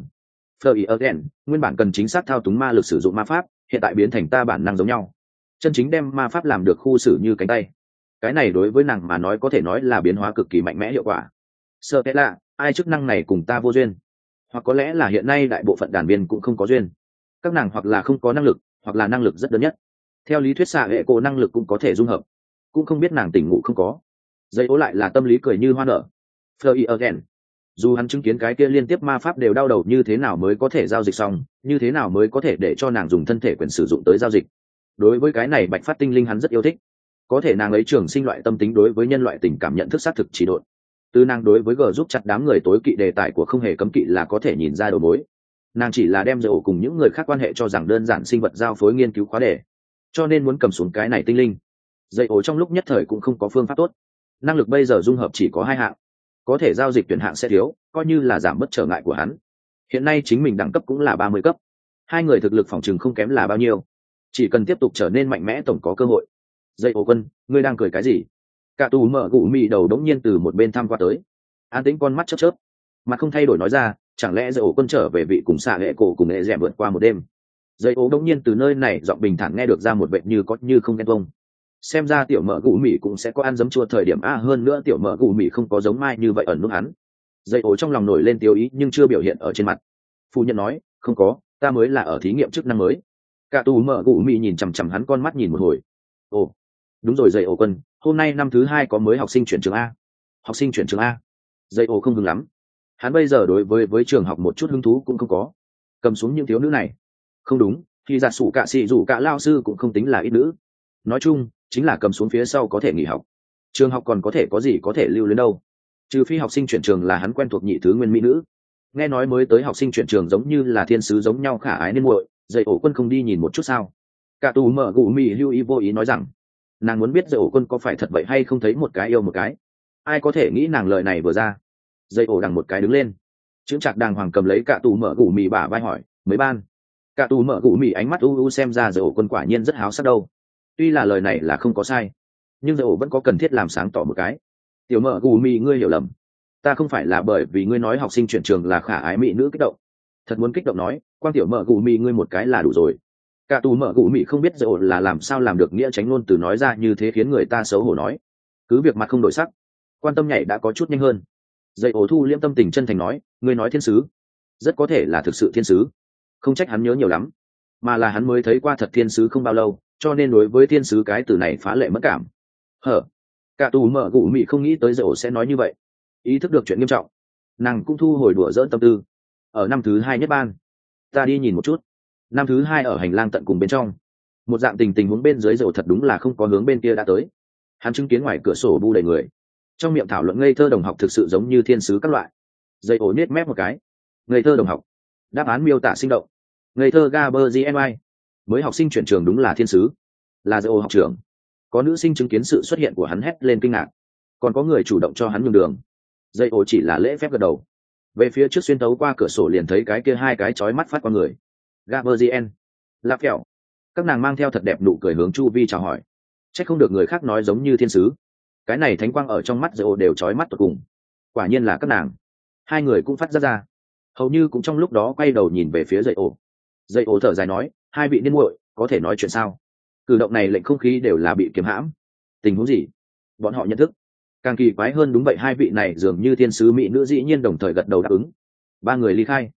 Speaker 1: Fleur nguyên bản cần chính xác thao túng ma lực sử dụng ma pháp, hiện tại biến thành ta bản năng giống nhau, chân chính đem ma pháp làm được khu xử như cánh tay. Cái này đối với nàng mà nói có thể nói là biến hóa cực kỳ mạnh mẽ hiệu quả. Sợ cái lạ, ai chức năng này cùng ta vô duyên, hoặc có lẽ là hiện nay đại bộ phận đàn viên cũng không có duyên. Các nàng hoặc là không có năng lực, hoặc là năng lực rất đơn nhất. Theo lý thuyết xạ hệ cổ năng lực cũng có thể dung hợp, cũng không biết nàng tỉnh ngủ không có. Dây ố lại là tâm lý cười như hoa nở. Fleur dù hắn chứng kiến cái kia liên tiếp ma pháp đều đau đầu như thế nào mới có thể giao dịch xong, như thế nào mới có thể để cho nàng dùng thân thể quyền sử dụng tới giao dịch. Đối với cái này bạch phát tinh linh hắn rất yêu thích, có thể nàng ấy trường sinh loại tâm tính đối với nhân loại tình cảm nhận thức xác thực chỉ độn. Từ nàng đối với g giúp chặt đám người tối kỵ đề tài của không hề cấm kỵ là có thể nhìn ra đầu mối. Nàng chỉ là đem dầu cùng những người khác quan hệ cho rằng đơn giản sinh vật giao phối nghiên cứu khóa đề, cho nên muốn cầm xuống cái này tinh linh. Dây ổ trong lúc nhất thời cũng không có phương pháp tốt, năng lực bây giờ dung hợp chỉ có hai hạng, có thể giao dịch tuyển hạng sẽ thiếu, coi như là giảm bớt trở ngại của hắn. Hiện nay chính mình đẳng cấp cũng là ba mươi cấp, hai người thực lực phòng chừng không kém là bao nhiêu, chỉ cần tiếp tục trở nên mạnh mẽ tổng có cơ hội. Dây ổ quân, ngươi đang cười cái gì? Cả tù mở gụ mì đầu đống nhiên từ một bên thăm qua tới, an tĩnh con mắt chớp chớp, mà không thay đổi nói ra, chẳng lẽ dây ổ quân trở về vị cùng xạ hệ cổ cùng nghệ dẻm vượt qua một đêm? Dây ổ đống nhiên từ nơi này giọng bình thản nghe được ra một vệ như có như không ghen vông. Xem ra tiểu mợ gù mì cũng sẽ có ăn giấm chua thời điểm a, hơn nữa tiểu mợ gù mì không có giống mai như vậy ẩn nút hắn. Dây ổ trong lòng nổi lên tiêu ý nhưng chưa biểu hiện ở trên mặt. Phu nhân nói, không có, ta mới là ở thí nghiệm chức năng mới. Cả tù mợ gù mì nhìn chằm chằm hắn con mắt nhìn một hồi. Ồ, đúng rồi dây ổ quân, hôm nay năm thứ hai có mới học sinh chuyển trường a. Học sinh chuyển trường a? Dây ổ không hứng lắm, hắn bây giờ đối với với trường học một chút hứng thú cũng không có. Cầm xuống những thiếu nữ này. Không đúng, khi giả sủ cả xị rủ cả lao sư cũng không tính là ít nữ. Nói chung chính là cầm xuống phía sau có thể nghỉ học, trường học còn có thể có gì có thể lưu lên đâu, trừ phi học sinh chuyển trường là hắn quen thuộc nhị thứ nguyên mỹ nữ. Nghe nói mới tới học sinh chuyển trường giống như là thiên sứ giống nhau khả ái nên muội, dạy ổ quân không đi nhìn một chút sao? Cả tù mở gù mì hưu ý vô ý nói rằng nàng muốn biết dạy ổ quân có phải thật vậy hay không, thấy một cái yêu một cái. Ai có thể nghĩ nàng lời này vừa ra, dạy ổ đằng một cái đứng lên, chững chạc đàng hoàng cầm lấy cả tù mở gù mì bả vai hỏi, mới ban. Cả tù mở gù mì ánh mắt u u xem ra dạy ổ quân quả nhiên rất háo sắc đâu. Tuy là lời này là không có sai, nhưng dạy ổ vẫn có cần thiết làm sáng tỏ một cái. Tiểu mợ gù mì, ngươi hiểu lầm, ta không phải là bởi vì ngươi nói học sinh chuyển trường là khả ái mỹ nữ kích động. Thật muốn kích động nói, quan tiểu mợ gù mì ngươi một cái là đủ rồi. Cả tù mợ gù mì không biết dạy ổ là làm sao làm được nghĩa tránh ngôn từ nói ra như thế khiến người ta xấu hổ nói. Cứ việc mặt không đổi sắc, quan tâm nhảy đã có chút nhanh hơn. Dạy ổ thu liễm tâm tình chân thành nói, ngươi nói thiên sứ, rất có thể là thực sự thiên sứ. Không trách hắn nhớ nhiều lắm, mà là hắn mới thấy qua thật thiên sứ không bao lâu, cho nên đối với thiên sứ cái từ này phá lệ mất cảm. Hở, cả tù mở gù mị không nghĩ tới dỗ sẽ nói như vậy, ý thức được chuyện nghiêm trọng, nàng cũng thu hồi đùa dỡn tâm tư. Ở năm thứ hai nhất ban, ta đi nhìn một chút. Năm thứ hai ở hành lang tận cùng bên trong, một dạng tình tình huống bên dưới dỗ thật đúng là không có hướng bên kia đã tới. Hắn chứng kiến ngoài cửa sổ bu đầy người, trong miệng thảo luận ngây thơ đồng học thực sự giống như thiên sứ các loại. Dây ổ nết mép một cái, ngây thơ đồng học, đáp án miêu tả sinh động. Ngây thơ Gaberzien, mới học sinh chuyển trường đúng là thiên sứ, là dây ổ học trưởng. Có nữ sinh chứng kiến sự xuất hiện của hắn hét lên kinh ngạc, còn có người chủ động cho hắn nhường đường. Dây ổ chỉ là lễ phép gật đầu, về phía trước xuyên tấu qua cửa sổ liền thấy cái kia hai cái chói mắt phát qua người. Gaberzien, Lạp Kẹo, các nàng mang theo thật đẹp nụ cười hướng chu vi chào hỏi. Chắc không được người khác nói giống như thiên sứ, cái này thánh quang ở trong mắt dây ổ đều chói mắt tột cùng. Quả nhiên là các nàng. Hai người cũng phát ra ra, hầu như cũng trong lúc đó quay đầu nhìn về phía dây ổ. Dây ổ thở dài nói, hai vị niên muội có thể nói chuyện sao? Cử động này lệnh không khí đều là bị kiềm hãm. Tình huống gì? Bọn họ nhận thức. Càng kỳ quái hơn, đúng vậy, hai vị này dường như thiên sứ mỹ nữ dĩ nhiên đồng thời gật đầu đáp ứng. Ba người ly khai,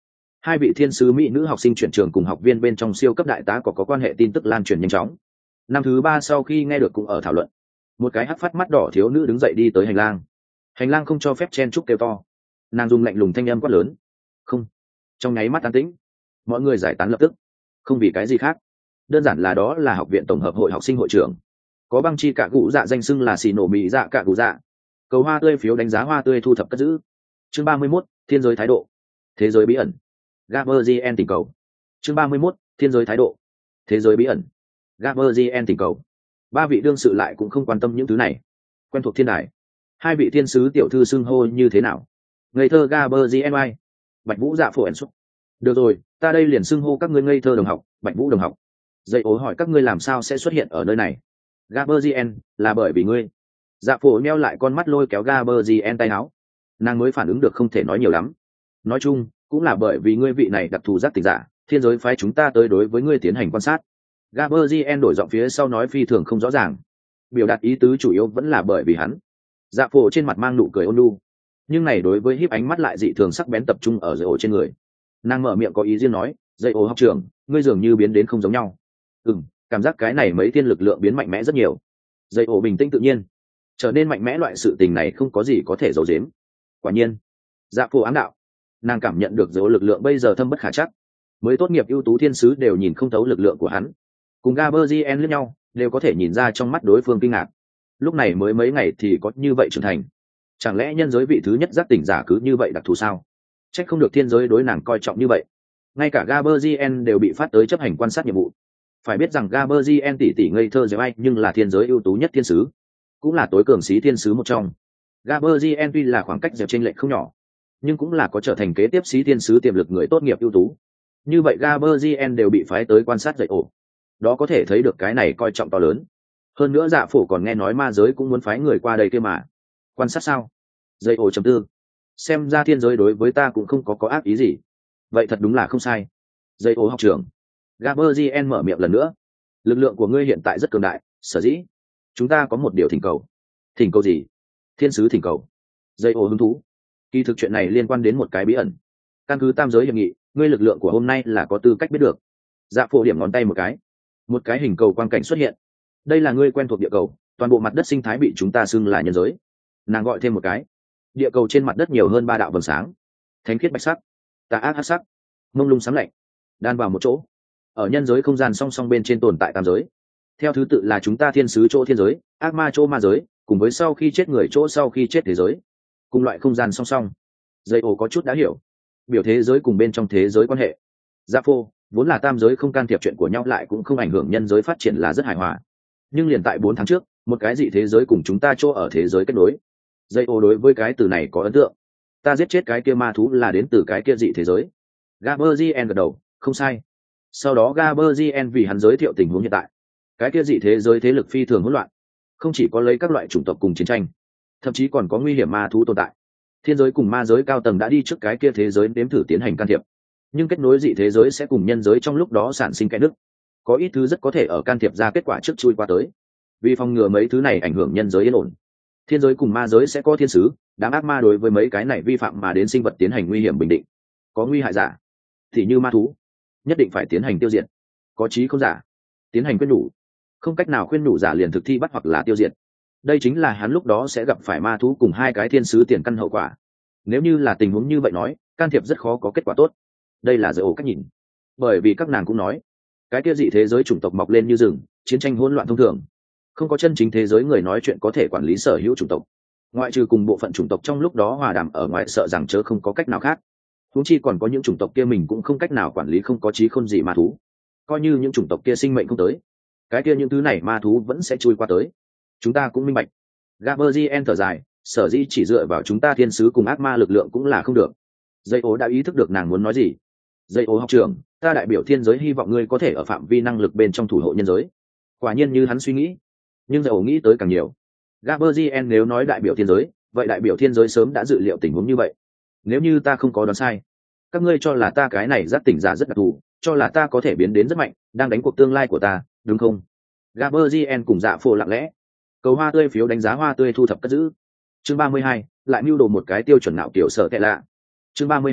Speaker 1: Hai vị thiên sứ mỹ nữ học sinh chuyển trường cùng học viên bên trong siêu cấp đại tá có có quan hệ tin tức lan truyền nhanh chóng. Năm thứ ba sau khi nghe được cũng ở thảo luận, một cái hắc phát mắt đỏ thiếu nữ đứng dậy đi tới hành lang. Hành lang không cho phép chen chúc kêu to, nàng dùng lạnh lùng thanh âm quát lớn. Không. Trong nháy mắt an tĩnh, mọi người giải tán lập tức. Không vì cái gì khác, đơn giản là đó là học viện tổng hợp hội học sinh hội trưởng, có băng chi cả cụ dạ danh xưng là xì nổ mỹ dạ cả cụ dạ. Cầu hoa tươi phiếu đánh giá hoa tươi thu thập cất giữ. Chương ba mươi mốt, thiên giới thái độ, thế giới bí ẩn. Gaberzien tình cầu. Chương ba mươi mốt, thiên giới thái độ, thế giới bí ẩn. Gaberzien tình cầu. Ba vị đương sự lại cũng không quan tâm những thứ này. Quen thuộc thiên đài, hai vị thiên sứ tiểu thư xưng hô như thế nào? Ngây thơ Gaberzien ai? Bạch Vũ dạ phổ ẩn xuất. Được rồi, ta đây liền xưng hô các ngươi ngây thơ đồng học, Bạch Vũ đồng học. Dạy ố hỏi các ngươi làm sao sẽ xuất hiện ở nơi này? Gaberzien, là bởi vì ngươi. Dạ phổ neo lại con mắt lôi kéo Gaberzien tay áo. Nàng mới phản ứng được không thể nói nhiều lắm. Nói chung, cũng là bởi vì ngươi vị này đặc thù giác tỉnh giả, thiên giới phái chúng ta tới đối với ngươi tiến hành quan sát. Gaberzien đổi giọng phía sau nói phi thường không rõ ràng, biểu đạt ý tứ chủ yếu vẫn là bởi vì hắn. Dạ phổ trên mặt mang nụ cười ôn nhu, nhưng này đối với híp ánh mắt lại dị thường sắc bén tập trung ở dây ổ trên người. Nàng mở miệng có ý riêng nói, dây ổ học trưởng, ngươi dường như biến đến không giống nhau. Ừm, cảm giác cái này mấy thiên lực lượng biến mạnh mẽ rất nhiều. Dây ổ bình tĩnh tự nhiên, trở nên mạnh mẽ, loại sự tình này không có gì có thể giấu giếm. Quả nhiên, dạ phổ ám đạo, nàng cảm nhận được dấu lực lượng bây giờ thâm bất khả chắc, mới tốt nghiệp ưu tú thiên sứ đều nhìn không thấu lực lượng của hắn. Cùng Gaberzien lẫn nhau, đều có thể nhìn ra trong mắt đối phương kinh ngạc. Lúc này mới mấy ngày thì có như vậy trưởng thành, chẳng lẽ nhân giới vị thứ nhất giác tỉnh giả cứ như vậy đặc thù sao? Trách không được thiên giới đối nàng coi trọng như vậy, ngay cả Gaberzien đều bị phát tới chấp hành quan sát nhiệm vụ. Phải biết rằng Gaberzien tỷ tỷ ngây thơ dễ ai nhưng là thiên giới ưu tú nhất thiên sứ, cũng là tối cường sĩ thiên sứ một trong. Gaberzien tuy là khoảng cách dẹp chênh lệch không nhỏ, nhưng cũng là có trở thành kế tiếp sĩ thiên sứ tiềm lực người tốt nghiệp ưu tú. Như vậy Gaberzien đều bị phái tới quan sát dạy ổ, đó có thể thấy được cái này coi trọng to lớn. Hơn nữa dạ phổ còn nghe nói ma giới cũng muốn phái người qua đây kia mà. Quan sát sao? Dạy ổ chấm tư. Xem ra thiên giới đối với ta cũng không có có ác ý gì. Vậy thật đúng là không sai. Dạy ổ học trưởng. Gaberzien mở miệng lần nữa. Lực lượng của ngươi hiện tại rất cường đại, sở dĩ chúng ta có một điều thỉnh cầu. Thỉnh cầu gì? Thiên sứ thỉnh cầu. Dạy ổ hứng thú. Kỳ thực chuyện này liên quan đến một cái bí ẩn. Căn cứ tam giới hiệp nghị, ngươi lực lượng của hôm nay là có tư cách biết được. Dạ phổ điểm ngón tay một cái, một cái hình cầu quang cảnh xuất hiện. Đây là ngươi quen thuộc địa cầu, toàn bộ mặt đất sinh thái bị chúng ta xưng là nhân giới. Nàng gọi thêm một cái, địa cầu trên mặt đất nhiều hơn ba đạo vầng sáng, thánh khiết bạch sắc, tà ác hắc sắc, mông lung sáng lạnh, đan vào một chỗ. Ở nhân giới không gian song song bên trên tồn tại tam giới, theo thứ tự là chúng ta thiên sứ chỗ thiên giới, ác ma chỗ ma giới, cùng với sau khi chết người chỗ sau khi chết thế giới, cùng loại không gian song song. Dây ồ có chút đã hiểu biểu thế giới cùng bên trong thế giới quan hệ. Dạ phô vốn là tam giới không can thiệp chuyện của nhau, lại cũng không ảnh hưởng nhân giới phát triển, là rất hài hòa. Nhưng liền tại bốn tháng trước, một cái dị thế giới cùng chúng ta chỗ ở thế giới kết nối. Dây ô đối với cái từ này có ấn tượng. Ta giết chết cái kia ma thú là đến từ cái kia dị thế giới. Gaberzien gật đầu, không sai. Sau đó Gaberzien vì hắn giới thiệu tình huống hiện tại. Cái kia dị thế giới thế lực phi thường hỗn loạn, không chỉ có lấy các loại chủng tộc cùng chiến tranh, thậm chí còn có nguy hiểm ma thú tồn tại. Thiên giới cùng ma giới cao tầng đã đi trước cái kia thế giới nếm thử tiến hành can thiệp, nhưng kết nối dị thế giới sẽ cùng nhân giới trong lúc đó sản sinh cái nứt. Có ít thứ rất có thể ở can thiệp ra kết quả trước chui qua tới. Vì phòng ngừa mấy thứ này ảnh hưởng nhân giới yên ổn, thiên giới cùng ma giới sẽ có thiên sứ, đám ác ma đối với mấy cái này vi phạm mà đến sinh vật tiến hành nguy hiểm bình định. Có nguy hại giả, thì như ma thú, nhất định phải tiến hành tiêu diệt. Có trí không giả, tiến hành khuyên nhủ. Không cách nào khuyên nhủ giả liền thực thi bắt hoặc là tiêu diệt. Đây chính là hắn lúc đó sẽ gặp phải ma thú cùng hai cái thiên sứ tiền căn hậu quả. Nếu như là tình huống như vậy nói, can thiệp rất khó có kết quả tốt. Đây là giới ổ cách nhìn. Bởi vì các nàng cũng nói, cái kia dị thế giới chủng tộc mọc lên như rừng, chiến tranh hỗn loạn thông thường, không có chân chính thế giới người nói chuyện có thể quản lý sở hữu chủng tộc, ngoại trừ cùng bộ phận chủng tộc trong lúc đó hòa đàm ở ngoài, sợ rằng chớ không có cách nào khác. Huống chi còn có những chủng tộc kia mình cũng không cách nào quản lý, không có trí khôn gì ma thú. Coi như những chủng tộc kia sinh mệnh không tới, cái kia những thứ này ma thú vẫn sẽ chui qua tới. Chúng ta cũng minh bạch. Gaberzien thở dài, sở dĩ chỉ dựa vào chúng ta thiên sứ cùng ác ma lực lượng cũng là không được. Dây ố đã ý thức được nàng muốn nói gì. Dây ố học trưởng, ta đại biểu thiên giới hy vọng ngươi có thể ở phạm vi năng lực bên trong thủ hộ nhân giới. Quả nhiên như hắn suy nghĩ, nhưng dây ố nghĩ tới càng nhiều. Gaberzien nếu nói đại biểu thiên giới, vậy đại biểu thiên giới sớm đã dự liệu tình huống như vậy. Nếu như ta không có đoán sai, các ngươi cho là ta cái này giác tỉnh giả rất đặc thù, cho là ta có thể biến đến rất mạnh, đang đánh cuộc tương lai của ta, đúng không? Gaberzien cùng Dạ Phổ lặng lẽ. Cầu hoa tươi phiếu đánh giá hoa tươi thu thập cất giữ. Chương ba mươi hai, lại mưu đồ một cái tiêu chuẩn nạo kiểu sợ tệ lạ. Chương ba mươi hai,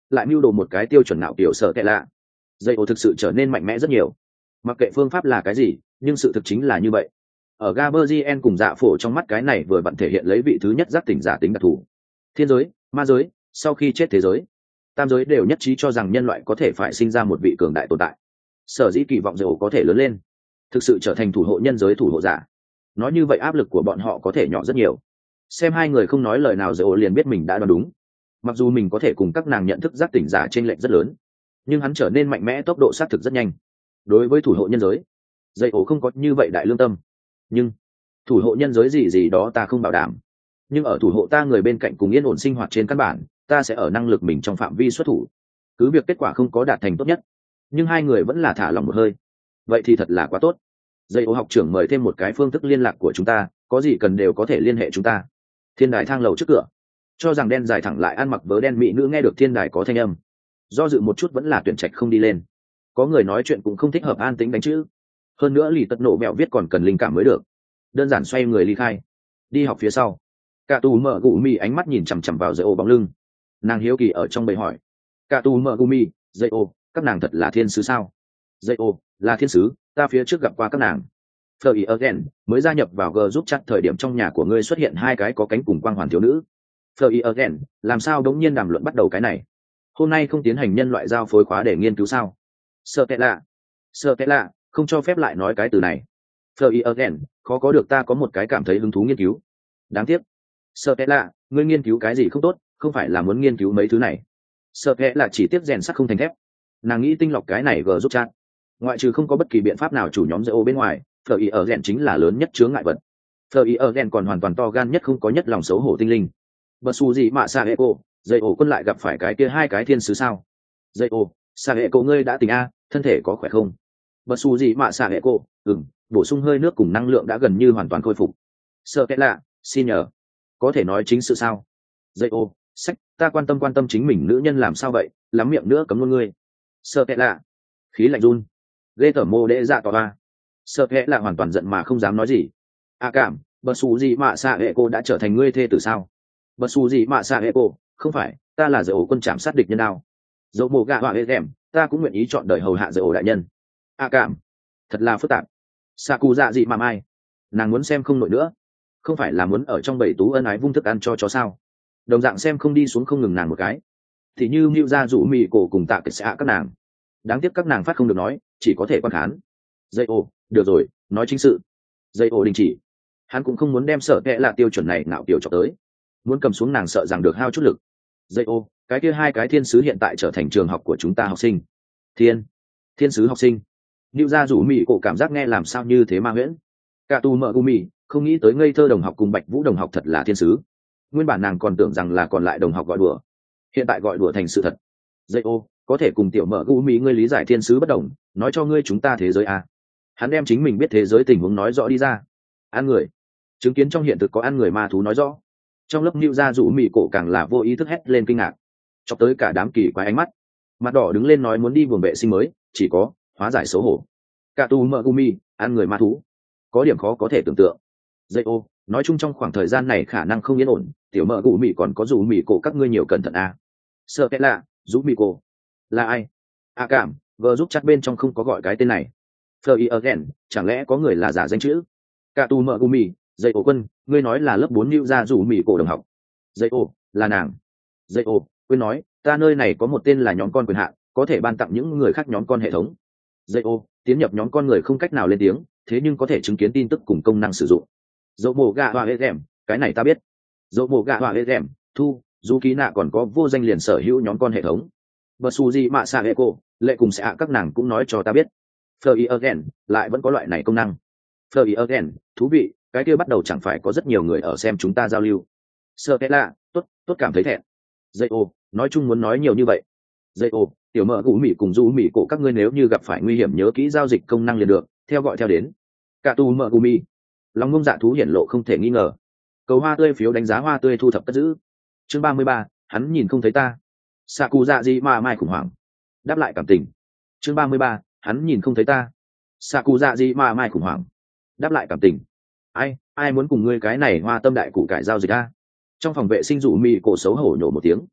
Speaker 1: lại mưu đồ một cái tiêu chuẩn nào kiểu sợ tệ lạ. Dây ô thực sự trở nên mạnh mẽ rất nhiều. Mặc kệ phương pháp là cái gì, nhưng sự thực chính là như vậy. Ở Gaberzien cùng dạ phổ trong mắt cái này vừa vặn thể hiện lấy vị thứ nhất giác tỉnh giả tính đặc thù. Thiên giới, ma giới, sau khi chết thế giới, tam giới đều nhất trí cho rằng nhân loại có thể phải sinh ra một vị cường đại tồn tại. Sở dĩ kỳ vọng dầu có thể lớn lên, thực sự trở thành thủ hộ nhân giới thủ hộ giả. Nói như vậy áp lực của bọn họ có thể nhỏ rất nhiều. Xem hai người không nói lời nào dầu liền biết mình đã đoán đúng. Mặc dù mình có thể cùng các nàng nhận thức giác tỉnh giả trên lệch rất lớn, nhưng hắn trở nên mạnh mẽ tốc độ xác thực rất nhanh. Đối với thủ hộ nhân giới, dây ổ không có như vậy đại lương tâm. Nhưng thủ hộ nhân giới gì gì đó ta không bảo đảm. Nhưng ở thủ hộ ta người bên cạnh cùng yên ổn sinh hoạt trên căn bản, ta sẽ ở năng lực mình trong phạm vi xuất thủ. Cứ việc kết quả không có đạt thành tốt nhất, nhưng hai người vẫn là thả lòng một hơi. Vậy thì thật là quá tốt. Dây ổ học trưởng mời thêm một cái phương thức liên lạc của chúng ta, có gì cần đều có thể liên hệ chúng ta. Thiên đài thang lầu trước cửa. Cho rằng đen dài thẳng lại ăn mặc vớ đen mỹ nữ nghe được thiên đài có thanh âm. Do dự một chút vẫn là tuyển trạch không đi lên. Có người nói chuyện cũng không thích hợp an tĩnh đánh chữ. Hơn nữa lì tật nổ mẹo viết còn cần linh cảm mới được. Đơn giản xoay người ly khai. Đi học phía sau. Cả tù mở gù mì ánh mắt nhìn chằm chằm vào dây ô bóng lưng. Nàng hiếu kỳ ở trong bầy hỏi. Cả tù mở gù mì, dây ô, các nàng thật là thiên sứ sao? Dây ô, là thiên sứ, ta phía trước gặp qua các nàng. Fleur Again, mới gia nhập vào G giúp chat thời điểm trong nhà của ngươi xuất hiện hai cái có cánh cùng quang hoàn thiếu nữ. Fleur Again, làm sao đống nhiên đàm luận bắt đầu cái này? Hôm nay không tiến hành nhân loại giao phối khóa để nghiên cứu sao? Sợ tệ lạ. Sợ tệ lạ, không cho phép lại nói cái từ này. Fleur Again, khó có được ta có một cái cảm thấy hứng thú nghiên cứu. Đáng tiếc. Sợ tệ lạ, ngươi nghiên cứu cái gì không tốt, không phải là muốn nghiên cứu mấy thứ này. Sợ tệ lạ chỉ tiếp rèn sắt không thành thép. Nàng nghĩ tinh lọc cái này G giúp chat. Ngoại trừ không có bất kỳ biện pháp nào chủ nhóm dây ô bên ngoài, Fleur Again chính là lớn nhất chướng ngại vật. Fleur Again còn hoàn toàn to gan nhất không có nhất lòng xấu hổ tinh linh. Bất su gì mà xa hệ cô, dây ổ quân lại gặp phải cái kia hai cái thiên sứ sao? Dây ổ, xa hệ cô ngươi đã tỉnh a, thân thể có khỏe không? Bất su gì mà xa hệ cô, ừm, bổ sung hơi nước cùng năng lượng đã gần như hoàn toàn khôi phục. Sợ cái lạ, xin nhờ, có thể nói chính sự sao? Dây ổ, sách, ta quan tâm quan tâm chính mình nữ nhân làm sao vậy, lắm miệng nữa cấm luôn ngươi. Sợ cái lạ, khí lạnh run, ghê tởm mô đễ dạ tòa ba. Sợ cái lạ hoàn toàn giận mà không dám nói gì. À cảm, bất su gì mà xa hệ cô đã trở thành ngươi thê tử sao? Bất su gì mà xa hệ cô, không phải, ta là dạy ổ quân chạm sát địch nhân nào. Dẫu mồ gạ họa hệ thèm, ta cũng nguyện ý chọn đời hầu hạ dạy ổ đại nhân. À cảm, thật là phức tạp. Sa cụ dạ dị mà mai, nàng muốn xem không nổi nữa. Không phải là muốn ở trong bầy tú ân ái vung thức ăn cho chó sao? Đồng dạng xem không đi xuống không ngừng nàng một cái. Thì như mưu ra rủ mì cổ cùng tạ kịch xạ các nàng. Đáng tiếc các nàng phát không được nói, chỉ có thể quan khán. Dạy ổ, được rồi, nói chính sự. Dạy ổ đình chỉ. Hắn cũng không muốn đem sợ kệ là tiêu chuẩn này nạo tiểu cho tới. Muốn cầm xuống nàng sợ rằng được hao chút lực. Dây ô, cái kia hai cái thiên sứ hiện tại trở thành trường học của chúng ta học sinh. Thiên, thiên sứ học sinh. Lưu gia rủ mị cổ cảm giác nghe làm sao như thế ma huyễn. Cả tu mợ gumi, không nghĩ tới ngây thơ đồng học cùng Bạch Vũ đồng học thật là thiên sứ. Nguyên bản nàng còn tưởng rằng là còn lại đồng học gọi đùa, hiện tại gọi đùa thành sự thật. Dây ô, có thể cùng tiểu mợ gumi ngươi lý giải thiên sứ bất đồng, nói cho ngươi chúng ta thế giới à? Hắn đem chính mình biết thế giới tình huống nói rõ đi ra. Ăn người, chứng kiến trong hiện thực có ăn người ma thú nói rõ. Trong lớp Nưu gia rủ mị cổ càng là vô ý thức hét lên kinh ngạc, chọc tới cả đám kỳ quái ánh mắt. Mặt đỏ đứng lên nói muốn đi buồng vệ sinh mới, chỉ có hóa giải xấu hổ. Cả tu mợ gumi, ăn người ma thú, có điểm khó có thể tưởng tượng. Dây ô, nói chung trong khoảng thời gian này khả năng không yên ổn, tiểu mợ gù mị còn có rủ mị cổ các ngươi nhiều cẩn thận à. Sợ cái lạ, rủ mị cổ là ai? À cảm, vợ giúp chắc bên trong không có gọi cái tên này. Fleur Again, chẳng lẽ có người là giả danh chữ? Cả tu mợ gumi, dây ô quân, ngươi nói là lớp bốn Nưu gia rủ mị cổ đồng học. Dây ô, là nàng. Dây ô, quên nói, ta nơi này có một tên là nhóm con quyền hạn, có thể ban tặng những người khác nhóm con hệ thống. Dây ô, tiến nhập nhóm con người không cách nào lên tiếng, thế nhưng có thể chứng kiến tin tức cùng công năng sử dụng. Dẫu mồ gạ họa hệ rèm, cái này ta biết. Dẫu mồ gạ họa hệ rèm, thu, dù ký nạ còn có vô danh liền sở hữu nhóm con hệ thống. Bờ su gì mạ xạ hệ cô, lệ cùng sẽ các nàng cũng nói cho ta biết. Fleur Again, lại vẫn có loại này công năng. Fleur Again, thú vị, cái kia bắt đầu chẳng phải có rất nhiều người ở xem chúng ta giao lưu. Sợ cái lạ, tốt, tốt cảm thấy thẹn. Dây ô, nói chung muốn nói nhiều như vậy. Dây ô, tiểu mợ gũ mị cùng du mị cổ các ngươi nếu như gặp phải nguy hiểm nhớ kỹ giao dịch công năng liền được, theo gọi theo đến. Cả tu mợ gũ mị, lòng ngông dạ thú hiển lộ không thể nghi ngờ. Cầu hoa tươi phiếu đánh giá hoa tươi thu thập cất giữ. Chương ba mươi ba, hắn nhìn không thấy ta. Xạ cụ dạ gì mà mai khủng hoảng. Đáp lại cảm tình. Chương ba mươi ba, hắn nhìn không thấy ta. Xạ cụ dạ gì mà mai khủng hoảng. Đáp lại cảm tình. Ai, ai muốn cùng ngươi cái này hoa tâm đại cụ cải giao dịch a? Trong phòng vệ sinh rủ mị cổ xấu hổ nhổ một tiếng.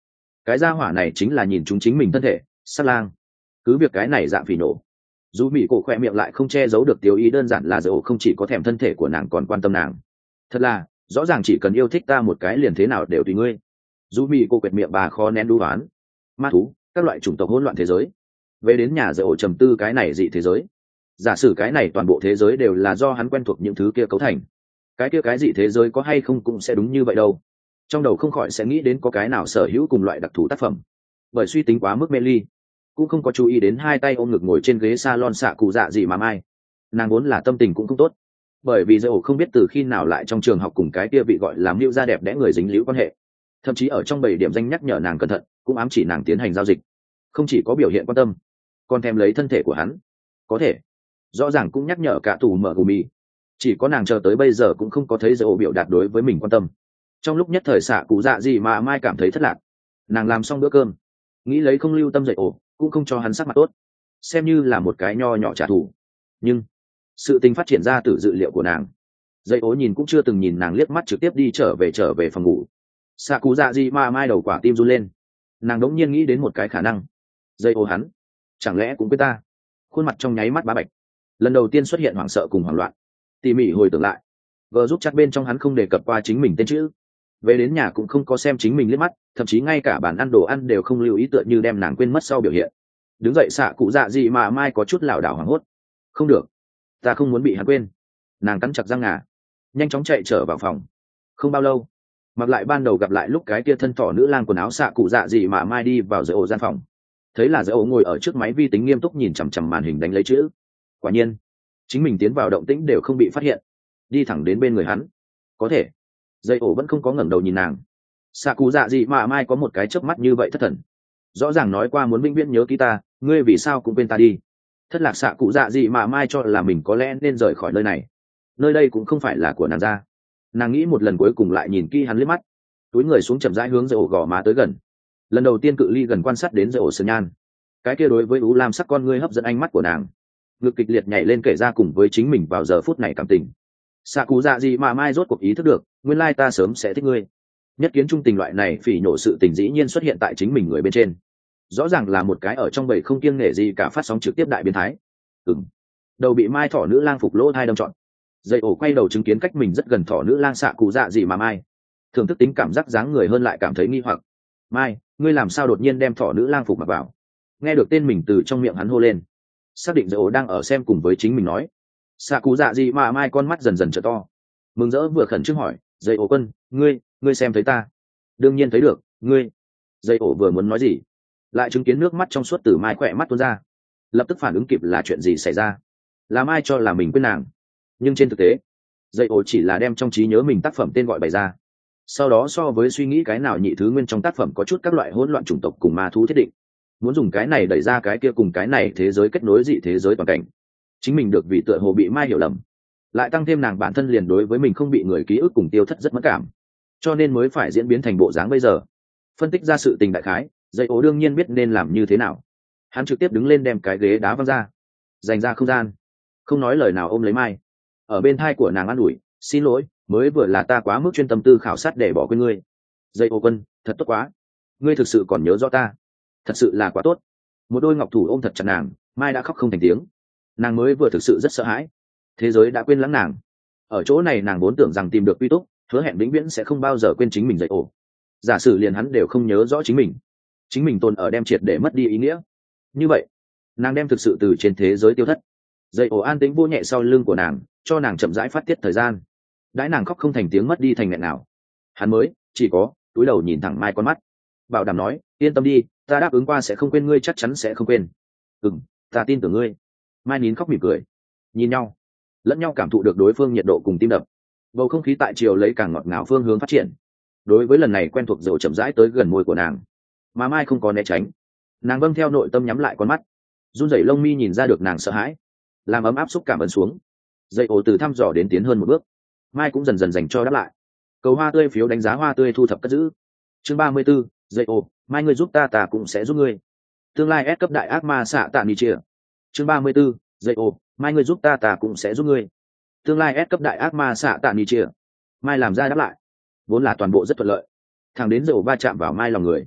Speaker 1: cái gia hỏa này chính là nhìn chúng chính mình thân thể sát lang. Cứ việc cái này dạng phỉ nổ, dù mỹ cổ khỏe miệng lại không che giấu được tiêu ý, đơn giản là dầu không chỉ có thèm thân thể của nàng còn quan tâm nàng. Thật là rõ ràng chỉ cần yêu thích ta một cái liền thế nào đều tùy ngươi. Dù mỹ cổ quẹt miệng bà khó nén đu đoán. Ma thú, các loại chủng tộc hỗn loạn thế giới, về đến nhà dầu trầm tư cái này dị thế giới. Giả sử cái này toàn bộ thế giới đều là do hắn quen thuộc những thứ kia cấu thành, cái kia cái dị thế giới có hay không cũng sẽ đúng như vậy đâu. Trong đầu không khỏi sẽ nghĩ đến có cái nào sở hữu cùng loại đặc thù tác phẩm. Bởi suy tính quá mức mê ly, cũng không có chú ý đến hai tay ôm ngực ngồi trên ghế salon xạ cụ dạ gì mà mai. Nàng vốn là tâm tình cũng không tốt, bởi vì dây ổ không biết từ khi nào lại trong trường học cùng cái kia bị gọi là mưu gia đẹp đẽ người dính líu quan hệ. Thậm chí ở trong bảy điểm danh nhắc nhở nàng cẩn thận, cũng ám chỉ nàng tiến hành giao dịch. Không chỉ có biểu hiện quan tâm, còn thèm lấy thân thể của hắn. Có thể rõ ràng cũng nhắc nhở cả tù mở gumi, chỉ có nàng chờ tới bây giờ cũng không có thấy dây ổ biểu đạt đối với mình quan tâm. Trong lúc nhất thời xạ cụ dạ gì mà mai cảm thấy thất lạc. Nàng làm xong bữa cơm, nghĩ lấy không lưu tâm dậy ổ, cũng không cho hắn sắc mặt tốt, xem như là một cái nho nhỏ trả thù. Nhưng sự tình phát triển ra từ dự liệu của nàng. Dậy ổ nhìn cũng chưa từng nhìn nàng liếc mắt, trực tiếp đi trở về trở về phòng ngủ. Xạ cụ dạ gì mà mai đầu quả tim run lên. Nàng đống nhiên nghĩ đến một cái khả năng. Dậy ổ hắn chẳng lẽ cũng với ta? Khuôn mặt trong nháy mắt bá bạch, lần đầu tiên xuất hiện hoảng sợ cùng hoảng loạn. Tỉ mỉ hồi tưởng lại, vợ giúp chắc bên trong hắn không đề cập qua chính mình tên chữ, về đến nhà cũng không có xem chính mình liếc mắt, thậm chí ngay cả bàn ăn đồ ăn đều không lưu ý, tựa như đem nàng quên mất sau biểu hiện. Đứng dậy xạ cụ dạ gì mà mai có chút lảo đảo hoảng hốt. Không được, ta không muốn bị hắn quên. Nàng cắn chặt răng ngà, nhanh chóng chạy trở vào phòng. Không bao lâu, mặc lại ban đầu gặp lại lúc cái kia thân thỏ nữ lang quần áo xạ cụ dạ gì mà mai đi vào dãy ổ gian phòng, thấy là dãy ổ ngồi ở trước máy vi tính nghiêm túc nhìn chằm chằm màn hình đánh lấy chữ. Quả nhiên chính mình tiến vào động tĩnh đều không bị phát hiện, đi thẳng đến bên người hắn. Có thể dây ổ vẫn không có ngẩng đầu nhìn nàng. Xạ cụ dạ gì mà mai có một cái chớp mắt như vậy thất thần. Rõ ràng nói qua muốn vĩnh viễn nhớ ký ta, ngươi vì sao cũng quên ta đi? Thất lạc xạ cụ dạ gì mà mai cho là mình có lẽ nên rời khỏi nơi này. Nơi đây cũng không phải là của nàng ra. Nàng nghĩ một lần cuối cùng lại nhìn kỹ hắn liếc mắt, túi người xuống chậm rãi hướng dây ổ gò má tới gần. Lần đầu tiên cự ly gần quan sát đến dây ổ sơn nhan, cái kia đối với ú lam sắc con ngươi hấp dẫn ánh mắt của nàng. Ngực kịch liệt nhảy lên kể ra cùng với chính mình vào giờ phút này cảm tình. Xạ cụ dạ gì mà mai rốt cuộc ý thức được, nguyên lai ta sớm sẽ thích ngươi. Nhất kiến trung tình loại này phỉ nhổ sự tình dĩ nhiên xuất hiện tại chính mình người bên trên, rõ ràng là một cái ở trong bầy không kiêng nể gì cả phát sóng trực tiếp đại biến thái. Ừm, đầu bị mai thỏ nữ lang phục lỗ thai đâm trọn. Dây ổ quay đầu chứng kiến cách mình rất gần thỏ nữ lang xạ cụ dạ gì mà mai, thường thức tính cảm giác dáng người hơn lại cảm thấy nghi hoặc. Mai, ngươi làm sao đột nhiên đem thỏ nữ lang phục mặc vào? Nghe được tên mình từ trong miệng hắn hô lên, xác định dây ổ đang ở xem cùng với chính mình nói. Xạ cụ dạ gì mà mai con mắt dần dần trở to, mừng rỡ vừa khẩn trương hỏi, dây ổ quân, ngươi ngươi xem thấy ta? Đương nhiên thấy được, ngươi. Dây ổ vừa muốn nói gì, lại chứng kiến nước mắt trong suốt từ mai khỏe mắt tuôn ra, lập tức phản ứng kịp là chuyện gì xảy ra. Là mai cho là mình quên nàng, nhưng trên thực tế dây ổ chỉ là đem trong trí nhớ mình tác phẩm tên gọi bày ra, sau đó so với suy nghĩ cái nào nhị thứ nguyên trong tác phẩm có chút các loại hỗn loạn chủng tộc cùng ma thú thiết định, muốn dùng cái này đẩy ra cái kia cùng cái này thế giới kết nối dị thế giới toàn cảnh. Chính mình được vì tựa hồ bị mai hiểu lầm, lại tăng thêm nàng bản thân liền đối với mình không bị người ký ức cùng tiêu thất rất mất cảm, cho nên mới phải diễn biến thành bộ dáng bây giờ. Phân tích ra sự tình đại khái, dây ố đương nhiên biết nên làm như thế nào. Hắn trực tiếp đứng lên đem cái ghế đá văng ra, dành ra không gian, không nói lời nào ôm lấy mai, ở bên thai của nàng an ủi, xin lỗi, mới vừa là ta quá mức chuyên tâm tư khảo sát để bỏ quên ngươi. Dây ô quân, thật tốt quá, ngươi thực sự còn nhớ rõ ta, thật sự là quá tốt. Một đôi ngọc thủ ôm thật chặt nàng, mai đã khóc không thành tiếng. Nàng mới vừa thực sự rất sợ hãi, thế giới đã quên lãng nàng. Ở chỗ này nàng vốn tưởng rằng tìm được quy túc, hứa hẹn vĩnh viễn sẽ không bao giờ quên chính mình. Dậy ổ, giả sử liền hắn đều không nhớ rõ chính mình, chính mình tồn ở đem triệt để mất đi ý nghĩa, như vậy nàng đem thực sự từ trên thế giới tiêu thất. Dậy ổ an tĩnh vô nhẹ sau lưng của nàng, cho nàng chậm rãi phát tiết thời gian. Đãi nàng khóc không thành tiếng mất đi thành nghẹn nào, hắn mới chỉ có túi đầu nhìn thẳng mai con mắt, bảo đảm nói, yên tâm đi, ta đáp ứng qua sẽ không quên ngươi, chắc chắn sẽ không quên. Ừm, ta tin tưởng ngươi. Mai nín khóc mỉm cười, nhìn nhau, lẫn nhau cảm thụ được đối phương nhiệt độ cùng tim đập. Bầu không khí tại chiều lấy càng ngọt ngào phương hướng phát triển. Đối với lần này quen thuộc dầu chậm rãi tới gần môi của nàng, mà mai không có né tránh, nàng vâng theo nội tâm nhắm lại con mắt, run rẩy lông mi nhìn ra được nàng sợ hãi, làm ấm áp xúc cảm ấn xuống. Dây ổ từ thăm dò đến tiến hơn một bước, mai cũng dần dần dành cho đáp lại. Cầu hoa tươi phiếu đánh giá hoa tươi thu thập cất giữ. Chương ba mươi 34, dây ổ, mai ngươi giúp ta ta cũng sẽ giúp ngươi. Tương lai S cấp đại ác ma xạ tạ ni chia. Chương ba mươi 34, dây ổ, mai ngươi giúp ta ta cũng sẽ giúp ngươi. Tương lai S cấp đại ác ma xạ tạ ni chia. Mai làm ra đáp lại, vốn là toàn bộ rất thuận lợi, thằng đến dầu va chạm vào mai lòng người,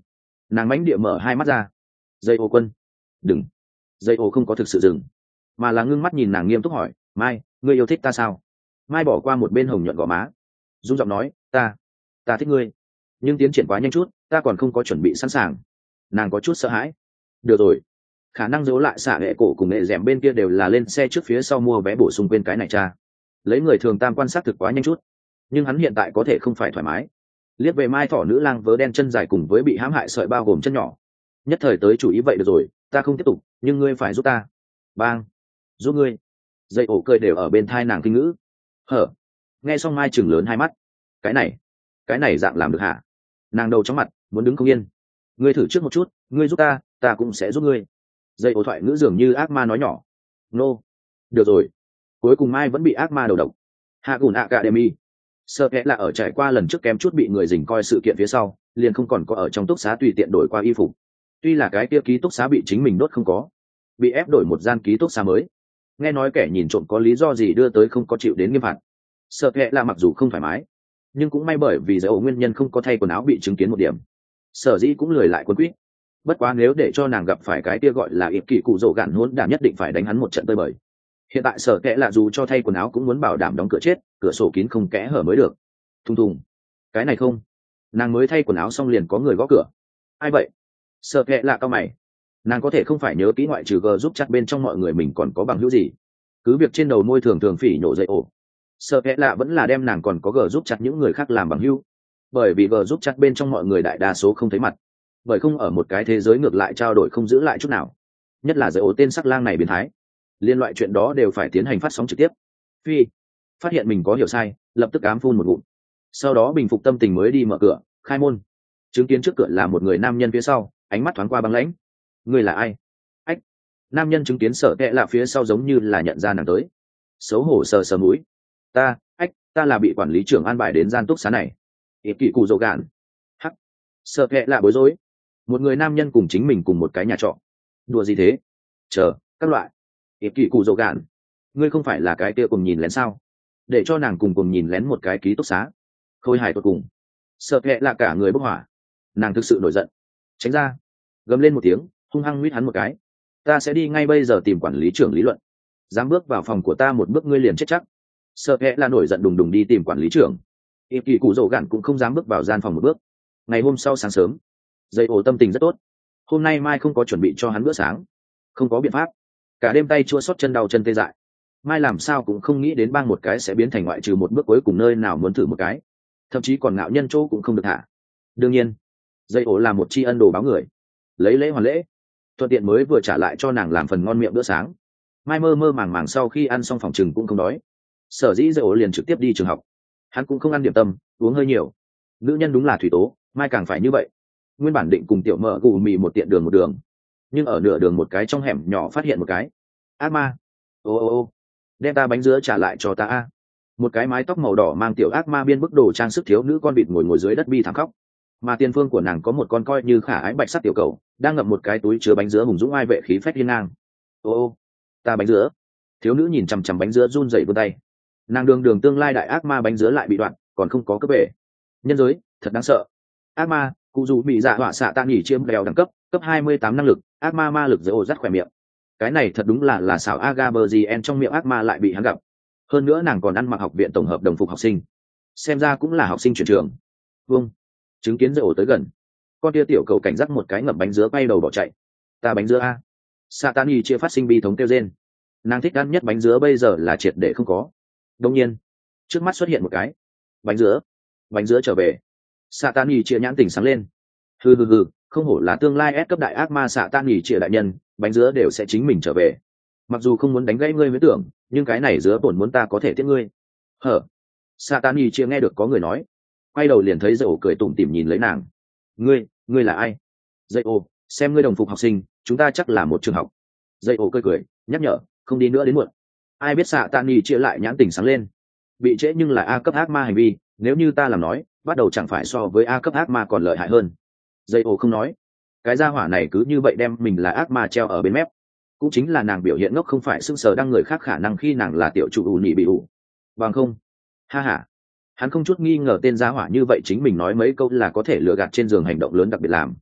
Speaker 1: Nàng mánh địa mở hai mắt ra. Dây ô quân, đừng. Dây ô không có thực sự dừng, mà là ngưng mắt nhìn nàng nghiêm túc hỏi, mai, ngươi yêu thích ta sao? Mai bỏ qua một bên hồng nhuận gò má, run giọng nói, ta ta thích ngươi, nhưng tiến triển quá nhanh chút, ta còn không có chuẩn bị sẵn sàng. Nàng có chút sợ hãi. Được rồi, khả năng giấu lại xả hệ cổ cùng nghệ dẻm bên kia đều là lên xe trước phía sau mua vé bổ sung quên cái này cha. Lấy người thường tam quan sát thực quá nhanh chút, nhưng hắn hiện tại có thể không phải thoải mái. Liếc về mai thỏ nữ lang vớ đen chân dài cùng với bị hãm hại sợi bao gồm chân nhỏ, nhất thời tới chủ ý vậy được rồi, ta không tiếp tục, nhưng ngươi phải giúp ta. Bang, giúp ngươi. Dây ổ cười đều ở bên thai nàng kinh ngữ. Hở. Nghe xong mai chừng lớn hai mắt. Cái này, cái này dạng làm được hả? Nàng đầu chóng mặt, muốn đứng không yên. Ngươi thử trước một chút, ngươi giúp ta, ta cũng sẽ giúp ngươi. Dây ổ thoại ngữ dường như ác ma nói nhỏ. Nô. Được rồi. Cuối cùng mai vẫn bị ác ma đầu độc. Hạ gùn Academy. Sợ kẽ là ở trải qua lần trước kém chút bị người dình coi sự kiện phía sau, liền không còn có ở trong túc xá tùy tiện đổi qua y phục. Tuy là cái kia ký túc xá bị chính mình đốt không có, bị ép đổi một gian ký túc xá mới. Nghe nói kẻ nhìn trộm có lý do gì đưa tới không có chịu đến nghiêm phạt. Sợ kẽ là mặc dù không thoải mái, nhưng cũng may bởi vì dấu nguyên nhân không có thay quần áo bị chứng kiến một điểm. Sở dĩ cũng lười lại quân quýt. Bất quá nếu để cho nàng gặp phải cái kia gọi là ịp kỷ cụ rổ gạn hỗn đản nhất định phải đánh hắn một trận tơi bời. Hiện tại sở kẽ là dù cho thay quần áo cũng muốn bảo đảm đóng cửa chết, cửa sổ kín không kẽ hở mới được. Thùng thùng. Cái này không. Nàng mới thay quần áo xong liền có người gõ cửa. Ai vậy? Sở kẽ là cao mày. Nàng có thể không phải nhớ kỹ ngoại trừ g giúp chắc bên trong mọi người mình còn có bằng hữu gì. Cứ việc trên đầu môi thường thường phỉ nhổ dậy ổ. Sở kẽ lạ vẫn là đem nàng còn có g giúp chặt những người khác làm bằng hữu, bởi vì g giúp chặt bên trong mọi người đại đa số không thấy mặt, bởi không ở một cái thế giới ngược lại trao đổi không giữ lại chút nào, nhất là dậy ổ tên sắc lang này biến thái, liên loại chuyện đó đều phải tiến hành phát sóng trực tiếp. Phi phát hiện mình có hiểu sai, lập tức ám phun một ngụm, sau đó bình phục tâm tình mới đi mở cửa khai môn, chứng kiến trước cửa là một người nam nhân phía sau, ánh mắt thoáng qua băng lãnh. Người là ai? Ách. Nam nhân chứng kiến sở kẽ lạ phía sau giống như là nhận ra nàng tới, xấu hổ sờ sờ mũi. Ta, ách, ta là bị quản lý trưởng an bài đến gian túc xá này. Ít kỳ cụ dầu gạn. Hắc. Sợ kệ là bối rối. Một người nam nhân cùng chính mình cùng một cái nhà trọ. Đùa gì thế? Chờ, các loại. Ít kỳ cụ dầu gạn. Ngươi không phải là cái kia cùng nhìn lén sao? Để cho nàng cùng cùng nhìn lén một cái ký túc xá. Khôi hài tột cùng. Sợ kệ là cả người bốc hỏa. Nàng thực sự nổi giận. Tránh ra. Gầm lên một tiếng, hung hăng huýt hắn một cái. Ta sẽ đi ngay bây giờ tìm quản lý trưởng lý luận. Dám bước vào phòng của ta một bước ngươi liền chết chắc. Sợ kẽ là nổi giận đùng đùng đi tìm quản lý trưởng. Ịp kỳ cụ dầu gạn cũng không dám bước vào gian phòng một bước. Ngày hôm sau sáng sớm, dây ổ tâm tình rất tốt. Hôm nay mai không có chuẩn bị cho hắn bữa sáng, không có biện pháp, cả đêm tay chua xót chân đau chân tê dại. Mai làm sao cũng không nghĩ đến bang một cái sẽ biến thành ngoại trừ một bước cuối cùng nơi nào muốn thử một cái, thậm chí còn ngạo nhân chỗ cũng không được thả. Đương nhiên dây ổ là một tri ân đồ báo người, lấy lễ hoàn lễ, thuận tiện mới vừa trả lại cho nàng làm phần ngon miệng bữa sáng. Mai mơ mơ màng màng sau khi ăn xong phòng chừng cũng không đói, sở dĩ dây ổ liền trực tiếp đi trường học. Hắn cũng không ăn điểm tâm, uống hơi nhiều. Nữ nhân đúng là thủy tố, mai càng phải như vậy. Nguyên bản định cùng tiểu mợ gù mì một tiện đường một đường, nhưng ở nửa đường một cái trong hẻm nhỏ phát hiện một cái ác ma. Ô ô ô, đem ta bánh dứa trả lại cho ta a. Một cái mái tóc màu đỏ mang tiểu ác ma biên bức đồ trang sức thiếu nữ con vịt ngồi ngồi dưới đất bi thảm khóc, mà tiền phương của nàng có một con coi như khả ái bạch sắc tiểu cầu đang ngậm một cái túi chứa bánh dứa hùng dũng ai vệ khí phách hiên ngang. Ô ô, ta bánh dứa. Thiếu nữ nhìn chằm chằm bánh dứa run rẩy vươn tay. Nàng đường đường tương lai đại ác ma bánh dứa lại bị đoạn, còn không có cấp bể. Nhân giới thật đáng sợ. Ác ma cụ dù bị dạ họa xạ tạ nghỉ chiếm bèo đẳng cấp cấp hai mươi tám năng lực, ác ma ma lực dễ ổ rắt khỏe miệng. Cái này thật đúng là là xảo Agabergien trong miệng ác ma lại bị hắn gặp. Hơn nữa nàng còn ăn mặc học viện tổng hợp đồng phục học sinh, xem ra cũng là học sinh chuyển trường. Vâng. Chứng kiến dễ ổ tới gần, con tia tiểu cầu cảnh giác một cái ngậm bánh dứa quay đầu bỏ chạy. Ta bánh dứa a. Satani chia phát sinh bi thống kêu rên. Nàng thích ăn nhất bánh dứa bây giờ là triệt để không có. Đông nhiên trước mắt xuất hiện một cái bánh dứa. Bánh dứa trở về. Satani chia nhãn tình sáng lên. Hừ hừ hừ, không hổ là tương lai ép cấp đại ác ma Satani chia đại nhân, bánh dứa đều sẽ chính mình trở về. Mặc dù không muốn đánh gãy ngươi với tưởng, nhưng cái này dứa bổn muốn ta có thể tiếp ngươi. Hở. Satani chia nghe được có người nói, quay đầu liền thấy dây ổ cười tủm tỉm nhìn lấy nàng. Ngươi, ngươi là ai? Dây ổ, xem ngươi đồng phục học sinh, chúng ta chắc là một trường học. Dây ổ cười cười, nhắc nhở, không đi nữa đến muộn. Ai biết Satani chia lại nhãn tình sáng lên. Bị trễ nhưng là A cấp ác ma hành vi, nếu như ta làm nói, bắt đầu chẳng phải so với A cấp ác ma còn lợi hại hơn. Dây ổ không nói. Cái gia hỏa này cứ như vậy đem mình là ác ma treo ở bên mép. Cũng chính là nàng biểu hiện ngốc không phải sưng sờ đăng người khác khả năng khi nàng là tiểu chủ ủ nhị bị ủ. Bằng không. Ha ha. Hắn không chút nghi ngờ tên gia hỏa như vậy chính mình nói mấy câu là có thể lừa gạt trên giường hành động lớn đặc biệt làm.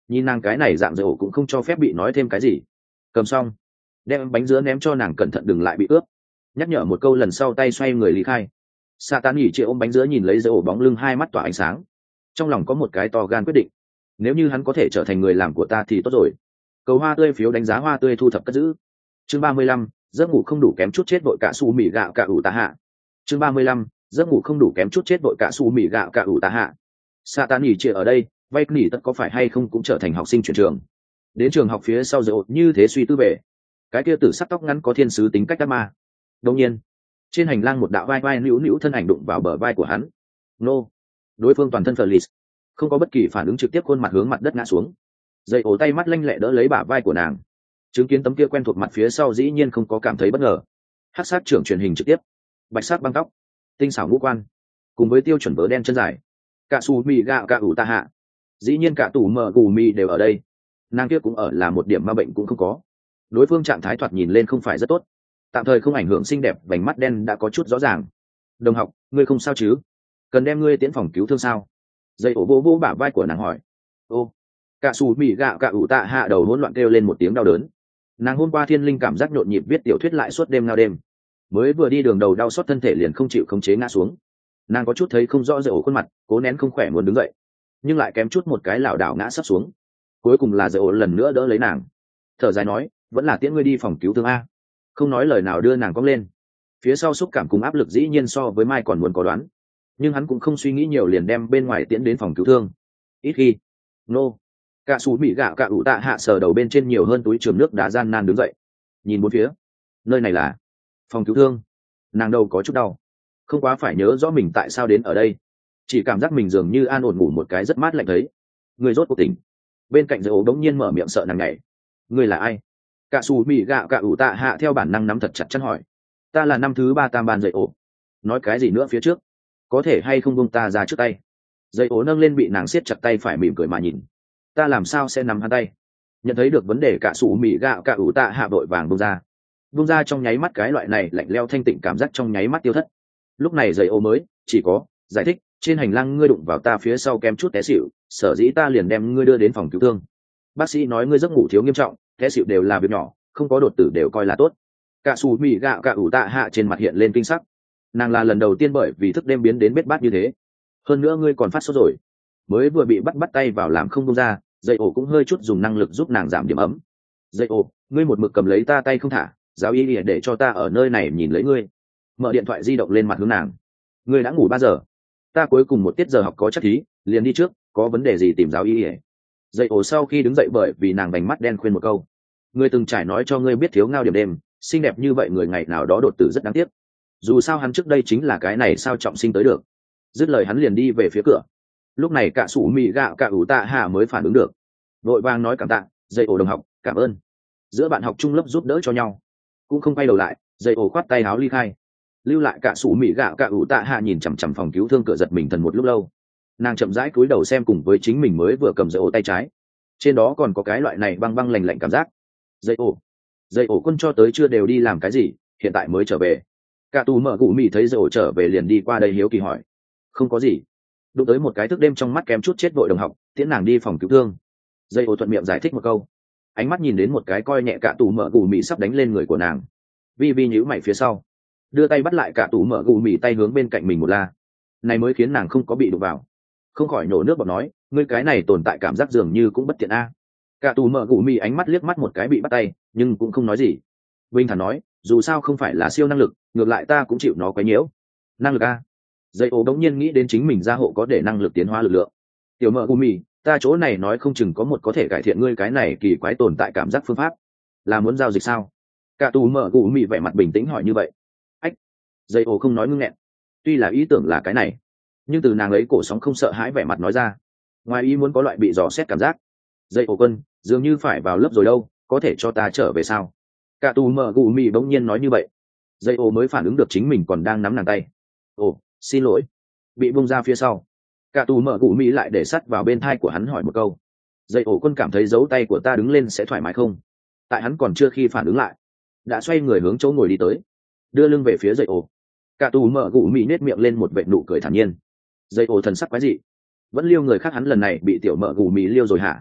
Speaker 1: nhìn nàng cái này dạng dày ổ cũng không cho phép bị nói thêm cái gì. Cầm xong đem bánh dứa ném cho nàng, cẩn thận đừng lại bị ướp, nhắc nhở một câu lần sau tay xoay người lý khai. Sa Tán nghỉ chia ôm bánh dứa nhìn lấy dây ổ bóng lưng, hai mắt tỏa ánh sáng, trong lòng có một cái to gan quyết định, nếu như hắn có thể trở thành người làm của ta thì tốt rồi. Cầu hoa tươi phiếu đánh giá hoa tươi thu thập cất giữ. Chương ba mươi lăm, giấc ngủ không đủ kém chút chết vội cả su mì gạo cả ủ tạ hạ. Chương ba mươi lăm, giấc ngủ không đủ kém chút chết vội cả su mì gạo cả ủ tạ hạ. Sa Tán nghỉ chia ở đây, vay nghỉ tất có phải hay không cũng trở thành học sinh chuyển trường. Đến trường học phía sau dây ổ như thế suy tư về, cái kia tử sắc tóc ngắn có thiên sứ tính cách đắc ma. Đột nhiên trên hành lang một đạo vai vai nữu nữu thân ảnh đụng vào bờ vai của hắn. Nô, đối phương toàn thân Felice, không có bất kỳ phản ứng, trực tiếp khuôn mặt hướng mặt đất ngã xuống. Dây ổ tay mắt lanh lẹ đỡ lấy bả vai của nàng, chứng kiến tấm kia quen thuộc mặt phía sau dĩ nhiên không có cảm thấy bất ngờ. Hắc sát trưởng truyền hình trực tiếp, bạch sát băng tóc, tinh xảo ngũ quan, cùng với tiêu chuẩn vớ đen chân dài, cả su mì gạo cả ủ ta hạ, dĩ nhiên cả tủ mờ gù mì đều ở đây. Nàng kia cũng ở, là một điểm ma bệnh cũng không có. Đối phương trạng thái thoạt nhìn lên không phải rất tốt, tạm thời không ảnh hưởng xinh đẹp, vành mắt đen đã có chút rõ ràng. Đồng học, ngươi không sao chứ? Cần đem ngươi tiến phòng cứu thương sao? Dây ổ vô vô bả vai của nàng hỏi. Ô, cả xù mì gạo cả ủ tạ hạ đầu hỗn loạn kêu lên một tiếng đau đớn. Nàng hôm qua thiên linh cảm giác nhộn nhịp viết tiểu thuyết lại suốt đêm ngao đêm, mới vừa đi đường đầu đau xót thân thể liền không chịu khống chế ngã xuống. Nàng có chút thấy không rõ dây ổ khuôn mặt, cố nén không khỏe muốn đứng dậy, nhưng lại kém chút một cái lảo đảo ngã sắp xuống. Cuối cùng là dây ổ lần nữa đỡ lấy nàng, thở dài nói, vẫn là tiễn ngươi đi phòng cứu thương a. Không nói lời nào đưa nàng cong lên. Phía sau xúc cảm cùng áp lực dĩ nhiên so với mai còn muốn có đoán, nhưng hắn cũng không suy nghĩ nhiều, liền đem bên ngoài tiễn đến phòng cứu thương. Ít khi nô, cả xù bị gạo cả ủ tạ hạ sờ đầu bên trên nhiều hơn túi trường nước đá, gian nan đứng dậy, nhìn bốn phía. Nơi này là phòng cứu thương. Nàng đầu có chút đau, không quá phải nhớ rõ mình tại sao đến ở đây, chỉ cảm giác mình dường như an ổn ngủ một cái rất mát lạnh. Thấy người rốt cuộc tỉnh. Bên cạnh dây ố đống nhiên mở miệng sợ nàng nhảy. Người là ai? Cả xù mì gạo cả ủ tạ hạ theo bản năng nắm thật chặt chân hỏi. Ta là năm thứ ba tam ban dây ố. Nói cái gì nữa phía trước, có thể hay không buông ta ra trước tay? Dây ố nâng lên bị nàng siết chặt tay phải, mỉm cười mà nhìn. Ta làm sao sẽ nắm hắn tay? Nhận thấy được vấn đề, cả xù mì gạo cả ủ tạ hạ vội vàng buông ra. Buông ra trong nháy mắt, cái loại này lạnh leo thanh tịnh cảm giác trong nháy mắt tiêu thất. Lúc này dây ố mới chỉ có giải thích, trên hành lang ngươi đụng vào ta phía sau kém chút té xỉu, sở dĩ ta liền đem ngươi đưa đến phòng cứu thương. Bác sĩ nói ngươi giấc ngủ thiếu nghiêm trọng, té xỉu đều là việc nhỏ, không có đột tử đều coi là tốt. Cả xù mì gạo cả ủ tạ hạ trên mặt hiện lên kinh sắc. Nàng là lần đầu tiên bởi vì thức đêm biến đến bết bát như thế. Hơn nữa ngươi còn phát sốt rồi, mới vừa bị bắt bắt tay vào làm không buông ra. Dây ổ cũng hơi chút dùng năng lực giúp nàng giảm điểm ấm. Dây ổ, ngươi một mực cầm lấy ta tay không thả, giáo y để cho ta ở nơi này nhìn lấy ngươi. Mở điện thoại di động lên mặt hướng nàng. Ngươi đã ngủ ba giờ, ta cuối cùng một tiết giờ học có chắc thí, liền đi trước, có vấn đề gì tìm giáo y. Dây ổ sau khi đứng dậy, bởi vì nàng vành mắt đen, khuyên một câu. Ngươi từng trải nói cho ngươi biết thiếu ngao điểm đêm, xinh đẹp như vậy người ngày nào đó đột tử rất đáng tiếc. Dù sao hắn trước đây chính là cái này sao trọng sinh tới được. Dứt lời hắn liền đi về phía cửa. Lúc này cả sủ mì gạo cả ủ tạ hạ mới phản ứng được, vội vàng nói cảm tạ. Dây ổ đồng học, cảm ơn. Giữa bạn học chung lớp giúp đỡ cho nhau, cũng không quay đầu lại. Dây ổ khoát tay áo ly khai, lưu lại cả sủ mì gạo cả ủ tạ hạ nhìn chằm chằm phòng cứu thương cửa, giật mình thần một lúc lâu. Nàng chậm rãi cúi đầu xem cùng với chính mình mới vừa cầm dây ổ tay trái, trên đó còn có cái loại này băng băng lạnh lạnh cảm giác. Dây ổ, dây ổ quân cho tới chưa đều đi làm cái gì, hiện tại mới trở về? Cả tù mở gù mì thấy dây ổ trở về liền đi qua đây hiếu kỳ hỏi. Không có gì, đụng tới một cái thức đêm trong mắt kém chút chết vội đồng học, tiễn nàng đi phòng cứu thương. Dây ổ thuận miệng giải thích một câu, ánh mắt nhìn đến một cái coi nhẹ cả tù mở gù mì sắp đánh lên người của nàng, vi vi nhíu mày phía sau, đưa tay bắt lại cả tù mở gù mì tay hướng bên cạnh mình một la, này mới khiến nàng không có bị đụng vào. Không khỏi nổ nước bọt nói, ngươi cái này tồn tại cảm giác dường như cũng bất tiện a. Cả tù mở gù mì ánh mắt liếc mắt một cái bị bắt tay, nhưng cũng không nói gì. Vinh thản nói, dù sao không phải là siêu năng lực, ngược lại ta cũng chịu nó quấy nhiễu. Năng lực a? Dây ố đống nhiên nghĩ đến chính mình gia hộ có để năng lực tiến hóa lực lượng. Tiểu mở gù mì, ta chỗ này nói không chừng có một có thể cải thiện ngươi cái này kỳ quái tồn tại cảm giác phương pháp. Là muốn giao dịch sao? Cả tù mở gù mì vẻ mặt bình tĩnh hỏi như vậy. Ách. Dây ố không nói ngưng nghẹn. Tuy là ý tưởng là cái này, nhưng từ nàng ấy cổ sóng không sợ hãi vẻ mặt nói ra, ngoài ý muốn có loại bị dò xét cảm giác. Dây ổ quân, dường như phải vào lớp rồi đâu, có thể cho ta trở về sao? Cả tù mở gù mì bỗng nhiên nói như vậy. Dây ổ mới phản ứng được chính mình còn đang nắm nàng tay. Ồ, xin lỗi. Bị bung ra phía sau, cả tù mở gù mì lại để sắt vào bên thai của hắn hỏi một câu. Dây ổ quân cảm thấy dấu tay của ta đứng lên sẽ thoải mái không? Tại hắn còn chưa khi phản ứng lại, đã xoay người hướng chỗ ngồi đi tới, đưa lưng về phía dây ổ. Cả tù mở gù mì nết miệng lên một vệt nụ cười thản nhiên. Dây ổ thần sắc quái dị, vẫn liêu người khác, hắn lần này bị tiểu mở gù mì liêu rồi hả?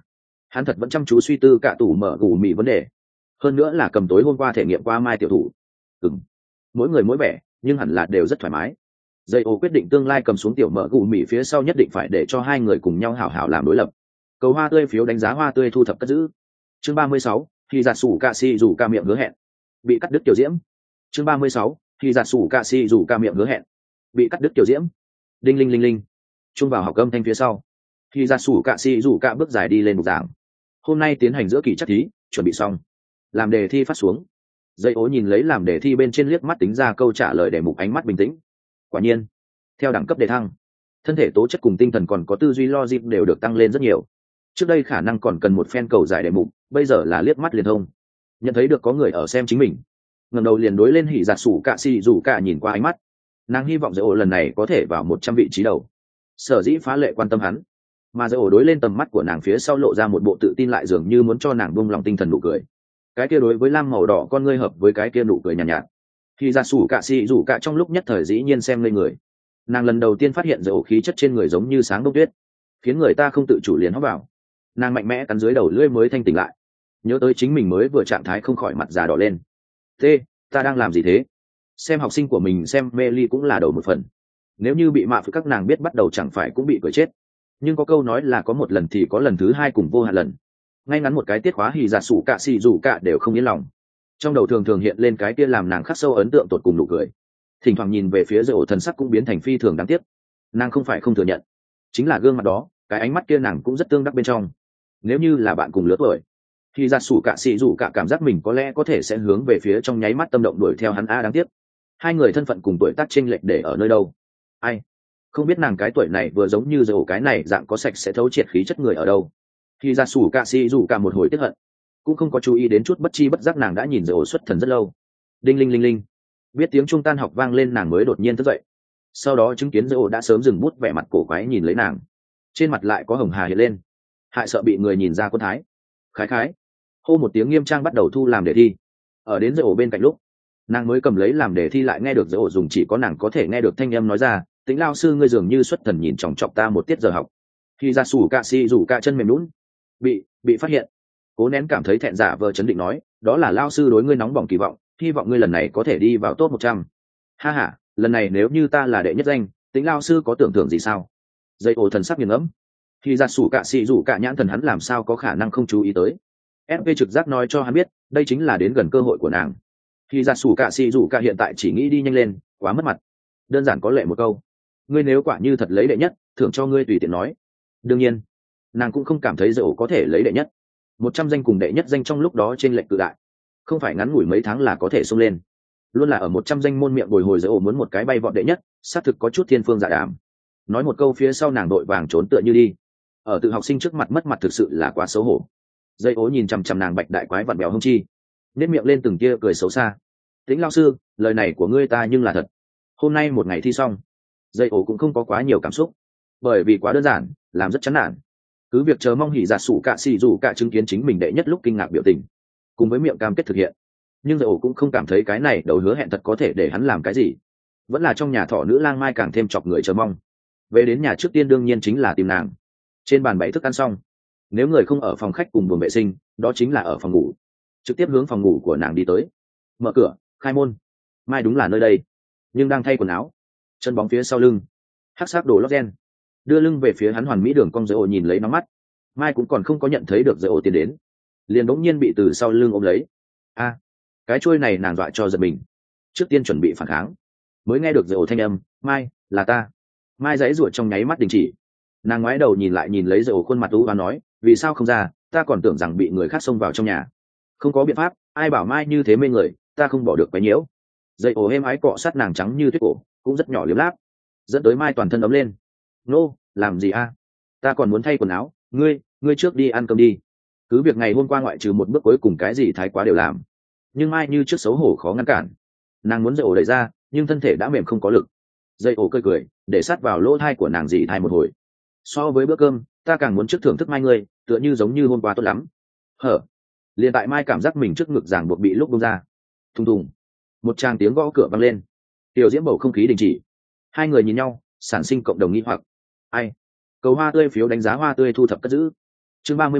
Speaker 1: hắn thật vẫn chăm chú suy tư cả tủ mở gù mì vấn đề, hơn nữa là cầm tối hôm qua thể nghiệm qua mai tiểu thủ. Ừm, mỗi người mỗi vẻ, nhưng hẳn là đều rất thoải mái. Dây ô quyết định tương lai cầm xuống tiểu mở gù mì phía sau nhất định phải để cho hai người cùng nhau hảo hảo làm đối lập. Cầu hoa tươi phiếu đánh giá hoa tươi thu thập cất giữ. Chương ba mươi sáu, khi giặt sủ ca si dù ca miệng hứa hẹn bị cắt đứt tiểu diễm. Chương ba mươi sáu, khi giặt sủ ca si dù ca miệng hứa hẹn bị cắt đứt tiểu diễm. Đinh linh linh linh, chung vào học âm thanh phía sau, khi giặt sủ ca si dù ca bước dài đi lên bục giảng. Hôm nay tiến hành giữa kỳ chắc thí, chuẩn bị xong, làm đề thi phát xuống. Dây ố nhìn lấy làm đề thi bên trên, liếc mắt tính ra câu trả lời đề mục, ánh mắt bình tĩnh. Quả nhiên, theo đẳng cấp đề thăng, thân thể tố chất cùng tinh thần còn có tư duy logic đều được tăng lên rất nhiều. Trước đây khả năng còn cần một phen cầu giải đề mục, bây giờ là liếc mắt liền thông. Nhận thấy được có người ở xem chính mình, ngẩng đầu liền đối lên hỉ giặt sủ cạ xì dù cạ, nhìn qua ánh mắt, nàng hy vọng dây ổ lần này có thể vào một trăm vị trí đầu. Sở dĩ phá lệ quan tâm hắn, mà dây ổ đối lên tầm mắt của nàng phía sau lộ ra một bộ tự tin lại dường như muốn cho nàng buông lòng tinh thần nụ cười. Cái kia đối với lam màu đỏ con ngươi hợp với cái kia nụ cười nhàn nhạt, nhạt. Khi giặt sủ cạ xì dù cạ trong lúc nhất thời dĩ nhiên xem lên người, nàng lần đầu tiên phát hiện dây ổ khí chất trên người giống như sáng bông tuyết, khiến người ta không tự chủ liền hóc vào. Nàng mạnh mẽ cắn dưới đầu lưỡi mới thanh tỉnh lại, nhớ tới chính mình mới vừa trạng thái không khỏi mặt già đỏ lên. Thế, ta đang làm gì thế? Xem học sinh của mình xem mê ly cũng là đầu một phần. Nếu như bị mạ phụ các nàng biết bắt đầu chẳng phải cũng bị cười chết. Nhưng có câu nói là có một lần thì có lần thứ hai cùng vô hạn lần. Ngay ngắn một cái tiết khóa hì giả sủ cạ xì dù cạ đều không yên lòng. Trong đầu thường thường hiện lên cái kia làm nàng khắc sâu ấn tượng tột cùng nụ cười. Thỉnh thoảng nhìn về phía dây ổ, thần sắc cũng biến thành phi thường đáng tiếc. Nàng không phải không thừa nhận, chính là gương mặt đó, cái ánh mắt kia nàng cũng rất tương đắc bên trong. Nếu như là bạn cùng lứa tuổi, thì ra sủ cạ xì dù cả cảm giác mình có lẽ có thể sẽ hướng về phía trong nháy mắt tâm động đuổi theo hắn. A đáng tiếc, hai người thân phận cùng tuổi tác chênh lệch để ở nơi đâu. Ai không biết nàng cái tuổi này vừa giống như dầu cái này dạng có sạch sẽ thấu triệt khí chất người ở đâu. Thì ra sủ cạ xì dù cả một hồi tiếc hận, cũng không có chú ý đến chút bất chi bất giác nàng đã nhìn dầu xuất thần rất lâu. Đinh linh linh linh, biết tiếng trung tan học vang lên, nàng mới đột nhiên thức dậy. Sau đó chứng kiến dầu đã sớm dừng bút, vẻ mặt cổ quái nhìn lấy nàng, trên mặt lại có hồng hà hiện lên, hại sợ bị người nhìn ra quân thái. Khái khái hô một tiếng nghiêm trang bắt đầu thu làm đề thi. Ở đến dây ổ bên cạnh lúc, nàng mới cầm lấy làm đề thi, lại nghe được dây ổ dùng chỉ có nàng có thể nghe được thanh âm nói ra: Tính lao sư, ngươi dường như xuất thần nhìn chòng chọc ta một tiết giờ học. Khi ra sủ cạ xì rủ cạ chân mềm lún, bị bị phát hiện, cố nén cảm thấy thẹn, giả vờ chấn định nói: đó là lao sư đối ngươi nóng bỏng kỳ vọng, hy vọng ngươi lần này có thể đi vào top một trăm. Ha ha, lần này nếu như ta là đệ nhất danh, Tính lao sư có tưởng tượng gì sao? Dây ổ thần sắc nghiền ngẫm. Khi ra sủ cạ xì rủ cạ nhãn thần hắn làm sao có khả năng không chú ý tới. ép vê trực giác nói cho hắn biết, đây chính là đến gần cơ hội của nàng. Khi ra sủ cạ xì rủ cạ hiện tại chỉ nghĩ đi nhanh lên, quá mất mặt. Đơn giản có lệ một câu: ngươi nếu quả như thật lấy đệ nhất, thưởng cho ngươi tùy tiện nói. Đương nhiên, nàng cũng không cảm thấy dẫu có thể lấy đệ nhất. Một trăm danh cùng đệ nhất danh trong lúc đó trên lệnh cự đại, không phải ngắn ngủi mấy tháng là có thể xông lên. Luôn là ở một trăm danh môn miệng bồi hồi dẫu muốn một cái bay vọt đệ nhất, xác thực có chút thiên phương dạ đàm. Nói một câu phía sau nàng đội vàng trốn tựa như đi. Ở tự học sinh trước mặt mất mặt thực sự là quá xấu hổ. Dây ố nhìn chằm chằm nàng bạch đại quái vặn bèo hông chi, nếp miệng lên từng kia cười xấu xa. Tính lao sư, lời này của ngươi ta nhưng là thật. Hôm nay một ngày thi xong, dây ố cũng không có quá nhiều cảm xúc, bởi vì quá đơn giản, làm rất chán nản. Cứ việc chờ mong hỉ giả sủ cạ xì dù cả chứng kiến chính mình đệ nhất lúc kinh ngạc biểu tình, cùng với miệng cam kết thực hiện. Nhưng dây ố cũng không cảm thấy cái này đầu hứa hẹn thật có thể để hắn làm cái gì. Vẫn là trong nhà thọ nữ lang mai càng thêm chọc người chờ mong. Về đến nhà trước tiên đương nhiên chính là tìm nàng. Trên bàn bày thức ăn xong, nếu người không ở phòng khách cùng buồng vệ sinh, đó chính là ở phòng ngủ. Trực tiếp hướng phòng ngủ của nàng đi tới, mở cửa khai môn. Mai đúng là nơi đây, nhưng đang thay quần áo, chân bóng phía sau lưng, hắc sắc đồ lót gen, đưa lưng về phía hắn hoàn mỹ đường cong. Dây ổ nhìn lấy nóng mắt, Mai cũng còn không có nhận thấy được dây ổ tiến đến, liền đống nhiên bị từ sau lưng ôm lấy. A, cái chuôi này nàng dọa cho giật mình, trước tiên chuẩn bị phản kháng, mới nghe được dây ổ thanh âm: Mai, là ta. Mai dãy ruột trong nháy mắt đình chỉ, nàng ngoái đầu nhìn lại, nhìn lấy dây ổ khuôn mặt u và nói: vì sao không ra, ta còn tưởng rằng bị người khác xông vào trong nhà. Không có biện pháp, ai bảo Mai như thế mê người, ta không bỏ được quấy nhiễu. Dây ổ êm ái cọ sát nàng trắng như tuyết cổ, cũng rất nhỏ liếm láp, dẫn tới Mai toàn thân ấm lên. Nô, làm gì a? Ta còn muốn thay quần áo, ngươi ngươi trước đi ăn cơm đi. Cứ việc ngày hôm qua ngoại trừ một bước cuối cùng cái gì thái quá đều làm, nhưng Mai như trước xấu hổ khó ngăn cản. Nàng muốn dây ổ đẩy ra, nhưng thân thể đã mềm không có lực. Dây ổ cười cười, để sát vào lỗ thai của nàng dì thai một hồi. So với bữa cơm, ta càng muốn trước thưởng thức Mai ngươi, tựa như giống như hôm qua tốt lắm. Hở? Liền tại Mai cảm giác mình trước ngực ràng buộc bị lúc bung ra. Thùng thùng, một tràng tiếng gõ cửa vang lên. Tiểu diễm bầu không khí đình chỉ, hai người nhìn nhau, sản sinh cộng đồng nghi hoặc. Ai? Cầu hoa tươi phiếu đánh giá hoa tươi thu thập cất giữ. Chương ba mươi bảy,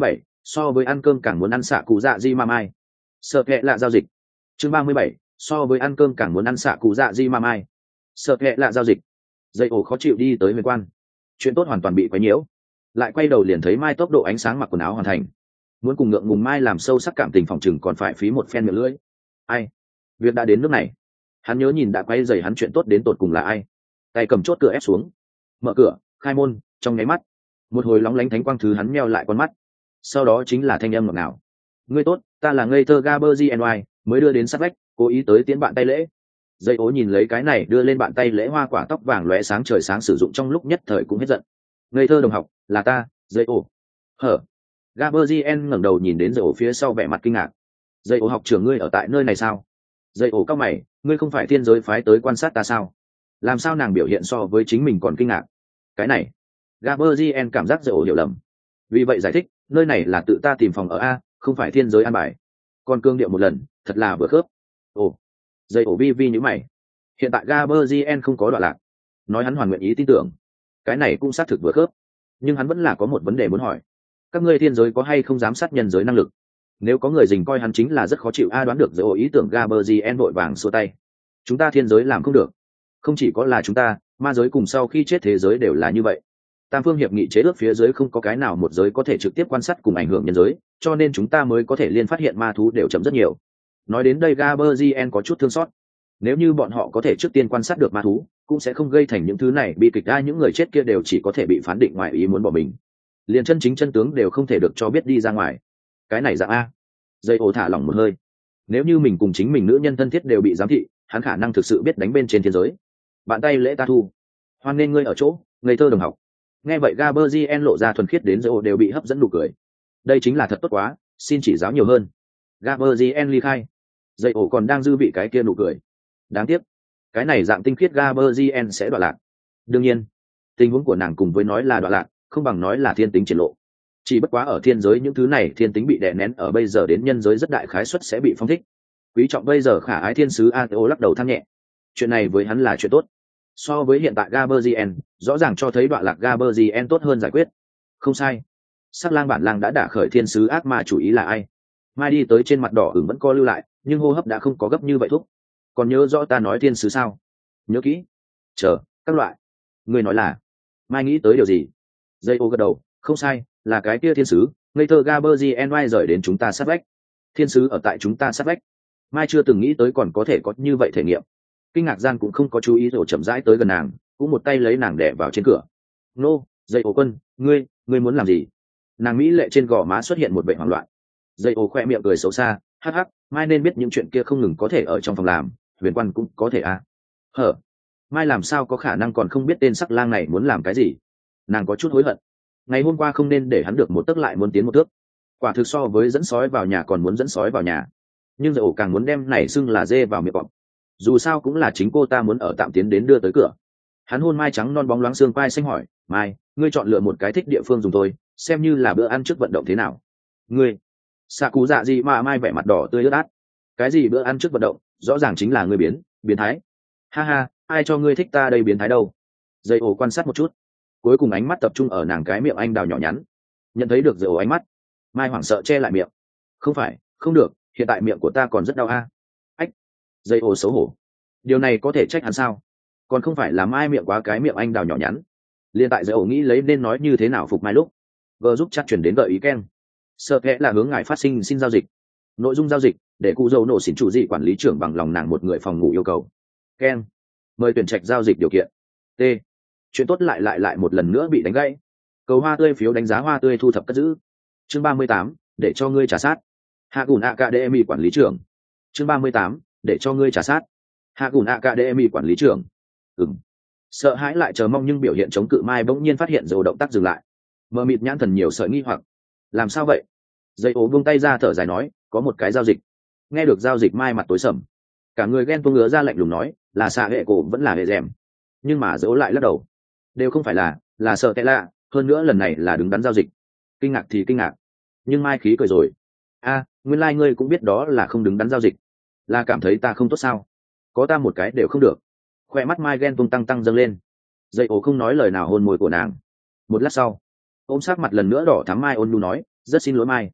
Speaker 1: so với ăn cơm càng muốn ăn xạ cụ dạ di ma mai. Sợ kệ lạ giao dịch. Chương ba mươi bảy, so với ăn cơm càng muốn ăn xạ cụ dạ di ma mai. Sợ kệ lạ giao dịch. Dây ổ khó chịu đi tới huyền quan. Chuyện tốt hoàn toàn bị quấy nhiễu. Lại quay đầu liền thấy Mai tốc độ ánh sáng mặc quần áo hoàn thành. Muốn cùng ngượng ngùng Mai làm sâu sắc cảm tình phòng chừng còn phải phí một phen miệng lưỡi. Ai? Việc đã đến nước này. Hắn nhớ nhìn đã quay dày hắn chuyện tốt đến tột cùng là ai. Tay cầm chốt cửa ép xuống. Mở cửa, khai môn, trong nháy mắt. Một hồi lóng lánh thánh quang thứ hắn meo lại con mắt. Sau đó chính là thanh âm ngọt ngào. Ngươi tốt, ta là ngây thơ Gaberzien, mới đưa đến sát vách, cố ý tới tiễn bạn tay lễ. Dây ố nhìn lấy cái này đưa lên bạn tay lễ hoa quả tóc vàng lóe sáng trời sáng sử dụng trong lúc nhất thời cũng hết giận. Ngây thơ đồng học, là ta, dây ố. Hở. Gaberzien ngẩng đầu nhìn đến dây ố phía sau vẻ mặt kinh ngạc. Dây ố học trưởng ngươi ở tại nơi này sao? Dây ố cao mày, ngươi không phải thiên giới phái tới quan sát ta sao? Làm sao nàng biểu hiện so với chính mình còn kinh ngạc? Cái này. Gaberzien cảm giác dây ố hiểu lầm. Vì vậy giải thích, nơi này là tự ta tìm phòng ở a, không phải thiên giới an bài. Còn cương điệu một lần, thật là vừa khớp. Ồ. Dây ổ vi vi như mày. Hiện tại Gaberzien không có đoạn lạc. Nói hắn hoàn nguyện ý tin tưởng. Cái này cũng xác thực vừa khớp. Nhưng hắn vẫn là có một vấn đề muốn hỏi. Các ngươi thiên giới có hay không giám sát nhân giới năng lực? Nếu có người dình coi hắn chính là rất khó chịu a, đoán được dây ổ ý tưởng Gaberzien vội vàng xua tay. Chúng ta thiên giới làm không được. Không chỉ có là chúng ta, ma giới cùng sau khi chết thế giới đều là như vậy. Tam phương hiệp nghị chế ước phía dưới không có cái nào một giới có thể trực tiếp quan sát cùng ảnh hưởng nhân giới, cho nên chúng ta mới có thể liên phát hiện ma thú đều chậm rất nhiều. Nói đến đây Gaberzien có chút thương xót. Nếu như bọn họ có thể trước tiên quan sát được ma thú, cũng sẽ không gây thành những thứ này bi kịch ra, những người chết kia đều chỉ có thể bị phán định ngoài ý muốn bỏ mình. Liền chân chính chân tướng đều không thể được cho biết đi ra ngoài. Cái này dạng a. Dây ổ thả lỏng một hơi. Nếu như mình cùng chính mình nữ nhân thân thiết đều bị giám thị, hắn khả năng thực sự biết đánh bên trên thiên giới. Bạn tay lễ ta thu. Hoan nên ngươi ở chỗ, ngây thơ đồng học. Nghe vậy Gaberzien lộ ra thuần khiết đến dây ổ đều bị hấp dẫn nụ cười. Đây chính là thật tốt quá, xin chỉ giáo nhiều hơn. Gaberzien ly khai. Dây ổ còn đang dư vị cái kia nụ cười. Đáng tiếc, cái này dạng tinh khiết Gaberzien sẽ đoạn lạc. Đương nhiên, tình huống của nàng cùng với nói là đoạn lạc, không bằng nói là thiên tính triển lộ. Chỉ bất quá ở thiên giới những thứ này thiên tính bị đè nén ở bây giờ đến nhân giới rất đại khái suất sẽ bị phong thích. Quý trọng bây giờ khả ái thiên sứ Ateo lắc đầu than nhẹ. Chuyện này với hắn là chuyện tốt. So với hiện tại Gaberzien, rõ ràng cho thấy đoạn lạc Gaberzien tốt hơn giải quyết. Không sai. Sắc lang bản lang đã đả khởi thiên sứ ác ma chủ ý là ai? Mai đi tới trên mặt đỏ ửng vẫn co lưu lại, nhưng hô hấp đã không có gấp như vậy thúc. Còn nhớ rõ ta nói thiên sứ sao? Nhớ kỹ. Chờ, các loại. Ngươi nói là? Mai nghĩ tới điều gì? Dây ô gật đầu, không sai, là cái kia thiên sứ, ngây thơ Gaberzien rời đến chúng ta sát vách. Thiên sứ ở tại chúng ta sát vách. Mai chưa từng nghĩ tới còn có thể có như vậy thể nghiệm. Kinh ngạc gian cũng không có chú ý rồi chậm rãi tới gần nàng, cũng một tay lấy nàng đè vào trên cửa. Nô, dây ô quân, ngươi, ngươi muốn làm gì? Nàng mỹ lệ trên gò má xuất hiện một vẻ hoảng loạn. Dây ô khoe miệng cười xấu xa, hắc hắc, Mai nên biết những chuyện kia không ngừng có thể ở trong phòng làm, huyền quan cũng có thể à. Hở, Mai làm sao có khả năng còn không biết tên sắc lang này muốn làm cái gì? Nàng có chút hối hận. Ngày hôm qua không nên để hắn được một tấc lại muốn tiến một thước. Quả thực so với dẫn sói vào nhà còn muốn dẫn sói vào nhà. Nhưng dây ổ càng muốn đem này xưng là dê vào miệng cọp. Dù sao cũng là chính cô ta muốn ở tạm tiến đến đưa tới cửa. Hắn hôn Mai trắng non bóng loáng xương quai xanh hỏi, Mai, ngươi chọn lựa một cái thích địa phương dùng thôi, xem như là bữa ăn trước vận động thế nào? Ngươi, xạ cú dạ gì mà Mai vẻ mặt đỏ tươi ướt át. Cái gì bữa ăn trước vận động, rõ ràng chính là ngươi biến, biến thái. Ha ha, ai cho ngươi thích ta đây biến thái đâu? Dây ổ quan sát một chút, cuối cùng ánh mắt tập trung ở nàng cái miệng anh đào nhỏ nhắn. Nhận thấy được dây ổ ánh mắt, Mai hoảng sợ che lại miệng. Không phải, không được, hiện tại miệng của ta còn rất đau a. Ách, dây ổ xấu hổ. Điều này có thể trách hắn sao? Còn không phải là Mai miệng quá cái miệng anh đào nhỏ nhắn. Liên tại dây ổ nghĩ lấy nên nói như thế nào phục Mai lúc, G giúp chat chuyển đến gợi ý Ken. Sợ kẽ là hướng ngài phát sinh xin giao dịch. Nội dung giao dịch để cụ dầu nổ xỉn chủ dị quản lý trưởng bằng lòng nàng một người phòng ngủ yêu cầu. Ken, mời tuyển trạch giao dịch điều kiện. T, chuyện tốt lại lại lại một lần nữa bị đánh gãy. Cầu hoa tươi phiếu đánh giá hoa tươi thu thập cất giữ. Chương ba mươi tám, để cho ngươi trả sát. Hạ gùn Academy quản lý trưởng. Chương ba mươi tám, để cho ngươi trả sát. Hạ gùn Academy quản lý trưởng. Ừm. Sợ hãi lại chờ mong nhưng biểu hiện chống cự Mai bỗng nhiên phát hiện rồi động tác dừng lại. Mờ mịt nhãn thần nhiều sợi nghi hoặc. Làm sao vậy? Dây ố buông tay ra thở dài nói, có một cái giao dịch. Nghe được giao dịch Mai mặt tối sầm. Cả người ghen tuông ngứa ra lạnh lùng nói, là xạ hệ cổ vẫn là hệ rèm. Nhưng mà dỗ lại lắc đầu. Đều không phải là, là sợ tệ lạ, hơn nữa lần này là đứng đắn giao dịch. Kinh ngạc thì kinh ngạc. Nhưng Mai khí cười rồi. A, nguyên lai like ngươi cũng biết đó là không đứng đắn giao dịch. Là cảm thấy ta không tốt sao? Có ta một cái đều không được. Khoe mắt Mai ghen tuông tăng tăng dâng lên. Dây ố không nói lời nào hôn môi của nàng. Một lát sau, ôm sát mặt lần nữa đỏ thắm Mai ôn nhu nói, rất xin lỗi Mai,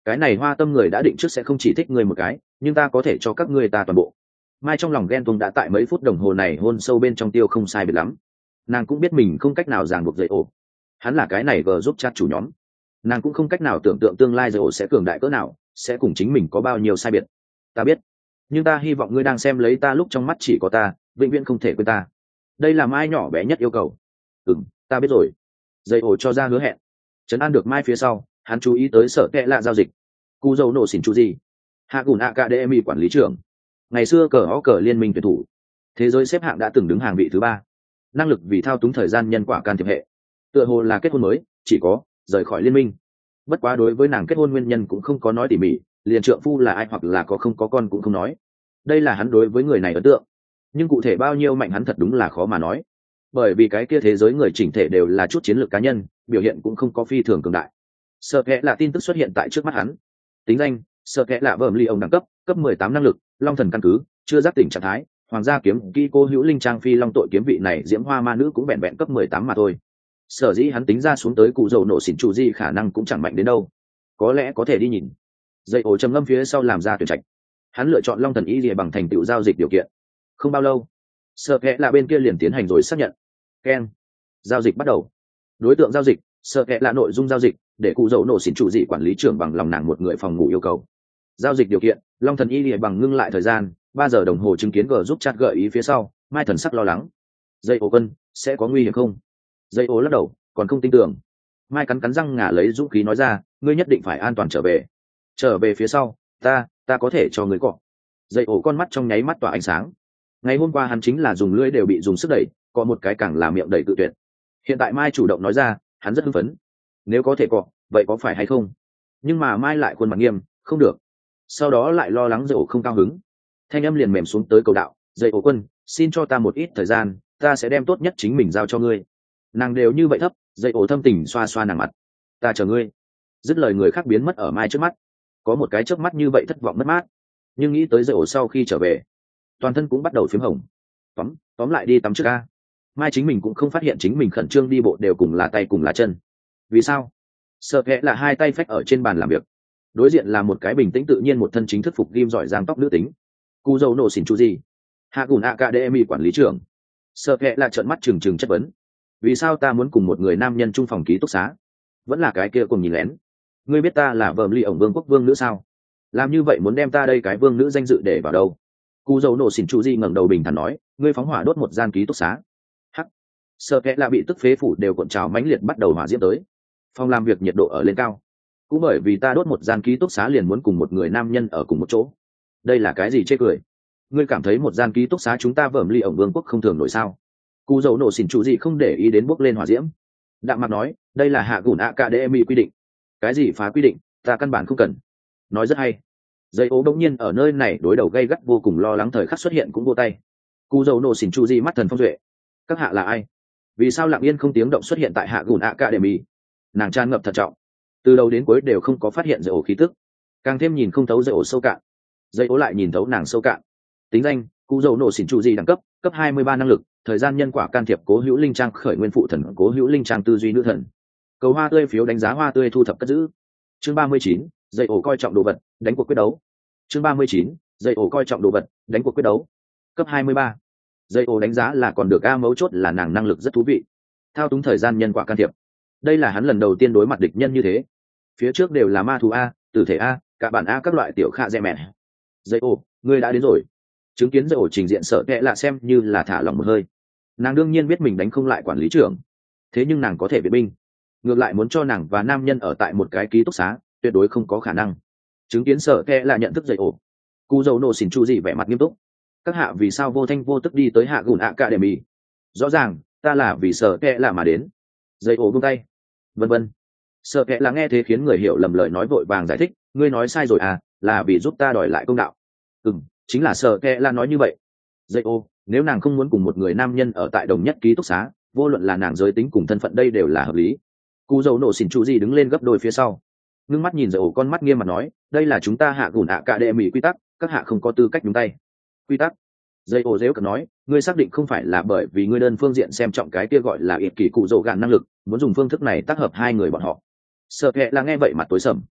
Speaker 1: cái này hoa tâm người đã định trước sẽ không chỉ thích ngươi một cái, nhưng ta có thể cho các ngươi ta toàn bộ. Mai trong lòng ghen tuông đã tại mấy phút đồng hồ này hôn sâu bên trong tiêu không sai biệt lắm. Nàng cũng biết mình không cách nào ràng buộc dậy ổ, hắn là cái này gờ giúp chat chủ nhóm. Nàng cũng không cách nào tưởng tượng tương lai dậy ổ sẽ cường đại cỡ nào, sẽ cùng chính mình có bao nhiêu sai biệt. Ta biết, nhưng ta hy vọng ngươi đang xem lấy ta lúc trong mắt chỉ có ta, vĩnh viễn không thể quên ta. Đây là Mai nhỏ bé nhất yêu cầu. Ừm, ta biết rồi. Dậy ổ cho ra hứa hẹn. Trấn an được Mai phía sau, hắn chú ý tới sở kệ lạ giao dịch. Cú dầu nổ xỉn chú gì? Hạ Gùn Academy quản lý trưởng. Ngày xưa cờ ó cờ liên minh tuyển thủ. Thế giới xếp hạng đã từng đứng hàng vị thứ ba. Năng lực vì thao túng thời gian nhân quả can thiệp hệ. Tựa hồ là kết hôn mới, chỉ có rời khỏi liên minh. Bất quá đối với nàng kết hôn nguyên nhân cũng không có nói tỉ mỉ, liền trượng phu là ai hoặc là có không có con cũng không nói. Đây là hắn đối với người này ấn tượng. Nhưng cụ thể bao nhiêu mạnh hắn thật đúng là khó mà nói. Bởi vì cái kia thế giới người chỉnh thể đều là chút chiến lược cá nhân, biểu hiện cũng không có phi thường cường đại. Sợ kẽ là tin tức xuất hiện tại trước mắt hắn. Tính danh: Sợ kẽ là vợm ly ông đẳng cấp, cấp mười tám năng lực, long thần căn cứ, chưa giác tỉnh trạng thái, hoàng gia kiếm kỹ cô hữu linh trang phi long tội kiếm vị này diễm hoa ma nữ cũng vẹn vẹn cấp mười tám mà thôi. Sở dĩ hắn tính ra xuống tới cụ dầu nổ xỉn chủ di khả năng cũng chẳng mạnh đến đâu. Có lẽ có thể đi nhìn. Dây ổ trầm ngâm phía sau làm ra tuyển trạch. Hắn lựa chọn long thần ý lìa bằng thành tựu giao dịch điều kiện. Không bao lâu, sợ kẽ là bên kia liền tiến hành rồi xác nhận. Ken, giao dịch bắt đầu. Đối tượng giao dịch: sợ kẽ là nội dung giao dịch, để cụ dầu nổ xỉn chủ dị quản lý trưởng bằng lòng nàng một người phòng ngủ yêu cầu. Giao dịch điều kiện: long thần y lìa bằng ngưng lại thời gian ba giờ đồng hồ chứng kiến g giúp chat gợi ý phía sau. Mai thần sắc lo lắng. Dây ổ quân, sẽ có nguy hiểm không? Dây ổ lắc đầu, còn không tin tưởng. Mai cắn cắn răng ngả lấy dũng khí nói ra, ngươi nhất định phải an toàn trở về. Trở về phía sau, ta ta có thể cho ngươi cọ. Dây ổ con mắt trong nháy mắt tỏa ánh sáng. Ngày hôm qua hắn chính là dùng lưỡi đều bị dùng sức đẩy, có một cái càng là miệng đầy tự tuyệt. Hiện tại Mai chủ động nói ra, hắn rất hưng phấn. Nếu có thể cọ, vậy có phải hay không? Nhưng mà Mai lại khuôn mặt nghiêm, không được. Sau đó lại lo lắng dây ổ không cao hứng. Thanh âm liền mềm xuống tới cầu đạo, dây ổ quân, xin cho ta một ít thời gian, ta sẽ đem tốt nhất chính mình giao cho ngươi. Nàng đều như vậy thấp, dây ổ thâm tình xoa xoa nàng mặt. Ta chờ ngươi. Dứt lời người khác biến mất ở Mai trước mắt. Có một cái chớp mắt như vậy thất vọng mất mát. Nhưng nghĩ tới dây ổ sau khi trở về, toàn thân cũng bắt đầu phím hồng. Tóm, tóm lại đi tắm trước a. Mai chính mình cũng không phát hiện chính mình khẩn trương đi bộ đều cùng là tay cùng là chân. Vì sao? Sợ kẽ là hai tay phách ở trên bàn làm việc. Đối diện là một cái bình tĩnh tự nhiên một thân chính thức phục ghim giỏi giang tóc nữ tính. Cú dầu nổ xỉn chú gì? Hạ Gùn Academy quản lý trưởng. Sợ kẽ là trợn mắt trừng trừng chất vấn. Vì sao ta muốn cùng một người nam nhân chung phòng ký túc xá? Vẫn là cái kia cùng nhìn lén. Ngươi biết ta là vợm ly ổng vương quốc vương nữ sao? Làm như vậy muốn đem ta đây cái vương nữ danh dự để vào đâu? Cú dầu nổ xỉn chú gì ngẩng đầu bình thản nói, ngươi phóng hỏa đốt một gian ký túc xá. Hắc. Sợ kẽ là bị tức phế phủ đều cuộn trào mãnh liệt bắt đầu hỏa diễm tới. Phòng làm việc nhiệt độ ở lên cao. Cũng bởi vì ta đốt một gian ký túc xá liền muốn cùng một người nam nhân ở cùng một chỗ. Đây là cái gì chê cười? Ngươi cảm thấy một gian ký túc xá chúng ta vợm ly ổng vương quốc không thường nổi sao? Cú dầu nổ xỉn chủ gì không để ý đến bốc lên hỏa diễm. Đạm mặt nói, đây là Hạ Gùn Academy quy định. Cái gì phá quy định, ta căn bản không cần. Nói rất hay. Dây ố bỗng nhiên ở nơi này đối đầu gay gắt vô cùng lo lắng thời khắc xuất hiện cũng vô tay. Cú dầu nổ xỉn chủ gì mắt thần phong duệ. Các hạ là ai? Vì sao lặng yên không tiếng động xuất hiện tại Hạ Gùn Academy? Nàng tràn ngập thận trọng, từ đầu đến cuối đều không có phát hiện dây ố khí tức, càng thêm nhìn không thấu dây ố sâu cạn. Dây ố lại nhìn thấu nàng sâu cạn. Tính danh: Cú dầu nổ xỉn chủ gì đẳng cấp, cấp hai mươi ba năng lực, thời gian nhân quả can thiệp cố hữu linh trang khởi nguyên phụ thần cố hữu linh trang tư duy nữ thần. Cầu hoa tươi phiếu đánh giá hoa tươi thu thập cất giữ. Chương ba mươi chín, dây ổ coi trọng đồ vật, đánh cuộc quyết đấu. Chương ba mươi chín, dây ổ coi trọng đồ vật, đánh cuộc quyết đấu. Cấp hai mươi ba. Dây ổ đánh giá là còn được a, mấu chốt là nàng năng lực rất thú vị. Thao túng thời gian nhân quả can thiệp. Đây là hắn lần đầu tiên đối mặt địch nhân như thế. Phía trước đều là ma thú a, tử thể a, cả bản a các loại tiểu khạ dè mẹ. Dây ổ, ngươi đã đến rồi. Chứng kiến dây ổ trình diện sợ kệ lạ xem như là thả lòng một hơi. Nàng đương nhiên biết mình đánh không lại quản lý trưởng, thế nhưng nàng có thể viện binh. Ngược lại muốn cho nàng và nam nhân ở tại một cái ký túc xá, tuyệt đối không có khả năng. Chứng kiến sợ kệ lạ nhận thức dây ổ. Cú dầu nổ xỉn chu gì vẻ mặt nghiêm túc. Các hạ vì sao vô thanh vô tức đi tới Hạ Gùn Academy? Rõ ràng ta là vì sợ kệ lạ mà đến. Dây ổ buông tay. Vân vân. Sợ kệ là nghe thế khiến người hiểu lầm lời nói vội vàng giải thích, ngươi nói sai rồi à, là vì giúp ta đòi lại công đạo. Ừm, chính là sợ kệ là nói như vậy. Dây ô, nếu nàng không muốn cùng một người nam nhân ở tại đồng nhất ký túc xá, vô luận là nàng giới tính cùng thân phận đây đều là hợp lý. Cú dầu nổ xỉn chú gì đứng lên gấp đôi phía sau, ngưng mắt nhìn dây ổ con mắt nghiêm mặt nói, đây là chúng ta Hạ Gùn Academy quy tắc, các hạ không có tư cách nhúng tay. Quy tắc? Dây ổ dễu cợt nói, ngươi xác định không phải là bởi vì ngươi đơn phương diện xem trọng cái kia gọi là ịp kỳ cụ dầu gạn năng lực, muốn dùng phương thức này tác hợp hai người bọn họ. Sợ kệ là nghe vậy mặt tối sầm.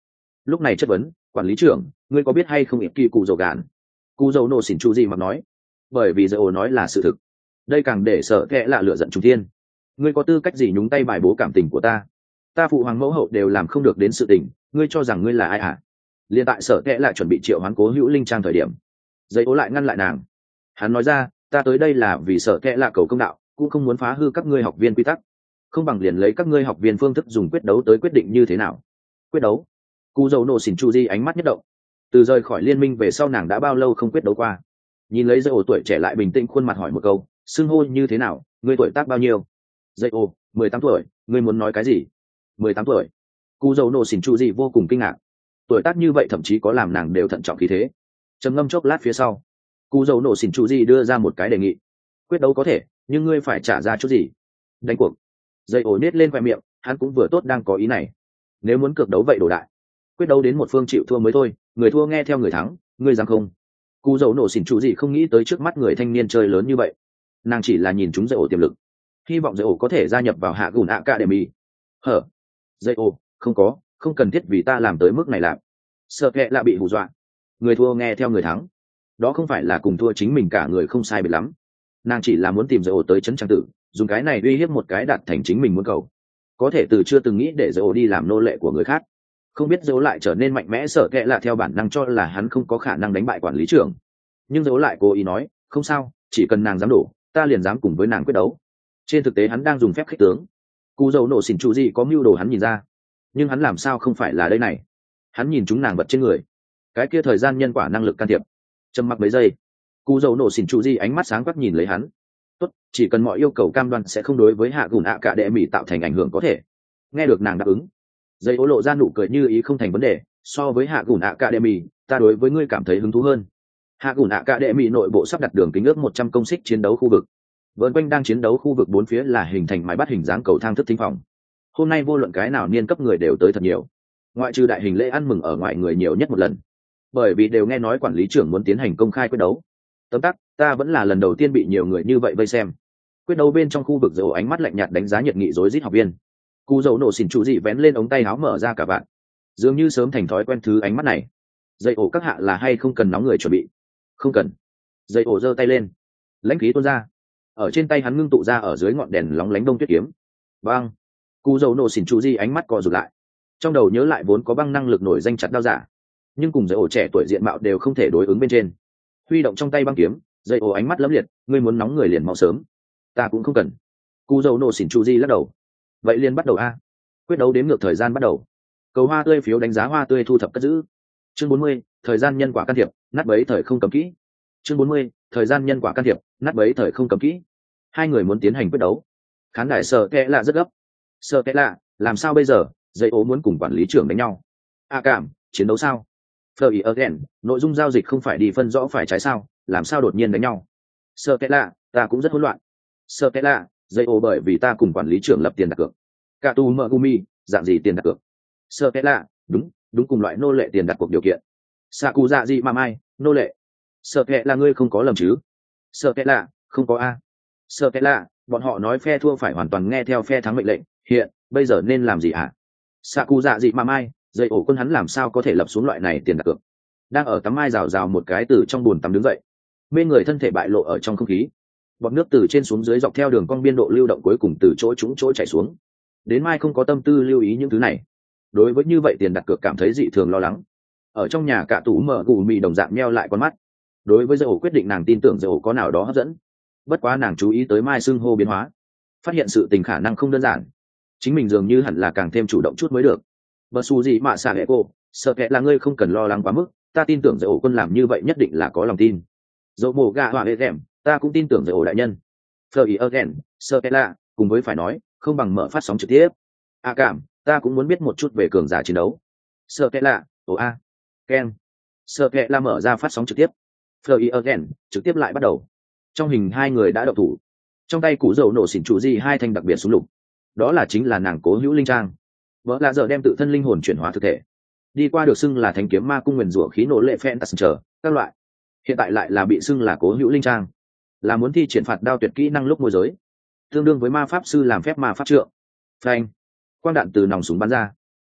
Speaker 1: lúc này chất vấn quản lý trưởng, ngươi có biết hay không ít kỳ cụ dầu gạn? Cụ dầu nổ xỉn chu gì mà nói, bởi vì dầu ổ nói là sự thực. Đây càng để sợ kệ lạ lựa giận trung thiên. Ngươi có tư cách gì nhúng tay bài bố cảm tình của ta? Ta phụ hoàng mẫu hậu đều làm không được đến sự tình, ngươi cho rằng ngươi là ai hả? Liên tại sợ kệ lại chuẩn bị triệu hoán Cố Hữu Linh trang thời điểm, dây ố lại ngăn lại nàng. Hắn nói ra, ta tới đây là vì sợ kệ là cầu công đạo, cũng không muốn phá hư các ngươi học viên quy tắc, không bằng liền lấy các ngươi học viên phương thức dùng quyết đấu tới quyết định như thế nào. Quyết đấu? Cú dầu nổ xỉn chu di ánh mắt nhất động. Từ rời khỏi liên minh về sau nàng đã bao lâu không quyết đấu qua? Nhìn lấy dây ổ tuổi trẻ lại bình tĩnh khuôn mặt hỏi một câu, xưng hô như thế nào, ngươi tuổi tác bao nhiêu? Dây ổ, mười tám tuổi, ngươi muốn nói cái gì? Mười tám tuổi? Cú dầu nổ xỉn chu di vô cùng kinh ngạc. Tuổi tác như vậy thậm chí có làm nàng đều thận trọng khí thế. Trầm ngâm chốc lát phía sau, cú dầu nổ xỉn chu di đưa ra một cái đề nghị. Quyết đấu có thể, nhưng ngươi phải trả ra chút gì? Đánh cuộc. Dây ổ nết lên khoe miệng, hắn cũng vừa tốt đang có ý này. Nếu muốn cược đấu vậy đổ đại, quyết đấu đến một phương chịu thua mới thôi, người thua nghe theo người thắng, ngươi dám không? Cú dầu nổ xỉn chu di không nghĩ tới trước mắt người thanh niên chơi lớn như vậy. Nàng chỉ là nhìn chúng dây ổ tiềm lực, hy vọng dây ổ có thể gia nhập vào hạ gùn academy. Hở? Dây ổ, không có, không cần thiết vì ta làm tới mức này làm. Sợ kệ là bị hù dọa. Người thua nghe theo người thắng, đó không phải là cùng thua chính mình cả người không sai biệt lắm. Nàng chỉ là muốn tìm dây ổ tới chấn trang tử, dùng cái này uy hiếp một cái đạt thành chính mình muốn cầu. Có thể từ chưa từng nghĩ để dây ổ đi làm nô lệ của người khác. Không biết dây ổ lại trở nên mạnh mẽ, sợ kệ là theo bản năng cho là hắn không có khả năng đánh bại quản lý trưởng. Nhưng dây ổ lại cố ý nói, không sao, chỉ cần nàng dám đổ, ta liền dám cùng với nàng quyết đấu. Trên thực tế hắn đang dùng phép khích tướng. Cú dầu nổ xỉn chu gì có mưu đồ hắn nhìn ra, nhưng hắn làm sao không phải là đây này. Hắn nhìn chúng nàng vật trên người, cái kia thời gian nhân quả năng lực can thiệp. Trầm mặc mấy giây, cú dầu nổ xỉn chu di ánh mắt sáng quắc nhìn lấy hắn. Tốt, chỉ cần mọi yêu cầu cam đoan sẽ không đối với hạ gùn ạ cả đệ mỹ tạo thành ảnh hưởng có thể. Nghe được nàng đáp ứng, dây ố lộ ra nụ cười như ý không thành vấn đề. So với hạ gùn ạ cả đệ mỹ, ta đối với ngươi cảm thấy hứng thú hơn. Hạ gùn ạ cả đệ mỹ nội bộ sắp đặt đường kính ước một trăm công xích chiến đấu khu vực. Vợn quanh đang chiến đấu khu vực bốn phía là hình thành mái bắt hình dáng cầu thang thức thính phòng. Hôm nay vô luận cái nào niên cấp người đều tới thật nhiều, ngoại trừ đại hình lễ ăn mừng ở ngoài người nhiều nhất một lần, bởi vì đều nghe nói quản lý trưởng muốn tiến hành công khai quyết đấu. Tóm tắc, ta vẫn là lần đầu tiên bị nhiều người như vậy vây xem. Quyết đấu bên trong khu vực dầu ánh mắt lạnh nhạt đánh giá nhiệt nghị rối rít học viên. Cú dầu nổ xỉn trụ dị vén lên ống tay áo mở ra cả bạn, dường như sớm thành thói quen thứ ánh mắt này. Dây ổ các hạ là hay không cần nóng người chuẩn bị? Không cần. Dây ổ giơ tay lên, lãnh khí tuôn ra, ở trên tay hắn ngưng tụ ra ở dưới ngọn đèn lóng lánh đông tuyết kiếm. Băng. Cú dầu nổ xỉn trụ dị ánh mắt co rụt lại, trong đầu nhớ lại vốn có băng năng lực nổi danh chặt đao giả, nhưng cùng dây ổ trẻ tuổi diện mạo đều không thể đối ứng bên trên. Huy động trong tay băng kiếm, dây ổ ánh mắt lấm liệt, ngươi muốn nóng người liền mau sớm. Ta cũng không cần. Cú dầu nổ xỉn trụ dị lắc đầu. Vậy liền bắt đầu a. Quyết đấu đếm ngược thời gian bắt đầu. Cầu hoa tươi phiếu đánh giá hoa tươi thu thập cất giữ. Chương bốn mươi, thời gian nhân quả can thiệp, nát bấy thời không cấm kỹ. Chương bốn mươi, thời gian nhân quả can thiệp, nát bấy thời không cấm kỹ. Hai người muốn tiến hành quyết đấu. Khán đài sợ kệ lạ rất gấp. Sợ kệ lạ, làm sao bây giờ? Dây ố muốn cùng quản lý trưởng đánh nhau. A cảm, chiến đấu sao? Flurry again, nội dung giao dịch không phải đi phân rõ phải trái sao? Làm sao đột nhiên đánh nhau? Sợ kệ lạ, ta cũng rất hỗn loạn. Sợ kệ lạ, dây ố bởi vì ta cùng quản lý trưởng lập tiền đặt cược. Cả tu mợ gumi, dạng gì tiền đặt cược? Sợ kệ lạ, đúng, đúng cùng loại nô lệ tiền đặt cuộc điều kiện. Saku dạ gì mà mai, nô lệ. Sợ kệ là ngươi không có lầm chứ? Sợ kệ lạ, không có a. Sợ kệ lạ, bọn họ nói phe thua phải hoàn toàn nghe theo phe thắng mệnh lệnh, hiện bây giờ nên làm gì hả? Saku dạ dị mà mai, dây ổ quân hắn làm sao có thể lập xuống loại này tiền đặt cược? Đang ở tắm mai rào rào một cái từ trong bồn tắm đứng dậy, mê người thân thể bại lộ ở trong không khí, bọt nước từ trên xuống dưới dọc theo đường cong biên độ lưu động cuối cùng từ chỗ trũng chỗ chảy xuống. Đến mai không có tâm tư lưu ý những thứ này, đối với như vậy tiền đặt cược cảm thấy dị thường lo lắng. Ở trong nhà cả tủ mở gù mì đồng dạng meo lại con mắt. Đối với dây ổ quyết định nàng tin tưởng dây ổ có nào đó hấp dẫn, bất quá nàng chú ý tới mai xưng hô biến hóa, phát hiện sự tình khả năng không đơn giản, chính mình dường như hẳn là càng thêm chủ động chút mới được. Bờ xù gì mà xả hệ cô, sợ kệ là ngươi không cần lo lắng quá mức, ta tin tưởng dây ổ quân làm như vậy nhất định là có lòng tin. Dẫu mồ gà hỏa hệ thèm, ta cũng tin tưởng dây ổ đại nhân. Flurry again, sợ kệ là, cùng với phải nói, không bằng mở phát sóng trực tiếp. A cảm, ta cũng muốn biết một chút về cường giả chiến đấu. Sợ kệ là, ồ a, ken. Sợ kệ là mở ra phát sóng trực tiếp. Flurry again, trực tiếp lại bắt đầu. Trong hình hai người đã đậu thủ, trong tay củ dầu nổ xỉn trụ gì hai thanh đặc biệt súng lục, đó là chính là nàng Cố Hữu Linh trang. Vợ là giờ đem tự thân linh hồn chuyển hóa thực thể, đi qua được xưng là thánh kiếm ma cung nguyền rủa khí nổ lệ phen tạt trở các loại, hiện tại lại là bị xưng là Cố Hữu Linh trang, là muốn thi triển phạt đao tuyệt kỹ năng lúc môi giới, tương đương với ma pháp sư làm phép ma pháp trượng. Phanh, quang đạn từ nòng súng bắn ra,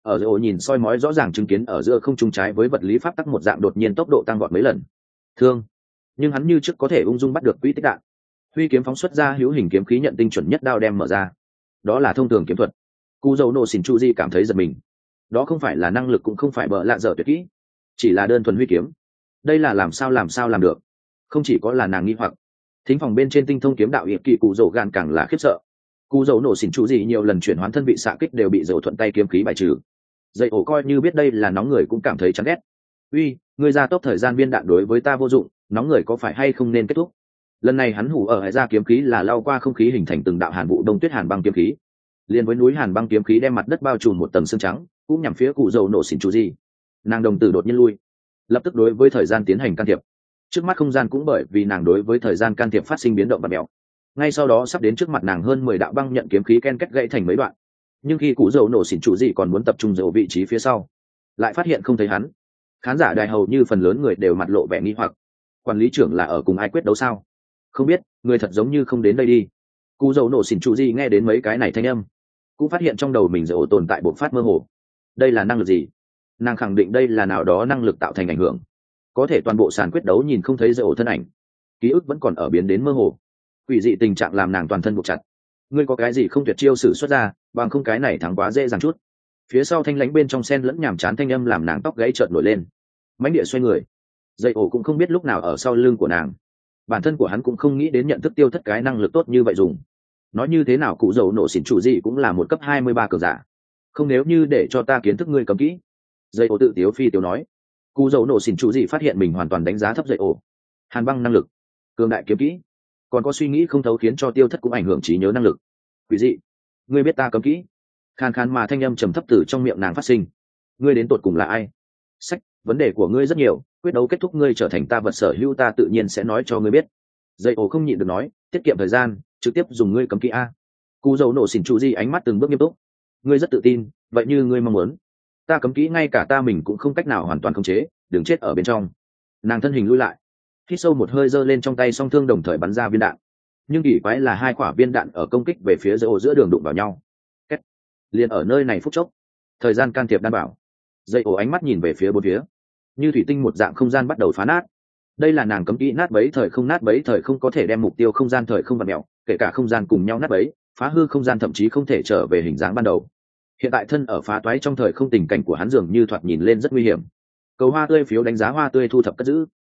Speaker 1: ở giữa ổ nhìn soi mói rõ ràng chứng kiến ở giữa không trung trái với vật lý pháp tắc một dạng đột nhiên tốc độ tăng vọt mấy lần. Thương, nhưng hắn như trước có thể ung dung bắt được quỹ tích đạn. Huy kiếm phóng xuất ra hữu hình kiếm khí nhận tinh chuẩn nhất đao đem mở ra. Đó là thông thường kiếm thuật. Cú dầu nổ xỉn chu di cảm thấy giật mình. Đó không phải là năng lực cũng không phải bợ lạ dở tuyệt kỹ, chỉ là đơn thuần huy kiếm. Đây là làm sao làm sao làm được? Không chỉ có là nàng nghi hoặc, thính phòng bên trên tinh thông kiếm đạo hiệp kỳ cụ dầu gan càng là khiếp sợ. Cú dầu nổ xỉn chu di nhiều lần chuyển hoán thân vị xạ kích đều bị dầu thuận tay kiếm khí bài trừ. Dậy ổ coi như biết đây là nóng người cũng cảm thấy chán ghét. Uy, ngươi ra tốc thời gian viên đạn đối với ta vô dụng, nóng người có phải hay không nên kết thúc? Lần này hắn hủ ở hải ra kiếm khí là lao qua không khí hình thành từng đạo hàn vụ đông tuyết hàn băng kiếm khí, liền với núi hàn băng kiếm khí đem mặt đất bao trùm một tầng xương trắng, cũng nhằm phía cụ dầu nổ xỉn chu di. Nàng đồng tử đột nhiên lui, lập tức đối với thời gian tiến hành can thiệp. Trước mắt không gian cũng bởi vì nàng đối với thời gian can thiệp phát sinh biến động và mèo. Ngay sau đó sắp đến trước mặt nàng hơn mười đạo băng nhận kiếm khí ken két gãy thành mấy đoạn. Nhưng khi cụ dầu nổ xỉn chu di còn muốn tập trung dầu vị trí phía sau, lại phát hiện không thấy hắn. Khán giả đài hầu như phần lớn người đều mặt lộ vẻ nghi hoặc. Quản lý trưởng là ở cùng ai quyết đấu sao? Không biết, người thật giống như không đến đây đi. Cụ dầu nổ xỉn chu di nghe đến mấy cái này thanh âm, cũng phát hiện trong đầu mình dầu tồn tại bộc phát mơ hồ. Đây là năng lực gì? Nàng khẳng định đây là nào đó năng lực tạo thành ảnh hưởng. Có thể toàn bộ sàn quyết đấu nhìn không thấy dầu thân ảnh, ký ức vẫn còn ở biến đến mơ hồ. Quỷ dị tình trạng làm nàng toàn thân buộc chặt. Ngươi có cái gì không tuyệt chiêu sử xuất ra, bằng không cái này thắng quá dễ dàng chút. Phía sau thanh lãnh bên trong sen lẫn nhàm chán thanh âm làm nàng tóc gáy chợt nổi lên. Mãnh địa xoay người, dây ổ cũng không biết lúc nào ở sau lưng của nàng. Bản thân của hắn cũng không nghĩ đến nhận thức tiêu thất cái năng lực tốt như vậy dùng. Nói như thế nào cụ dầu nổ xỉn chủ gì cũng là một cấp hai mươi ba cường giả. Không, nếu như để cho ta kiến thức ngươi cấm kỹ. Dây ổ tự tiếu phi tiếu nói. Cụ dầu nổ xỉn chủ gì phát hiện mình hoàn toàn đánh giá thấp dây ổ. Hàn băng năng lực, cường đại kiếm kỹ, còn có suy nghĩ không thấu khiến cho tiêu thất cũng ảnh hưởng trí nhớ năng lực. Quỷ dị, ngươi biết ta cấm kỹ? Khan khan mà thanh âm trầm thấp từ trong miệng nàng phát sinh. Ngươi đến tột cùng là ai? Sách, vấn đề của ngươi rất nhiều, quyết đấu kết thúc ngươi trở thành ta vật sở hữu ta tự nhiên sẽ nói cho ngươi biết. Dây ổ không nhịn được nói, tiết kiệm thời gian, trực tiếp dùng ngươi cấm kỹ a. Cú dầu nổ xỉn trụ di ánh mắt từng bước nghiêm túc. Ngươi rất tự tin, vậy như ngươi mong muốn. Ta cấm kỹ ngay cả ta mình cũng không cách nào hoàn toàn khống chế, đừng chết ở bên trong. Nàng thân hình lui lại, hít sâu một hơi giơ lên trong tay song thương đồng thời bắn ra viên đạn. Nhưng kỳ quái là hai quả viên đạn ở công kích về phía dây ổ giữa đường đụng vào nhau. Kết. Liền ở nơi này phút chốc, thời gian can thiệp đảm bảo. Dây ổ ánh mắt nhìn về phía bốn phía, như thủy tinh một dạng không gian bắt đầu phá nát. Đây là nàng cấm kỹ nát bấy thời không, nát bấy thời không có thể đem mục tiêu không gian thời không vặn mèo, kể cả không gian cùng nhau nát bấy, phá hư không gian thậm chí không thể trở về hình dáng ban đầu. Hiện tại thân ở phá toái trong thời không, tình cảnh của hắn dường như thoạt nhìn lên rất nguy hiểm. Cầu hoa tươi phiếu đánh giá hoa tươi thu thập cất giữ.